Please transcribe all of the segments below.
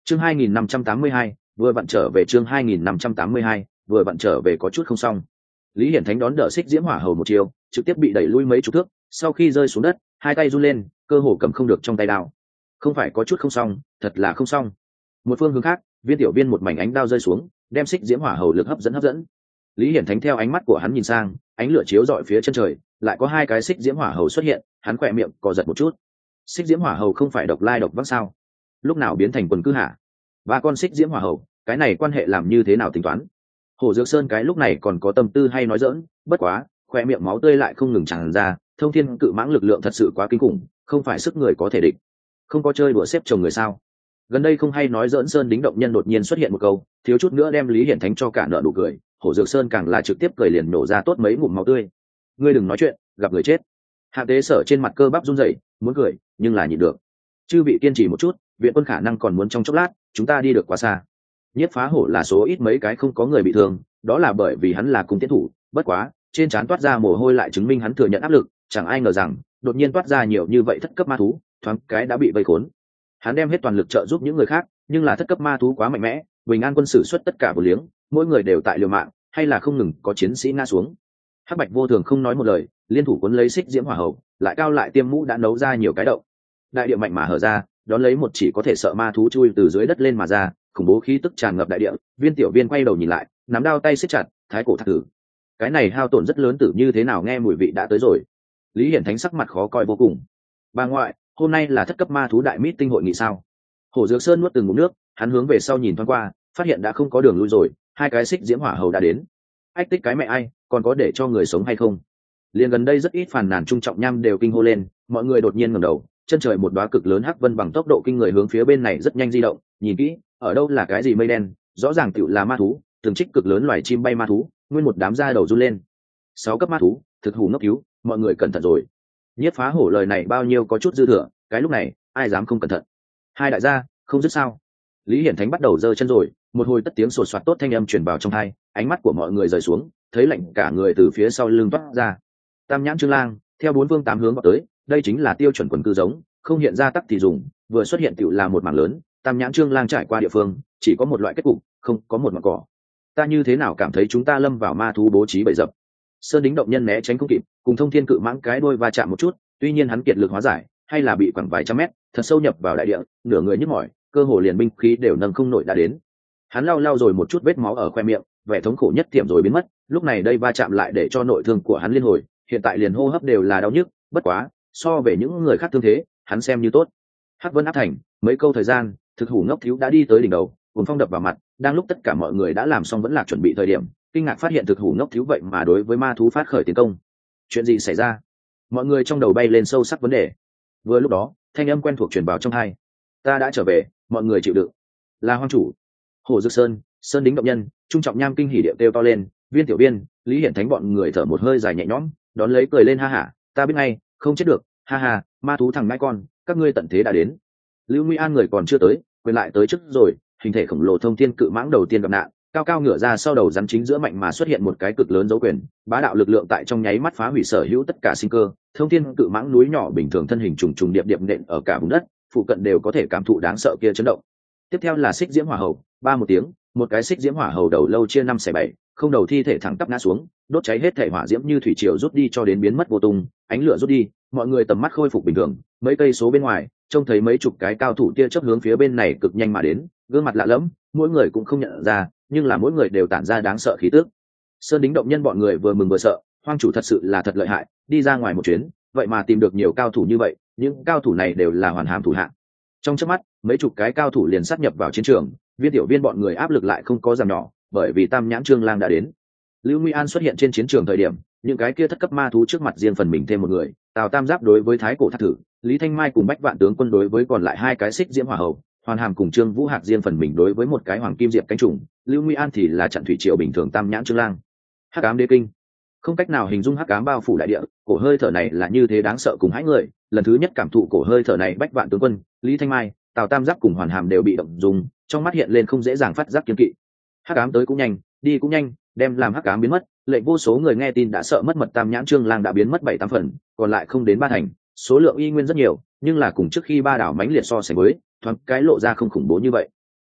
Chương 2582, vừa vặn trở về. Chương 2582, vừa vặn trở về. Có chút không xong. Lý Hiển Thánh đón đỡ xích diễm hỏa hầu một chiều, trực tiếp bị đẩy lui mấy chục thước, sau khi rơi xuống đất, hai tay run lên, cơ hồ cầm không được trong tay đao. Không phải có chút không xong, thật là không xong. Một phương hướng khác, Viên Tiểu Viên một mảnh ánh đao rơi xuống, đem xích diễm hỏa hầu lực hấp dẫn. Lý Hiển Thánh theo ánh mắt của hắn nhìn sang, ánh lửa chiếu rọi phía chân trời, lại có hai cái xích diễm hỏa hầu xuất hiện, hắn khỏe miệng co giật một chút. Xích diễm hỏa hầu không phải độc lai độc vãng sao? Lúc nào biến thành quần cư hả? Ba con xích diễm hỏa hầu, cái này quan hệ làm như thế nào tính toán? Hổ Dược Sơn cái lúc này còn có tâm tư hay nói dỡn, bất quá, khỏe miệng máu tươi lại không ngừng tràn ra, Thông Thiên Cự Mãng lực lượng thật sự quá kinh khủng, không phải sức người có thể địch. Không có chơi đùa xếp chồng người sao? Gần đây không hay nói dỡn Sơn Đính Động Nhân đột nhiên xuất hiện một câu, thiếu chút nữa đem Lý Hiển Thánh cho cả nợ nụ cười, Hổ Dược Sơn càng là trực tiếp cười liền nổ ra tốt mấy ngụm máu tươi. Ngươi đừng nói chuyện, gặp người chết. Hạ Tế Sở trên mặt cơ bắp run rẩy, muốn cười, nhưng là nhịn được. Chư vị kiên trì một chút, viện quân khả năng còn muốn trong chốc lát, chúng ta đi được quá xa. Nhất Phá Hổ là số ít mấy cái không có người bị thương, đó là bởi vì hắn là cung tiến thủ, bất quá, trên trán toát ra mồ hôi lại chứng minh hắn thừa nhận áp lực, chẳng ai ngờ rằng, đột nhiên toát ra nhiều như vậy thất cấp ma thú, thoáng cái đã bị vây khốn. Hắn đem hết toàn lực trợ giúp những người khác, nhưng là thất cấp ma thú quá mạnh mẽ, Bình An quân sử xuất tất cả vô liếng, mỗi người đều tại liều mạng, hay là không ngừng có chiến sĩ ngã xuống. Hắc Bạch Vô Thường không nói một lời, liên thủ cuốn lấy xích diễm hỏa hầu, lại cao lại tiêm mũ đã nấu ra nhiều cái đậu. Đại địa mạnh mà hở ra, đón lấy một chỉ có thể sợ ma thú chui từ dưới đất lên mà ra, khủng bố khí tức tràn ngập đại địa. Viên Tiểu Viên quay đầu nhìn lại, nắm đao tay siết chặt, thái cổ thạc tử. Cái này hao tổn rất lớn, tử như thế nào nghe mùi vị đã tới rồi. Lý Hiển Thánh sắc mặt khó coi vô cùng. Bà ngoại, hôm nay là thất cấp ma thú đại meeting hội nghị sao? Hổ Dược Sơn nuốt từng ngụm nước, hắn hướng về sau nhìn thoáng qua, phát hiện đã không có đường lui rồi, hai cái xích diễm hỏa hầu đã đến. Ách tích cái mẹ ai, còn có để cho người sống hay không? Liền gần đây rất ít phàn nàn trung trọng nham đều kinh hô lên, mọi người đột nhiên ngẩng đầu, chân trời một đóa cực lớn hắc vân bằng tốc độ kinh người hướng phía bên này rất nhanh di động, nhìn kỹ, ở đâu là cái gì mây đen, rõ ràng tựu là ma thú, từng trích cực lớn loài chim bay ma thú, nguyên một đám da đầu run lên. 6 cấp ma thú, thực hủ ngốc cứu, mọi người cẩn thận rồi. Nhiếp Phá Hổ lời này bao nhiêu có chút dư thừa, cái lúc này, ai dám không cẩn thận. Hai đại gia, không dứt sao? Lý Hiển Thánh bắt đầu giơ chân rồi, một hồi tất tiếng sột soạt tốt thanh âm truyền vào trong tai, ánh mắt của mọi người rời xuống, thấy lạnh cả người từ phía sau lưng toát ra. Tam nhãn Trương Lang, theo bốn phương tám hướng vào tới, đây chính là tiêu chuẩn quần cư giống, không hiện ra tắc thì dùng, vừa xuất hiện tựu là một mảng lớn. Tam nhãn Trương Lang trải qua địa phương, chỉ có một loại kết cục, không có một mảng cỏ. Ta như thế nào cảm thấy chúng ta lâm vào ma thú bố trí bẫy dập. Sơn Đính Động Nhân né tránh không kịp, cùng Thông Thiên Cự Mãng cái đuôi va chạm một chút, tuy nhiên hắn kiệt lực hóa giải, hay là bị khoảng vài trăm mét, thật sâu nhập vào đại địa, nửa người nhức mỏi, cơ hồ liền binh khí đều nâng không nổi đã đến. Hắn lau rồi một chút vết máu ở khoe miệng, vẻ thống khổ nhất tiệm rồi biến mất, lúc này đây va chạm lại để cho nội thương của hắn liên hồi, hiện tại liền hô hấp đều là đau nhức, bất quá, so về những người khác thương thế, hắn xem như tốt. Hắc Vân áp thành, mấy câu thời gian, thực hủ ngốc thiếu đã đi tới đỉnh đầu, cuồng phong đập vào mặt, đang lúc tất cả mọi người đã làm xong vẫn là chuẩn bị thời điểm, kinh ngạc phát hiện thực hủ ngốc thiếu vậy mà đối với ma thú phát khởi tiến công. Chuyện gì xảy ra? Mọi người trong đầu bay lên sâu sắc vấn đề. Vừa lúc đó, thanh âm quen thuộc truyền vào trong tai. Ta đã trở về, mọi người chịu đựng. Là Hoang chủ. Hổ Dược Sơn, Sơn Đính Động Nhân, trung trọng nham kinh hỉ điệu kêu to lên, Viên Tiểu Viên, Lý Hiển Thánh bọn người thở một hơi dài nhẹ nhõm, đón lấy cười lên ha hả, ta biết ngay, không chết được, ha ha, ma thú thằng ngai con, các ngươi tận thế đã đến. Lưu Nguy An người còn chưa tới, quyền lại tới trước rồi, hình thể khổng lồ Thông Thiên Cự Mãng đầu tiên gặp nạn, cao cao ngửa ra sau đầu rắn chính giữa mạnh mà xuất hiện một cái cực lớn dấu quyền, bá đạo lực lượng tại trong nháy mắt phá hủy sở hữu tất cả sinh cơ. Thông Thiên Cự Mãng núi nhỏ bình thường thân hình trùng trùng điệp điệp nện ở cả vùng đất, phụ cận đều có thể cảm thụ đáng sợ kia chấn động. Tiếp theo là xích diễm hỏa hầu, ba một tiếng, một cái xích diễm hỏa hầu đầu lâu chia 5/7, không đầu thi thể thẳng tắp ngã xuống, đốt cháy hết thể hỏa diễm như thủy triều rút đi cho đến biến mất vô tung, ánh lửa rút đi, mọi người tầm mắt khôi phục bình thường. Mấy cây số bên ngoài, trông thấy mấy chục cái cao thủ tia chớp hướng phía bên này cực nhanh mà đến, gương mặt lạ lẫm, mỗi người cũng không nhận ra, nhưng là mỗi người đều tản ra đáng sợ khí tức. Sơn Đính Động Nhân bọn người vừa mừng vừa sợ, Hoang chủ thật sự là thật lợi hại, đi ra ngoài một chuyến, vậy mà tìm được nhiều cao thủ như vậy, những cao thủ này đều là hoàn hàm thủ hạng. Trong chớp mắt, mấy chục cái cao thủ liền sát nhập vào chiến trường, Viên Tiểu Viên bọn người áp lực lại không có giảm nhỏ, bởi vì Tam nhãn Trương Lang đã đến. Lưu Nguy An xuất hiện trên chiến trường thời điểm, những cái kia thất cấp ma thú trước mặt riêng phần mình thêm một người, Tào Tam Giáp đối với Thái Cổ Thác Thử, Lý Thanh Mai cùng Bách Vạn tướng quân đối với còn lại hai cái xích diễm hỏa hầu, Hoàn Hàm cùng Trương Vũ Hạc riêng phần mình đối với một cái Hoàng Kim Diệp cánh trùng, Lưu Nguy An thì là chặn thủy triều bình thường Tam nhãn Trương Lang. Hắc ám đế kinh, không cách nào hình dung hắc ám bao phủ đại địa, cổ hơi thở này là như thế đáng sợ cùng hãi người. Lần thứ nhất cảm thụ cổ hơi thở này, Bách Vạn tướng quân, Lý Thanh Mai, Tào Tam Giáp cùng Hoàn Hàm đều bị động dùng, trong mắt hiện lên không dễ dàng phát giác kiên kỵ. Hắc ám tới cũng nhanh, đi cũng nhanh, đem làm hắc ám biến mất, lệnh vô số người nghe tin đã sợ mất mật. Tam nhãn Trương Lang đã biến mất 7-8 phần, còn lại không đến 3 thành, số lượng y nguyên rất nhiều, nhưng là cùng trước khi ba đảo mãnh liệt so sánh với, thoáng cái lộ ra không khủng bố như vậy.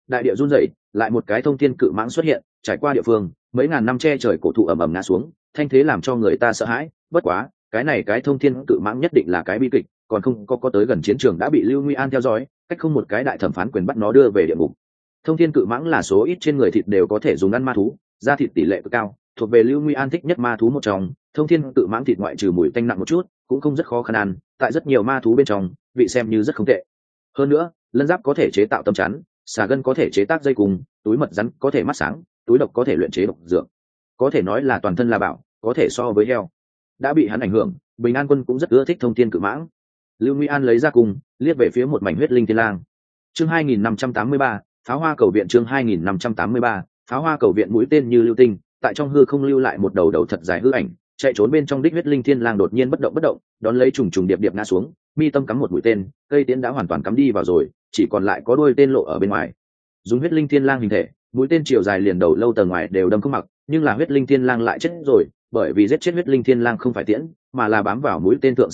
đại địa run rẩy, lại một cái thông thiên cự mãng xuất hiện, trải qua địa phương, mấy ngàn năm che trời cổ thụ ầm ầm ngã xuống, thanh thế làm cho người ta sợ hãi. Bất quá, cái thông thiên cự mãng nhất định là cái bi kịch, còn không có tới gần chiến trường đã bị Lưu Nguy An theo dõi, cách không một cái đại thẩm phán quyền bắt nó đưa về địa ngục. Thông thiên cự mãng là số ít trên người thịt đều có thể dùng ăn ma thú, da thịt tỷ lệ cực cao, thuộc về Lưu Nguy An thích nhất ma thú một trong. Thông thiên cự mãng thịt ngoại trừ mùi tanh nặng một chút, cũng không rất khó khăn ăn, tại rất nhiều ma thú bên trong, vị xem như rất không tệ. Hơn nữa, lân giáp có thể chế tạo tâm chắn, xà gân có thể chế tác dây cùng, túi mật rắn có thể mắt sáng, túi độc có thể luyện chế độc dược, có thể nói là toàn thân là bảo, có thể so với heo. Đã bị hắn ảnh hưởng, Bình An Quân cũng rất ưa thích thông thiên cự mãng. Lưu Nguy An lấy ra cung, liếc về phía một mảnh huyết linh thiên lang. Chương 2583, pháo hoa cầu viện. Chương 2583, pháo hoa cầu viện. Mũi tên như lưu tinh, tại trong hư không lưu lại một đầu đầu thật dài hư ảnh, chạy trốn bên trong đích huyết linh thiên lang đột nhiên bất động, đón lấy trùng trùng điệp điệp ngã xuống, mi tâm cắm một mũi tên, cây tiễn đã hoàn toàn cắm đi vào rồi, chỉ còn lại có đuôi tên lộ ở bên ngoài. Dùng huyết linh thiên lang hình thể, mũi tên chiều dài liền đầu lâu tầng ngoài đều đâm không mặc, nhưng là huyết linh thiên lang lại chết rồi, bởi vì giết chết huyết linh thiên lang không phải tiễn, mà là bám vào mũi tên thượng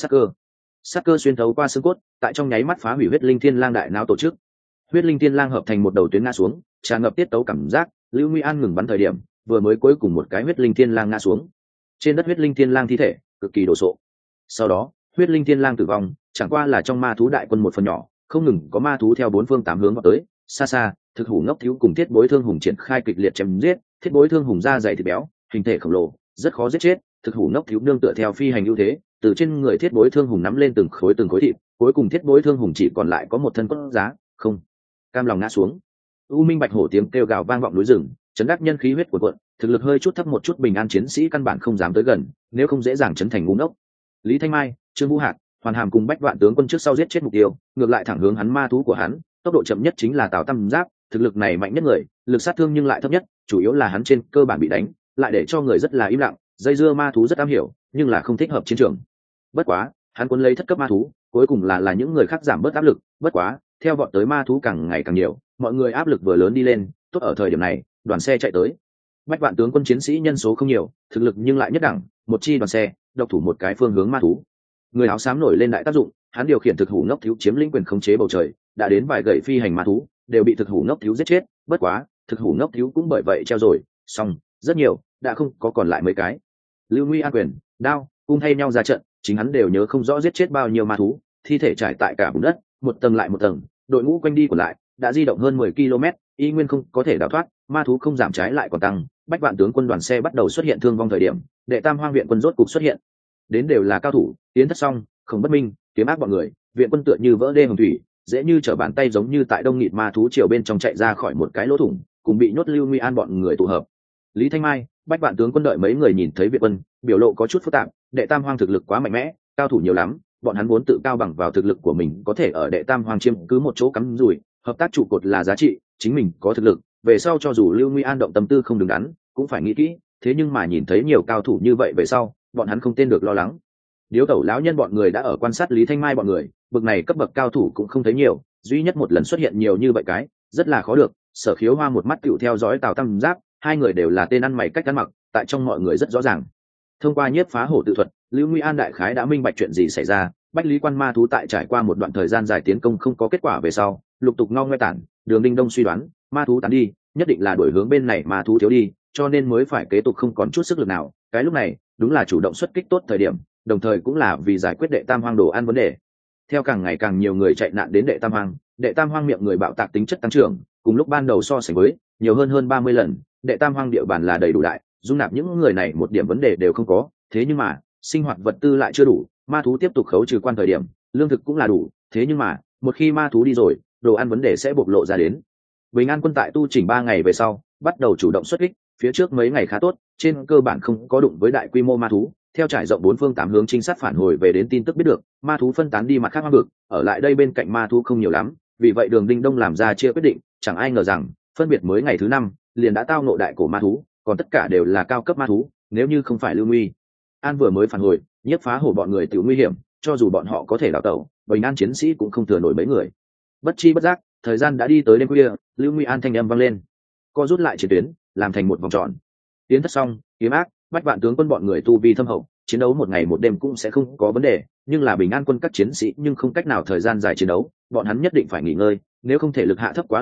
sát cơ xuyên thấu qua xương cốt, tại trong nháy mắt phá hủy huyết linh thiên lang đại não tổ chức. Huyết linh thiên lang hợp thành một đầu tuyến ngã xuống, tràn ngập tiết tấu cảm giác. Lưu Nguy An ngừng bắn thời điểm, vừa mới cuối cùng một cái huyết linh thiên lang ngã xuống, trên đất huyết linh thiên lang thi thể cực kỳ đồ sộ. Sau đó, huyết linh thiên lang tử vong, chẳng qua là trong ma thú đại quân một phần nhỏ, không ngừng có ma thú theo bốn phương tám hướng vào tới. Xa xa, Thực Hủ Ngốc Thiếu cùng Thiết Bối Thương Hùng triển khai kịch liệt chém giết. Thiết Bối Thương Hùng da dày thịt béo, hình thể khổng lồ, rất khó giết chết. Thực Hủ Ngốc Thiếu nương tựa theo phi hành ưu thế, từ trên người Thiết Bối Thương Hùng nắm lên từng khối thịt, cuối cùng Thiết Bối Thương Hùng chỉ còn lại có một thân cốt giá, không cam lòng ngã xuống. U Minh Bạch Hổ tiếng kêu gào vang vọng núi rừng, chấn đắc nhân khí huyết của quận, thực lực hơi chút thấp một chút Bình An chiến sĩ căn bản không dám tới gần, nếu không dễ dàng chấn thành ngu ngốc. Lý Thanh Mai, Trương Vũ Hạc, Hoàn Hàm cùng Bách Vạn tướng quân trước sau giết chết mục tiêu, ngược lại thẳng hướng hắn ma thú của hắn, tốc độ chậm nhất chính là Tào Tam Giáp, thực lực này mạnh nhất người, lực sát thương nhưng lại thấp nhất, chủ yếu là hắn trên cơ bản bị đánh, lại để cho người rất là im lặng, dây dưa ma thú rất am hiểu, nhưng là không thích hợp chiến trường. Bất quá, hắn cuốn lấy thất cấp ma thú, cuối cùng là những người khác giảm bớt áp lực, bất quá, theo vọt tới ma thú càng ngày càng nhiều, mọi người áp lực vừa lớn đi lên, tốt ở thời điểm này, đoàn xe chạy tới. Bách Vạn tướng quân chiến sĩ nhân số không nhiều, thực lực nhưng lại nhất đẳng, một chi đoàn xe, độc thủ một cái phương hướng ma thú. Người áo xám nổi lên đại tác dụng, hắn điều khiển Thực Hủ Ngốc Thiếu chiếm lĩnh quyền khống chế bầu trời, đã đến vài gậy phi hành ma thú, đều bị Thực Hủ Ngốc Thiếu giết chết, bất quá, Thực Hủ Ngốc Thiếu cũng bởi vậy treo rồi, xong, rất nhiều, đã không có còn lại mấy cái. Lưu Nguy An quyền, đao, cung thay nhau ra trận, chính hắn đều nhớ không rõ giết chết bao nhiêu ma thú, thi thể trải tại cả vùng đất, một tầng lại một tầng, đội ngũ quanh đi của lại, đã di động hơn 10 km, y nguyên không có thể đào thoát, ma thú không giảm trái lại còn tăng. Bách Vạn tướng quân đoàn xe bắt đầu xuất hiện thương vong thời điểm, Đệ Tam Hoang viện quân rốt cục xuất hiện, đến đều là cao thủ, Tiến Thất Song, Không Bất Minh, Kiếm Ác bọn người, viện quân tựa như vỡ đê hồng thủy, dễ như trở bàn tay, giống như tại đông nghịt ma thú triều bên trong chạy ra khỏi một cái lỗ thủng, cùng bị nhốt Lưu Nguy An bọn người tụ hợp. Lý Thanh Mai, Bách Vạn tướng quân đợi mấy người nhìn thấy viện quân, biểu lộ có chút phức tạp. Đệ Tam Hoang thực lực quá mạnh mẽ, cao thủ nhiều lắm, bọn hắn muốn tự cao bằng vào thực lực của mình, có thể ở Đệ Tam Hoang chiếm cứ một chỗ cắm rủi, hợp tác trụ cột là giá trị, chính mình có thực lực, về sau cho dù Lưu Nguy An động tâm tư không đứng đắn, cũng phải nghĩ kỹ. Thế nhưng mà nhìn thấy nhiều cao thủ như vậy về sau, bọn hắn không tên được lo lắng. Điếu Tẩu lão nhân bọn người đã ở quan sát Lý Thanh Mai bọn người, bực này cấp bậc cao thủ cũng không thấy nhiều, duy nhất một lần xuất hiện nhiều như vậy cái, rất là khó được. Sở Khiếu Hoa một mắt tựu theo dõi Tào Tam Giác, hai người đều là tên ăn mày cách ăn mặc, tại trong mọi người rất rõ ràng. Thông qua nhiếp phá hổ tự thuật, Lưu Nguy An đại khái đã minh bạch chuyện gì xảy ra. Bách Lý quan ma thú tại trải qua một đoạn thời gian dài tiến công không có kết quả về sau, lục tục ngao ngoe tản. Đường Đinh Đông suy đoán, ma thú tán đi, nhất định là đổi hướng bên này ma thú thiếu đi, cho nên mới phải kế tục không còn chút sức lực nào. Cái lúc này, đúng là chủ động xuất kích tốt thời điểm, đồng thời cũng là vì giải quyết Đệ Tam Hoang đồ ăn vấn đề. Theo càng ngày càng nhiều người chạy nạn đến Đệ Tam Hoang miệng người bạo tạc tính chất tăng trưởng, cùng lúc ban đầu so sánh với nhiều hơn 30 lần. Đệ Tam Hoang địa bàn là đầy đủ đại, dung nạp những người này một điểm vấn đề đều không có. Thế nhưng mà sinh hoạt vật tư lại chưa đủ, ma thú tiếp tục khấu trừ quan thời điểm, lương thực cũng là đủ. Thế nhưng mà một khi ma thú đi rồi, đồ ăn vấn đề sẽ bộc lộ ra đến. Bình An quân tại tu chỉnh 3 ngày về sau, bắt đầu chủ động xuất kích. Phía trước mấy ngày khá tốt, trên cơ bản không có đụng với đại quy mô ma thú. Theo trải rộng 4 phương 8 hướng trinh sát phản hồi về đến tin tức biết được, ma thú phân tán đi mặt khác hoang vực, ở lại đây bên cạnh ma thú không nhiều lắm. Vì vậy Đường Đinh Đông làm ra chia quyết định, chẳng ai ngờ rằng phân biệt mới ngày thứ 5 liền đã tao ngộ đại cổ ma thú, còn tất cả đều là cao cấp ma thú. Nếu như không phải Lưu Nguy An vừa mới phản hồi, nhiếp phá hổ bọn người tự nguy hiểm, cho dù bọn họ có thể đào tẩu, Bình An chiến sĩ cũng không thừa nổi mấy người. Bất chi bất giác, thời gian đã đi tới đêm khuya, Lưu Nguy An thanh âm vang lên, co rút lại chiến tuyến, làm thành một vòng tròn. Tiến Thất Song, Kiếm Ác, Bách Vạn tướng quân bọn người tu vi thâm hậu, chiến đấu một ngày một đêm cũng sẽ không có vấn đề, nhưng là Bình An quân các chiến sĩ nhưng không cách nào thời gian dài chiến đấu, bọn hắn nhất định phải nghỉ ngơi, nếu không thể lực hạ thấp quá lợi hại,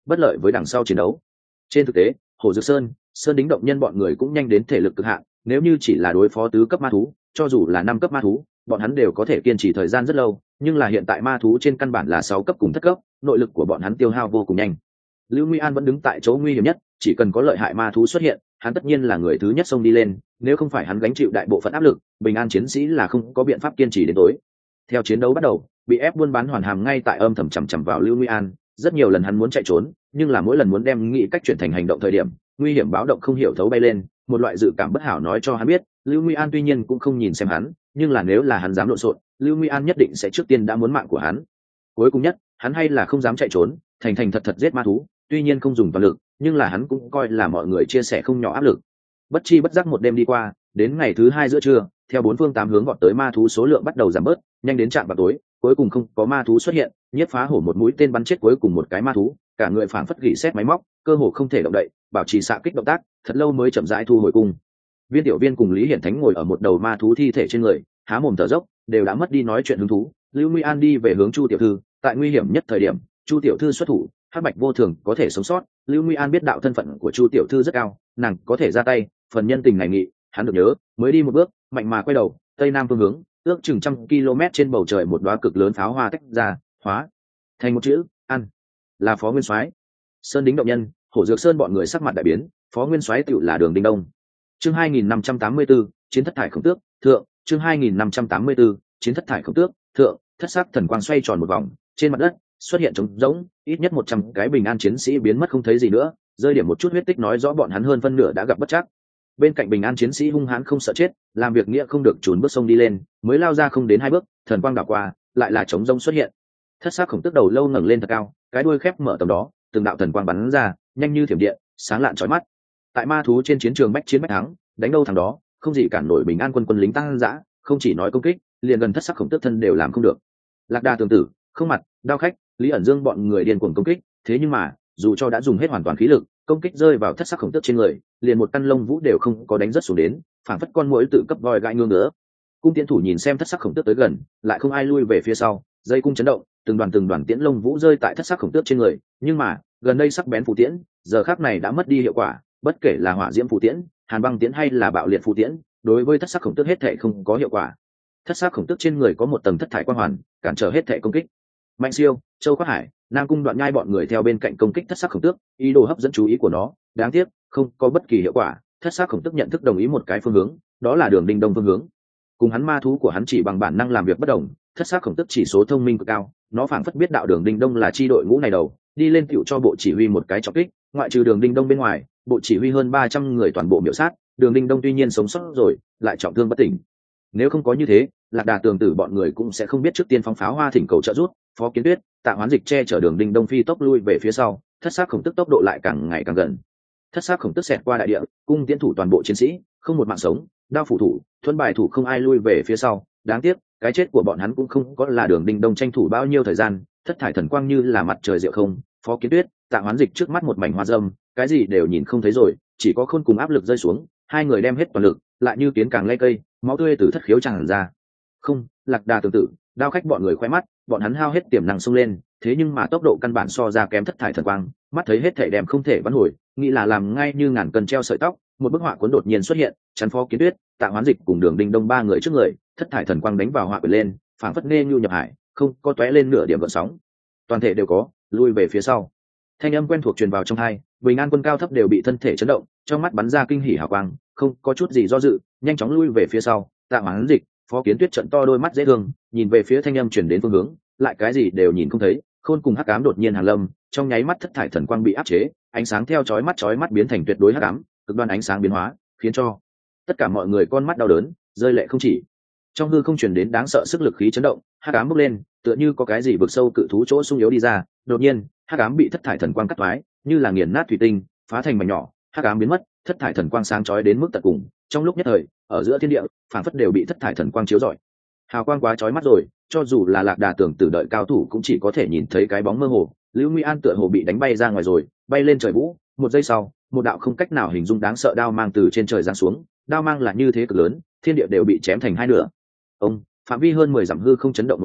bất lợi với đằng sau chiến đấu. Trên thực tế, Hồ Dược Sơn, Sơn Đính Động Nhân bọn người cũng nhanh đến thể lực cực hạn, nếu như chỉ là đối phó tứ cấp ma thú, cho dù là 5 cấp ma thú, bọn hắn đều có thể kiên trì thời gian rất lâu, nhưng là hiện tại ma thú trên căn bản là 6 cấp cùng thất cấp, nội lực của bọn hắn tiêu hao vô cùng nhanh. Lưu Nguy An vẫn đứng tại chỗ nguy hiểm nhất, chỉ cần có lợi hại ma thú xuất hiện, hắn tất nhiên là người thứ nhất xông đi lên, nếu không phải hắn gánh chịu đại bộ phận áp lực, bình an chiến sĩ là không có biện pháp kiên trì đến tối. Theo chiến đấu bắt đầu, bị ép buôn bán hoàn hàm ngay tại âm thầm chằm chằm vào Lưu Nguy An, rất nhiều lần hắn muốn chạy trốn, nhưng là mỗi lần muốn đem nghĩ cách chuyển thành hành động thời điểm, nguy hiểm báo động không hiểu thấu bay lên, một loại dự cảm bất hảo nói cho hắn biết, Lưu Nguy An tuy nhiên cũng không nhìn xem hắn, nhưng là nếu là hắn dám lộn xộn, Lưu Nguy An nhất định sẽ trước tiên đã muốn mạng của hắn. Cuối cùng nhất, hắn hay là không dám chạy trốn, thành thành thật thật giết ma thú, tuy nhiên không dùng toàn lực, nhưng là hắn cũng coi là mọi người chia sẻ không nhỏ áp lực. Bất chi bất giác một đêm đi qua, đến ngày thứ 2 giữa trưa, theo 4 phương 8 hướng vọt tới ma thú số lượng bắt đầu giảm bớt, nhanh đến trạm vào tối, cuối cùng không có ma thú xuất hiện, Nhiếp Phá Hổ một mũi tên bắn chết cuối cùng một cái ma thú, cả người phảng phất gỉ sét máy móc, cơ hồ không thể động đậy, bảo trì xạ kích động tác, thật lâu mới chậm rãi thu hồi cung. Viên Tiểu Viên cùng Lý Hiển Thánh ngồi ở một đầu ma thú thi thể trên người, há mồm thở dốc, đều đã mất đi nói chuyện hứng thú. Lưu Nguy An đi về hướng Chu tiểu thư, tại nguy hiểm nhất thời điểm, Chu tiểu thư xuất thủ, Hắc Bạch vô thường có thể sống sót. Lưu Nguy An biết đạo thân phận của Chu tiểu thư rất cao, nàng có thể ra tay, phần nhân tình này nghị, hắn được nhớ, mới đi một bước, mạnh mà quay đầu, tây nam phương hướng, ước chừng 100 km trên bầu trời một đóa cực lớn pháo hoa tách ra, hóa thành một chữ ăn, là Phó Nguyên Soái. Sơn Đính Động Nhân, Hổ Dược Sơn bọn người sắc mặt đại biến, Phó Nguyên Soái tựu là Đường Đinh Đông. Chương 2584, chiến thất thải khổng tước, thượng, chương 2584, chiến thất thải khổng tước, thượng, thất sắc thần quang xoay tròn một vòng, trên mặt đất xuất hiện trống rỗng, ít nhất 100 cái bình an chiến sĩ biến mất không thấy gì nữa, rơi điểm một chút huyết tích nói rõ bọn hắn hơn phân nửa đã gặp bất trắc. Bên cạnh bình an chiến sĩ hung hãn không sợ chết, làm việc nghĩa không được trốn bước sông đi lên, mới lao ra không đến 2 bước, thần quang đảo qua, lại là trống rỗng xuất hiện. Thất sắc khổng tước đầu lâu ngẩng lên thật cao, cái đuôi khép mở tầm đó, từng đạo thần quang bắn ra, nhanh như thiểm điện, sáng lạn chói mắt. Tại ma thú trên chiến trường bách chiến bách thắng, đánh đâu thằng đó, không gì cản nổi bình an quân lính tăng dã, không chỉ nói công kích, liền gần thất sắc khổng tước thân đều làm không được. Lạc Đà Tường Tử, Không Mặt, Đao Khách, Lý ẩn dương bọn người điên cuồng công kích, thế nhưng mà, dù cho đã dùng hết hoàn toàn khí lực, công kích rơi vào thất sắc khổng tước trên người, liền một căn lông vũ đều không có đánh rất xuống đến, phảng phất con muỗi tự cấp voi gãi ngương nữa. Cung tiễn thủ nhìn xem thất sắc khổng tước tới gần, lại không ai lui về phía sau, dây cung chấn động, từng đoàn tiễn lông vũ rơi tại thất sắc khổng tước trên người, nhưng mà, gần đây sắc bén phù tiễn, giờ khắc này đã mất đi hiệu quả, bất kể là hỏa diễm phù tiễn, hàn băng tiễn hay là bạo liệt phù tiễn, đối với thất sắc khổng tước hết thảy không có hiệu quả. Thất sắc khổng tước trên người có một tầng thất thải quang hoàn, cản trở hết thảy công kích. Mạnh Siêu, Châu Khoát Hải, Nam Cung Đoạn Nhai bọn người theo bên cạnh công kích thất sắc khổng tước, ý đồ hấp dẫn chú ý của nó, đáng tiếc, không có bất kỳ hiệu quả. Thất sắc khổng tước nhận thức đồng ý một cái phương hướng, đó là Đường Đinh Đông phương hướng. Cùng hắn ma thú của hắn chỉ bằng bản năng làm việc bất đồng, thất sắc khổng tước chỉ số thông minh cực cao, nó phảng phất biết đạo Đường Đinh Đông là chi đội ngũ này đầu, đi lên tiểu cho bộ chỉ huy một cái trọng kích, ngoại trừ Đường Đinh Đông bên ngoài, bộ chỉ huy hơn 300 người toàn bộ miểu sát, Đường Đinh Đông tuy nhiên sống sót rồi, lại trọng thương bất tỉnh. Nếu không có như thế, Lạc Đà Tường Tử bọn người cũng sẽ không biết trước tiên phóng pháo hoa thỉnh cầu trợ giúp. Phó Kiến Tuyết, Tạ Hoán Dịch che chở Đường Đinh Đông phi tốc lui về phía sau, thất sắc khổng tước tốc độ lại càng ngày càng gần. Thất sắc khổng tước xẹt qua đại địa, cung tiễn thủ toàn bộ chiến sĩ, không một mạng sống, đao phủ thủ, thuẫn bài thủ không ai lui về phía sau. Đáng tiếc, cái chết của bọn hắn cũng không có là Đường Đinh Đông tranh thủ bao nhiêu thời gian, thất thải thần quang như là mặt trời diệu không. Phó Kiến Tuyết, Tạ Hoán Dịch trước mắt một mảnh hoa râm, cái gì đều nhìn không thấy rồi, chỉ có khôn cùng áp lực rơi xuống, hai người đem hết toàn lực, lại như kiến càng lay cây, máu tươi từ thất khiếu tràn ra. Không, Lạc Đà Tường Tử, Đao Khách bọn người khoe mắt, bọn hắn hao hết tiềm năng xông lên, thế nhưng mà tốc độ căn bản so ra kém thất thải thần quang, mắt thấy hết thể đem không thể vãn hồi, nghĩ là làm ngay như ngàn cân treo sợi tóc, một bức họa cuốn đột nhiên xuất hiện, chắn Phó Kiến Tuyết, Tạ Hoán Dịch cùng Đường Đinh Đông ba người trước người, thất thải thần quang đánh vào họa quyển lên, phảng phất nê nhu nhập hải, không có tóe lên nửa điểm gợn sóng. Toàn thể đều có, lui về phía sau. Thanh âm quen thuộc truyền vào trong tai, Bình An quân cao thấp đều bị thân thể chấn động, trong mắt bắn ra kinh hỉ hào quang, không có chút gì do dự, nhanh chóng lui về phía sau. Tạ Hoán Dịch, Phó Kiến Tuyết trợn to đôi mắt dễ thương, nhìn về phía thanh âm truyền đến phương hướng, lại cái gì đều nhìn không thấy. Khôn cùng hắc ám đột nhiên hàn lâm, trong nháy mắt thất thải thần quang bị áp chế, ánh sáng theo chói mắt biến thành tuyệt đối hắc ám, cực đoan ánh sáng biến hóa, khiến cho tất cả mọi người con mắt đau đớn, rơi lệ không chỉ. Trong hư không truyền đến đáng sợ sức lực khí chấn động, hắc ám bốc lên, tựa như có cái gì vực sâu cự thú chỗ sung yếu đi ra. Đột nhiên, hắc ám bị thất thải thần quang cắt toái, như là nghiền nát thủy tinh, phá thành mảnh nhỏ, hắc ám biến mất, thất thải thần quang sáng chói đến mức tận cùng. Trong lúc nhất thời, ở giữa thiên địa, phảng phất đều bị thất thải thần quang chiếu rọi. Hào quang quá chói mắt rồi, cho dù là Lạc Đà Tưởng Tử đợi cao thủ cũng chỉ có thể nhìn thấy cái bóng mơ hồ. Lưu Nguy An tựa hồ bị đánh bay ra ngoài rồi, bay lên trời vũ. Một giây sau, một đạo không cách nào hình dung đáng sợ đao mang từ trên trời giáng xuống. Đao mang là như thế cực lớn, thiên địa đều bị chém thành hai nửa. Ông, phạm vi hơn 10 dặm hư không chấn động một cái,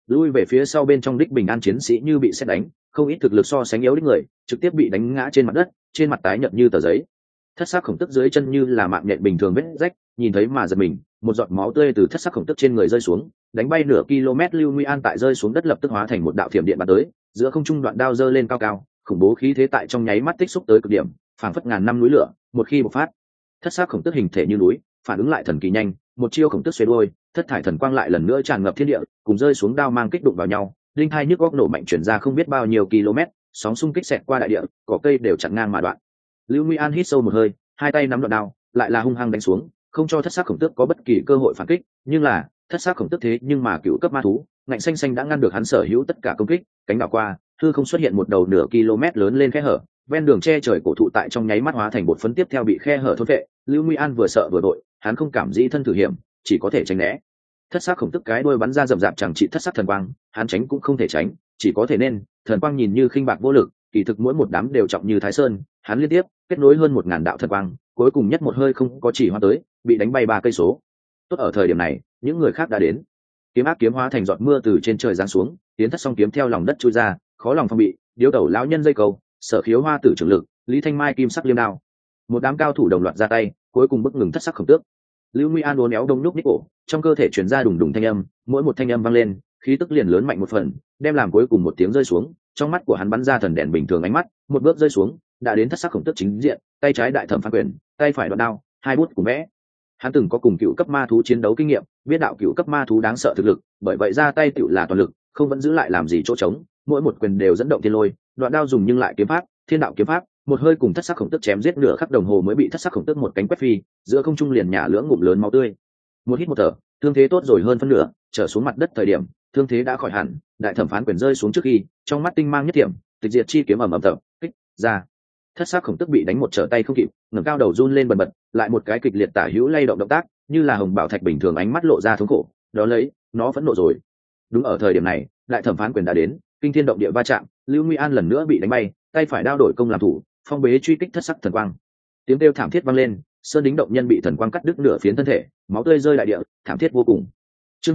lui về phía sau bên trong đích bình an chiến sĩ như bị sét đánh, không ít thực lực so sánh yếu đích người trực tiếp bị đánh ngã trên mặt đất, trên mặt tái nhợt như tờ giấy. Thất sắc khổng tức dưới chân như là mạng nhện bình thường vết rách, nhìn thấy mà giật mình, một giọt máu tươi từ thất sắc khổng tức trên người rơi xuống, đánh bay nửa km. Lưu Nguy An tại rơi xuống đất lập tức hóa thành một đạo thiểm điện bắn tới, giữa không trung đoạn đao giơ lên cao cao, khủng bố khí thế tại trong nháy mắt tích xúc tới cực điểm, phảng phất ngàn năm núi lửa, một khi bộc phát. Thất sắc khổng tức hình thể như núi, phản ứng lại thần kỳ nhanh, một chiêu khổng tức xoay đuôi, thất thải thần quang lại lần nữa tràn ngập thiên địa, cùng rơi xuống đao mang kích đụng vào nhau, linh hai nhức góc nổ mạnh chuyển ra không biết bao nhiêu km, sóng xung kích xẹt qua đại địa, cỏ cây đều chặn ngang mà đoạn. Lưu Nguy An hít sâu một hơi, hai tay nắm đoạn đao, lại là hung hăng đánh xuống, không cho thất sắc khổng tước có bất kỳ cơ hội phản kích. Nhưng là thất sắc khổng tước thế nhưng mà cựu cấp ma thú, ngạnh xanh xanh đã ngăn được hắn sở hữu tất cả công kích. Cánh đảo qua, hư không xuất hiện một đầu nửa km lớn lên khe hở, ven đường che trời cổ thụ tại trong nháy mắt hóa thành bột phấn tiếp theo bị khe hở thôn vệ. Lưu Nguy An vừa sợ vừa đội, hắn không cảm dĩ thân thử hiểm, chỉ có thể tránh né. Thất sắc khổng tức cái đuôi bắn ra rậm rạp chẳng trị thất sắc thần quang, hắn tránh cũng không thể tránh, chỉ có thể nên thần quang nhìn như khinh bạc vô lực, kỳ thực mỗi một đám đều trọng như thái sơn. Hắn liên tiếp kết nối hơn 1000 đạo thần quang, cuối cùng nhất một hơi không có chỉ hoa tới, bị đánh bay 3 cây số. Tốt ở thời điểm này, những người khác đã đến. Kiếm ác kiếm hóa thành giọt mưa từ trên trời giáng xuống, tiến thất song kiếm theo lòng đất chui ra, khó lòng phòng bị, điếu tẩu lão nhân dây cầu, sở khiếu hoa tử trưởng lực, lý thanh mai kim sắc liêm đao. Một đám cao thủ đồng loạt ra tay, cuối cùng bức ngừng thất sắc khổng tước. Lưu Nguy An uốn éo đông nhúc nhích cổ, trong cơ thể truyền ra đùng đùng thanh âm, mỗi một thanh âm vang lên, khí tức liền lớn mạnh một phần, đem làm cuối cùng một tiếng rơi xuống, trong mắt của hắn bắn ra thần đèn bình thường ánh mắt, một bước rơi xuống, đã đến thất sắc khổng tước chính diện, tay trái đại thẩm phán quyền, tay phải đoạn đao, hai bút cùng vẽ. Hắn từng có cùng cựu cấp ma thú chiến đấu kinh nghiệm, biết đạo cựu cấp ma thú đáng sợ thực lực, bởi vậy ra tay tựu là toàn lực, không vẫn giữ lại làm gì chỗ trống, mỗi một quyền đều dẫn động thiên lôi, đoạn đao dùng nhưng lại kiếm pháp, thiên đạo kiếm pháp, một hơi cùng thất sắc khổng tước chém giết nửa khắc đồng hồ mới bị thất sắc khổng tước một cánh quét phi, giữa không trung liền nhả lưỡng ngụm lớn máu tươi. Một hít một thở, thương thế tốt rồi hơn phân nửa, trở xuống mặt đất thời điểm, thương thế đã khỏi hẳn, đại thẩm phán quyền rơi xuống trước khi, trong mắt tinh mang nhất điểm, tịch diệt chi kiếm ầm ầm tập kích ra. Thất sắc khổng tước bị đánh một trở tay không kịp, ngẩng cao đầu run lên bần bật, lại một cái kịch liệt tả hữu lay động động tác, như là hồng bảo thạch bình thường ánh mắt lộ ra thống khổ, đó lấy, nó phẫn nộ rồi. Đúng ở thời điểm này, đại thẩm phán quyền đã đến, kinh thiên động địa va chạm, Lưu Nguy An lần nữa bị đánh bay, tay phải đao đổi công làm thủ, phong bế truy kích thất sắc thần quang. Tiếng kêu thảm thiết vang lên, sơn đính động nhân bị thần quang cắt đứt nửa phiến thân thể, máu tươi rơi đại địa, thảm thiết vô cùng. Chương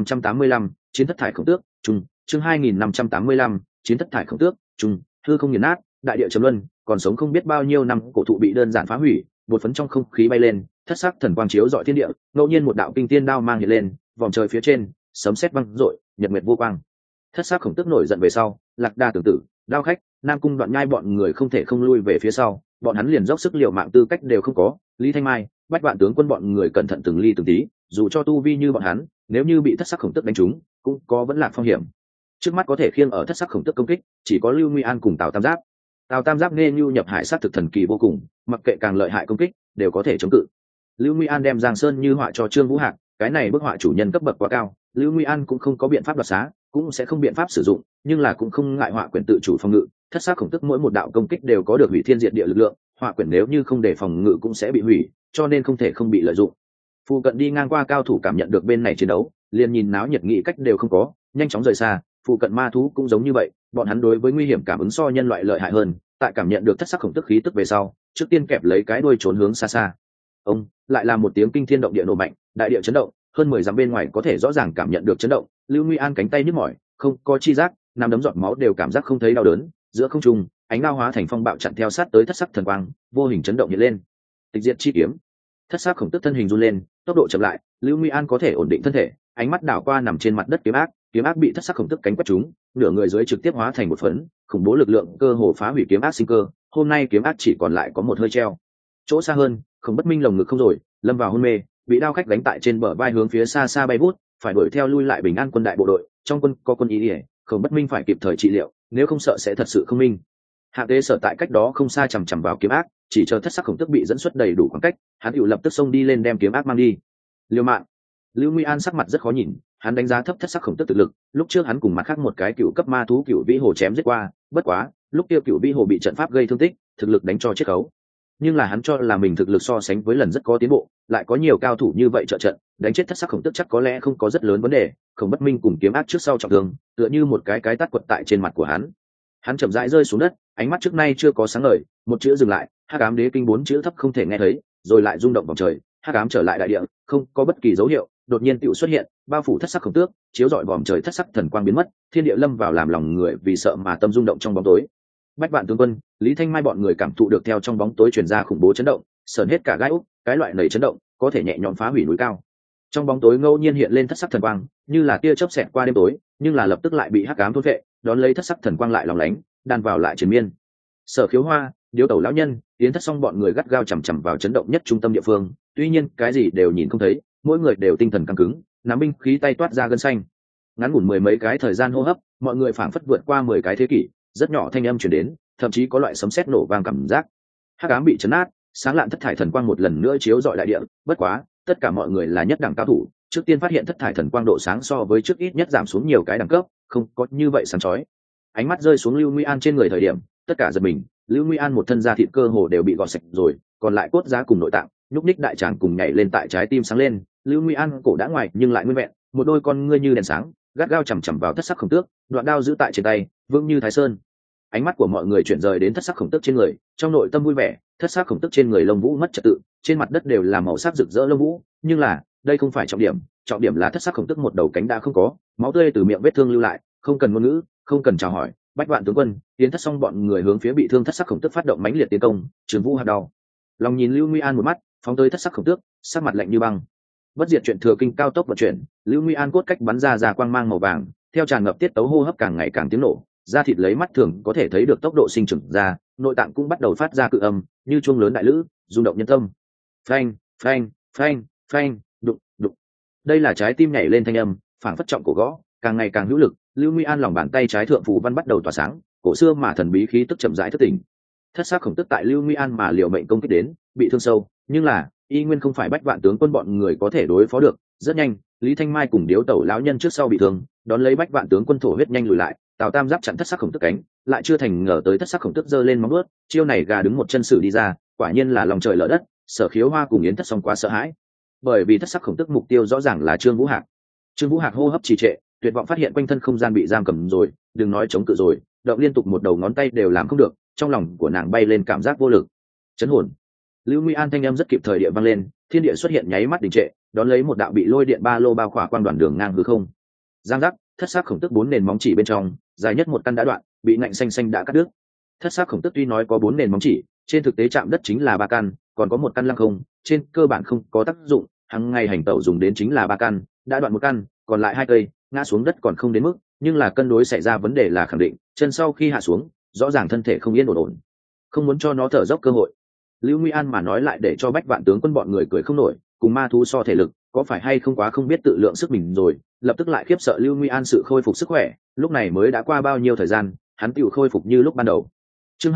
2585, chiến thất thải khổng tước, trung. Chương 2585, chiến thất thải khổng tước, trung. Hư không nghiền nát, đại địa trầm luân, còn sống không biết bao nhiêu năm cổ thụ bị đơn giản phá hủy, bột phấn trong không khí bay lên, thất sắc thần quang chiếu rọi thiên địa, ngẫu nhiên một đạo kinh thiên đao mang hiện lên, vòng trời phía trên, sấm sét vang rội, nhật nguyệt vô quang. Thất sắc khổng tước nổi giận về sau, lạc đà tưởng tử, đao khách, nam cung đoạn nhai bọn người không thể không lui về phía sau, bọn hắn liền dốc sức liều mạng tư cách đều không có. Lý Thanh Mai, bách vạn tướng quân bọn người cẩn thận từng ly từng tí, dù cho tu vi như bọn hắn, nếu như bị thất sắc khổng tước đánh trúng, cũng có vẫn lạc phong hiểm. Trước mắt có thể khiêng ở thất sắc khổng tước công kích, chỉ có Lưu Nguy An cùng Tào Tam Giáp. Tào Tam Giáp nghe nhu nhập hải sát thực thần kỳ vô cùng, mặc kệ càng lợi hại công kích, đều có thể chống cự. Lưu Nguy An đem Giang Sơn Như họa cho Trương Vũ Hạc, cái này bức họa chủ nhân cấp bậc quá cao, Lưu Nguy An cũng không có biện pháp đoạt xá, cũng sẽ không biện pháp sử dụng, nhưng là cũng không ngại họa quyển tự chủ phòng ngự. Thất sắc khổng tước mỗi một đạo công kích đều có được hủy thiên diệt địa lực lượng, họa quyển nếu như không để phòng ngự cũng sẽ bị hủy, cho nên không thể không bị lợi dụng. Phu cận đi ngang qua cao thủ cảm nhận được bên này chiến đấu, liền nhìn náo nhiệt nghị cách đều không có, nhanh chóng rời xa. Phụ cận ma thú cũng giống như vậy, bọn hắn đối với nguy hiểm cảm ứng so nhân loại lợi hại hơn, tại cảm nhận được thất sắc khổng tước khí tức về sau, trước tiên kẹp lấy cái đuôi trốn hướng xa xa. Ông lại là một tiếng kinh thiên động địa nổ mạnh, đại địa chấn động, hơn 10 dặm bên ngoài có thể rõ ràng cảm nhận được chấn động. Lưu Nguy An cánh tay nhức mỏi, không có chi giác, nằm đấm giọt máu đều cảm giác không thấy đau đớn. Giữa không trung, ánh đao hóa thành phong bạo chặn theo sát tới thất sắc thần quang, vô hình chấn động hiện lên. Tịch diệt chi kiếm. Thất sắc khổng tước thân hình run lên, tốc độ chậm lại, Lưu Nguy An có thể ổn định thân thể, ánh mắt đảo qua nằm trên mặt đất kiếm ác bị thất sắc khổng tước cánh quét trúng, nửa người dưới trực tiếp hóa thành một phấn, khủng bố lực lượng cơ hồ phá hủy kiếm ác sinh cơ. Hôm nay kiếm ác chỉ còn lại có một hơi treo. Chỗ xa hơn, Khổng Bất Minh lồng ngực không rồi, lâm vào hôn mê, bị đao khách đánh tại trên bờ vai hướng phía xa xa bay vút, phải đuổi theo lui lại bình an quân đại bộ đội. Trong quân có quân y ỉa, Khổng Bất Minh phải kịp thời trị liệu, nếu không sợ sẽ thật sự không minh. Hạ Tế Sở tại cách đó không xa chằm chằm vào kiếm ác, chỉ chờ thất sắc khổng tước bị dẫn xuất đầy đủ khoảng cách, hắn hữu lập tức xông đi lên đem kiếm ác mang đi. Liêu mạng. Lưu Nguy An sắc mặt rất khó nhìn, hắn đánh giá thấp thất sắc khổng tước thực lực. Lúc trước hắn cùng mặt khác một cái cựu cấp ma thú Cựu Vĩ Hồ chém giết qua, bất quá lúc kia Cựu Vĩ Hồ bị trận pháp gây thương tích, thực lực đánh cho chết khấu. Nhưng là hắn cho là mình thực lực so sánh với lần rất có tiến bộ, lại có nhiều cao thủ như vậy trợ trận, đánh chết thất sắc khổng tước chắc có lẽ không có rất lớn vấn đề. Khổng Bất Minh cùng kiếm ác trước sau trọng thương, tựa như một cái tát quật tại trên mặt của hắn. Hắn chậm rãi rơi xuống đất, ánh mắt trước nay chưa có sáng ngời, một chữ dừng lại, hắc ám đế kinh 4 chữ thấp không thể nghe thấy, rồi lại rung động vòng trời, hắc ám trở lại đại địa, không có bất kỳ dấu hiệu, đột nhiên tựu xuất hiện, bao phủ thất sắc khổng tước, chiếu rọi vòm trời thất sắc thần quang biến mất, thiên địa lâm vào làm lòng người vì sợ mà tâm rung động trong bóng tối. Bách Vạn tướng quân, Lý Thanh Mai bọn người cảm thụ được theo trong bóng tối truyền ra khủng bố chấn động, sờn hết cả gai úc, cái loại nảy chấn động có thể nhẹ nhõm phá hủy núi cao. Trong bóng tối ngẫu nhiên hiện lên thất sắc thần quang, như là tia chớp xẹt qua đêm tối, nhưng là lập tức lại bị hắc ám thôn phệ, đón lấy thất sắc thần quang lại lóng lánh, đan vào lại triền miên. Sở Khiếu Hoa, Điếu Tẩu lão nhân, Yến Thất Song bọn người gắt gao chằm chằm vào chấn động nhất trung tâm địa phương, tuy nhiên cái gì đều nhìn không thấy, mỗi người đều tinh thần căng cứng, nắm binh khí tay toát ra gân xanh. Ngắn ngủn mười mấy cái thời gian hô hấp, mọi người phảng phất vượt qua 10 cái thế kỷ, rất nhỏ thanh âm truyền đến, thậm chí có loại sấm sét nổ vang cảm giác. Hắc ám bị chấn át, sáng lạn thất thải thần quang một lần nữa chiếu rọi đại địa, bất quá, tất cả mọi người là nhất đẳng cao thủ, trước tiên phát hiện thất thải thần quang độ sáng so với trước ít nhất giảm xuống nhiều cái đẳng cấp, không có như vậy sáng chói. Ánh mắt rơi xuống Lưu Nguy An trên người thời điểm, tất cả giật mình, Lưu Nguy An một thân da thịt cơ hồ đều bị gọt sạch rồi, còn lại cốt giá cùng nội tạng, nhúc ních đại tràng cùng nhảy lên tại trái tim sáng lên, Lưu Nguy An cổ đã ngoài nhưng lại nguyên vẹn, một đôi con ngươi như đèn sáng, gắt gao chằm chằm vào thất sắc khổng tước, đoạn đao giữ tại trên tay, vững như Thái Sơn. Ánh mắt của mọi người chuyển rời đến thất sắc khổng tước trên người, trong nội tâm vui vẻ, thất sắc khổng tước trên người lông vũ mất trật tự, trên mặt đất đều là màu sắc rực rỡ lông vũ, nhưng là, đây không phải trọng điểm là thất sắc khổng tước một đầu cánh đã không có, máu tươi từ miệng vết thương lưu lại, không cần ngôn ngữ, không cần chào hỏi. Bách Vạn tướng quân, Yến Thất Song bọn người hướng phía bị thương thất sắc khổng tước phát động mãnh liệt tiến công, Trường Vũ hạt đau. Lòng nhìn Lưu Nguy An một mắt, phóng tới thất sắc khổng tước, sắc mặt lạnh như băng. Bất diệt chuyện thừa kinh cao tốc vận chuyển, Lưu Nguy An cốt cách bắn ra quang mang màu vàng, theo tràn ngập tiết tấu hô hấp càng ngày càng tiếng nổ, da thịt lấy mắt thường có thể thấy được tốc độ sinh trưởng ra, nội tạng cũng bắt đầu phát ra cự âm, như chuông lớn đại lữ, rung động nhân tâm. Phanh, phanh, phanh, phanh, đụng, đụng. Đây là trái tim nhảy lên thanh âm, phảng phất trọng cổ gõ, càng ngày càng hữu lực. Lưu Nguy An lòng bàn tay trái thượng phù văn bắt đầu tỏa sáng, cổ xưa mà thần bí khí tức chậm rãi thức tỉnh. Thất sắc khổng tức tại Lưu Nguy An mà liều mệnh công kích đến, bị thương sâu, nhưng là y nguyên không phải Bách Vạn tướng quân bọn người có thể đối phó được. Rất nhanh, Lý Thanh Mai cùng Điếu Tẩu lão nhân trước sau bị thương, đón lấy Bách Vạn tướng quân thổ huyết nhanh lùi lại, Tào Tam giáp chặn thất sắc khổng tức cánh, lại chưa thành ngờ tới thất sắc khổng tức giơ lên móng vuốt, chiêu này gà đứng một chân sử đi ra, quả nhiên là lòng trời lở đất. Sở Khiếu Hoa cùng Yến Thất Song quá sợ hãi, bởi vì thất sắc khổng tức mục tiêu rõ ràng là Trương Vũ Hạc. Trương Vũ Hạc hô hấp trì trệ, tuyệt vọng phát hiện quanh thân không gian bị giam cầm rồi, đừng nói chống cự rồi, động liên tục một đầu ngón tay đều làm không được, trong lòng của nàng bay lên cảm giác vô lực. Chấn hồn. Lưu Nguy An thanh âm rất kịp thời địa vang lên, thiên địa xuất hiện nháy mắt đình trệ, đón lấy một đạo bị lôi điện ba lô bao khỏa quang đoàn đường ngang hư không. Giang giác, thất sắc khổng tức 4 nền móng chỉ bên trong, dài nhất một căn đã đoạn, bị ngạnh xanh xanh đã cắt đứt. Thất sắc khổng tức tuy nói có 4 nền móng chỉ, trên thực tế chạm đất chính là 3 căn, còn có một căn lăng không, trên cơ bản không có tác dụng, hàng ngày hành tẩu dùng đến chính là 3 căn, đã đoạn một căn, còn lại 2 cây, ngã xuống đất còn không đến mức, nhưng là cân đối xảy ra vấn đề là khẳng định, chân sau khi hạ xuống, rõ ràng thân thể không yên ổn, không muốn cho nó thở dốc cơ hội. Lưu Nguy An mà nói lại để cho Bách Vạn tướng quân bọn người cười không nổi, cùng ma thú so thể lực, có phải hay không quá không biết tự lượng sức mình rồi, lập tức lại khiếp sợ Lưu Nguy An sự khôi phục sức khỏe, lúc này mới đã qua bao nhiêu thời gian, hắn tựu khôi phục như lúc ban đầu. Chương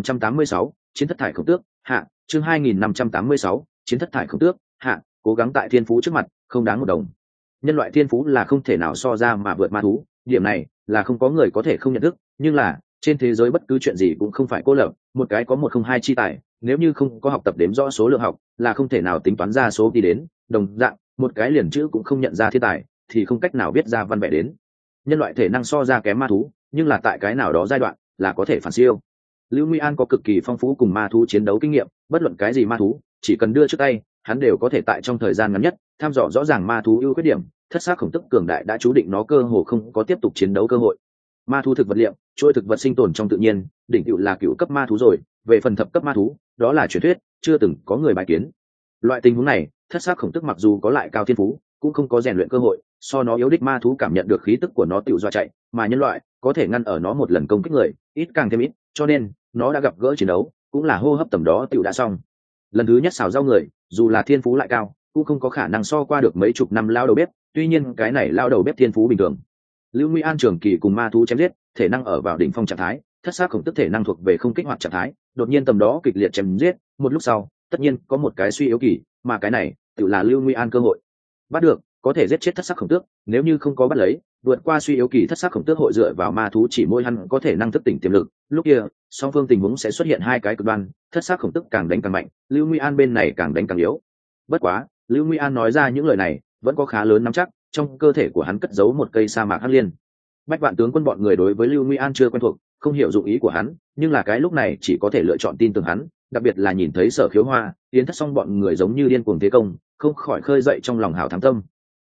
2586, chiến thất thải khổng tước, hạ, chương 2586, chiến thất thải khổng tước, hạ, cố gắng tại thiên phú trước mặt, không đáng một đồng. Nhân loại thiên phú là không thể nào so ra mà vượt ma thú, điểm này là không có người có thể không nhận thức, nhưng là trên thế giới bất cứ chuyện gì cũng không phải cô lập, một cái có 102 chi tài, nếu như không có học tập đếm rõ số lượng học, là không thể nào tính toán ra số đi đến, đồng dạng, một cái liền chữ cũng không nhận ra thiên tài, thì không cách nào viết ra văn vẽ đến. Nhân loại thể năng so ra kém ma thú, nhưng là tại cái nào đó giai đoạn, là có thể phản siêu. Lưu Nguy An có cực kỳ phong phú cùng ma thú chiến đấu kinh nghiệm, bất luận cái gì ma thú, chỉ cần đưa trước tay, hắn đều có thể tại trong thời gian ngắn nhất, thăm dò rõ ràng ma thú ưu khuyết điểm, thất sắc khổng tức cường đại đã chú định nó cơ hồ không có tiếp tục chiến đấu cơ hội. Ma thú thực vật liệu, chuỗi thực vật sinh tồn trong tự nhiên, đỉnh cựu là cựu cấp ma thú rồi, về phần thập cấp ma thú, đó là truyền thuyết, chưa từng có người bài kiến. Loại tình huống này, thất sắc khổng tức mặc dù có lại cao thiên phú, cũng không có rèn luyện cơ hội, so nó yếu đích ma thú cảm nhận được khí tức của nó tự dọa chạy, mà nhân loại có thể ngăn ở nó một lần công kích người, ít càng thêm ít, cho nên nó đã gặp gỡ chiến đấu, cũng là hô hấp tầm đó tự đã xong. Lần thứ nhất xào rau người, dù là thiên phú lại cao, cũng không có khả năng so qua được mấy chục năm lao đầu bếp, tuy nhiên cái này lao đầu bếp thiên phú bình thường. Lưu Nguy An trường kỳ cùng ma thú chém giết, thể năng ở vào đỉnh phong trạng thái, thất sắc khổng tức thể năng thuộc về không kích hoạt trạng thái, đột nhiên tầm đó kịch liệt chém giết, một lúc sau, tất nhiên có một cái suy yếu kỳ, mà cái này tự là Lưu Nguy An cơ hội. Bắt được, có thể giết chết thất sắc khổng tước, nếu như không có bắt lấy, vượt qua suy yếu kỳ thất sắc khổng tước hội dựa vào ma thú chỉ môi hắn có thể năng thức tỉnh tiềm lực, lúc kia, song phương tình huống sẽ xuất hiện hai cái cực đoan, thất sắc khổng tước càng đánh càng mạnh, Lưu Nguy An bên này càng đánh càng yếu. Bất quá, Lưu Nguy An nói ra những lời này, vẫn có khá lớn nắm chắc, trong cơ thể của hắn cất giấu một cây sa mạc hắc liên. Bách Vạn tướng quân bọn người đối với Lưu Nguy An chưa quen thuộc, không hiểu dụng ý của hắn, nhưng là cái lúc này chỉ có thể lựa chọn tin tưởng hắn, đặc biệt là nhìn thấy Sở Khiếu Hoa, Yến Thất Song bọn người giống như điên cuồng thế công, không khỏi khơi dậy trong lòng hảo thắng tâm.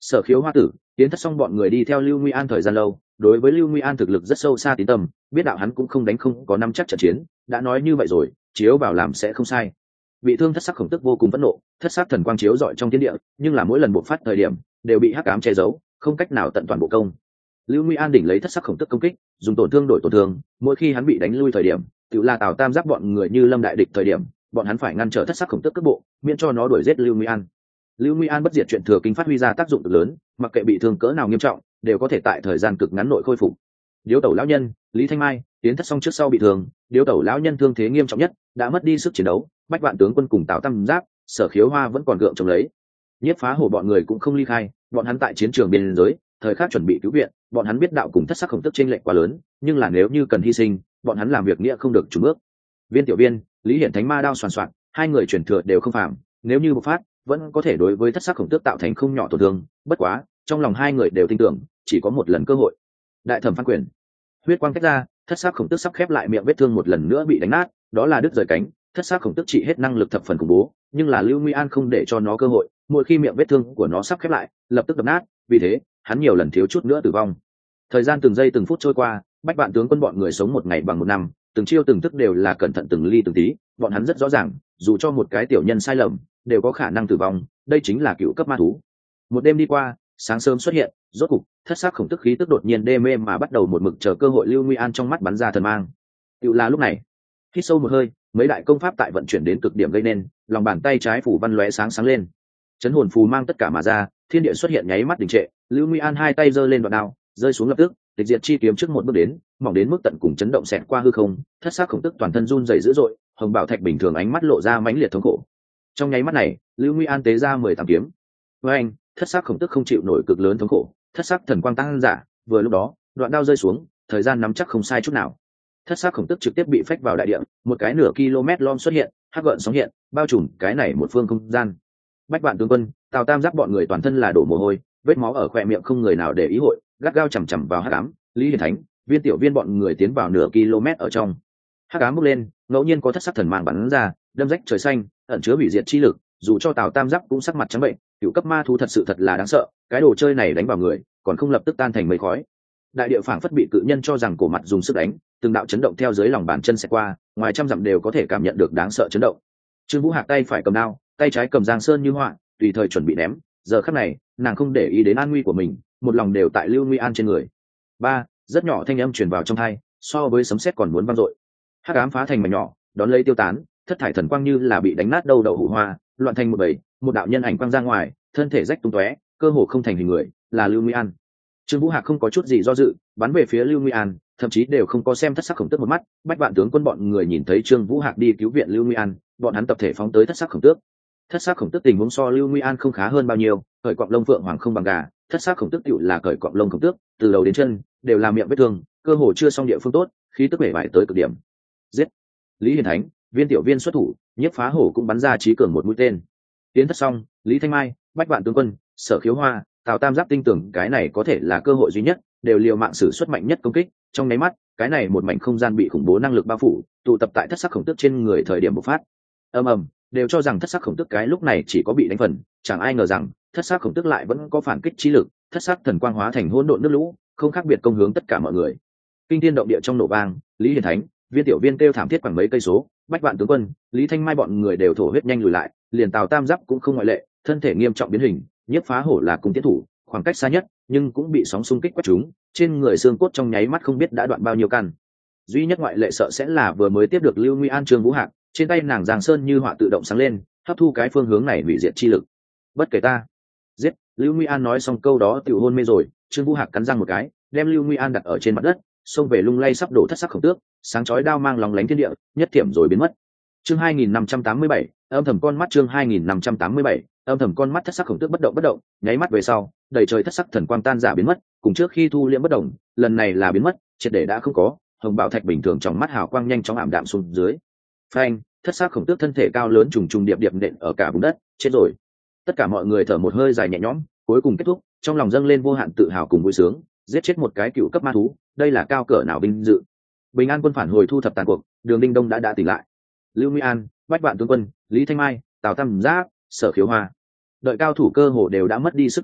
Sở Khiếu Hoa tử, Tiến Thất Song bọn người đi theo Lưu Nguy An thời gian lâu, đối với Lưu Nguy An thực lực rất sâu xa tín tâm, biết đạo hắn cũng không đánh không có nắm chắc trận chiến, đã nói như vậy rồi, chiếu vào làm sẽ không sai. Bị thương Thất Sắc Khổng Tức vô cùng phẫn nộ, thất sắc thần quang chiếu rọi trong thiên địa, nhưng là mỗi lần bộc phát thời điểm đều bị hắc ám che giấu, không cách nào tận toàn bộ công. Lưu Nguy An đỉnh lấy Thất Sắc Khổng Tức công kích, dùng tổn thương đổi tổn thương, mỗi khi hắn bị đánh lui thời điểm, tự là Tào Tam Giác bọn người như lâm đại địch thời điểm, bọn hắn phải ngăn trở Thất Sắc Khổng Tức cước bộ, miễn cho nó đuổi giết Lưu Nguy An. Lưu Nguy An bất diệt chuyện thừa kinh phát huy ra tác dụng cực lớn, mặc kệ bị thương cỡ nào nghiêm trọng, đều có thể tại thời gian cực ngắn nội khôi phục. Điếu Tẩu lão nhân, Lý Thanh Mai, Tiến Thất Song trước sau bị thương, Điếu Tẩu lão nhân thương thế nghiêm trọng nhất, đã mất đi sức chiến đấu, Bách Vạn tướng quân cùng Tào Tam Giác, Sở Khiếu Hoa vẫn còn gượng chống lấy. Nhiếp Phá Hổ bọn người cũng không ly khai, bọn hắn tại chiến trường biên giới, thời khắc chuẩn bị cứu viện, bọn hắn biết đạo cùng Thất Sắc Khổng Tức chênh lệch quá lớn, nhưng là nếu như cần hy sinh, bọn hắn làm việc nghĩa không được chùn bước. Viên Tiểu Viên, Lý Hiển Thánh ma đao xoàn xoạc, hai người chuyển thừa đều không phạm, nếu như bộc phát, vẫn có thể đối với Thất Sắc Khổng Tước tạo thành không nhỏ tổn thương, bất quá, trong lòng hai người đều tin tưởng, chỉ có một lần cơ hội. Đại Thẩm Phan Quyền, huyết quang tách ra, Thất Sắc Khổng Tước sắp khép lại miệng vết thương một lần nữa bị đánh nát, đó là đứt rời cánh, Thất Sắc Khổng Tước trị hết năng lực thập phần khủng bố, nhưng là Lưu Nguy An không để cho nó cơ hội, mỗi khi miệng vết thương của nó sắp khép lại, lập tức đập nát, vì thế, hắn nhiều lần thiếu chút nữa tử vong. Thời gian từng giây từng phút trôi qua, Bách Vạn tướng quân bọn người sống một ngày bằng một năm, từng chiêu từng thức đều là cẩn thận từng ly từng tí, bọn hắn rất rõ ràng, dù cho một cái tiểu nhân sai lầm, đều có khả năng tử vong, đây chính là cựu cấp ma thú. Một đêm đi qua, sáng sớm xuất hiện, rốt cục, Thất Sắc Khổng Tức khí tức đột nhiên đê mê mà bắt đầu một mực chờ cơ hội. Lưu Nguy An trong mắt bắn ra thần mang. Tựu là lúc này, hít sâu một hơi, mấy đại công pháp tại vận chuyển đến cực điểm gây nên, lòng bàn tay trái phủ văn lóe sáng sáng lên, chấn hồn phù mang tất cả mà ra, thiên địa xuất hiện nháy mắt đình trệ. Lưu Nguy An hai tay giơ lên đoạn đao, rơi xuống lập tức, tịch diệt chi kiếm trước một bước đến, mỏng đến mức tận cùng chấn động xẹt qua hư không. Thất Sắc Khổng Tức toàn thân run rẩy dữ dội, hồng bảo thạch bình thường ánh mắt lộ ra mãnh liệt thống khổ. Trong nháy mắt này, Lưu Nguy An tế ra 18 kiếm. Với anh, Thất Sắc Khổng Tức không chịu nổi cực lớn thống khổ, thất sắc thần quang tăng giả, vừa lúc đó, đoạn đao rơi xuống, thời gian nắm chắc không sai chút nào. Thất Sắc Khổng Tức trực tiếp bị phách vào đại địa, một cái nửa km lom xuất hiện, hắc gợn sóng hiện, bao trùm cái này một phương không gian. Bách Vạn tướng quân, Tào Tam Giác bọn người toàn thân là đổ mồ hôi, vết máu ở khóe miệng không người nào để ý hội, gắt gao chằm chằm vào hắc ám. Lý Hiển Thánh, Viên Tiểu Viên bọn người tiến vào nửa km ở trong. Hắc ám bốc lên, ngẫu nhiên có thất sắc thần mang bắn ra, đâm rách trời xanh, ẩn chứa hủy diệt chi lực, dù cho Tào Tam Giác cũng sắc mặt trắng bệnh, cựu cấp ma thú thật sự thật là đáng sợ, cái đồ chơi này đánh vào người, còn không lập tức tan thành mây khói. Đại địa phảng phất bị cự nhân cho rằng cổ mặt dùng sức đánh, từng đạo chấn động theo dưới lòng bàn chân sẽ qua, ngoài trăm dặm đều có thể cảm nhận được đáng sợ chấn động. Trương Vũ Hạc tay phải cầm đao, tay trái cầm giang sơn như họa, tùy thời chuẩn bị ném. Giờ khắc này, nàng không để ý đến an nguy của mình, một lòng đều tại Lưu Nguy An trên người. Ba, rất nhỏ thanh âm truyền vào trong tai, so với sấm sét còn muốn vang dội. Hắc ám phá thành mảnh nhỏ, đón lấy tiêu tán, thất thải thần quang như là bị đánh nát đầu đậu hũ hoa, loạn thành một bầy, một đạo nhân ảnh quang ra ngoài, thân thể rách tung tóe, cơ hồ không thành hình người, là Lưu Nguy An. Trương Vũ Hạc không có chút gì do dự, bắn về phía Lưu Nguy An, thậm chí đều không có xem Thất Sắc Khổng Tước một mắt. Bách Vạn tướng quân bọn người nhìn thấy Trương Vũ Hạc đi cứu viện Lưu Nguy An, bọn hắn tập thể phóng tới Thất Sắc Khổng Tước. Thất Sắc Khổng Tước tình huống so Lưu Nguy An không khá hơn bao nhiêu, cởi cọng lông phượng hoàng không bằng gà, Thất Sắc Khổng Tước tựu là cởi cọng lông khổng tước, từ đầu đến chân đều là miệng vết thương, cơ hồ chưa xong địa phương tốt, khí tức bể bại tới cực điểm. Giết! Lý Hiển Thánh, Viên Tiểu Viên xuất thủ, Nhiếp Phá Hổ cũng bắn ra chí cường một mũi tên. Tiến Thất Song, Lý Thanh Mai, Bách Vạn tướng quân, Sở Khiếu Hoa, Tào Tam Giác tin tưởng cái này có thể là cơ hội duy nhất, đều liều mạng sử xuất mạnh nhất công kích. Trong nháy mắt, cái này một mảnh không gian bị khủng bố năng lực bao phủ, tụ tập tại Thất Sắc Khổng Tước trên người thời điểm bộc phát. Ầm ầm, đều cho rằng Thất Sắc Khổng Tước cái lúc này chỉ có bị đánh phần, chẳng ai ngờ rằng Thất Sắc Khổng Tước lại vẫn có phản kích trí lực, thất sắc thần quang hóa thành hỗn độn nước lũ, không khác biệt công hướng tất cả mọi người. Kinh thiên động địa trong nổ vang, Lý Hiển Thánh, Viên Tiểu Viên kêu thảm thiết khoảng mấy cây số, Bách Vạn tướng quân, Lý Thanh Mai bọn người đều thổ huyết nhanh lùi lại, liền Tào Tam Giác cũng không ngoại lệ, thân thể nghiêm trọng biến hình. Nhiếp Phá Hổ là cung tiến thủ, khoảng cách xa nhất, nhưng cũng bị sóng xung kích quét trúng, trên người xương cốt trong nháy mắt không biết đã đoạn bao nhiêu căn. Duy nhất ngoại lệ sợ sẽ là vừa mới tiếp được Lưu Nguy An Trương Vũ Hạc, trên tay nàng giang sơn như họa tự động sáng lên, hấp thu cái phương hướng này hủy diệt chi lực. Bất kể ta, giết! Lưu Nguy An nói xong câu đó tiểu hôn mê rồi, Trương Vũ Hạc cắn răng một cái, đem Lưu Nguy An đặt ở trên mặt đất, xông về lung lay sắp đổ Thất Sắc Khổng Tước, sáng chói đao mang lóng lánh thiên địa, nhất thiểm rồi biến mất. Chương 2587, âm thầm con mắt. Chương 2587, âm thầm con mắt. Thất Sắc Khổng Tước bất động, nháy mắt về sau, đầy trời thất sắc thần quang tan giả biến mất, cùng trước khi thu liễm bất động, lần này là biến mất, triệt để đã không có. Hồng bảo thạch bình thường trong mắt hào quang nhanh chóng ảm đạm xuống dưới. Phanh, Thất Sắc Khổng Tước thân thể cao lớn trùng trùng điệp điệp nện ở cả vùng đất, chết rồi. Tất cả mọi người thở một hơi dài nhẹ nhõm, cuối cùng kết thúc, trong lòng dâng lên vô hạn tự hào cùng vui sướng, giết chết một cái cựu cấp ma thú, đây là cao cỡ nào vinh dự. Bình An quân phản hồi thu thập tàn cuộc, Đường Đinh Đông đã tỉnh lại. Lưu Nguy An, Bách Vạn tướng quân, Lý Thanh Mai, Tào Tam Giác, Sở Khiếu Hoa, đợi cao thủ cơ hồ đều đã mất đi sức chiến đấu,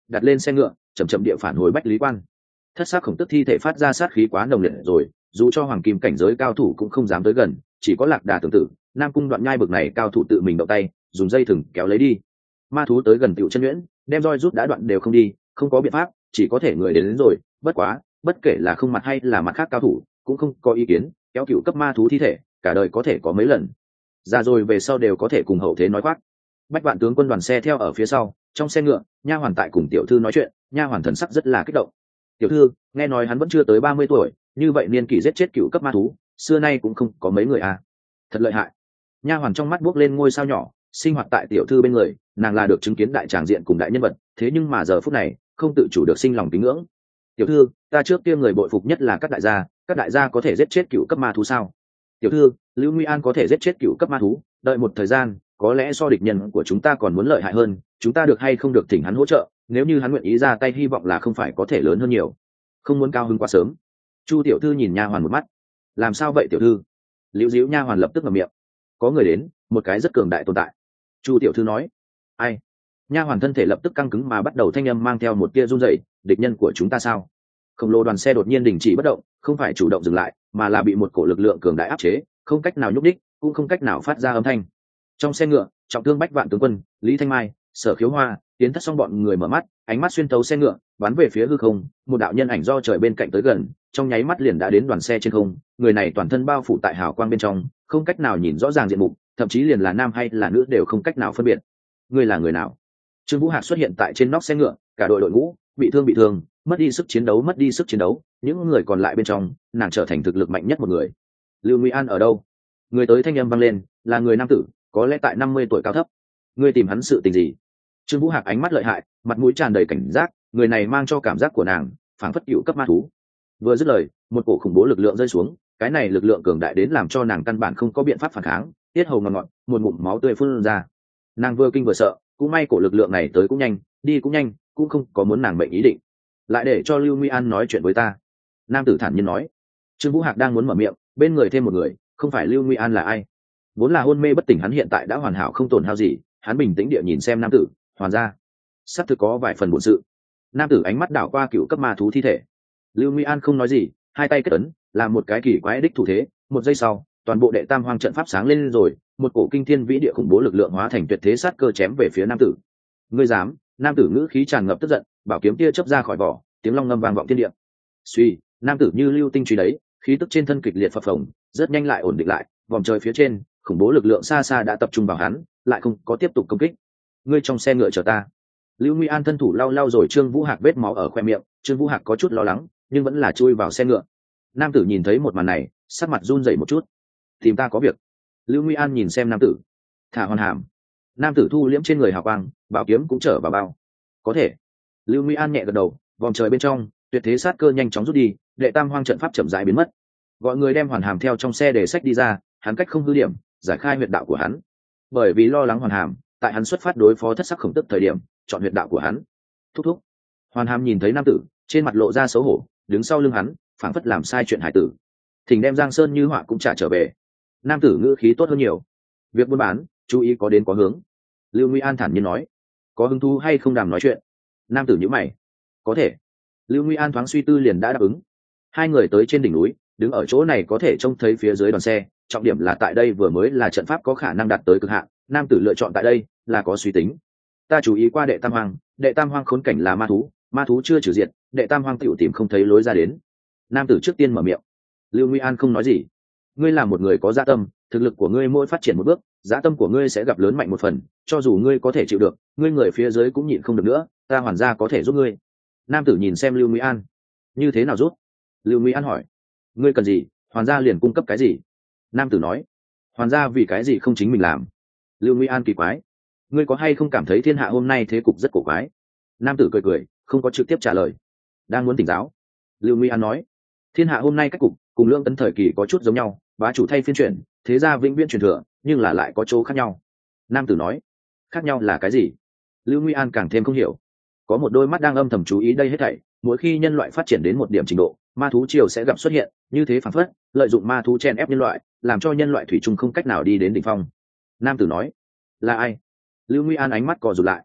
đặt lên xe ngựa chậm chậm địa phản hồi Bách Lý Quan. Thất xác khổng tức thi thể phát ra sát khí quá nồng liệt rồi, dù cho hoàng kim cảnh giới cao thủ cũng không dám tới gần, chỉ có Lạc Đà Tưởng Tử, Nam Cung Đoạn Nhai bực này cao thủ tự mình động tay dùng dây thừng kéo lấy đi. Ma thú tới gần Tiểu Chân Nhuyễn, đem roi rút đã đoạn đều không đi, không có biện pháp, chỉ có thể người đến rồi. Bất quá, bất kể là không mặt hay là mặt khác cao thủ cũng không có ý kiến, kéo cựu cấp ma thú thi thể cả đời có thể có mấy lần, ra rồi về sau đều có thể cùng hậu thế nói khoác. Bách Vạn tướng quân đoàn xe theo ở phía sau, trong xe ngựa nha hoàn tại cùng tiểu thư nói chuyện, nha hoàn thần sắc rất là kích động. Tiểu thư, nghe nói hắn vẫn chưa tới 30 tuổi, như vậy niên kỷ giết chết cựu cấp ma thú xưa nay cũng không có mấy người à. Thật lợi hại. Nha hoàn trong mắt buốc lên ngôi sao nhỏ, sinh hoạt tại tiểu thư bên người, nàng là được chứng kiến đại tràng diện cùng đại nhân vật, thế nhưng mà giờ phút này không tự chủ được sinh lòng kính ngưỡng. Tiểu thư, ta trước kia người bội phục nhất là các đại gia có thể giết chết cựu cấp ma thú sao? Tiểu thư, Lưu Nguy An có thể giết chết cựu cấp ma thú, đợi một thời gian có lẽ so địch nhân của chúng ta còn muốn lợi hại hơn, chúng ta được hay không được thỉnh hắn hỗ trợ, nếu như hắn nguyện ý ra tay hy vọng là không phải có thể lớn hơn nhiều, không muốn cao hứng quá sớm. Chu tiểu thư nhìn nha hoàn một mắt. Làm sao vậy tiểu thư? Liễu Diễu nha hoàn lập tức mở miệng. Có người đến, một cái rất cường đại tồn tại. Chu tiểu thư nói. Ai? Nha hoàn thân thể lập tức căng cứng mà bắt đầu thanh âm mang theo một tia run rẩy. Địch nhân của chúng ta sao? Khổng lồ đoàn xe đột nhiên đình chỉ bất động, không phải chủ động dừng lại mà là bị một cổ lực lượng cường đại áp chế, không cách nào nhúc đích, cũng không cách nào phát ra âm thanh. Trong xe ngựa, trọng thương Bách Vạn tướng quân, Lý Thanh Mai, Sở Khiếu Hoa, Tiến Thất xong bọn người mở mắt, ánh mắt xuyên tấu xe ngựa bắn về phía hư không, một đạo nhân ảnh do trời bên cạnh tới gần, trong nháy mắt liền đã đến đoàn xe trên không. Người này toàn thân bao phủ tại hào quang bên trong, không cách nào nhìn rõ ràng diện mục, thậm chí liền là nam hay là nữ đều không cách nào phân biệt. Người là người nào? Trương Vũ Hạc xuất hiện tại trên nóc xe ngựa, cả đội ngũ bị thương, mất đi sức chiến đấu, những người còn lại bên trong, nàng trở thành thực lực mạnh nhất một người. Lưu Nguy An ở đâu? Người tới thanh âm vang lên, là người nam tử, có lẽ tại 50 tuổi cao thấp. Ngươi tìm hắn sự tình gì? Trương Vũ Hạc ánh mắt lợi hại, mặt mũi tràn đầy cảnh giác, người này mang cho cảm giác của nàng phảng phất cựu cấp ma thú. Vừa dứt lời, một cổ khủng bố lực lượng rơi xuống, cái này lực lượng cường đại đến làm cho nàng căn bản không có biện pháp phản kháng, tiết hầu ngọt ngọt, một ngụm máu tươi phun ra. Nàng vừa kinh vừa sợ, cũng may cổ lực lượng này tới cũng nhanh, đi cũng nhanh, cũng không có muốn nàng mệnh ý định. Lại để cho Lưu Nguy An nói chuyện với ta. Nam tử thản nhiên nói. Trương Vũ Hạc đang muốn mở miệng, bên người thêm một người, không phải Lưu Nguy An là ai? Vốn là hôn mê bất tỉnh hắn hiện tại đã hoàn hảo không tổn hao gì, hắn bình tĩnh địa nhìn xem nam tử, hoàn ra sắp thực có vài phần bổn sự. Nam tử ánh mắt đảo qua cựu cấp ma thú thi thể. Lưu Nguy An không nói gì, hai tay kết ấn, làm một cái kỳ quái đích thủ thế. Một giây sau, toàn bộ đệ tam hoang trận pháp sáng lên rồi, một cổ kinh thiên vĩ địa khủng bố lực lượng hóa thành tuyệt thế sát cơ chém về phía nam tử. Ngươi dám? Nam tử ngữ khí tràn ngập tức giận, bảo kiếm kia chớp ra khỏi vỏ, tiếng long ngâm vang vọng thiên địa. Suy, nam tử như lưu tinh truy đấy, khí tức trên thân kịch liệt phập phồng, rất nhanh lại ổn định lại. Vòng trời phía trên, khủng bố lực lượng xa xa đã tập trung vào hắn, lại không có tiếp tục công kích. Ngươi trong xe ngựa chờ ta. Lưu Nguy An thân thủ lau lau rồi Trương Vũ Hạc vết máu ở khoe miệng. Trương Vũ Hạc có chút lo lắng, nhưng vẫn là chui vào xe ngựa. Nam tử nhìn thấy một màn này, sắc mặt run rẩy một chút. Tìm ta có việc. Lưu Nguy An nhìn xem nam tử, thả hoàn hàm. Nam tử thu liễm trên người hào quang, bảo kiếm cũng trở vào bao. Có thể. Lưu Nguy An nhẹ gật đầu, vòng trời bên trong, tuyệt thế sát cơ nhanh chóng rút đi, đệ tam hoang trận pháp chậm rãi biến mất. Gọi người đem hoàn hàm theo trong xe để sách đi ra, hắn cách không hư điểm, giải khai huyệt đạo của hắn. Bởi vì lo lắng hoàn hàm, tại hắn xuất phát đối phó thất sắc khổng tức thời điểm, chọn huyệt đạo của hắn. Thúc thúc. Hoàn hàm nhìn thấy nam tử, trên mặt lộ ra xấu hổ, đứng sau lưng hắn, phảng phất làm sai chuyện hải tử. Thỉnh đem Giang Sơn Như Họa cũng trả trở về. Nam tử ngữ khí tốt hơn nhiều. Việc buôn bán, chú ý có đến có hướng. Lưu Nguy An thản nhiên nói. Có hứng thú hay không đàm nói chuyện? Nam tử nhíu mày. Có thể. Lưu Nguy An thoáng suy tư liền đã đáp ứng. Hai người tới trên đỉnh núi, đứng ở chỗ này có thể trông thấy phía dưới đoàn xe, trọng điểm là tại đây vừa mới là trận pháp có khả năng đạt tới cực hạn. Nam tử lựa chọn tại đây là có suy tính. Ta chú ý qua đệ tam hoang khốn cảnh là ma thú chưa trừ diệt, đệ tam hoang tiểu tìm không thấy lối ra đến. Nam tử trước tiên mở miệng. Lưu Nguy An không nói gì. Ngươi là một người có dạ tâm, thực lực của ngươi mỗi phát triển một bước, dạ tâm của ngươi sẽ gặp lớn mạnh một phần, cho dù ngươi có thể chịu được, ngươi người phía dưới cũng nhịn không được nữa, ta hoàn gia có thể giúp ngươi. Nam tử nhìn xem Lưu Nguy An. Như thế nào giúp? Lưu Nguy An hỏi. Ngươi cần gì, hoàn gia liền cung cấp cái gì. Nam tử nói. Hoàn gia vì cái gì không chính mình làm? Lưu Nguy An kỳ quái. Ngươi có hay không cảm thấy thiên hạ hôm nay thế cục rất cổ quái? Nam tử cười cười, không có trực tiếp trả lời. Đang muốn tỉnh giáo. Lưu Nguy An nói. Thiên hạ hôm nay cách cục cùng Lương Tấn thời kỳ có chút giống nhau, bá chủ thay phiên chuyển, thế gia vĩnh viễn truyền thừa, nhưng là lại có chỗ khác nhau. Nam tử nói. Khác nhau là cái gì? Lưu Nguy An càng thêm không hiểu. Có một đôi mắt đang âm thầm chú ý đây hết thảy, mỗi khi nhân loại phát triển đến một điểm trình độ, ma thú triều sẽ gặp xuất hiện, như thế phản phất, lợi dụng ma thú chen ép nhân loại, làm cho nhân loại thủy chung không cách nào đi đến đỉnh phong. Nam tử nói. Là ai? Lưu Nguy An ánh mắt co rụt lại.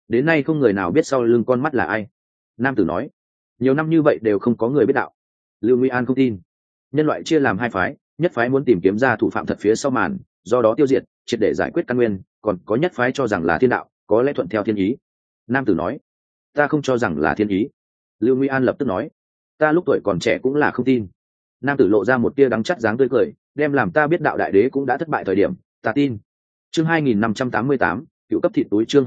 đến nay không người nào biết sau lưng con mắt là ai. Nam tử nói, nhiều năm như vậy đều không có người biết đạo. Lưu Nguy An không tin. Nhân loại chia làm hai phái, nhất phái muốn tìm kiếm ra thủ phạm thật phía sau màn, do đó tiêu diệt, triệt để giải quyết căn nguyên, còn có nhất phái cho rằng là thiên đạo, có lẽ thuận theo thiên ý. Nam tử nói, ta không cho rằng là thiên ý. Lưu Nguy An lập tức nói, ta lúc tuổi còn trẻ cũng là không tin. Nam tử lộ ra một tia đắng chắt dáng tươi cười, đem làm ta biết đạo đại đế cũng đã thất bại thời điểm, ta tin. Chương 2588, cựu cấp thịt túi. Chương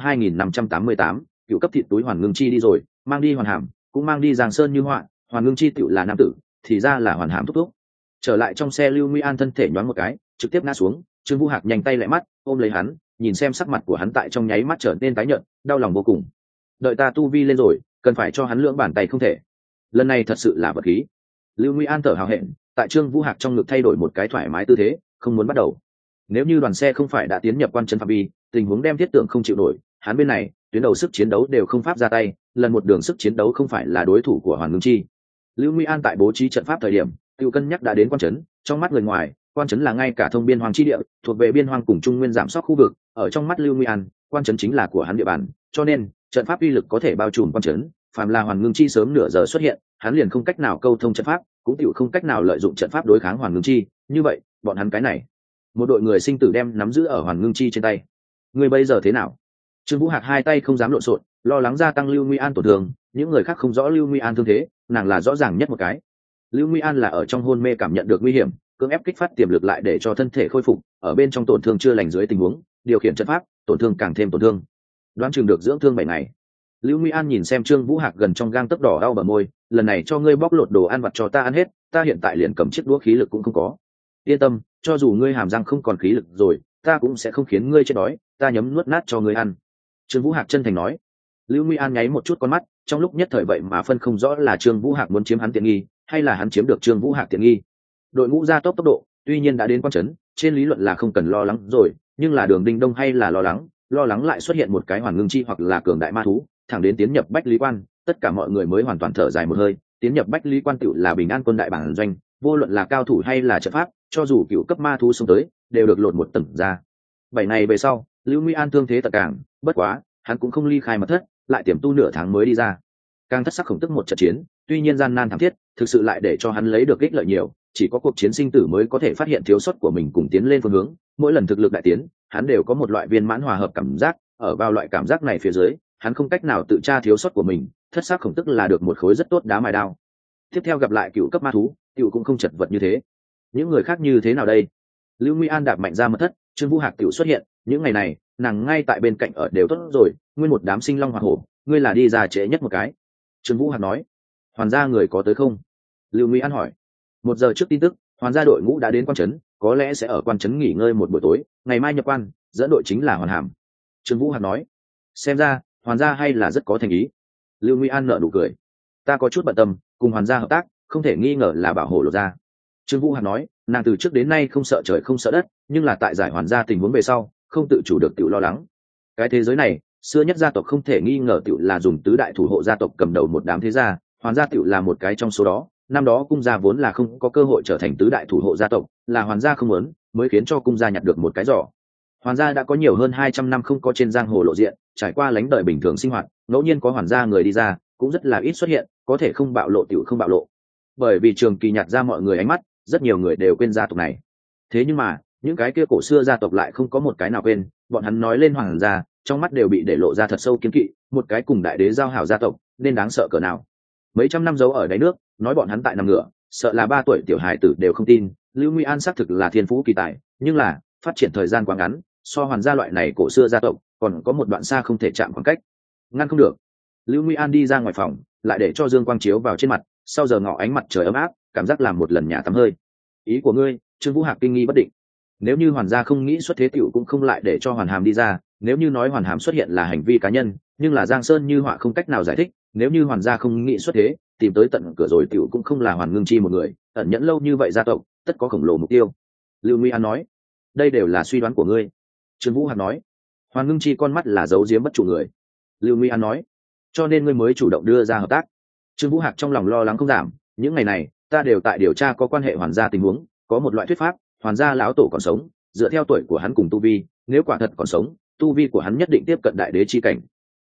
2588, cựu cấp thịt túi. Hoàn Ngưng Chi đi rồi, mang đi Hoàn Hàm, cũng mang đi Giang Sơn Như Họa. Hoàn Ngưng Chi tựu là nam tử, thì ra là Hoàn Hàm thúc thúc. Trở lại trong xe, Lưu Nguy An thân thể nhoáng một cái, trực tiếp ngã xuống. Trương Vũ Hạc nhanh tay lại mắt ôm lấy hắn, nhìn xem sắc mặt của hắn tại trong nháy mắt trở nên tái nhợt, đau lòng vô cùng. Đợi ta tu vi lên rồi, cần phải cho hắn lưỡng bàn tay không thể. Lần này thật sự là vật khí. Lưu Nguy An thở hào hẹn, tại Trương Vũ Hạc trong ngực thay đổi một cái thoải mái tư thế, không muốn bắt đầu. Nếu như đoàn xe không phải đã tiến nhập quan trấn phạm vi, tình huống đem thiết tượng không chịu nổi, hắn bên này tuyến đầu sức chiến đấu đều không pháp ra tay, lần một đường sức chiến đấu không phải là đối thủ của Hoàn Ngưng Chi. Lưu Nguy An tại bố trí trận pháp thời điểm, tiêu cân nhắc đã đến quan trấn, trong mắt người ngoài, quan trấn là ngay cả thông biên hoang chi địa, thuộc về biên hoang cùng trung nguyên giảm sóc khu vực, ở trong mắt Lưu Nguy An, quan trấn chính là của hắn địa bàn, cho nên trận pháp uy lực có thể bao trùm quan trấn. Phàm là Hoàn Ngưng Chi sớm nửa giờ xuất hiện, hắn liền không cách nào câu thông trận pháp, cũng tiểu không cách nào lợi dụng trận pháp đối kháng Hoàn Ngưng Chi. Như vậy, bọn hắn cái này, một đội người sinh tử đem nắm giữ ở Hoàn Ngưng Chi trên tay. Người bây giờ thế nào? Trương Vũ Hạc hai tay không dám lộn xộn, lo lắng gia tăng Lưu Nguy An tổn thương. Những người khác không rõ Lưu Nguy An thương thế, nàng là rõ ràng nhất một cái. Lưu Nguy An là ở trong hôn mê cảm nhận được nguy hiểm, cưỡng ép kích phát tiềm lực lại để cho thân thể khôi phục, ở bên trong tổn thương chưa lành dưới tình huống, điều khiển trận pháp, tổn thương càng thêm tổn thương. Đoán chừng được dưỡng thương 7 ngày. Lưu Nguy An nhìn xem Trương Vũ Hạc gần trong gang tấc đỏ đau bờ môi, lần này cho ngươi bóc lột đồ ăn vặt cho ta ăn hết, ta hiện tại liền cầm chiếc đũa khí lực cũng không có. Yên tâm, cho dù ngươi hàm răng không còn khí lực rồi, ta cũng sẽ không khiến ngươi chết đói, ta nhấm nuốt nát cho ngươi ăn. Trương Vũ Hạc chân thành nói. Lưu Nguy An nháy một chút con mắt, trong lúc nhất thời vậy mà phân không rõ là Trương Vũ Hạc muốn chiếm hắn tiện nghi, hay là hắn chiếm được Trương Vũ Hạc tiện nghi. Đội ngũ gia tốc tốc độ, tuy nhiên đã đến quan trấn, trên lý luận là không cần lo lắng rồi, nhưng là Đường Đinh Đông hay là lo lắng lại xuất hiện một cái Hoàn Ngưng Chi hoặc là cường đại ma thú, thẳng đến tiến nhập Bách Lý Quan, tất cả mọi người mới hoàn toàn thở dài một hơi. Tiến nhập Bách Lý Quan tựu là bình an quân đại bản doanh, vô luận là cao thủ hay là trận pháp, cho dù cựu cấp ma thú xông tới, đều được lột một tầng ra. 7 ngày về sau, Lưu Nguy An thương thế tật càng, bất quá, hắn cũng không ly khai mật thất, lại tiềm tu nửa tháng mới đi ra. Càng thất sắc khổng tức một trận chiến, tuy nhiên gian nan thảm thiết, thực sự lại để cho hắn lấy được ích lợi nhiều, chỉ có cuộc chiến sinh tử mới có thể phát hiện thiếu sót của mình cùng tiến lên phương hướng. Mỗi lần thực lực đại tiến, hắn đều có một loại viên mãn hòa hợp cảm giác, ở vào loại cảm giác này phía dưới, hắn không cách nào tự tra thiếu sót của mình, thất sắc khổng tức là được một khối rất tốt đá mài đao. Tiếp theo gặp lại cựu cấp ma thú, cựu cũng không chật vật như thế. Những người khác như thế nào đây? Lưu Nguy An đạp mạnh ra mật thất, Trương Vũ Hạc tiểu xuất hiện. Những ngày này, nàng ngay tại bên cạnh ở đều tốt rồi, nguyên một đám sinh long hỏa hổ, ngươi là đi ra trễ nhất một cái. Trương Vũ Hạc nói. Hoàn gia người có tới không? Lưu Nguy An hỏi. 1 giờ trước tin tức, Hoàn gia đội ngũ đã đến quan trấn, có lẽ sẽ ở quan trấn nghỉ ngơi một buổi tối, ngày mai nhập quan, dẫn đội chính là Hoàn Hàm. Trương Vũ Hạc nói. Xem ra, Hoàn gia hay là rất có thành ý. Lưu Nguy An nở nụ cười. Ta có chút bận tâm, cùng Hoàn gia hợp tác, không thể nghi ngờ là bảo hộ lột ra. Trương Vũ Hạc nói, nàng từ trước đến nay không sợ trời không sợ đất, nhưng là tại giải Hoàn gia tình huống về sau, không tự chủ được tự lo lắng. Cái thế giới này, xưa nhất gia tộc không thể nghi ngờ tự là dùng tứ đại thủ hộ gia tộc cầm đầu một đám thế gia, Hoàn gia tự là một cái trong số đó. Năm đó cung gia vốn là không có cơ hội trở thành tứ đại thủ hộ gia tộc, là Hoàn gia không muốn, mới khiến cho cung gia nhặt được một cái giỏ. Hoàn gia đã có nhiều hơn 200 năm không có trên giang hồ lộ diện, trải qua lánh đời bình thường sinh hoạt, ngẫu nhiên có Hoàn gia người đi ra, cũng rất là ít xuất hiện, có thể không bạo lộ tiểu không bạo lộ. Bởi vì trường kỳ nhạt ra mọi người ánh mắt, rất nhiều người đều quên gia tộc này. Thế nhưng mà, những cái kia cổ xưa gia tộc lại không có một cái nào quên, bọn hắn nói lên Hoàn gia, trong mắt đều bị để lộ ra thật sâu kiến kỵ, một cái cùng đại đế giao hảo gia tộc, nên đáng sợ cỡ nào. Mấy trăm năm giấu ở đáy nước, nói bọn hắn tại nằm ngửa, sợ là 3 tuổi tiểu hài tử đều không tin. Lưu Nguy An xác thực là thiên phú kỳ tài, nhưng là phát triển thời gian quá ngắn, so Hoàn gia loại này cổ xưa gia tộc, còn có một đoạn xa không thể chạm khoảng cách. Ngăn không được. Lưu Nguy An đi ra ngoài phòng, lại để cho dương quang chiếu vào trên mặt, sau giờ ngọ ánh mặt trời ấm áp, cảm giác làm một lần nhà tắm hơi. Ý của ngươi? Trương Vũ Hạc kinh nghi bất định. Nếu như Hoàn gia không nghĩ xuất thế tiểu cũng không lại để cho Hoàn Hàm đi ra, nếu như nói Hoàn Hàm xuất hiện là hành vi cá nhân, nhưng là Giang Sơn Như Họa không cách nào giải thích, nếu như Hoàn gia không nghĩ xuất thế, tìm tới tận cửa rồi tiểu cũng không là Hoàn Ngưng Chi một người, ẩn nhẫn lâu như vậy gia tộc, tất có khổng lồ mục tiêu. Lưu Nguy An nói, đây đều là suy đoán của ngươi. Trương Vũ Hạc nói, Hoàn Ngưng Chi con mắt là giấu giếm bất chủ người. Lưu Nguy An nói, cho nên ngươi mới chủ động đưa ra hợp tác. Trương Vũ Hạc trong lòng lo lắng không giảm, những ngày này ta đều tại điều tra có quan hệ Hoàn gia tình huống, có một loại thuyết pháp, Hoàn gia lão tổ còn sống, dựa theo tuổi của hắn cùng tu vi, nếu quả thật còn sống, tu vi của hắn nhất định tiếp cận đại đế chi cảnh.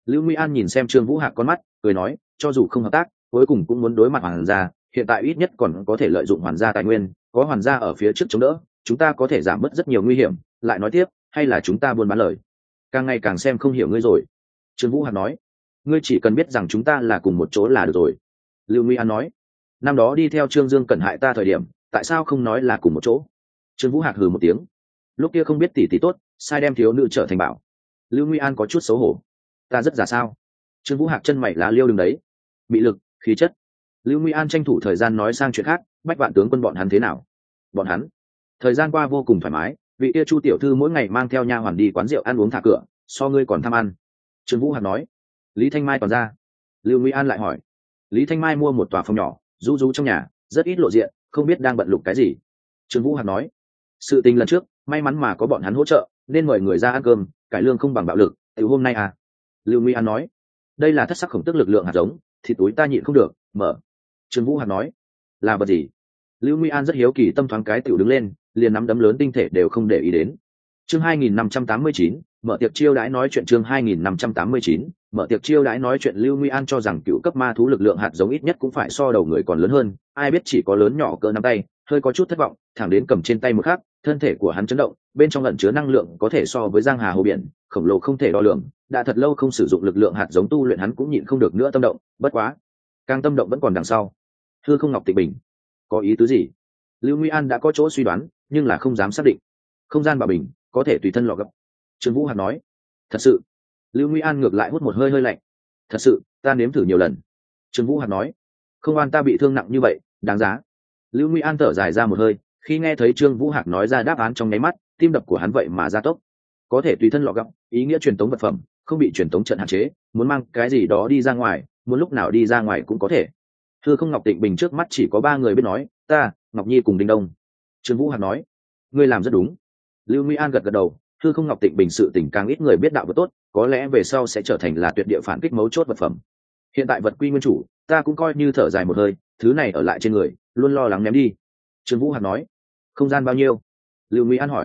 Lưu Nguy An nhìn xem Trương Vũ Hạc con mắt cười nói, cho dù không hợp tác cuối cùng cũng muốn đối mặt hoàn gia, hiện tại ít nhất còn có thể lợi dụng hoàn gia tài nguyên, có hoàn gia ở phía trước chống đỡ, chúng ta có thể giảm bớt rất nhiều nguy hiểm. Lại nói tiếp, hay là chúng ta buôn bán lời? Càng ngày càng xem không hiểu ngươi rồi. Trương Vũ Hạc nói, ngươi chỉ cần biết rằng chúng ta là cùng một chỗ là được rồi. Lưu Nguy An nói, năm đó đi theo Trương Dương cẩn hại ta thời điểm, tại sao không nói là cùng một chỗ? Trương Vũ Hạc hừ một tiếng, lúc kia không biết tỷ tỷ tốt, sai đem thiếu nữ trở thành bảo. Lưu Nguy An có chút xấu hổ, ta rất giả sao? Trương Vũ Hạc chân mày lá liêu đừng đấy, bị lực khí chất. Lưu Nguy An tranh thủ thời gian nói sang chuyện khác, Bách Vạn tướng quân bọn hắn thế nào? Bọn hắn thời gian qua vô cùng thoải mái, vị kia Chu tiểu thư mỗi ngày mang theo nha hoàn đi quán rượu ăn uống thả cửa, so ngươi còn tham ăn. Trương Vũ Hạc nói. Lý Thanh Mai còn ra. Lưu Nguy An lại hỏi. Lý Thanh Mai mua một tòa phòng nhỏ rú rú trong nhà, rất ít lộ diện, không biết đang bận lục cái gì. Trương Vũ Hạc nói, sự tình lần trước may mắn mà có bọn hắn hỗ trợ nên mời người ra ăn cơm, cải lương không bằng bạo lực, từ hôm nay à. Lưu Nguy An nói, đây là thất sắc khổng tức lực lượng hạt giống, thì túi ta nhịn không được, mở. Trương Vũ Hạc nói, là vật gì? Lưu Nguy An rất hiếu kỳ, tâm thoáng cái tiểu đứng lên, liền nắm đấm lớn tinh thể đều không để ý đến. Chương 2589, mở tiệc chiêu đãi nói chuyện. Chương 2589, mở tiệc chiêu đãi nói chuyện. Lưu Nguy An cho rằng cựu cấp ma thú lực lượng hạt giống ít nhất cũng phải so đầu người còn lớn hơn, ai biết chỉ có lớn nhỏ cỡ nắm tay, hơi có chút thất vọng, thẳng đến cầm trên tay một khắc, thân thể của hắn chấn động, bên trong ẩn chứa năng lượng có thể so với giang hà hồ biển, khổng lồ không thể đo lường, đã thật lâu không sử dụng lực lượng hạt giống tu luyện hắn cũng nhịn không được nữa tâm động, bất quá, càng tâm động vẫn còn đằng sau. Hư Không Ngọc Tịnh Bình, có ý tứ gì? Lưu Nguy An đã có chỗ suy đoán, nhưng là không dám xác định. Không gian bảo bình, có thể tùy thân lọ gấp. Trương Vũ Hạc nói, thật sự. Lưu Nguy An ngược lại hút một hơi hơi lạnh, thật sự, ta nếm thử nhiều lần. Trương Vũ Hạc nói, không oan ta bị thương nặng như vậy, đáng giá. Lưu Nguy An thở dài ra một hơi, khi nghe thấy Trương Vũ Hạc nói ra đáp án trong nháy mắt, tim đập của hắn vậy mà gia tốc. Có thể tùy thân lọ gấp, ý nghĩa truyền tống vật phẩm, không bị truyền tống trận hạn chế, muốn mang cái gì đó đi ra ngoài, muốn lúc nào đi ra ngoài cũng có thể. Hư Không Ngọc Tịnh Bình trước mắt chỉ có 3 người biết nói, ta, Ngọc Nhi cùng Đinh Đông. Trương Vũ Hạc nói, ngươi làm rất đúng. Lưu Nguy An gật gật đầu, Hư Không Ngọc Tịnh Bình sự tình càng ít người biết đạo vật tốt, có lẽ về sau sẽ trở thành là tuyệt địa phản kích mấu chốt vật phẩm. Hiện tại vật quy nguyên chủ, ta cũng coi như thở dài một hơi, thứ này ở lại trên người, luôn lo lắng ném đi. Trương Vũ Hạc nói, không gian bao nhiêu? Lưu Nguy An hỏi.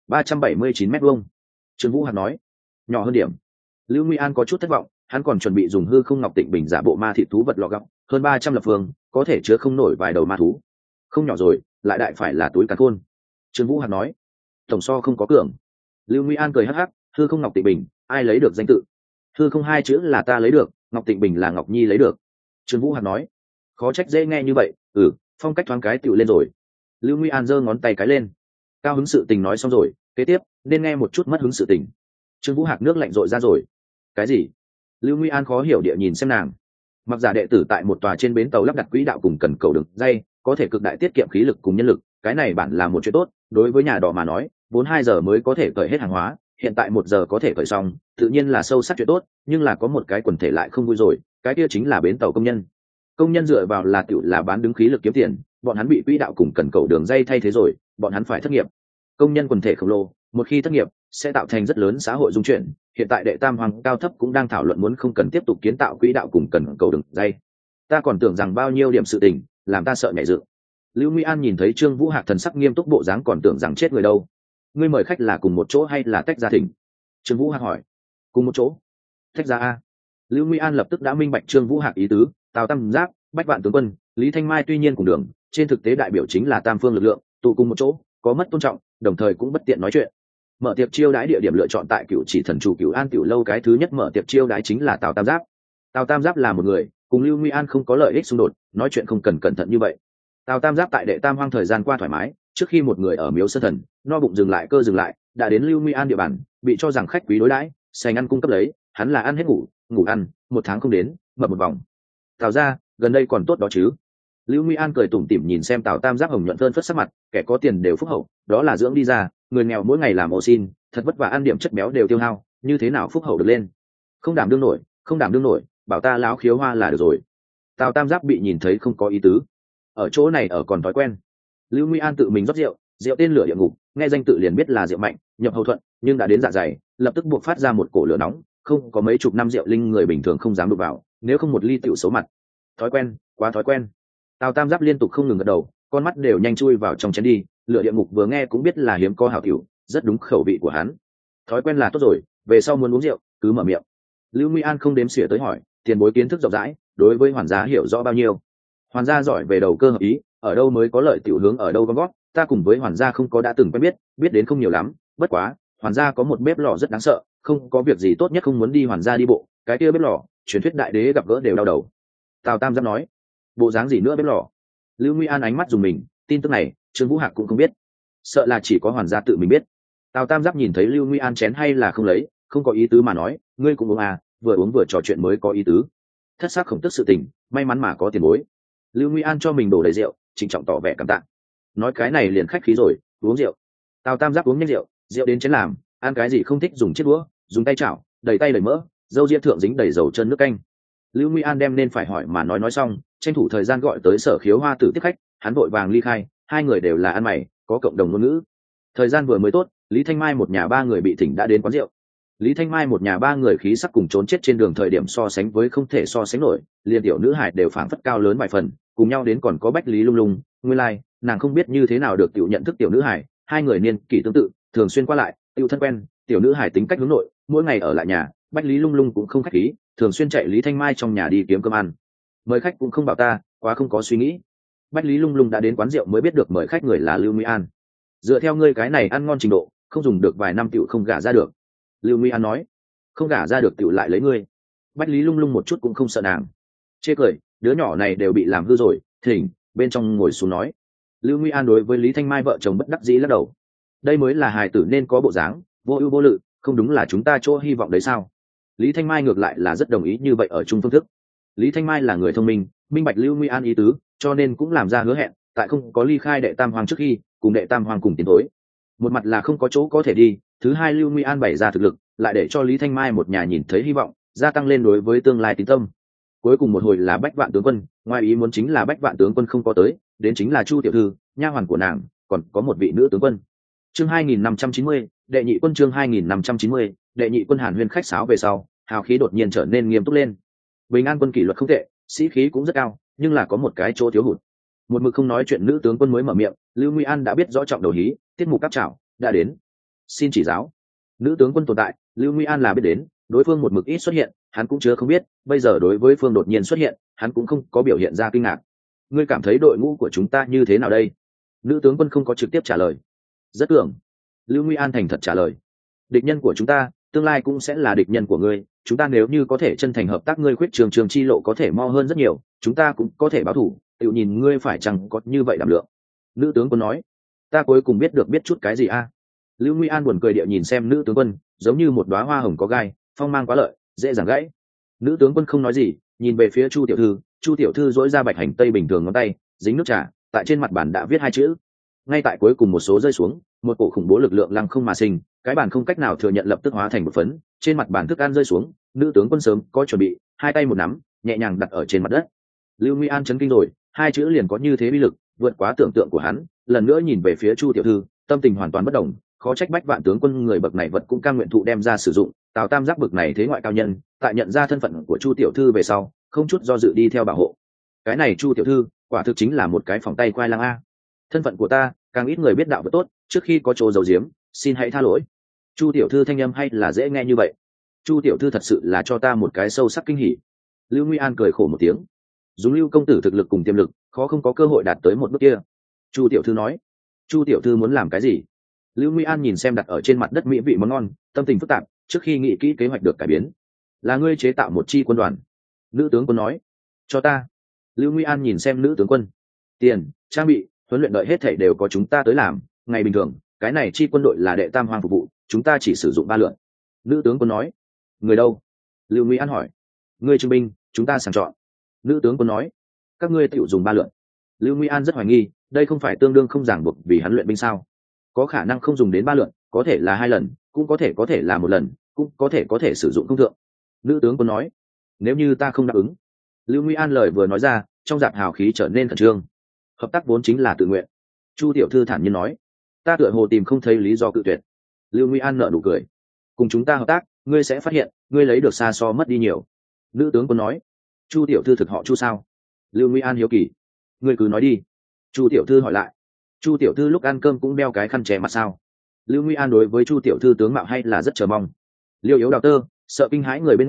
379 mét vuông. Trương Vũ Hạc nói, nhỏ hơn điểm. Lưu Nguy An có chút thất vọng, hắn còn chuẩn bị dùng Hư Không Ngọc Tịnh Bình giả bộ ma thịt thú vật lọ gọng, hơn 300 lập phương, có thể chứa không nổi vài đầu ma thú. Không nhỏ rồi, lại đại phải là túi càn khôn. Trương Vũ Hạc nói, tổng so không có cường. Lưu Nguy An cười hắc hắc, Hư Không Ngọc Tịnh Bình, ai lấy được danh tự? Hư Không 2 chữ là ta lấy được, Ngọc Tịnh Bình là Ngọc Nhi lấy được. Trương Vũ Hạc nói, khó trách dễ nghe như vậy, phong cách thoáng cái tựu lên rồi. Lưu Nguy An giơ ngón tay cái lên, cao hứng sự tình nói xong rồi, kế tiếp nên nghe một chút mất hứng sự tình. Trương Vũ Hạc nước lạnh rội ra rồi. Cái gì? Lưu Nguy An khó hiểu địa nhìn xem nàng. Mặc giả đệ tử tại một tòa trên bến tàu lắp đặt quỹ đạo cùng cần cầu đường dây, có thể cực đại tiết kiệm khí lực cùng nhân lực, cái này bản là một chuyện tốt, đối với nhà đỏ mà nói, vốn 2 giờ mới có thể cởi hết hàng hóa, hiện tại 1 giờ có thể cởi xong, tự nhiên là sâu sắc chuyện tốt, nhưng là có một cái quần thể lại không vui rồi, cái kia chính là bến tàu công nhân. Công nhân dựa vào là tiểu là bán đứng khí lực kiếm tiền, bọn hắn bị quỹ đạo cùng cần cầu đường dây thay thế rồi, bọn hắn phải thất nghiệp. Công nhân quần thể khổng lồ, một khi thất nghiệp sẽ tạo thành rất lớn xã hội dung chuyển, hiện tại đệ tam hoàng cao thấp cũng đang thảo luận muốn không cần tiếp tục kiến tạo quỹ đạo cùng cần cầu đường dây. Ta còn tưởng rằng bao nhiêu điểm sự tình, làm ta sợ nhảy dựng. Lưu Nguy An nhìn thấy Trương Vũ Hạc thần sắc nghiêm túc bộ dáng còn tưởng rằng chết người đâu. Ngươi mời khách là cùng một chỗ hay là tách ra thỉnh? Trương Vũ Hạc hỏi. Cùng một chỗ. Tách ra a? Lưu Nguy An lập tức đã minh bạch Trương Vũ Hạc ý tứ, Tào Tam Giáp, Bách Vạn tướng quân, Lý Thanh Mai tuy nhiên cùng đường, trên thực tế đại biểu chính là tam phương lực lượng, tụ cùng một chỗ, có mất tôn trọng, đồng thời cũng bất tiện nói chuyện. Mở tiệc chiêu đãi địa điểm lựa chọn tại Cửu Chỉ Thần Chủ Cửu An tiểu lâu, cái thứ nhất mở tiệc chiêu đãi chính là Tào Tam Giáp. Tào Tam Giáp là một người, cùng Lưu Nguy An không có lợi ích xung đột, nói chuyện không cần cẩn thận như vậy. Tào Tam Giáp tại đệ tam hoang thời gian qua thoải mái, trước khi một người ở miếu sơn thần, no bụng dừng lại cơ dừng lại, đã đến Lưu Nguy An địa bàn, bị cho rằng khách quý đối đãi, sành ăn cung cấp lấy, hắn là ăn hết ngủ, ngủ ăn, 1 tháng không đến, mập một vòng. Tào ra, gần đây còn tốt đó chứ? Lưu Nguy An cười tủm tỉm nhìn xem Tào Tam Giáp hồng nhuận phơn phất sắc mặt, kẻ có tiền đều phúc hậu, đó là dưỡng đi ra, người nghèo mỗi ngày làm ô xin, thật vất vả ăn điểm chất béo đều tiêu hao, như thế nào phúc hậu được lên? Không đảm đương nổi, không đảm đương nổi, bảo ta láo khiếu hoa là được rồi. Tào Tam Giáp bị nhìn thấy không có ý tứ, ở chỗ này ở còn thói quen. Lưu Nguy An tự mình rót rượu, rượu tên lửa địa ngục, nghe danh tự liền biết là rượu mạnh, nhập hầu thuận, nhưng đã đến dạ dày, lập tức buộc phát ra một cổ lửa nóng, không có mấy chục năm rượu linh người bình thường không dám đụng vào, nếu không một ly tiểu xấu mặt. Thói quen, quá thói quen. Tào Tam Giáp liên tục không ngừng gật đầu, con mắt đều nhanh chui vào trong chén đi, lửa địa ngục vừa nghe cũng biết là hiếm có hảo tiểu, rất đúng khẩu vị của hắn. Thói quen là tốt rồi, về sau muốn uống rượu, cứ mở miệng. Lưu Nguy An không đếm xỉa tới hỏi, tiền bối kiến thức rộng rãi, đối với hoàn gia hiểu rõ bao nhiêu? Hoàn gia giỏi về đầu cơ hợp ý, ở đâu mới có lợi tiểu hướng ở đâu gom gót, ta cùng với hoàn gia không có đã từng quen biết, biết đến không nhiều lắm, bất quá hoàn gia có một bếp lò rất đáng sợ, không có việc gì tốt nhất không muốn đi hoàn gia đi bộ, cái kia bếp lò truyền thuyết đại đế gặp gỡ đều đau đầu. Tào Tam Giáp nói. Bộ dáng gì nữa bếp lò? Lưu Nguy An ánh mắt dùng mình, tin tức này Trương Vũ Hạc cũng không biết, sợ là chỉ có hoàn gia tự mình biết. Tào Tam Giáp nhìn thấy Lưu Nguy An chén hay là không lấy, không có ý tứ mà nói, ngươi cũng uống à, vừa uống vừa trò chuyện mới có ý tứ. Thất sắc khổng tức sự tình, may mắn mà có tiền bối. Lưu Nguy An cho mình đổ đầy rượu, trịnh trọng tỏ vẻ cảm tạ. Nói cái này liền khách khí rồi, uống rượu. Tào Tam Giáp uống nhét rượu, rượu đến chén làm, ăn cái gì không thích dùng chiếc đũa, dùng tay chảo, đầy tay đầy mỡ, dâu ria thượng dính đầy dầu chân nước canh. Lưu Nguy An đem nên phải hỏi mà nói xong, tranh thủ thời gian gọi tới Sở Khiếu Hoa Tử tiếp khách, hắn vội vàng ly khai, hai người đều là ăn mày, có cộng đồng ngôn ngữ. Thời gian vừa mới tốt, Lý Thanh Mai một nhà ba người bị thỉnh đã đến quán rượu. Lý Thanh Mai một nhà ba người khí sắc cùng trốn chết trên đường thời điểm so sánh với không thể so sánh nổi, liền tiểu nữ hải đều phảng phất cao lớn vài phần, cùng nhau đến còn có Bách Lý Lung Lung, nguyên lai, like, nàng không biết như thế nào được tiểu nhận thức tiểu nữ hải, hai người niên kỷ tương tự, thường xuyên qua lại, tiểu thân quen, tiểu nữ hải tính cách hướng nội, mỗi ngày ở lại nhà, Bách Lý Lung Lung cũng không khách khí, thường xuyên chạy Lý Thanh Mai trong nhà đi kiếm cơm ăn. Mời khách cũng không bảo ta, quá không có suy nghĩ. Bách Lý Lung Lung đã đến quán rượu mới biết được mời khách người là Lưu Nguy An. Dựa theo ngươi cái này ăn ngon trình độ, không dùng được vài năm tiểu không gả ra được. Lưu Nguy An nói. Không gả ra được tiểu lại lấy ngươi. Bách Lý Lung Lung một chút cũng không sợ nàng. Chê cười, đứa nhỏ này đều bị làm hư rồi, thỉnh, bên trong ngồi xuống nói. Lưu Nguy An đối với Lý Thanh Mai vợ chồng bất đắc dĩ lắc đầu. Đây mới là hài tử nên có bộ dáng, vô ưu vô lự, không đúng là chúng ta chỗ hy vọng đấy sao? Lý Thanh Mai ngược lại là rất đồng ý như vậy ở chung phương thức. Lý Thanh Mai là người thông minh, minh bạch Lưu Nguy An ý tứ, cho nên cũng làm ra hứa hẹn, tại không có ly khai đệ tam hoàng trước khi, cùng đệ tam hoàng cùng tiến thối. Một mặt là không có chỗ có thể đi, thứ hai Lưu Nguy An bày ra thực lực, lại để cho Lý Thanh Mai một nhà nhìn thấy hy vọng, gia tăng lên đối với tương lai tín tâm. Cuối cùng một hồi là Bách Vạn tướng quân, ngoài ý muốn chính là Bách Vạn tướng quân không có tới, đến chính là Chu tiểu thư, nha hoàn của nàng, còn có một vị nữ tướng quân. Chương 2590, đệ nhị quân chương 2590, đệ nhị quân Hàn Huyên khách sáo về sau, hào khí đột nhiên trở nên nghiêm túc lên. Bình An quân kỷ luật không tệ, sĩ khí cũng rất cao, nhưng là có một cái chỗ thiếu hụt. Một mực không nói chuyện nữ tướng quân mới mở miệng, Lưu Nguy An đã biết rõ trọng đầu hí, tiết mục cáp trảo đã đến, xin chỉ giáo. Nữ tướng quân tồn tại, Lưu Nguy An là biết đến, đối phương một mực ít xuất hiện, hắn cũng chưa không biết, bây giờ đối với phương đột nhiên xuất hiện, hắn cũng không có biểu hiện ra kinh ngạc. Ngươi cảm thấy đội ngũ của chúng ta như thế nào đây? Nữ tướng quân không có trực tiếp trả lời. Rất tưởng. Lưu Nguy An thành thật trả lời. Địch nhân của chúng ta, tương lai cũng sẽ là địch nhân của ngươi, chúng ta nếu như có thể chân thành hợp tác, ngươi khuyết trường chi lộ có thể mo hơn rất nhiều, chúng ta cũng có thể báo thủ, tự nhìn ngươi phải chẳng có như vậy đảm lượng. Nữ tướng quân nói. Ta cuối cùng biết được biết chút cái gì a? Lưu Nguy An buồn cười địa nhìn xem nữ tướng quân, giống như một đóa hoa hồng có gai, phong mang quá lợi, dễ dàng gãy. Nữ tướng quân không nói gì, nhìn về phía Chu tiểu thư, Chu tiểu thư duỗi ra bạch hành tây bình thường ngón tay, dính nước trà, tại trên mặt bàn đã viết hai chữ. Ngay tại cuối cùng một số rơi xuống, một cổ khủng bố lực lượng lăng không mà sinh, cái bàn không cách nào thừa nhận lập tức hóa thành một phấn, trên mặt bàn thức ăn rơi xuống, nữ tướng quân sớm có chuẩn bị, hai tay một nắm, nhẹ nhàng đặt ở trên mặt đất. Lưu Nguy An chấn kinh rồi, hai chữ liền có như thế uy lực, vượt quá tưởng tượng của hắn, lần nữa nhìn về phía Chu tiểu thư, tâm tình hoàn toàn bất động, khó trách Bách Vạn tướng quân người bậc này vật cũng cam nguyện thụ đem ra sử dụng, Tào Tam Giác bậc này thế ngoại cao nhân, tại nhận ra thân phận của Chu tiểu thư về sau, không chút do dự đi theo bảo hộ. Cái này Chu tiểu thư, quả thực chính là một cái phòng tay khoai lang a. Thân phận của ta, càng ít người biết đạo vật tốt, trước khi có chỗ giấu giếm, xin hãy tha lỗi. Chu tiểu thư thanh âm hay là dễ nghe như vậy. Chu tiểu thư thật sự là cho ta một cái sâu sắc kinh hỉ. Lưu Nguy An cười khổ một tiếng. Dùng Lưu công tử thực lực cùng tiềm lực, khó không có cơ hội đạt tới một bước kia. Chu tiểu thư nói. Chu tiểu thư muốn làm cái gì? Lưu Nguy An nhìn xem đặt ở trên mặt đất mỹ vị món ngon, tâm tình phức tạp, trước khi nghĩ kỹ kế hoạch được cải biến. Là ngươi chế tạo một chi quân đoàn. Nữ tướng quân nói. Cho ta. Lưu Nguy An nhìn xem nữ tướng quân. Tiền, trang bị, huấn luyện đợi hết thảy đều có chúng ta tới làm, ngày bình thường, cái này chi quân đội là đệ tam hoàng phục vụ, chúng ta chỉ sử dụng 3 lượt. Nữ tướng quân nói. Người đâu? Lưu Nguy An hỏi. Ngươi trưng binh, chúng ta sàng chọn. Nữ tướng quân nói. Các ngươi tự dùng 3 lượt. Lưu Nguy An rất hoài nghi, đây không phải tương đương không ràng buộc vì hắn luyện binh sao? Có khả năng không dùng đến 3 lượt, có thể là 2 lần, cũng có thể là 1 lần, cũng có thể sử dụng thông thượng. Nữ tướng quân nói. Nếu như ta không đáp ứng. Lưu Nguy An lời vừa nói ra, trong dạp hào khí trở nên khẩn trương. Hợp tác vốn chính là tự nguyện. Chu tiểu thư thản nhiên nói. Ta tựa hồ tìm không thấy lý do cự tuyệt. Lưu Nguy An nở nụ cười. Cùng chúng ta hợp tác, ngươi sẽ phát hiện, ngươi lấy được xa so mất đi nhiều. Nữ tướng quân nói. Chu tiểu thư thực họ Chu sao? Lưu Nguy An hiếu kỳ. Ngươi cứ nói đi. Chu tiểu thư hỏi lại. Chu tiểu thư lúc ăn cơm cũng đeo cái khăn che mặt sao? Lưu Nguy An đối với Chu tiểu thư tướng mạo hay là rất chờ mong. Liêu yếu đào tơ, sợ kinh hãi người bên ngoài,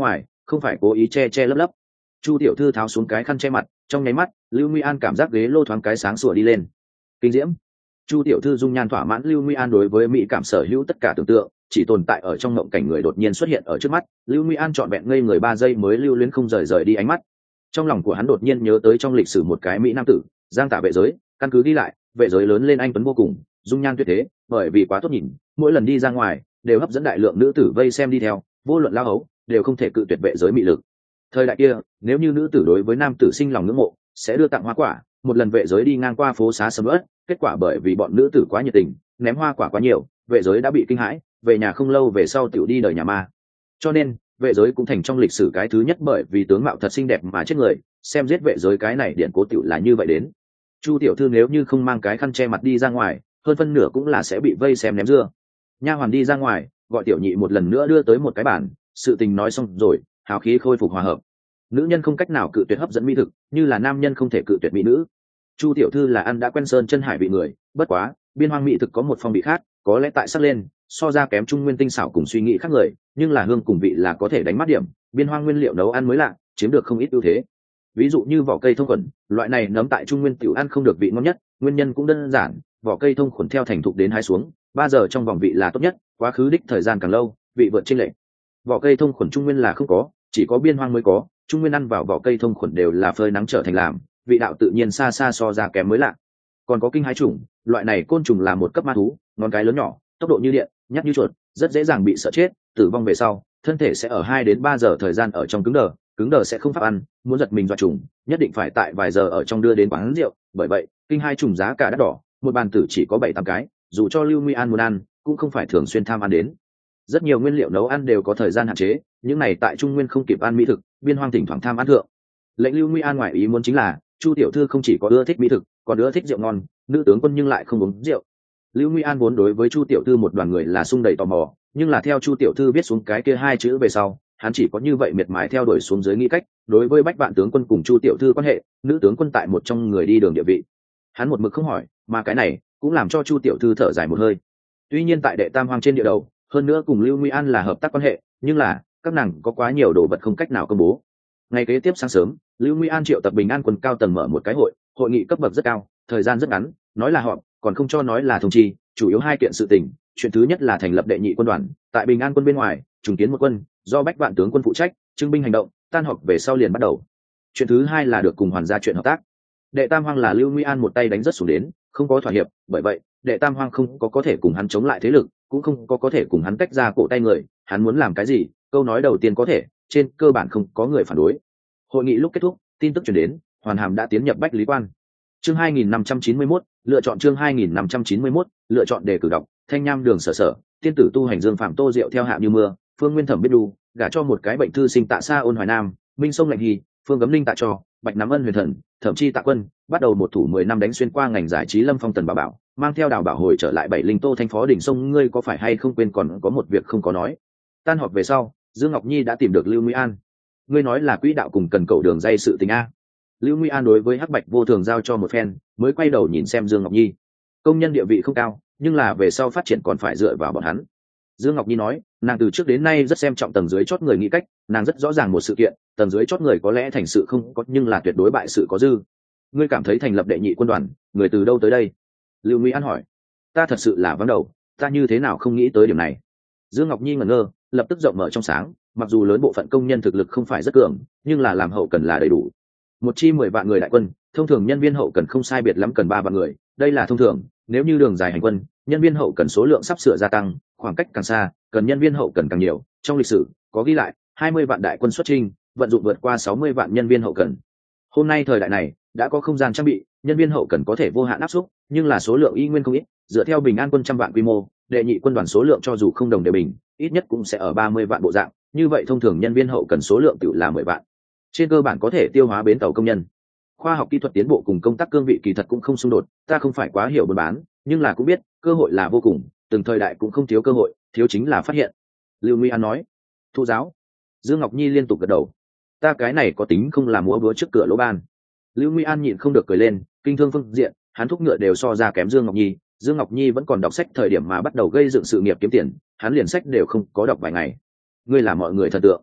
không phải cố ý che che lấp lấp. Chu tiểu thư tháo xuống cái khăn che mặt, trong nháy mắt Lưu Nguy An cảm giác ghế lô thoáng cái sáng sủa đi lên. Kinh diễm. Chu tiểu thư dung nhan thỏa mãn. Lưu Nguy An đối với mỹ cảm sở hữu tất cả tưởng tượng chỉ tồn tại ở trong mộng cảnh người đột nhiên xuất hiện ở trước mắt. Lưu Nguy An trọn vẹn ngây người 3 giây mới lưu luyến không rời đi ánh mắt. Trong lòng của hắn đột nhiên nhớ tới trong lịch sử một cái mỹ nam tử, Giang Tả Vệ Giới. Căn cứ ghi lại, Vệ Giới lớn lên anh tuấn vô cùng, dung nhan tuyệt thế, bởi vì quá tốt nhìn, mỗi lần đi ra ngoài đều hấp dẫn đại lượng nữ tử vây xem đi theo, vô luận lao hấu đều không thể cự tuyệt Vệ Giới mị lực. Thời đại kia, nếu như nữ tử đối với nam tử sinh lòng ngưỡng mộ, sẽ đưa tặng hoa quả. Một lần Vệ Giới đi ngang qua phố xá sầm uất, kết quả bởi vì bọn nữ tử quá nhiệt tình, ném hoa quả quá nhiều, Vệ Giới đã bị kinh hãi, về nhà không lâu về sau tiểu đi đời nhà ma. Cho nên Vệ Giới cũng thành trong lịch sử cái thứ nhất bởi vì tướng mạo thật xinh đẹp mà chết người. Xem giết Vệ Giới cái này điển cố tiểu là như vậy đến. Chu tiểu thư nếu như không mang cái khăn che mặt đi ra ngoài, hơn phân nửa cũng là sẽ bị vây xem ném dưa. Nha hoàn đi ra ngoài, gọi tiểu nhị một lần nữa đưa tới một cái bàn. Sự tình nói xong rồi, hào khí khôi phục hòa hợp. Nữ nhân không cách nào cự tuyệt hấp dẫn mỹ thực, như là nam nhân không thể cự tuyệt mỹ nữ. Chu tiểu thư là ăn đã quen sơn chân hải vị người, bất quá biên hoang mỹ thực có một phong vị khác, có lẽ tại sắc lên so ra kém trung nguyên tinh xảo cùng suy nghĩ khác người, nhưng là hương cùng vị là có thể đánh mắt điểm. Biên hoang nguyên liệu nấu ăn mới lạ, chiếm được không ít ưu thế. Ví dụ như vỏ cây thông khuẩn, loại này nấm tại trung nguyên tiểu ăn không được vị ngon nhất, nguyên nhân cũng đơn giản, vỏ cây thông khuẩn theo thành thục đến hái xuống 3 giờ trong vòng vị là tốt nhất, quá khứ đích thời gian càng lâu vị vượt chênh lệch. Vỏ cây thông khuẩn trung nguyên là không có, chỉ có biên hoang mới có. Trung nguyên ăn vào vỏ cây thông khuẩn đều là phơi nắng trở thành làm, vị đạo tự nhiên xa xa so ra kém mới lạ. Còn có kinh hái trùng, loại này côn trùng là một cấp ma thú, ngón cái lớn nhỏ, tốc độ như điện, nhát như chuột, rất dễ dàng bị sợ chết, tử vong về sau thân thể sẽ ở 2 đến 3 giờ thời gian ở trong cứng đờ sẽ không pháp ăn, muốn giật mình dọa trùng nhất định phải tại vài giờ ở trong đưa đến quán rượu. Bởi vậy kinh hai trùng giá cả đắt đỏ, một bàn tử chỉ có 7-8 cái, dù cho Lưu Nguy An muốn ăn cũng không phải thường xuyên tham ăn đến. Rất nhiều nguyên liệu nấu ăn đều có thời gian hạn chế, những này tại trung nguyên không kịp ăn mỹ thực, biên hoang thỉnh thoảng tham ăn thượng. Lệnh Lưu Nguy An ngoại ý muốn chính là Chu tiểu thư không chỉ có ưa thích mỹ thực, còn ưa thích rượu ngon. Nữ tướng quân nhưng lại không uống rượu. Lưu Nguy An vốn đối với Chu tiểu thư một đoàn người là sung đầy tò mò, nhưng là theo Chu tiểu thư viết xuống cái kia 2 chữ về sau, hắn chỉ có như vậy miệt mài theo đuổi xuống dưới nghĩ cách. Đối với Bách Vạn tướng quân cùng Chu tiểu thư quan hệ, nữ tướng quân tại một trong người đi đường địa vị, hắn một mực không hỏi, mà cái này cũng làm cho Chu tiểu thư thở dài một hơi. Tuy nhiên tại đệ tam hoang trên địa đầu, hơn nữa cùng Lưu Nguy An là hợp tác quan hệ, nhưng là các nàng có quá nhiều đồ vật không cách nào công bố. Ngày kế tiếp sáng sớm, Lưu Nguy An triệu tập Bình An quân cao tầng mở một cái hội nghị cấp bậc rất cao, thời gian rất ngắn, nói là họp còn không cho nói là thông chi, chủ yếu 2 kiện sự tình. Chuyện thứ nhất là thành lập đệ nhị quân đoàn, tại Bình An quân bên ngoài trùng kiến một quân, do Bách Vạn tướng quân phụ trách, trưng binh hành động. Tan họp về sau liền bắt đầu. Chuyện thứ hai là được cùng Hoàn gia chuyện hợp tác. Đệ tam hoang là Lưu Nguy An một tay đánh rất xuống đến, không có thỏa hiệp, bởi vậy đệ tam hoang không có thể cùng hắn chống lại thế lực, cũng không có thể cùng hắn tách ra cổ tay người. Hắn muốn làm cái gì, câu nói đầu tiên có thể, trên cơ bản không có người phản đối. Hội nghị lúc kết thúc, tin tức truyền đến, Hoàn Hàm đã tiến nhập Bách Lý Quan. Chương 2591, lựa chọn chương 2591, lựa chọn đề cử đọc. Thanh Nham Đường Sở, tiên tử tu hành Dương Phạm Tô Diệu theo hạ như mưa, Phương Nguyên Thẩm biết đu, gả cho một cái bệnh thư sinh Tạ Sa Ôn Hoài Nam, Minh Sông Lạnh Hy, Phương Gấm Linh Tạ cho, Bạch Nắm Ân Huyền Thần, Thẩm Chi Tạ Quân, bắt đầu một thủ 10 năm đánh xuyên qua ngành giải trí Lâm Phong Tần Bảo, mang theo Đào Bảo hồi trở lại Bảy Linh Tô Thanh Phó đỉnh sông. Ngươi có phải hay không quên còn có một việc không có nói? Tan họp về sau, Dương Ngọc Nhi đã tìm được Lưu Nguy An. Ngươi nói là quỹ đạo cùng cần cầu đường dây sự tình a? Lưu Nguy An đối với Hắc Bạch Vô Thường giao cho một phen, mới quay đầu nhìn xem Dương Ngọc Nhi. Công nhân địa vị không cao, nhưng là về sau phát triển còn phải dựa vào bọn hắn. Dương Ngọc Nhi nói, nàng từ trước đến nay rất xem trọng tầng dưới chót người nghĩ cách, nàng rất rõ ràng một sự kiện, tầng dưới chót người có lẽ thành sự không có, nhưng là tuyệt đối bại sự có dư. Ngươi cảm thấy thành lập đệ nhị quân đoàn, người từ đâu tới đây? Lưu Nguy An hỏi. Ta thật sự là vắng đầu, ta như thế nào không nghĩ tới điểm này? Dương Ngọc Nhi ngẩn ngơ, lập tức rộng mở trong sáng. Mặc dù lớn bộ phận công nhân thực lực không phải rất cường, nhưng là làm hậu cần là đầy đủ. Một chi 10 vạn người đại quân, thông thường nhân viên hậu cần không sai biệt lắm cần 3 vạn người, đây là thông thường. Nếu như đường dài hành quân, nhân viên hậu cần số lượng sắp sửa gia tăng, khoảng cách càng xa, cần nhân viên hậu cần càng nhiều. Trong lịch sử có ghi lại 20 vạn đại quân xuất chinh, vận dụng vượt qua 60 vạn nhân viên hậu cần. Hôm nay thời đại này đã có không gian trang bị, nhân viên hậu cần có thể vô hạn áp suất, nhưng là số lượng y nguyên không ít. Dựa theo Bình An quân 100 vạn quy mô, đệ nhị quân đoàn số lượng cho dù không đồng đều bình, ít nhất cũng sẽ ở 30 vạn bộ dạng. Như vậy thông thường nhân viên hậu cần số lượng tự là 10 vạn. Trên cơ bản có thể tiêu hóa bến tàu công nhân. Khoa học kỹ thuật tiến bộ cùng công tác cương vị kỳ thật cũng không xung đột, ta không phải quá hiểu buôn bán, nhưng là cũng biết cơ hội là vô cùng, từng thời đại cũng không thiếu cơ hội, thiếu chính là phát hiện. Lưu Nguy An nói. Thụ giáo. Dương Ngọc Nhi liên tục gật đầu. Ta cái này có tính không là múa búa trước cửa lỗ ban. Lưu Nguy An nhịn không được cười lên, kinh thương phương diện, hắn thúc ngựa đều so ra kém Dương Ngọc Nhi. Dương Ngọc Nhi vẫn còn đọc sách thời điểm mà bắt đầu gây dựng sự nghiệp kiếm tiền, hắn liền sách đều không có đọc vài ngày. Ngươi là mọi người thần tượng.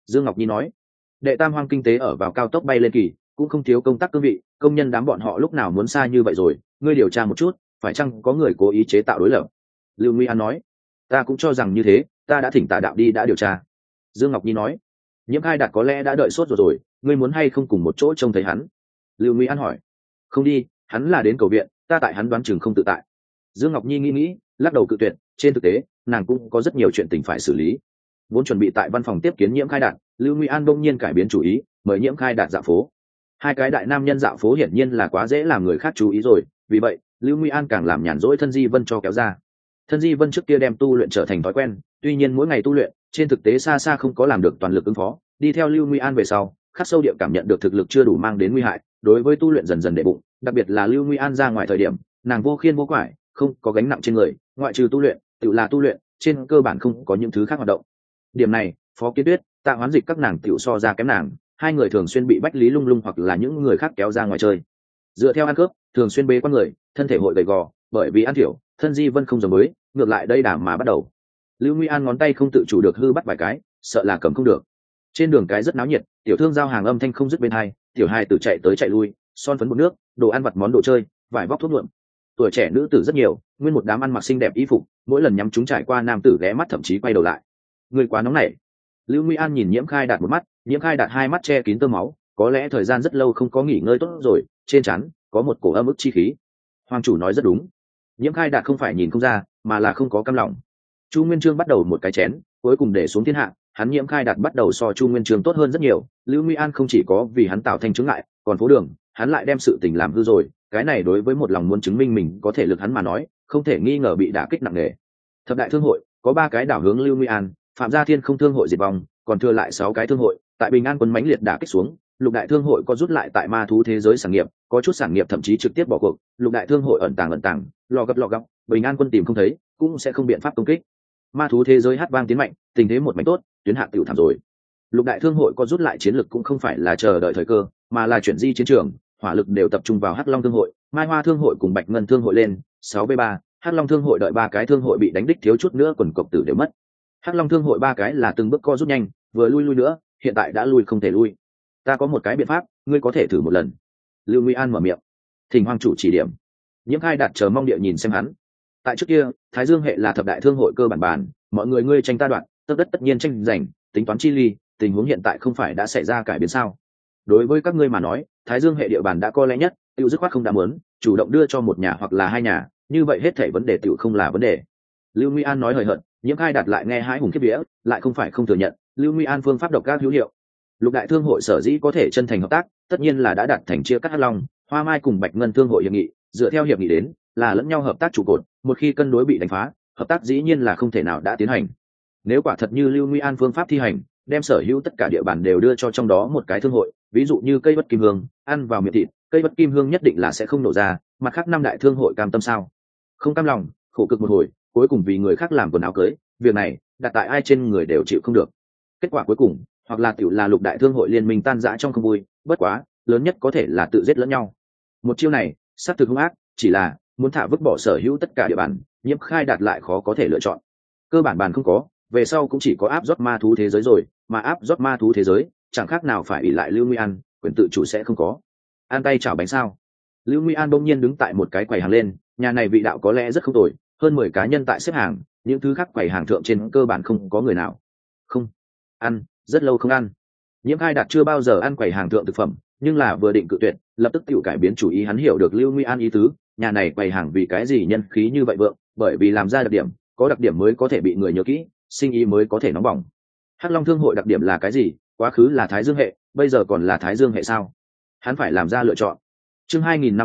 Dương Ngọc Nhi nói. Đệ tam hoang kinh tế ở vào cao tốc bay lên kỳ, cũng không thiếu công tác cương vị, công nhân đám bọn họ lúc nào muốn xa như vậy rồi, ngươi điều tra một chút, phải chăng có người cố ý chế tạo đối lập? Lưu Nguy An nói. Ta cũng cho rằng như thế, ta đã thỉnh Tả đạo đi đã điều tra. Dương Ngọc Nhi nói. Nhiễm Khai Đạt có lẽ đã đợi sốt rồi, ngươi muốn hay không cùng một chỗ trông thấy hắn? Lưu Nguy An hỏi. Không đi, hắn là đến cầu viện, ta tại hắn đoán chừng không tự tại. Dương Ngọc Nhi nghĩ, lắc đầu cự tuyệt, trên thực tế nàng cũng có rất nhiều chuyện tình phải xử lý. Vốn chuẩn bị tại văn phòng tiếp kiến Nhiễm Khai Đạt, Lưu Nguy An bỗng nhiên cải biến chủ ý, mời Nhiễm Khai Đạt dạo phố. Hai cái đại nam nhân dạo phố hiển nhiên là quá dễ làm người khác chú ý rồi, vì vậy Lưu Nguy An càng làm nhàn rỗi Thân Di Vân cho kéo ra. Thân Di Vân trước kia đem tu luyện trở thành thói quen, tuy nhiên mỗi ngày tu luyện trên thực tế xa xa không có làm được toàn lực ứng phó, đi theo Lưu Nguy An về sau khắc sâu địa cảm nhận được thực lực chưa đủ mang đến nguy hại, đối với tu luyện dần dần đệ bụng, đặc biệt là Lưu Nguy An ra ngoài thời điểm nàng vô khiên vô quải, không có gánh nặng trên người, ngoại trừ tu luyện tự là tu luyện, trên cơ bản không có những thứ khác hoạt động. Điểm này Phó Kiến Tuyết, Tạ Hoán Dịch các nàng tiểu so ra kém nàng, hai người thường xuyên bị Bách Lý Lung Lung hoặc là những người khác kéo ra ngoài chơi. Dựa theo ăn cướp, thường xuyên bế quan người, thân thể hội gầy gò, bởi vì ăn thiểu, Thân Di Vân không giống mới, ngược lại đây đảm mà bắt đầu. Lưu Nguy An ngón tay không tự chủ được hư bắt vài cái, sợ là cầm không được. Trên đường cái rất náo nhiệt, tiểu thương giao hàng âm thanh không dứt bên hai, tiểu hai tử chạy tới chạy lui, son phấn bột nước, đồ ăn vặt món đồ chơi, vải vóc thuốc nhuộm. Tuổi trẻ nữ tử rất nhiều, nguyên một đám ăn mặc xinh đẹp y phục, mỗi lần nhắm chúng trải qua nam tử ghé mắt thậm chí quay đầu lại. Người quá nóng nảy. Lưu Nguy An nhìn Nhiễm Khai Đạt một mắt, Nhiễm Khai Đạt hai mắt che kín tơ máu, có lẽ thời gian rất lâu không có nghỉ ngơi tốt rồi, trên trán có một cổ âm ức chi khí. Hoàng chủ nói rất đúng. Nhiễm Khai Đạt không phải nhìn không ra, mà là không có cam lòng. Chu Nguyên Chương bắt đầu một cái chén, cuối cùng để xuống thiên hạ, hắn Nhiễm Khai Đạt bắt đầu so Chu Nguyên Chương tốt hơn rất nhiều. Lưu Nguy An không chỉ có vì hắn tạo thành chướng ngại, còn phố đường, hắn lại đem sự tình làm hư rồi, cái này đối với một lòng muốn chứng minh mình có thể lực hắn mà nói, không thể nghi ngờ bị đả kích nặng nề. Thập đại thương hội có 3 cái đảo hướng Lưu Nguy An, Phạm Gia Thiên không thương hội diệt vong, còn thừa lại 6 cái thương hội, tại Bình An quân mãnh liệt đả kích xuống, lục đại thương hội có rút lại tại ma thú thế giới sản nghiệp, có chút sản nghiệp thậm chí trực tiếp bỏ cuộc, lục đại thương hội ẩn tàng, lò gấp, Bình An quân tìm không thấy, cũng sẽ không biện pháp công kích. Ma thú thế giới hát vang tiến mạnh, tình thế một mảnh tốt, tuyến hạ tiểu thảm rồi. Lục đại thương hội có rút lại chiến lực cũng không phải là chờ đợi thời cơ, mà là chuyển di chiến trường, hỏa lực đều tập trung vào Hắc Long thương hội, Mai Hoa thương hội cùng Bạch Ngân thương hội lên 6v3, Hắc Long thương hội đợi 3 cái thương hội bị đánh đích thiếu chút nữa quần cộc tử đều mất. Hắc Long thương hội 3 cái là từng bước co rút nhanh, vừa lui nữa, hiện tại đã lui không thể lui. Ta có một cái biện pháp, ngươi có thể thử một lần. Lưu Nguy An mở miệng. Thỉnh Hoàng chủ chỉ điểm. Nhiễm Khai Đạt chờ mong địa nhìn xem hắn. Tại trước kia, Thái Dương hệ là thập đại thương hội cơ bản bàn, mọi người ngươi tranh ta đoạn, tất đất tất nhiên tranh giành, tính toán chi ly, tình huống hiện tại không phải đã xảy ra cải biến sao? Đối với các ngươi mà nói, Thái Dương hệ địa bàn đã có lẽ nhất, tiêu dứt khoát không đã muốn, chủ động đưa cho một nhà hoặc là 2 nhà, như vậy hết thảy vấn đề tiểu không là vấn đề. Lưu Nguy An nói hời hợt, Nhiễm Khai Đạt lại nghe hãi hùng khiếp vía, lại không phải không thừa nhận, Lưu Nguy An phương pháp độc ác hữu hiệu. Lục đại thương hội sở dĩ có thể chân thành hợp tác, tất nhiên là đã đạt thành chia cắt Hắc Long, Hoa Mai cùng Bạch Ngân thương hội hiệp nghị, dựa theo hiệp nghị đến, là lẫn nhau hợp tác trụ cột, một khi cân đối bị đánh phá, hợp tác dĩ nhiên là không thể nào đã tiến hành. Nếu quả thật như Lưu Nguy An phương pháp thi hành, đem sở hữu tất cả địa bàn đều đưa cho trong đó một cái thương hội, ví dụ như cây bất kim hương, ăn vào miệng thịt, cây bất kim hương nhất định là sẽ không nổ ra, mặt khác 5 đại thương hội cam tâm sao? Không cam lòng, khổ cực một hồi, cuối cùng vì người khác làm quần áo cưới, việc này đặt tại ai trên người đều chịu không được. Kết quả cuối cùng, hoặc là tiểu là lục đại thương hội liên minh tan rã trong không vui, bất quá, lớn nhất có thể là tự giết lẫn nhau. Một chiêu này, sát thực hung ác, chỉ là muốn thả vứt bỏ sở hữu tất cả địa bàn, Nhiễm Khai Đạt lại khó có thể lựa chọn. Cơ bản bàn không có, về sau cũng chỉ có áp rót ma thú thế giới rồi, mà áp rót ma thú thế giới, chẳng khác nào phải ỷ lại Lưu Nguy An, quyền tự chủ sẽ không có. An tay chảo bánh sao? Lưu Nguy An bỗng nhiên đứng tại một cái quầy hàng lên, nhà này vị đạo có lẽ rất không tồi, hơn 10 cá nhân tại xếp hàng, những thứ khác quầy hàng thượng trên cơ bản không có người nào. Không ăn, rất lâu không ăn. Nhiễm Khai Đạt chưa bao giờ ăn quầy hàng thượng thực phẩm, nhưng là vừa định cự tuyệt, lập tức tiểu cải biến chủ ý, hắn hiểu được Lưu Nguy An ý tứ, nhà này quầy hàng vì cái gì nhân khí như vậy vượng, bởi vì làm ra đặc điểm, có đặc điểm mới có thể bị người nhớ kỹ, sinh ý mới có thể nóng bỏng. Hắc Long thương hội đặc điểm là cái gì? Quá khứ là Thái Dương hệ, bây giờ còn là Thái Dương hệ sao? Hắn phải làm ra lựa chọn. Chương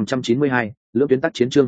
2592, lưỡng tuyến tác chiến. Chương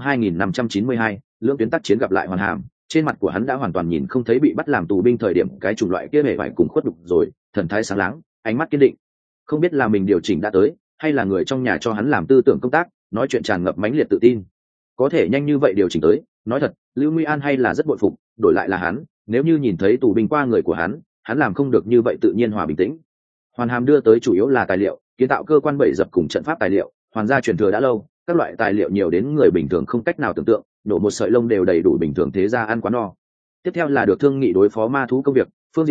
2592, lưỡng tuyến tác chiến gặp lại Hoàn Hàm, trên mặt của hắn đã hoàn toàn nhìn không thấy bị bắt làm tù binh thời điểm cái chủng loại kia hề vải cùng khuất đục rồi, thần thái sáng láng, ánh mắt kiên định. Không biết là mình điều chỉnh đã tới, hay là người trong nhà cho hắn làm tư tưởng công tác, nói chuyện tràn ngập mãnh liệt tự tin. Có thể nhanh như vậy điều chỉnh tới, nói thật, Lưu Nguy An hay là rất bội phục, đổi lại là hắn, nếu như nhìn thấy tù binh qua người của hắn làm không được như vậy tự nhiên hòa bình tĩnh. Hoàn Hàm đưa tới chủ yếu là tài liệu, kiến tạo cơ quan bẫy dập cùng trận pháp tài liệu, hoàn gia truyền thừa đã lâu, các loại tài liệu nhiều đến người bình thường không cách nào tưởng tượng, nổ một sợi lông đều đầy đủ bình thường thế gia ăn quá no. Tiếp theo là được thương nghị đối phó ma thú công việc, phương diện này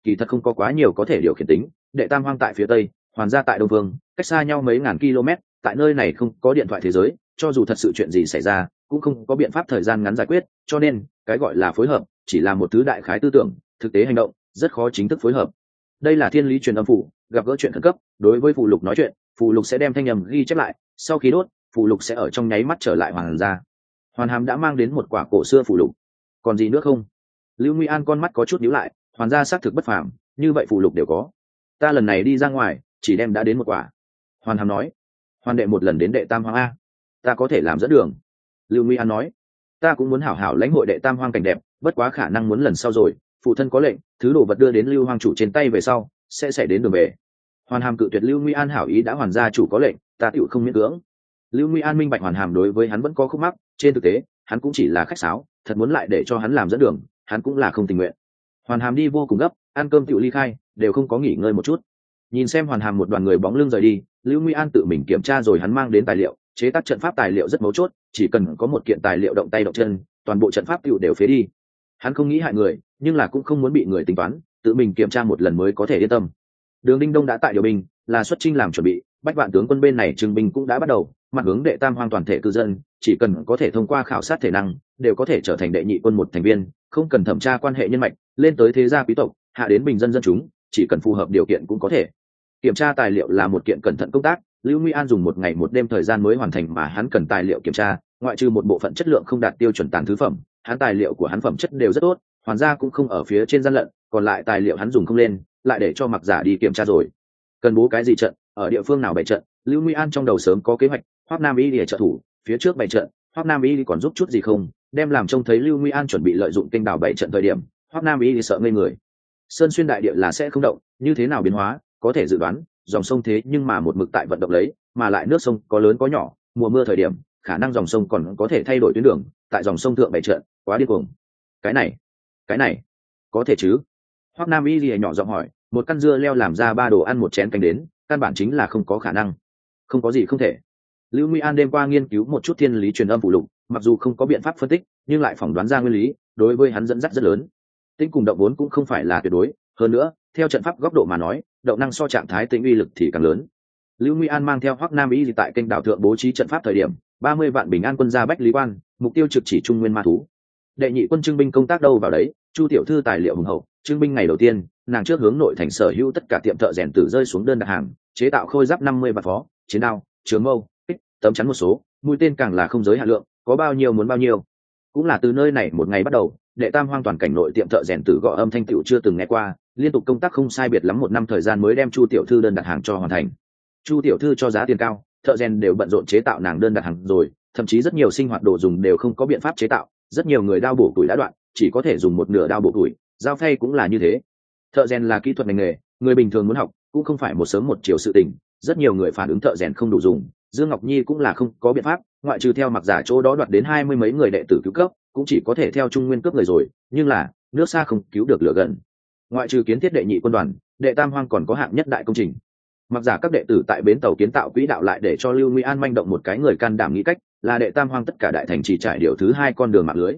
kỳ thật không có quá nhiều có thể điều khiển tính. Đệ tam hoang tại phía tây, Hoàn gia tại đông vương, cách xa nhau mấy ngàn km. Tại nơi này không có điện thoại thế giới, cho dù thật sự chuyện gì xảy ra cũng không có biện pháp thời gian ngắn giải quyết, cho nên cái gọi là phối hợp chỉ là một thứ đại khái tư tưởng, thực tế hành động rất khó chính thức phối hợp. Đây là thiên lý truyền âm phủ, gặp gỡ chuyện khẩn cấp, đối với phụ lục nói chuyện, phụ lục sẽ đem thanh âm ghi chép lại, sau khi đốt, phụ lục sẽ ở trong nháy mắt trở lại Hoàn gia. Hoàn Hàm đã mang đến một quả cổ xưa phụ lục. Còn gì nữa không? Lưu Nguy An con mắt có chút nhíu lại, Hoàn gia xác thực bất phàm, như vậy phụ lục đều có. Ta lần này đi ra ngoài chỉ đem đã đến một quả. Hoàn Hàm nói. Hoàn đệ một lần đến đệ tam hoang a, ta có thể làm dẫn đường. Lưu Nguy An nói. Ta cũng muốn hảo hảo lãnh hội đệ tam hoang cảnh đẹp, bất quá khả năng muốn lần sau rồi, phụ thân có lệnh, thứ đồ vật đưa đến Lưu Hoang chủ trên tay về sau sẽ xảy đến đường về. Hoàn Hàm cự tuyệt Lưu Nguy An hảo ý, đã Hoàn gia chủ có lệnh, ta tựu không miễn cưỡng. Lưu Nguy An minh bạch Hoàn Hàm đối với hắn vẫn có khúc mắc, trên thực tế hắn cũng chỉ là khách sáo, thật muốn lại để cho hắn làm dẫn đường hắn cũng là không tình nguyện. Hoàn Hàm đi vô cùng gấp, ăn cơm tựu ly khai, đều không có nghỉ ngơi một chút. Nhìn xem Hoàn Hàm một đoàn người bóng lưng rời đi, Lưu Nguy An tự mình kiểm tra rồi hắn mang đến tài liệu, chế tác trận pháp tài liệu rất mấu chốt, chỉ cần có một kiện tài liệu động tay động chân, toàn bộ trận pháp tựu đều phế đi. Hắn không nghĩ hại người, nhưng là cũng không muốn bị người tính toán, tự mình kiểm tra một lần mới có thể yên tâm. Đường Đinh Đông đã tại điều binh, là xuất chinh làm chuẩn bị, Bách Vạn tướng quân bên này trưng binh cũng đã bắt đầu, mặt hướng đệ tam hoang toàn thể cư dân, chỉ cần có thể thông qua khảo sát thể năng, đều có thể trở thành đệ nhị quân một thành viên, không cần thẩm tra quan hệ nhân mạch, lên tới thế gia quý tộc, hạ đến bình dân dân chúng, chỉ cần phù hợp điều kiện cũng có thể. Kiểm tra tài liệu là một kiện cẩn thận công tác, Lưu Nguy An dùng một ngày một đêm thời gian mới hoàn thành, mà hắn cần tài liệu kiểm tra, ngoại trừ một bộ phận chất lượng không đạt tiêu chuẩn tàn thứ phẩm, hắn tài liệu của hắn phẩm chất đều rất tốt, Hoàn gia cũng không ở phía trên gian lận, còn lại tài liệu hắn dùng không lên, lại để cho Mặc Giả đi kiểm tra rồi. Cần bố cái gì trận, ở địa phương nào bày trận, Lưu Nguy An trong đầu sớm có kế hoạch. Hoắc Nam Y để trợ thủ, phía trước bày trận, Hoắc Nam Y còn giúp chút gì không? Đem làm trông thấy Lưu Nguy An chuẩn bị lợi dụng kênh đảo bày trận thời điểm, Hoắc Nam Y sợ ngây người. Sơn xuyên đại địa là sẽ không động, như thế nào biến hóa, có thể dự đoán, dòng sông thế nhưng mà một mực tại vận động lấy, mà lại nước sông có lớn có nhỏ, mùa mưa thời điểm, khả năng dòng sông còn có thể thay đổi tuyến đường, tại dòng sông thượng bày trận, quá điên cuồng. Cái này, có thể chứ? Hoắc Nam Y lìa nhỏ giọng hỏi, một căn dưa leo làm ra 3 đồ ăn một chén canh đến, căn bản chính là không có khả năng. Không có gì không thể. Lưu Nguy An đêm qua nghiên cứu một chút thiên lý truyền âm phụ lục, mặc dù không có biện pháp phân tích, nhưng lại phỏng đoán ra nguyên lý, đối với hắn dẫn dắt rất lớn. Tinh cùng động vốn cũng không phải là tuyệt đối, hơn nữa, theo trận pháp góc độ mà nói, động năng so trạng thái tinh uy lực thì càng lớn. Lưu Nguy An mang theo Hoắc Nam Y tại kênh đảo thượng bố trí trận pháp thời điểm, 30 vạn bình an quân ra Bách Lý Quan, mục tiêu trực chỉ trung nguyên ma thú. Đệ nhị quân trưng binh công tác đâu vào đấy, Chu tiểu thư tài liệu hùng hậu, trưng binh ngày đầu tiên, nàng trước hướng nội thành sở hữu tất cả tiệm thợ rèn tử rơi xuống đơn đặt hàng, chế tạo khôi giáp 50 vạn phó, chiến đao, trường mâu, kích, tấm chắn một số, mũi tên càng là không giới hạn lượng, có bao nhiêu muốn bao nhiêu. Cũng là từ nơi này một ngày bắt đầu, đệ tam hoang toàn cảnh nội tiệm thợ rèn tử gõ âm thanh tựu chưa từng nghe qua, liên tục công tác không sai biệt lắm 1 năm thời gian mới đem Chu tiểu thư đơn đặt hàng cho hoàn thành. Chu tiểu thư cho giá tiền cao, thợ rèn đều bận rộn chế tạo nàng đơn đặt hàng rồi, thậm chí rất nhiều sinh hoạt đồ dùng đều không có biện pháp chế tạo, rất nhiều người đao bổ tuổi đã đoạn, chỉ có thể dùng một nửa đao bổ tuổi, dao phay cũng là như thế. Thợ rèn là kỹ thuật ngành nghề, người bình thường muốn học cũng không phải một sớm một chiều sự tình, rất nhiều người phản ứng thợ rèn không đủ dùng, Dương Ngọc Nhi cũng là không có biện pháp, ngoại trừ theo Mặc Giả chỗ đó đoạt đến 20 mấy người đệ tử cứu cấp, cũng chỉ có thể theo Trung Nguyên cướp người rồi, nhưng là nước xa không cứu được lửa gần. Ngoại trừ kiến thiết đệ nhị quân đoàn, đệ tam hoang còn có hạng nhất đại công trình. Mặc Giả các đệ tử tại bến tàu kiến tạo quỹ đạo, lại để cho Lưu Nguy An manh động một cái người can đảm nghĩ cách, là đệ tam hoang tất cả đại thành chỉ trải điều thứ 2 con đường mạng lưới,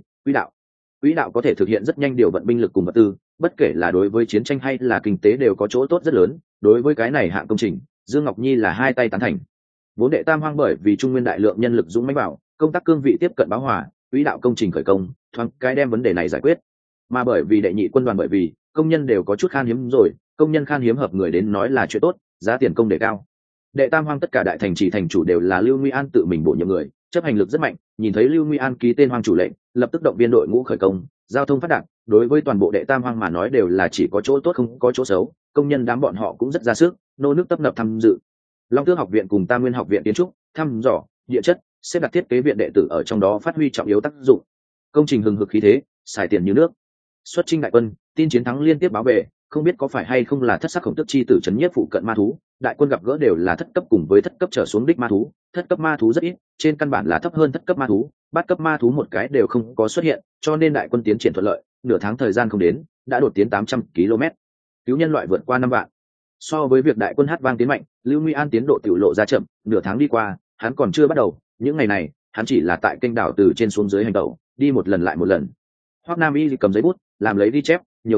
quỹ đạo có thể thực hiện rất nhanh điều vận binh lực cùng vật tư, bất kể là đối với chiến tranh hay là kinh tế đều có chỗ tốt rất lớn. Đối với cái này hạng công trình, Dương Ngọc Nhi là hai tay tán thành. Vốn đệ tam hoang bởi vì Trung Nguyên đại lượng nhân lực dũng mãnh bảo, công tác cương vị tiếp cận báo hòa, quỹ đạo công trình khởi công, thoáng cái đem vấn đề này giải quyết. Mà bởi vì đệ nhị quân đoàn, bởi vì công nhân đều có chút khan hiếm rồi, công nhân khan hiếm hợp người đến nói là chuyện tốt, giá tiền công đề cao. Đệ tam hoang tất cả đại thành trì thành chủ đều là Lưu Nguy An tự mình bổ nhiệm người, chấp hành lực rất mạnh, nhìn thấy Lưu Nguy An ký tên hoang chủ lệnh, lập tức động viên đội ngũ khởi công, giao thông phát đạt, đối với toàn bộ đệ tam hoang mà nói đều là chỉ có chỗ tốt không có chỗ xấu, công nhân đám bọn họ cũng rất ra sức, nô nước tấp nập tham dự. Long Tước học viện cùng Tam Nguyên học viện kiến trúc, thăm dò, địa chất, xếp đặt thiết kế viện đệ tử ở trong đó phát huy trọng yếu tác dụng. Công trình hừng hực khí thế, xài tiền như nước. Xuất chinh đại quân, tin chiến thắng liên tiếp báo về, không biết có phải hay không là thất sắc khổng tức chi tử trấn nhiếp phụ cận ma thú, đại quân gặp gỡ đều là thất cấp cùng với thất cấp trở xuống đích ma thú, thất cấp ma thú rất ít, trên căn bản là thấp hơn thất cấp ma thú, bát cấp ma thú một cái đều không có xuất hiện, cho nên đại quân tiến triển thuận lợi, nửa tháng thời gian không đến, đã đột tiến 800 km. Cứu nhân loại vượt qua 5 vạn. So với việc đại quân hát vang tiến mạnh, Lưu Nguy An tiến độ tiểu lộ ra chậm, nửa tháng đi qua, hắn còn chưa bắt đầu, những ngày này, hắn chỉ là tại kênh đảo từ trên xuống dưới hành động, đi một lần lại một lần. Hoắc Nam Y cầm giấy bút, làm lấy ghi chép, nhiều khi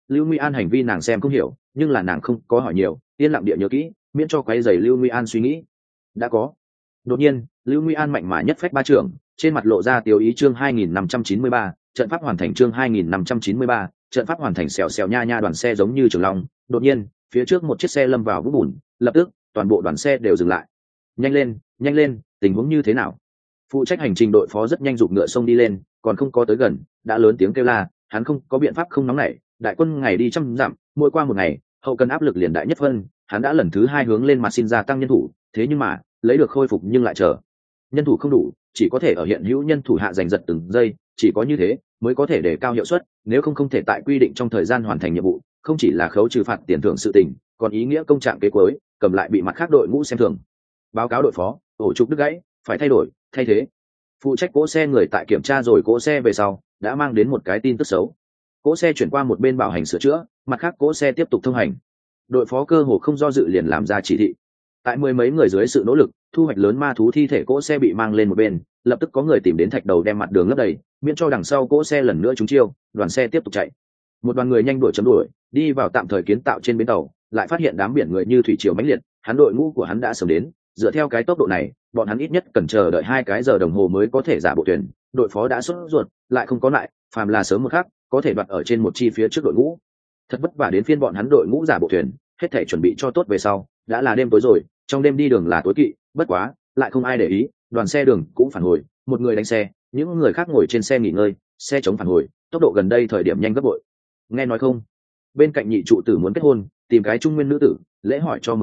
Lưu Nguy An hành vi nàng xem không hiểu, nhưng là nàng không có hỏi nhiều, yên lặng địa nhớ kỹ, miễn cho quấy rầy Lưu Nguy An suy nghĩ. Đã có. Đột nhiên, Lưu Nguy An mạnh mà nhất phách ba trưởng, trên mặt lộ ra tiêu ý. Chương 2593, trận pháp hoàn thành. Chương 2593, trận pháp hoàn thành. Xèo xèo nha nha, đoàn xe giống như trường long. Đột nhiên, phía trước một chiếc xe lâm vào vũng bùn, lập tức toàn bộ đoàn xe đều dừng lại. Nhanh lên, tình huống như thế nào? Phụ trách hành trình đội phó rất nhanh giục ngựa xông đi lên, còn không có tới gần, đã lớn tiếng kêu la, hắn không có biện pháp không nóng nảy, đại quân ngày đi trăm dặm, mỗi qua một ngày, hậu cần áp lực liền đại nhất phân, hắn đã lần thứ hai hướng lên mặt xin gia tăng nhân thủ, thế nhưng mà, lấy được khôi phục nhưng lại chờ. Nhân thủ không đủ, chỉ có thể ở hiện hữu nhân thủ hạ giành giật từng giây, chỉ có như thế mới có thể đề cao hiệu suất, nếu không thể tại quy định trong thời gian hoàn thành nhiệm vụ, không chỉ là khấu trừ phạt tiền thưởng sự tình, còn ý nghĩa công trạng kế cuối, cầm lại bị mặt khác đội ngũ xem thường. Báo cáo đội phó, ổ trục đứt gãy, phải thay thế. Phụ trách cỗ xe người tại kiểm tra rồi cỗ xe về sau, đã mang đến một cái tin tức xấu. Cỗ xe chuyển qua một bên bảo hành sửa chữa, mặt khác cỗ xe tiếp tục thông hành. Đội phó cơ hồ không do dự liền làm ra chỉ thị. Tại mười mấy người dưới sự nỗ lực, thu hoạch lớn ma thú thi thể cỗ xe bị mang lên một bên, lập tức có người tìm đến thạch đầu đem mặt đường lấp đầy, miễn cho đằng sau cỗ xe lần nữa trúng chiêu, đoàn xe tiếp tục chạy. Một đoàn người nhanh đuổi, đi vào tạm thời kiến tạo trên bến tàu, lại phát hiện đám biển người như thủy triều mãnh liệt, hắn đội ngũ của hắn đã sớm đến, dựa theo cái tốc độ này, bọn hắn ít nhất cần chờ đợi 2 cái giờ đồng hồ mới có thể giả bộ thuyền. Đội phó đã sốt ruột, lại không có lại, phàm là sớm một khắc, có thể đoạt ở trên một chi phía trước đội ngũ. Thật vất vả đến phiên bọn hắn đội ngũ giả bộ thuyền, hết thể chuẩn bị cho tốt về sau, đã là đêm tối rồi, trong đêm đi đường là tối kỵ, bất quá, lại không ai để ý, đoàn xe đường cũng phản hồi, một người đánh xe, những người khác ngồi trên xe nghỉ ngơi, xe chống phản hồi, tốc độ gần đây thời điểm nhanh gấp bội. Nghe nói không? Bên cạnh nhị trụ tử muốn kết hôn, tìm cái trung nguyên nữ tử, lễ hỏi cho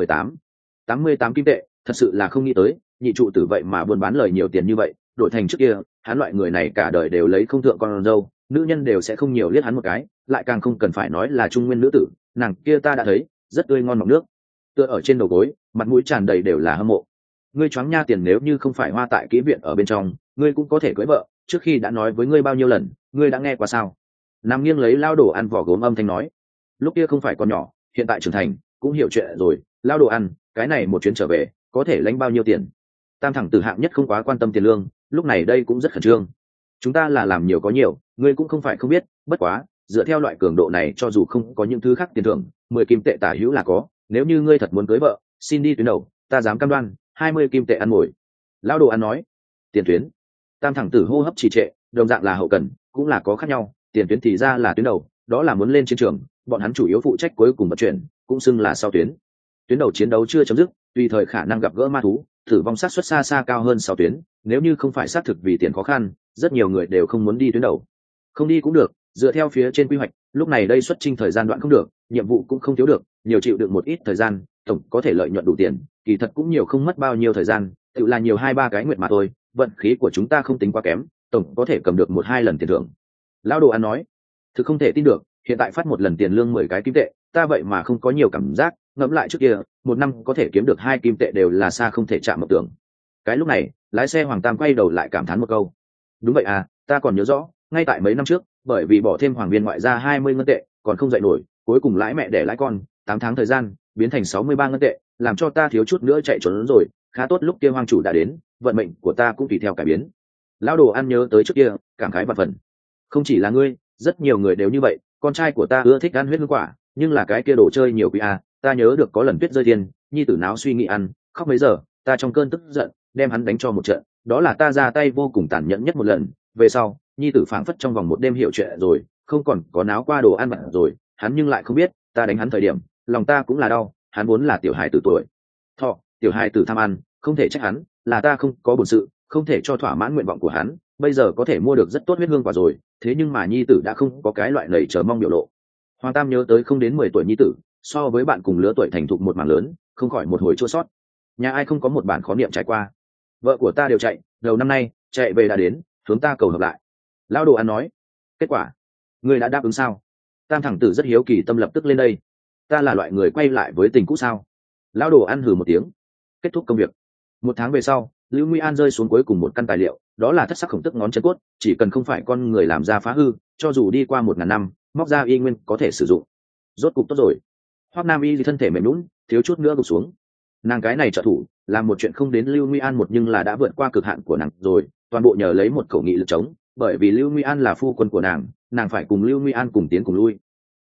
88 kim tệ, thật sự là không nghĩ tới, nhị trụ tử vậy mà buôn bán lời nhiều tiền như vậy, đổi thành trước kia, hắn loại người này cả đời đều lấy không thượng con dâu, nữ nhân đều sẽ không nhiều liếc hắn một cái, lại càng không cần phải nói là trung nguyên nữ tử, nàng kia ta đã thấy, rất tươi ngon mọng nước. Tựa ở trên đầu gối, mặt mũi tràn đầy đều là hâm mộ. Ngươi choáng nha, tiền nếu như không phải hoa tại kỹ viện ở bên trong, ngươi cũng có thể cưới vợ, trước khi đã nói với ngươi bao nhiêu lần, ngươi đã nghe qua sao? Nằm nghiêng lấy lao đồ ăn vỏ gốm âm thanh nói, lúc kia không phải con nhỏ, hiện tại trưởng thành, cũng hiểu chuyện rồi, lao đồ ăn, cái này một chuyến trở về, có thể lãnh bao nhiêu tiền? Tam thẳng tử hạng nhất không quá quan tâm tiền lương, lúc này đây cũng rất khẩn trương. Chúng ta là làm nhiều có nhiều, ngươi cũng không phải không biết, bất quá, dựa theo loại cường độ này cho dù không có những thứ khác tiền thưởng, 10 kim tệ tả hữu là có, nếu như ngươi thật muốn cưới vợ, xin đi tuyến đầu, ta dám cam đoan, 20 kim tệ ăn ngồi. Lão đồ ăn nói, tiền tuyến. Tam thẳng tử hô hấp trì trệ, đồng dạng là hậu cần, cũng là có khác nhau, tiền tuyến thì ra là tuyến đầu, đó là muốn lên chiến trường, bọn hắn chủ yếu phụ trách cuối cùng vận chuyển, cũng xưng là sau tuyến. Tuyến đầu chiến đấu chưa chấm dứt, tùy thời khả năng gặp gỡ ma thú, tử vong xác suất xa xa cao hơn sau tuyến, nếu như không phải xác thực vì tiền khó khăn, rất nhiều người đều không muốn đi tuyến đầu. Không đi cũng được, dựa theo phía trên quy hoạch, lúc này đây xuất chinh thời gian đoạn không được, nhiệm vụ cũng không thiếu được, nhiều chịu được một ít thời gian, tổng có thể lợi nhuận đủ tiền, kỳ thật cũng nhiều không mất bao nhiêu thời gian, tự là nhiều 2-3 cái nguyệt mà thôi, vận khí của chúng ta không tính quá kém, tổng có thể cầm được 1-2 lần tiền thưởng. Lão đồ ăn nói, thực không thể tin được, hiện tại phát một lần tiền lương 10 cái kim tệ, ta vậy mà không có nhiều cảm giác, ngẫm lại trước kia, một năm có thể kiếm được 2 kim tệ đều là xa không thể chạm mộng tưởng. Cái lúc này, lái xe Hoàng Tam quay đầu lại cảm thán một câu. Đúng vậy à, ta còn nhớ rõ, ngay tại mấy năm trước, bởi vì bỏ thêm hoàng viên ngoại ra 20 ngân tệ, còn không dậy nổi, cuối cùng lãi mẹ để lãi con, 8 tháng thời gian, biến thành 63 ngân tệ, làm cho ta thiếu chút nữa chạy trốn rồi, khá tốt lúc kia hoàng chủ đã đến, vận mệnh của ta cũng tùy theo cải biến. Lão đồ ăn nhớ tới trước kia, cảm khái vạn phần. Không chỉ là ngươi, rất nhiều người đều như vậy, con trai của ta ưa thích ăn huyết hương quả, nhưng là cái kia đồ chơi nhiều quý à, ta nhớ được có lần tuyết rơi tiền, nhi tử náo suy nghĩ ăn, khóc mấy giờ, ta trong cơn tức giận, đem hắn đánh cho một trận, đó là ta ra tay vô cùng tàn nhẫn nhất một lần, về sau, nhi tử phảng phất trong vòng một đêm hiểu chuyện rồi, không còn có náo qua đồ ăn mặn rồi, hắn nhưng lại không biết, ta đánh hắn thời điểm, lòng ta cũng là đau, hắn vốn là tiểu hài tử tuổi thọ, tiểu hài tử tham ăn, không thể trách hắn, là ta không có bổn sự, không thể cho thỏa mãn nguyện vọng của hắn, bây giờ có thể mua được rất tốt huyết hương quả rồi, thế nhưng mà nhi tử đã không có cái loại lầy chờ mong biểu lộ. Hoàng Tam nhớ tới không đến 10 tuổi nhi tử, so với bạn cùng lứa tuổi thành thục một mảng lớn, không khỏi một hồi chua sót. Nhà ai không có một bản khó niệm trải qua. Vợ của ta đều chạy, đầu năm nay, chạy về đã đến, hướng ta cầu hợp lại. Lão đồ ăn nói, kết quả, ngươi đã đáp ứng sao? Tam thẳng tử rất hiếu kỳ, tâm lập tức lên đây. Ta là loại người quay lại với tình cũ sao? Lão đồ ăn hừ một tiếng. Kết thúc công việc. 1 tháng về sau, Lưu Nguy An rơi xuống cuối cùng một căn tài liệu, đó là thất sắc khổng tức ngón chân cốt, chỉ cần không phải con người làm ra phá hư, cho dù đi qua 1000 năm, móc ra y nguyên có thể sử dụng. Rốt cục tốt rồi. Hoắc Nam Y thì thân thể mềm nhũn, thiếu chút nữa gục xuống. Nàng cái này trợ thủ, làm một chuyện không đến Lưu Nguy An một nhưng là đã vượt qua cực hạn của nàng rồi, toàn bộ nhờ lấy một khẩu nghị lực chống, bởi vì Lưu Nguy An là phu quân của nàng phải cùng Lưu Nguy An cùng tiến cùng lui.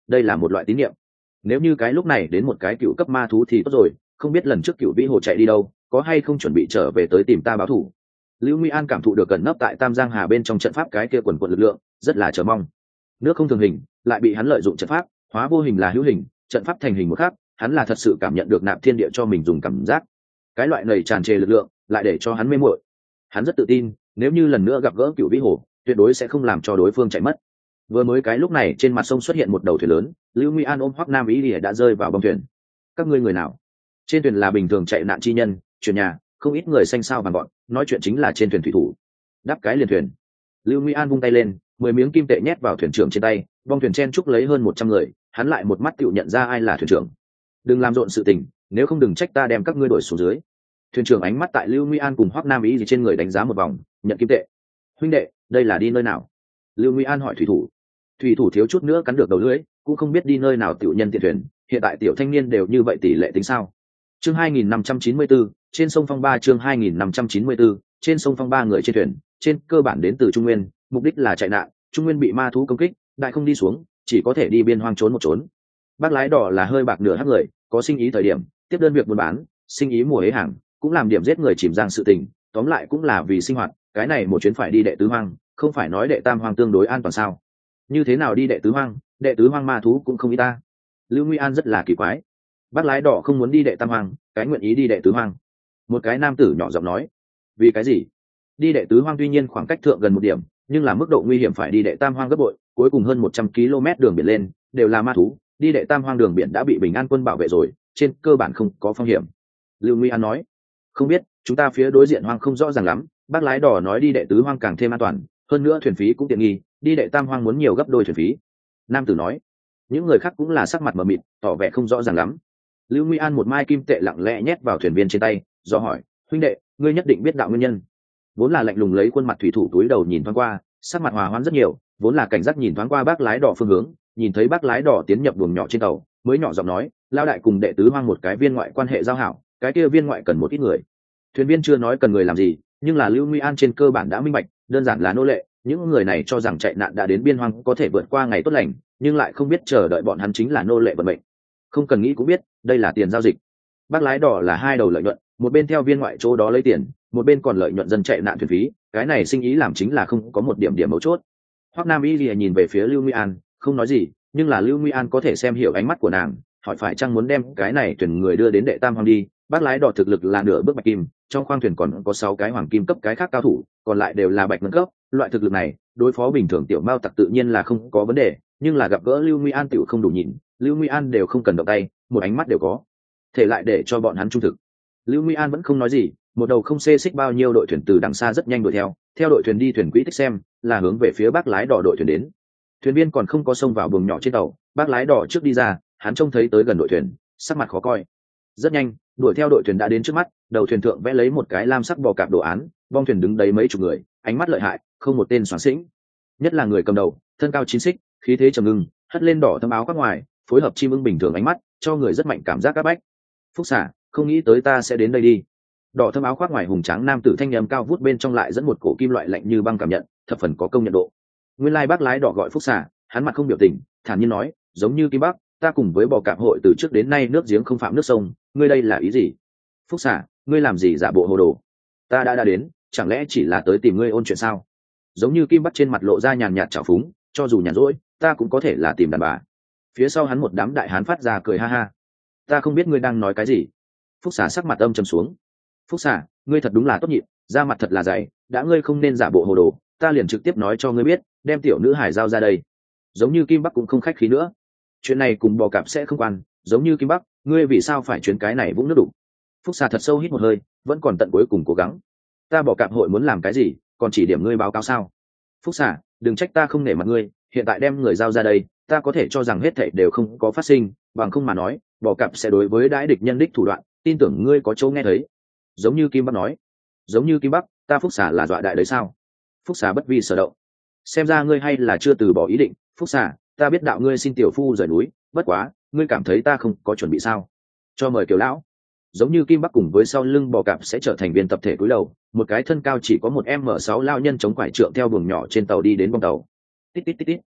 đây là một loại tín nhiệm. Nếu như cái lúc này đến một cái cựu cấp ma thú thì tốt rồi, không biết lần trước cựu vĩ hồ chạy đi đâu, có hay không chuẩn bị trở về tới tìm ta báo thù. Lưu Nguy An cảm thụ được cẩn nấp tại Tam Giang Hà bên trong trận pháp cái kia quần quần lực lượng, rất là chờ mong. Nước không thường hình, lại bị hắn lợi dụng trận pháp, hóa vô hình là hữu hình, trận pháp thành hình một khác, hắn là thật sự cảm nhận được nạp thiên địa cho mình dùng cảm giác. Cái loại này tràn trề lực lượng, lại để cho hắn mê muội. Hắn rất tự tin, nếu như lần nữa gặp gỡ cựu vĩ hồ, tuyệt đối sẽ không làm cho đối phương chạy mất. Vừa mới cái lúc này trên mặt sông xuất hiện một đầu thuyền lớn, Lưu Nguy An ôm Hoắc Nam Ý Lìa đã rơi vào bong thuyền. Các ngươi người nào? Trên thuyền là bình thường chạy nạn chi nhân, chuyển nhà, không ít người xanh sao vàng gọn, nói chuyện chính là trên thuyền thủy thủ. Đáp cái liền thuyền. Lưu Nguy An vung tay lên, 10 miếng kim tệ nhét vào thuyền trưởng trên tay, bong thuyền chen chúc lấy hơn 100 người, hắn lại một mắt tựu nhận ra ai là thuyền trưởng. Đừng làm rộn sự tình, nếu không đừng trách ta đem các ngươi đuổi xuống dưới. Thuyền trưởng ánh mắt tại Lưu Nguy An cùng Hoắc Nam Ý gì trên người đánh giá một vòng, nhận kim tệ. Huynh đệ, đây là đi nơi nào? Lưu Nguy An hỏi thủy thủ. Thủy thủ thiếu chút nữa cắn được đầu lưỡi, cũng không biết đi nơi nào tiểu nhân tiện thuyền, hiện tại tiểu thanh niên đều như vậy tỷ lệ tính sao? Chương 2594, trên sông Phong Ba. Chương 2594, trên sông Phong Ba. Người trên thuyền, trên cơ bản đến từ Trung Nguyên, mục đích là chạy nạn. Trung Nguyên bị ma thú công kích, đại không đi xuống, chỉ có thể đi biên hoang trốn một trốn. Bác lái đỏ là hơi bạc nửa hắc người, có sinh ý thời điểm, tiếp đơn việc buôn bán, sinh ý mùa hế hàng, cũng làm điểm giết người chìm giang sự tình, tóm lại cũng là vì sinh hoạt. Cái này một chuyến phải đi đệ tứ hoang, không phải nói đệ tam hoang tương đối an toàn sao? Như thế nào đi đệ tứ hoang ma thú cũng không ý ta. Lưu Nguy An rất là kỳ quái. Bác lái đỏ không muốn đi đệ tam hoang, cái nguyện ý đi đệ tứ hoang. Một cái nam tử nhỏ giọng nói. Vì cái gì? Đi đệ tứ hoang tuy nhiên khoảng cách thượng gần một điểm, nhưng là mức độ nguy hiểm phải đi đệ tam hoang gấp bội, cuối cùng hơn 100 km đường biển lên đều là ma thú, đi đệ tam hoang đường biển đã bị Bình An quân bảo vệ rồi, trên cơ bản không có phong hiểm. Lưu Nguy An nói. Không biết, chúng ta phía đối diện hoang không rõ ràng lắm, bác lái đỏ nói đi đệ tứ hoang càng thêm an toàn, hơn nữa thuyền phí cũng tiện nghi, đi đệ tam hoang muốn nhiều gấp đôi thuyền phí. Nam tử nói. Những người khác cũng là sắc mặt mờ mịt, tỏ vẻ không rõ ràng lắm. Lưu Nguy An một mai kim tệ lặng lẽ nhét vào thuyền viên trên tay, do hỏi, huynh đệ, ngươi nhất định biết đạo nguyên nhân. Vốn là lạnh lùng lấy khuôn mặt thủy thủ túi đầu nhìn thoáng qua, sắc mặt hòa hoãn rất nhiều, vốn là cảnh giác nhìn thoáng qua bác lái đỏ phương hướng, nhìn thấy bác lái đỏ tiến nhập buồng nhỏ trên tàu, mới nhỏ giọng nói, lao đại cùng đệ tứ hoang một cái viên ngoại quan hệ giao hảo, cái kia viên ngoại cần một ít người. Thuyền viên chưa nói cần người làm gì, nhưng là Lưu Nguy An trên cơ bản đã minh bạch, đơn giản là nô lệ. Những người này cho rằng chạy nạn đã đến biên hoang có thể vượt qua ngày tốt lành, nhưng lại không biết chờ đợi bọn hắn chính là nô lệ vận mệnh. Không cần nghĩ cũng biết, đây là tiền giao dịch. Bác lái đỏ là hai đầu lợi nhuận, một bên theo viên ngoại chỗ đó lấy tiền, một bên còn lợi nhuận dân chạy nạn thuyền phí, cái này sinh ý làm chính là không có một điểm mấu chốt. Hoắc Nam Y Lìa nhìn về phía Lưu Nguy An, không nói gì, nhưng là Lưu Nguy An có thể xem hiểu ánh mắt của nàng, hỏi phải chăng muốn đem cái này thuyền người đưa đến đệ tam hoang đi. Bác lái đỏ thực lực là nửa bước bạch kim, trong khoang thuyền còn có 6 cái hoàng kim cấp cái khác cao thủ, còn lại đều là bạch ngân cấp. Loại thực lực này đối phó bình thường tiểu mao tặc tự nhiên là không có vấn đề, nhưng là gặp gỡ Lưu Nguy An tiểu không đủ nhìn, Lưu Nguy An đều không cần động tay, một ánh mắt đều có thể lại để cho bọn hắn trung thực. Lưu Nguy An vẫn không nói gì, một đầu không xê xích bao nhiêu đội thuyền từ đằng xa rất nhanh đuổi theo đội thuyền đi thuyền quỹ tích xem, là hướng về phía bác lái đỏ đội thuyền đến. Thuyền viên còn không có xông vào buồng nhỏ trên tàu, bác lái đỏ trước đi ra, hắn trông thấy tới gần đội thuyền, sắc mặt khó coi. Rất nhanh, đuổi theo đội thuyền đã đến trước mắt, đầu thuyền thượng vẽ lấy một cái lam sắc bò cạp đồ án, bong thuyền đứng đấy mấy chục người, ánh mắt lợi hại, không một tên soán xĩnh. Nhất là người cầm đầu, thân cao 9 xích, khí thế trầm ngưng, hất lên đỏ thâm áo khoác ngoài, phối hợp chim ưng bình thường ánh mắt, cho người rất mạnh cảm giác áp bách. Phúc xả, không nghĩ tới ta sẽ đến đây đi. Đỏ thâm áo khoác ngoài hùng tráng nam tử thanh nhầm cao vút bên trong lại dẫn một cổ kim loại lạnh như băng cảm nhận, thập phần có công nhận độ. Nguyên lai bác lái đỏ gọi Phúc xả, hắn mặt không biểu tình, thản nhiên nói, giống như Kim Bắc, ta cùng với bò cạp hội từ trước đến nay nước giếng không phạm nước sông, ngươi đây là ý gì? Phúc xả, ngươi làm gì giả bộ hồ đồ? Ta đã đến, chẳng lẽ chỉ là tới tìm ngươi ôn chuyện sao? Giống như Kim Bắc trên mặt lộ ra nhàn nhạt trào phúng, cho dù nhàn rỗi, ta cũng có thể là tìm đàn bà. Phía sau hắn một đám đại hán phát ra cười ha ha. Ta không biết ngươi đang nói cái gì. Phúc xả sắc mặt âm trầm xuống. Phúc xả, ngươi thật đúng là tốt nhịn, da mặt thật là dày, đã ngươi không nên giả bộ hồ đồ, ta liền trực tiếp nói cho ngươi biết, đem tiểu nữ hải giao ra đây. Giống như Kim Bắc cũng không khách khí nữa. Chuyện này cùng bò cạp sẽ không quan, giống như Kim Bắc, ngươi vì sao phải chuyến cái này vũng nước đủ? Phúc xà thật sâu hít một hơi, vẫn còn tận cuối cùng cố gắng. Ta bò cạp hội muốn làm cái gì, còn chỉ điểm ngươi báo cáo sao? Phúc xà, đừng trách ta không nể mặt ngươi, hiện tại đem người giao ra đây, ta có thể cho rằng hết thảy đều không có phát sinh, bằng không mà nói, bò cạp sẽ đối với đãi địch nhân đích thủ đoạn, tin tưởng ngươi có chỗ nghe thấy. Giống như Kim Bắc nói. Giống như Kim Bắc, ta Phúc xà là dọa đại đấy sao? Phúc xà bất vi sở động. Xem ra ngươi hay là chưa từ bỏ ý định. Phúc xà, ta biết đạo ngươi xin tiểu phu rời núi, bất quá ngươi cảm thấy ta không có chuẩn bị sao? Cho mời Kiều lão. Giống như Kim Bắc cùng với sau lưng bò cạp sẽ trở thành viên tập thể cúi đầu, một cái thân cao chỉ có 1m6 lao nhân chống quải trượng theo buồng nhỏ trên tàu đi đến bong tàu. Tít tít tít tít.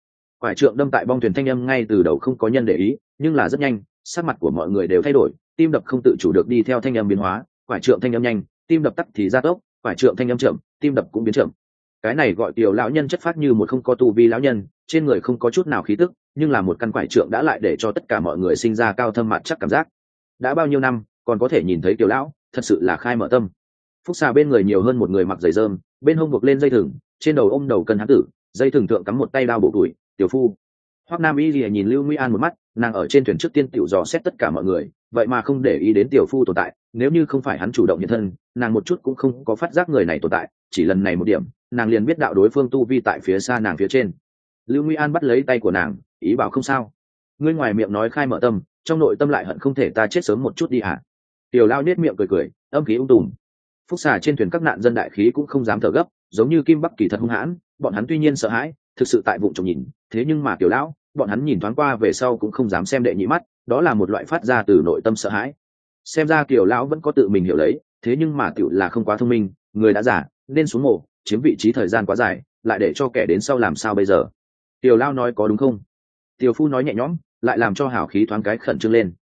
Quải trượng đâm tại bong thuyền thanh âm ngay từ đầu không có nhân để ý, nhưng là rất nhanh sắc mặt của mọi người đều thay đổi, tim đập không tự chủ được đi theo thanh âm biến hóa. Quải trượng thanh âm nhanh, tim đập tắc thì gia tốc, quải trượng thanh âm chậm, tim đập cũng biến chậm. Cái này gọi tiểu lão nhân chất phát như một không có tu vi lão nhân, trên người không có chút nào khí tức, nhưng là một căn quải trượng đã lại để cho tất cả mọi người sinh ra cao thâm mặt chắc cảm giác. Đã bao nhiêu năm còn có thể nhìn thấy tiểu lão, thật sự là khai mở tâm. Phúc xà bên người nhiều hơn một người mặc giày rơm, bên hông buộc lên dây thừng, trên đầu ôm đầu cân hán tử, dây thừng thượng cắm một tay đao bộ tuổi, tiểu phu. Hoắc Nam Y lìa nhìn Lưu Nguy An một mắt, nàng ở trên thuyền trước tiên tiểu dò xét tất cả mọi người, vậy mà không để ý đến tiểu phu tồn tại. Nếu như không phải hắn chủ động hiện thân, nàng một chút cũng không có phát giác người này tồn tại. Chỉ lần này một điểm, nàng liền biết đạo đối phương tu vi tại phía xa nàng phía trên. Lưu Nguy An bắt lấy tay của nàng, ý bảo không sao. Ngươi ngoài miệng nói khai mở tâm, trong nội tâm lại hận không thể ta chết sớm một chút đi hả? Tiểu Lao nết miệng cười cười, âm khí ung tùm. Phúc xà trên thuyền các nạn dân đại khí cũng không dám thở gấp, giống như Kim Bắc Kỳ thật hung hãn, bọn hắn tuy nhiên sợ hãi, thực sự tại vụng trộm nhìn, thế nhưng mà Tiểu Lão, bọn hắn nhìn thoáng qua về sau cũng không dám xem đệ nhị mắt, đó là một loại phát ra từ nội tâm sợ hãi. Xem ra Tiểu Lão vẫn có tự mình hiểu lấy, thế nhưng mà Tiểu là không quá thông minh, người đã giả, nên xuống mộ, chiếm vị trí thời gian quá dài, lại để cho kẻ đến sau làm sao bây giờ? Tiểu Lão nói có đúng không? Tiểu phu nói nhẹ nhõm, lại làm cho hào khí thoáng cái khẩn trương lên.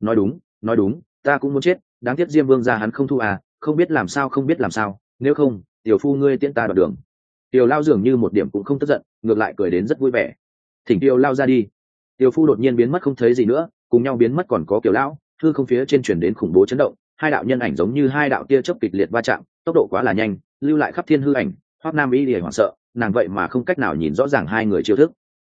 Nói đúng, ta cũng muốn chết, đáng tiếc Diêm Vương gia hắn không thu à, không biết làm sao, nếu không, tiểu phu ngươi tiễn ta đoạt đường. Tiểu Lao dường như một điểm cũng không tức giận, ngược lại cười đến rất vui vẻ. Thỉnh Tiểu Lao ra đi. Tiểu phu đột nhiên biến mất không thấy gì nữa, cùng nhau biến mất còn có Tiểu Lão, hư không phía trên truyền đến khủng bố chấn động, hai đạo nhân ảnh giống như hai đạo tia chớp kịch liệt va chạm, tốc độ quá là nhanh, lưu lại khắp thiên hư ảnh. Hoắc Nam Y lìa hoảng sợ, nàng vậy mà không cách nào nhìn rõ ràng hai người chiêu thức.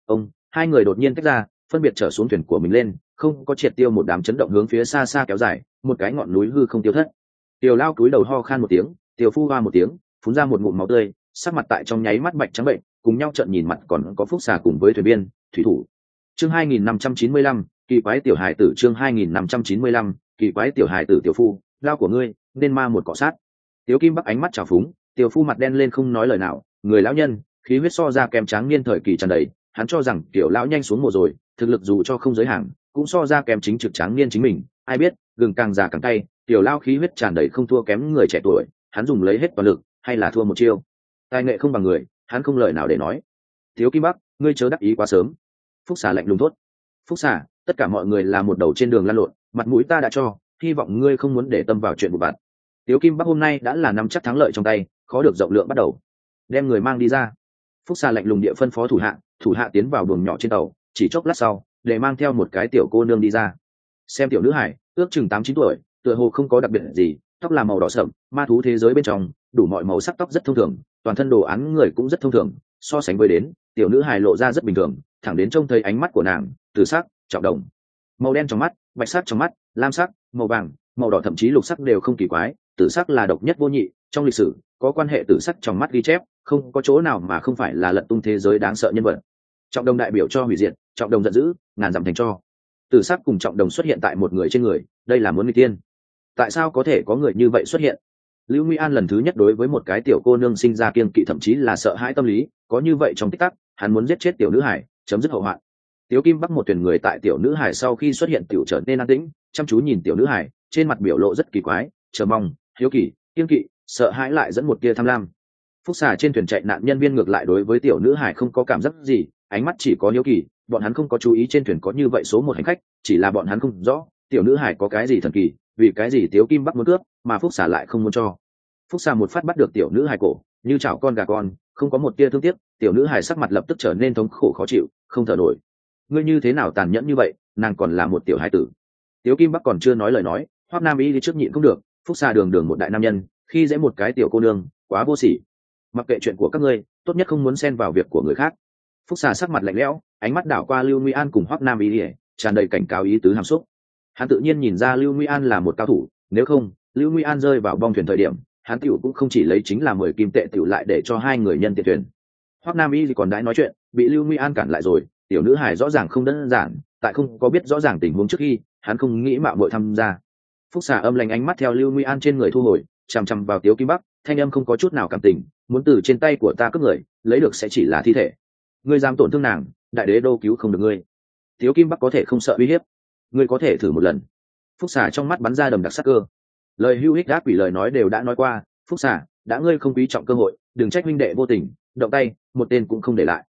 Hai người đột nhiên tách ra, phân biệt trở xuống thuyền của mình lên, không có triệt tiêu một đám chấn động hướng phía xa xa kéo dài, một cái ngọn núi hư không tiêu thất. Tiểu Lao cúi đầu ho khan một tiếng, tiểu phu hoa một tiếng, phun ra một ngụm máu tươi, sắc mặt tại trong nháy mắt bạch trắng bệnh, cùng nhau trợn nhìn mặt còn có Phúc xà cùng với thuyền viên, thủy thủ. Chương 2595, kỳ quái tiểu hài tử. Chương 2595, kỳ quái tiểu hài tử. Tiểu phu, lao của ngươi, nên ma một cọ sát. Tiểu Kim Bắc ánh mắt trào phúng, tiểu phu mặt đen lên không nói lời nào, người lão nhân, khí huyết so ra kém tráng niên thời kỳ tràn đầy, hắn cho rằng tiểu lão nhanh xuống mùa rồi, thực lực dù cho không giới hạn, cũng so ra kém chính trực tráng niên chính mình, ai biết, gừng càng già càng cay, tiểu lao khí huyết tràn đầy không thua kém người trẻ tuổi, hắn dùng lấy hết toàn lực, hay là thua một chiêu. Tài nghệ không bằng người, hắn không lời nào để nói. Thiếu Kim Bắc, ngươi chớ đắc ý quá sớm. Phúc xà lạnh lùng thốt. Phúc xà, tất cả mọi người là một đầu trên đường lăn lộn, mặt mũi ta đã cho, hy vọng ngươi không muốn để tâm vào chuyện vụ vặt. Thiếu Kim Bắc hôm nay đã là nắm chắc thắng lợi trong tay, khó được rộng lượng bắt đầu. Đem người mang đi ra. Phúc xà lạnh lùng địa phân phó thủ hạ tiến vào buồng nhỏ trên tàu, chỉ chốc lát sau, để mang theo một cái tiểu cô nương đi ra. Xem tiểu nữ hải, ước chừng 8-9 tuổi, tựa hồ không có đặc biệt gì, tóc là màu đỏ sậm, ma thú thế giới bên trong, đủ mọi màu sắc tóc rất thông thường, toàn thân đồ án người cũng rất thông thường, so sánh với đến, tiểu nữ hài lộ ra rất bình thường, thẳng đến trông thấy ánh mắt của nàng, từ sắc, trọng đồng, màu đen trong mắt, bạch sắc trong mắt, lam sắc, màu vàng, màu đỏ thậm chí lục sắc đều không kỳ quái, tử sắc là độc nhất vô nhị, trong lịch sử có quan hệ tử sắc trong mắt ghi chép, không có chỗ nào mà không phải là lật tung thế giới đáng sợ nhân vật. Trọng đồng đại biểu cho hủy diệt, trọng đồng giận dữ, ngàn dặm thành cho. Tử sắc cùng trọng đồng xuất hiện tại một người trên người, đây là muốn nguy tiên. Tại sao có thể có người như vậy xuất hiện? Lưu Nguy An lần thứ nhất đối với một cái tiểu cô nương sinh ra kiêng kỵ thậm chí là sợ hãi tâm lý, có như vậy trong tích tắc, hắn muốn giết chết tiểu nữ hải, chấm dứt hậu hoạn. Tiểu Kim Bắc một thuyền người tại tiểu nữ hải sau khi xuất hiện tiểu trở nên an tĩnh, chăm chú nhìn tiểu nữ hải, trên mặt biểu lộ rất kỳ quái, chờ mong, hiếu kỳ, kiêng kỵ, sợ hãi lại dẫn một tia tham lam. Phúc xà trên thuyền chạy nạn nhân viên ngược lại đối với tiểu nữ hải không có cảm giác gì, ánh mắt chỉ có hiếu kỳ, bọn hắn không có chú ý trên thuyền có như vậy số một hành khách, chỉ là bọn hắn không rõ tiểu nữ hải có cái gì thần kỳ, vì cái gì Tiếu Kim Bắc muốn cướp mà Phúc xà lại không muốn cho. Phúc xà một phát bắt được tiểu nữ hải cổ, như chảo con gà con, không có một tia thương tiếc, tiểu nữ hải sắc mặt lập tức trở nên thống khổ khó chịu, không thở nổi. Ngươi như thế nào tàn nhẫn như vậy, nàng còn là một tiểu hải tử. Tiếu Kim Bắc còn chưa nói lời nói, Hoắc Nam Y đi trước nhịn không được, Phúc xà đường đường một đại nam nhân, khi dễ một cái tiểu cô nương, quá vô sỉ. Mặc kệ chuyện của các ngươi, tốt nhất không muốn xen vào việc của người khác. Phúc xà sắc mặt lạnh lẽo, ánh mắt đảo qua Lưu Nguy An cùng Hoắc Nam Y, tràn đầy cảnh cáo ý tứ hàm xúc. Hắn tự nhiên nhìn ra Lưu Nguy An là một cao thủ, nếu không, Lưu Nguy An rơi vào bong thuyền thời điểm, hắn tiểu cũng không chỉ lấy chính là 10 kim tệ tiểu lại để cho hai người nhân tiện thuyền. Hoắc Nam Y còn đãi nói chuyện, bị Lưu Nguy An cản lại rồi, tiểu nữ hài rõ ràng không đơn giản, tại không có biết rõ ràng tình huống trước khi, hắn không nghĩ mạo muội tham gia. Phúc xà âm lạnh ánh mắt theo Lưu Nguy An trên người thu hồi, chằm chằm vào Tiếu Kim Bắc, thanh âm không có chút nào cảm tình, muốn từ trên tay của ta cướp người, lấy được sẽ chỉ là thi thể. Ngươi dám tổn thương nàng, đại đế đô cứu không được ngươi. Tiếu Kim Bắc có thể không sợ uy hiếp, ngươi có thể thử một lần. Phúc xà trong mắt bắn ra đầm đặc sắc cơ, lời hưu hích đáp quỷ lời nói đều đã nói qua. Phúc xà, đã ngươi không quý trọng cơ hội, đừng trách huynh đệ vô tình, động tay một tên cũng không để lại.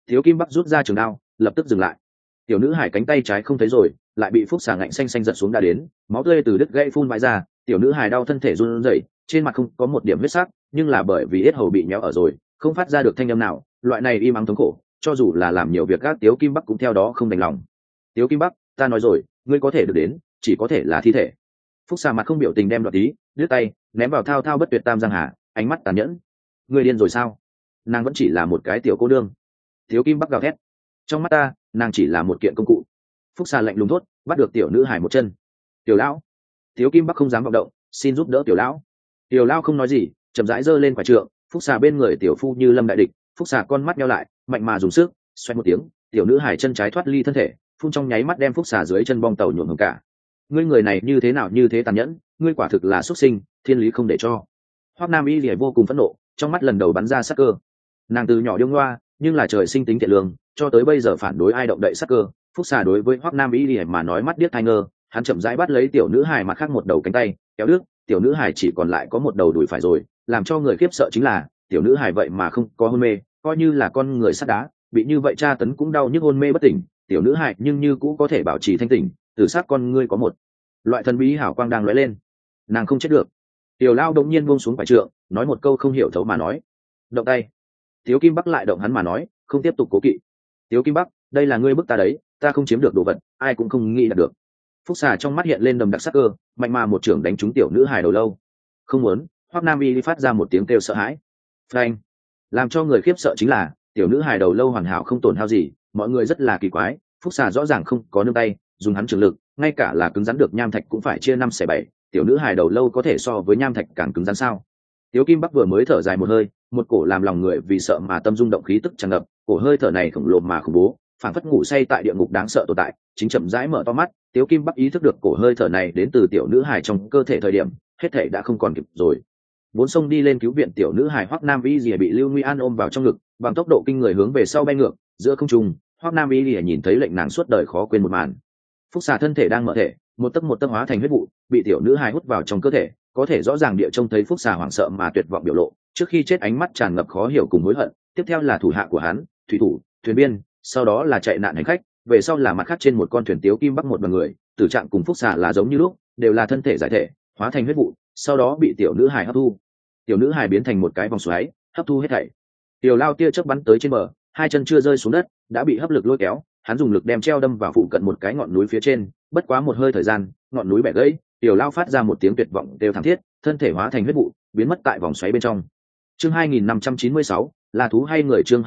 Thiếu Kim Bắc rút ra trường đao, lập tức dừng lại. Tiểu nữ hải cánh tay trái không thấy rồi, lại bị Phúc Xà ngạnh xanh xanh giật xuống đã đến, máu tươi từ đứt gãy phun vãi ra. Tiểu nữ hải đau thân thể run rẩy, trên mặt không có một điểm huyết sắc, nhưng là bởi vì yết hầu bị nhéo ở rồi, không phát ra được thanh âm nào. Loại này im ắng thống khổ, cho dù là làm nhiều việc, các Tiếu Kim Bắc cũng theo đó không đành lòng. Tiếu Kim Bắc, ta nói rồi, ngươi có thể được đến, chỉ có thể là thi thể. Phúc Xà mặt không biểu tình đem đoạt tí, lướt tay ném vào thao thao bất tuyệt tam giang hà, ánh mắt tàn nhẫn. Ngươi điên rồi sao? Nàng vẫn chỉ là một cái tiểu cô đương. Tiếu Kim Bắc gào thét, trong mắt ta nàng chỉ là một kiện công cụ. Phúc Xà lạnh lùng thốt, bắt được tiểu nữ hải một chân. Tiểu lão. Tiếu Kim Bắc không dám vọng động, xin giúp đỡ tiểu lão. Tiểu lão không nói gì, chậm rãi giơ lên quả trượng. Phúc Xà bên người tiểu phu như lâm đại địch. Phúc Xà con mắt nheo lại, mạnh mà dùng sức xoay một tiếng, tiểu nữ hải chân trái thoát ly thân thể, phun trong nháy mắt đem Phúc Xà dưới chân bong tàu nhuộm hồng cả. Ngươi người này như thế nào như thế tàn nhẫn, ngươi quả thực là xuất sinh, thiên lý không để cho. Hoắc Nam Y Lìa vô cùng phẫn nộ, trong mắt lần đầu bắn ra sắc cơ. Nàng từ nhỏ điêu ngoa, nhưng là trời sinh tính thiện lương, cho tới bây giờ phản đối ai động đậy sắc cơ. Phúc Xà đối với Hoắc Nam Y Lìa mà nói mắt điếc tai ngơ, hắn chậm rãi bắt lấy tiểu nữ hài mặt khác một đầu cánh tay, kéo đứt, tiểu nữ hài chỉ còn lại có một đầu đùi phải rồi. Làm cho người khiếp sợ chính là, tiểu nữ hài vậy mà không có hôn mê, coi như là con người sắt đá, bị như vậy tra tấn cũng đau nhức hôn mê bất tỉnh. Tiểu nữ hài nhưng như cũng có thể bảo trì thanh tỉnh, từ sát con ngươi có một loại thần bí hảo quang đang lóe lên. Nàng không chết được. Tiểu Lao đột nhiên buông xuống quả trượng, nói một câu không hiểu thấu mà nói, động tay. Tiếu Kim Bắc lại động hắn mà nói, không tiếp tục cố kỵ. Tiếu Kim Bắc, đây là ngươi bức ta đấy, ta không chiếm được đồ vật, ai cũng không nghĩ đạt được. Phúc Xà trong mắt hiện lên đầm đặc sắc cơ, mạnh mà một trưởng đánh trúng tiểu nữ hài đầu lâu. Không muốn. Hoắc Nam Y phát ra một tiếng kêu sợ hãi. Phanh. Làm cho người khiếp sợ chính là, tiểu nữ hài đầu lâu hoàn hảo không tổn hao gì, mọi người rất là kỳ quái. Phúc Xà rõ ràng không có nương tay, dùng hắn trường lực, ngay cả là cứng rắn được nham thạch cũng phải chia 5/7, tiểu nữ hài đầu lâu có thể so với nham thạch càng cứng rắn sao? Tiếu Kim Bắc vừa mới thở dài một hơi, một cổ làm lòng người vì sợ mà tâm rung động khí tức tràn ngập, cổ hơi thở này khổng lồ mà khủng bố, phảng phất ngủ say tại địa ngục đáng sợ tồn tại. Chính chậm rãi mở to mắt, Tiếu Kim Bắc ý thức được cổ hơi thở này đến từ tiểu nữ hài trong cơ thể thời điểm, hết thể đã không còn kịp rồi. Vốn xông đi lên cứu viện tiểu nữ hài Hoắc Nam Y Lìa bị Lưu Nguy An ôm vào trong ngực, bằng tốc độ kinh người hướng về sau bay ngược, giữa không trung, Hoắc Nam Y Lìa nhìn thấy lệnh nàng suốt đời khó quên một màn. Phúc Xà thân thể đang mở thể, một tấc hóa thành huyết vụ, bị tiểu nữ hài hút vào trong cơ thể, có thể rõ ràng địa trông thấy Phúc Xà hoảng sợ mà tuyệt vọng biểu lộ, trước khi chết ánh mắt tràn ngập khó hiểu cùng hối hận. Tiếp theo là thủ hạ của hắn, thủy thủ, thuyền biên, sau đó là chạy nạn hành khách, về sau là mặt khác trên một con thuyền Tiếu Kim Bắc một đoàn người, tử trạng cùng Phúc Xà là giống như lúc, đều là thân thể giải thể, hóa thành huyết vụ, sau đó bị tiểu nữ hài hấp thu. Tiểu nữ hài biến thành một cái vòng xoáy, hấp thu hết thảy. Tiểu Lao tia chớp bắn tới trên bờ, hai chân chưa rơi xuống đất, đã bị hấp lực lôi kéo, hắn dùng lực đem treo đâm vào phụ cận một cái ngọn núi phía trên, bất quá một hơi thời gian, ngọn núi bẻ gãy, Tiểu Lao phát ra một tiếng tuyệt vọng đều thảm thiết, thân thể hóa thành huyết vụ, biến mất tại vòng xoáy bên trong. Chương 2596, là thú hay người? Chương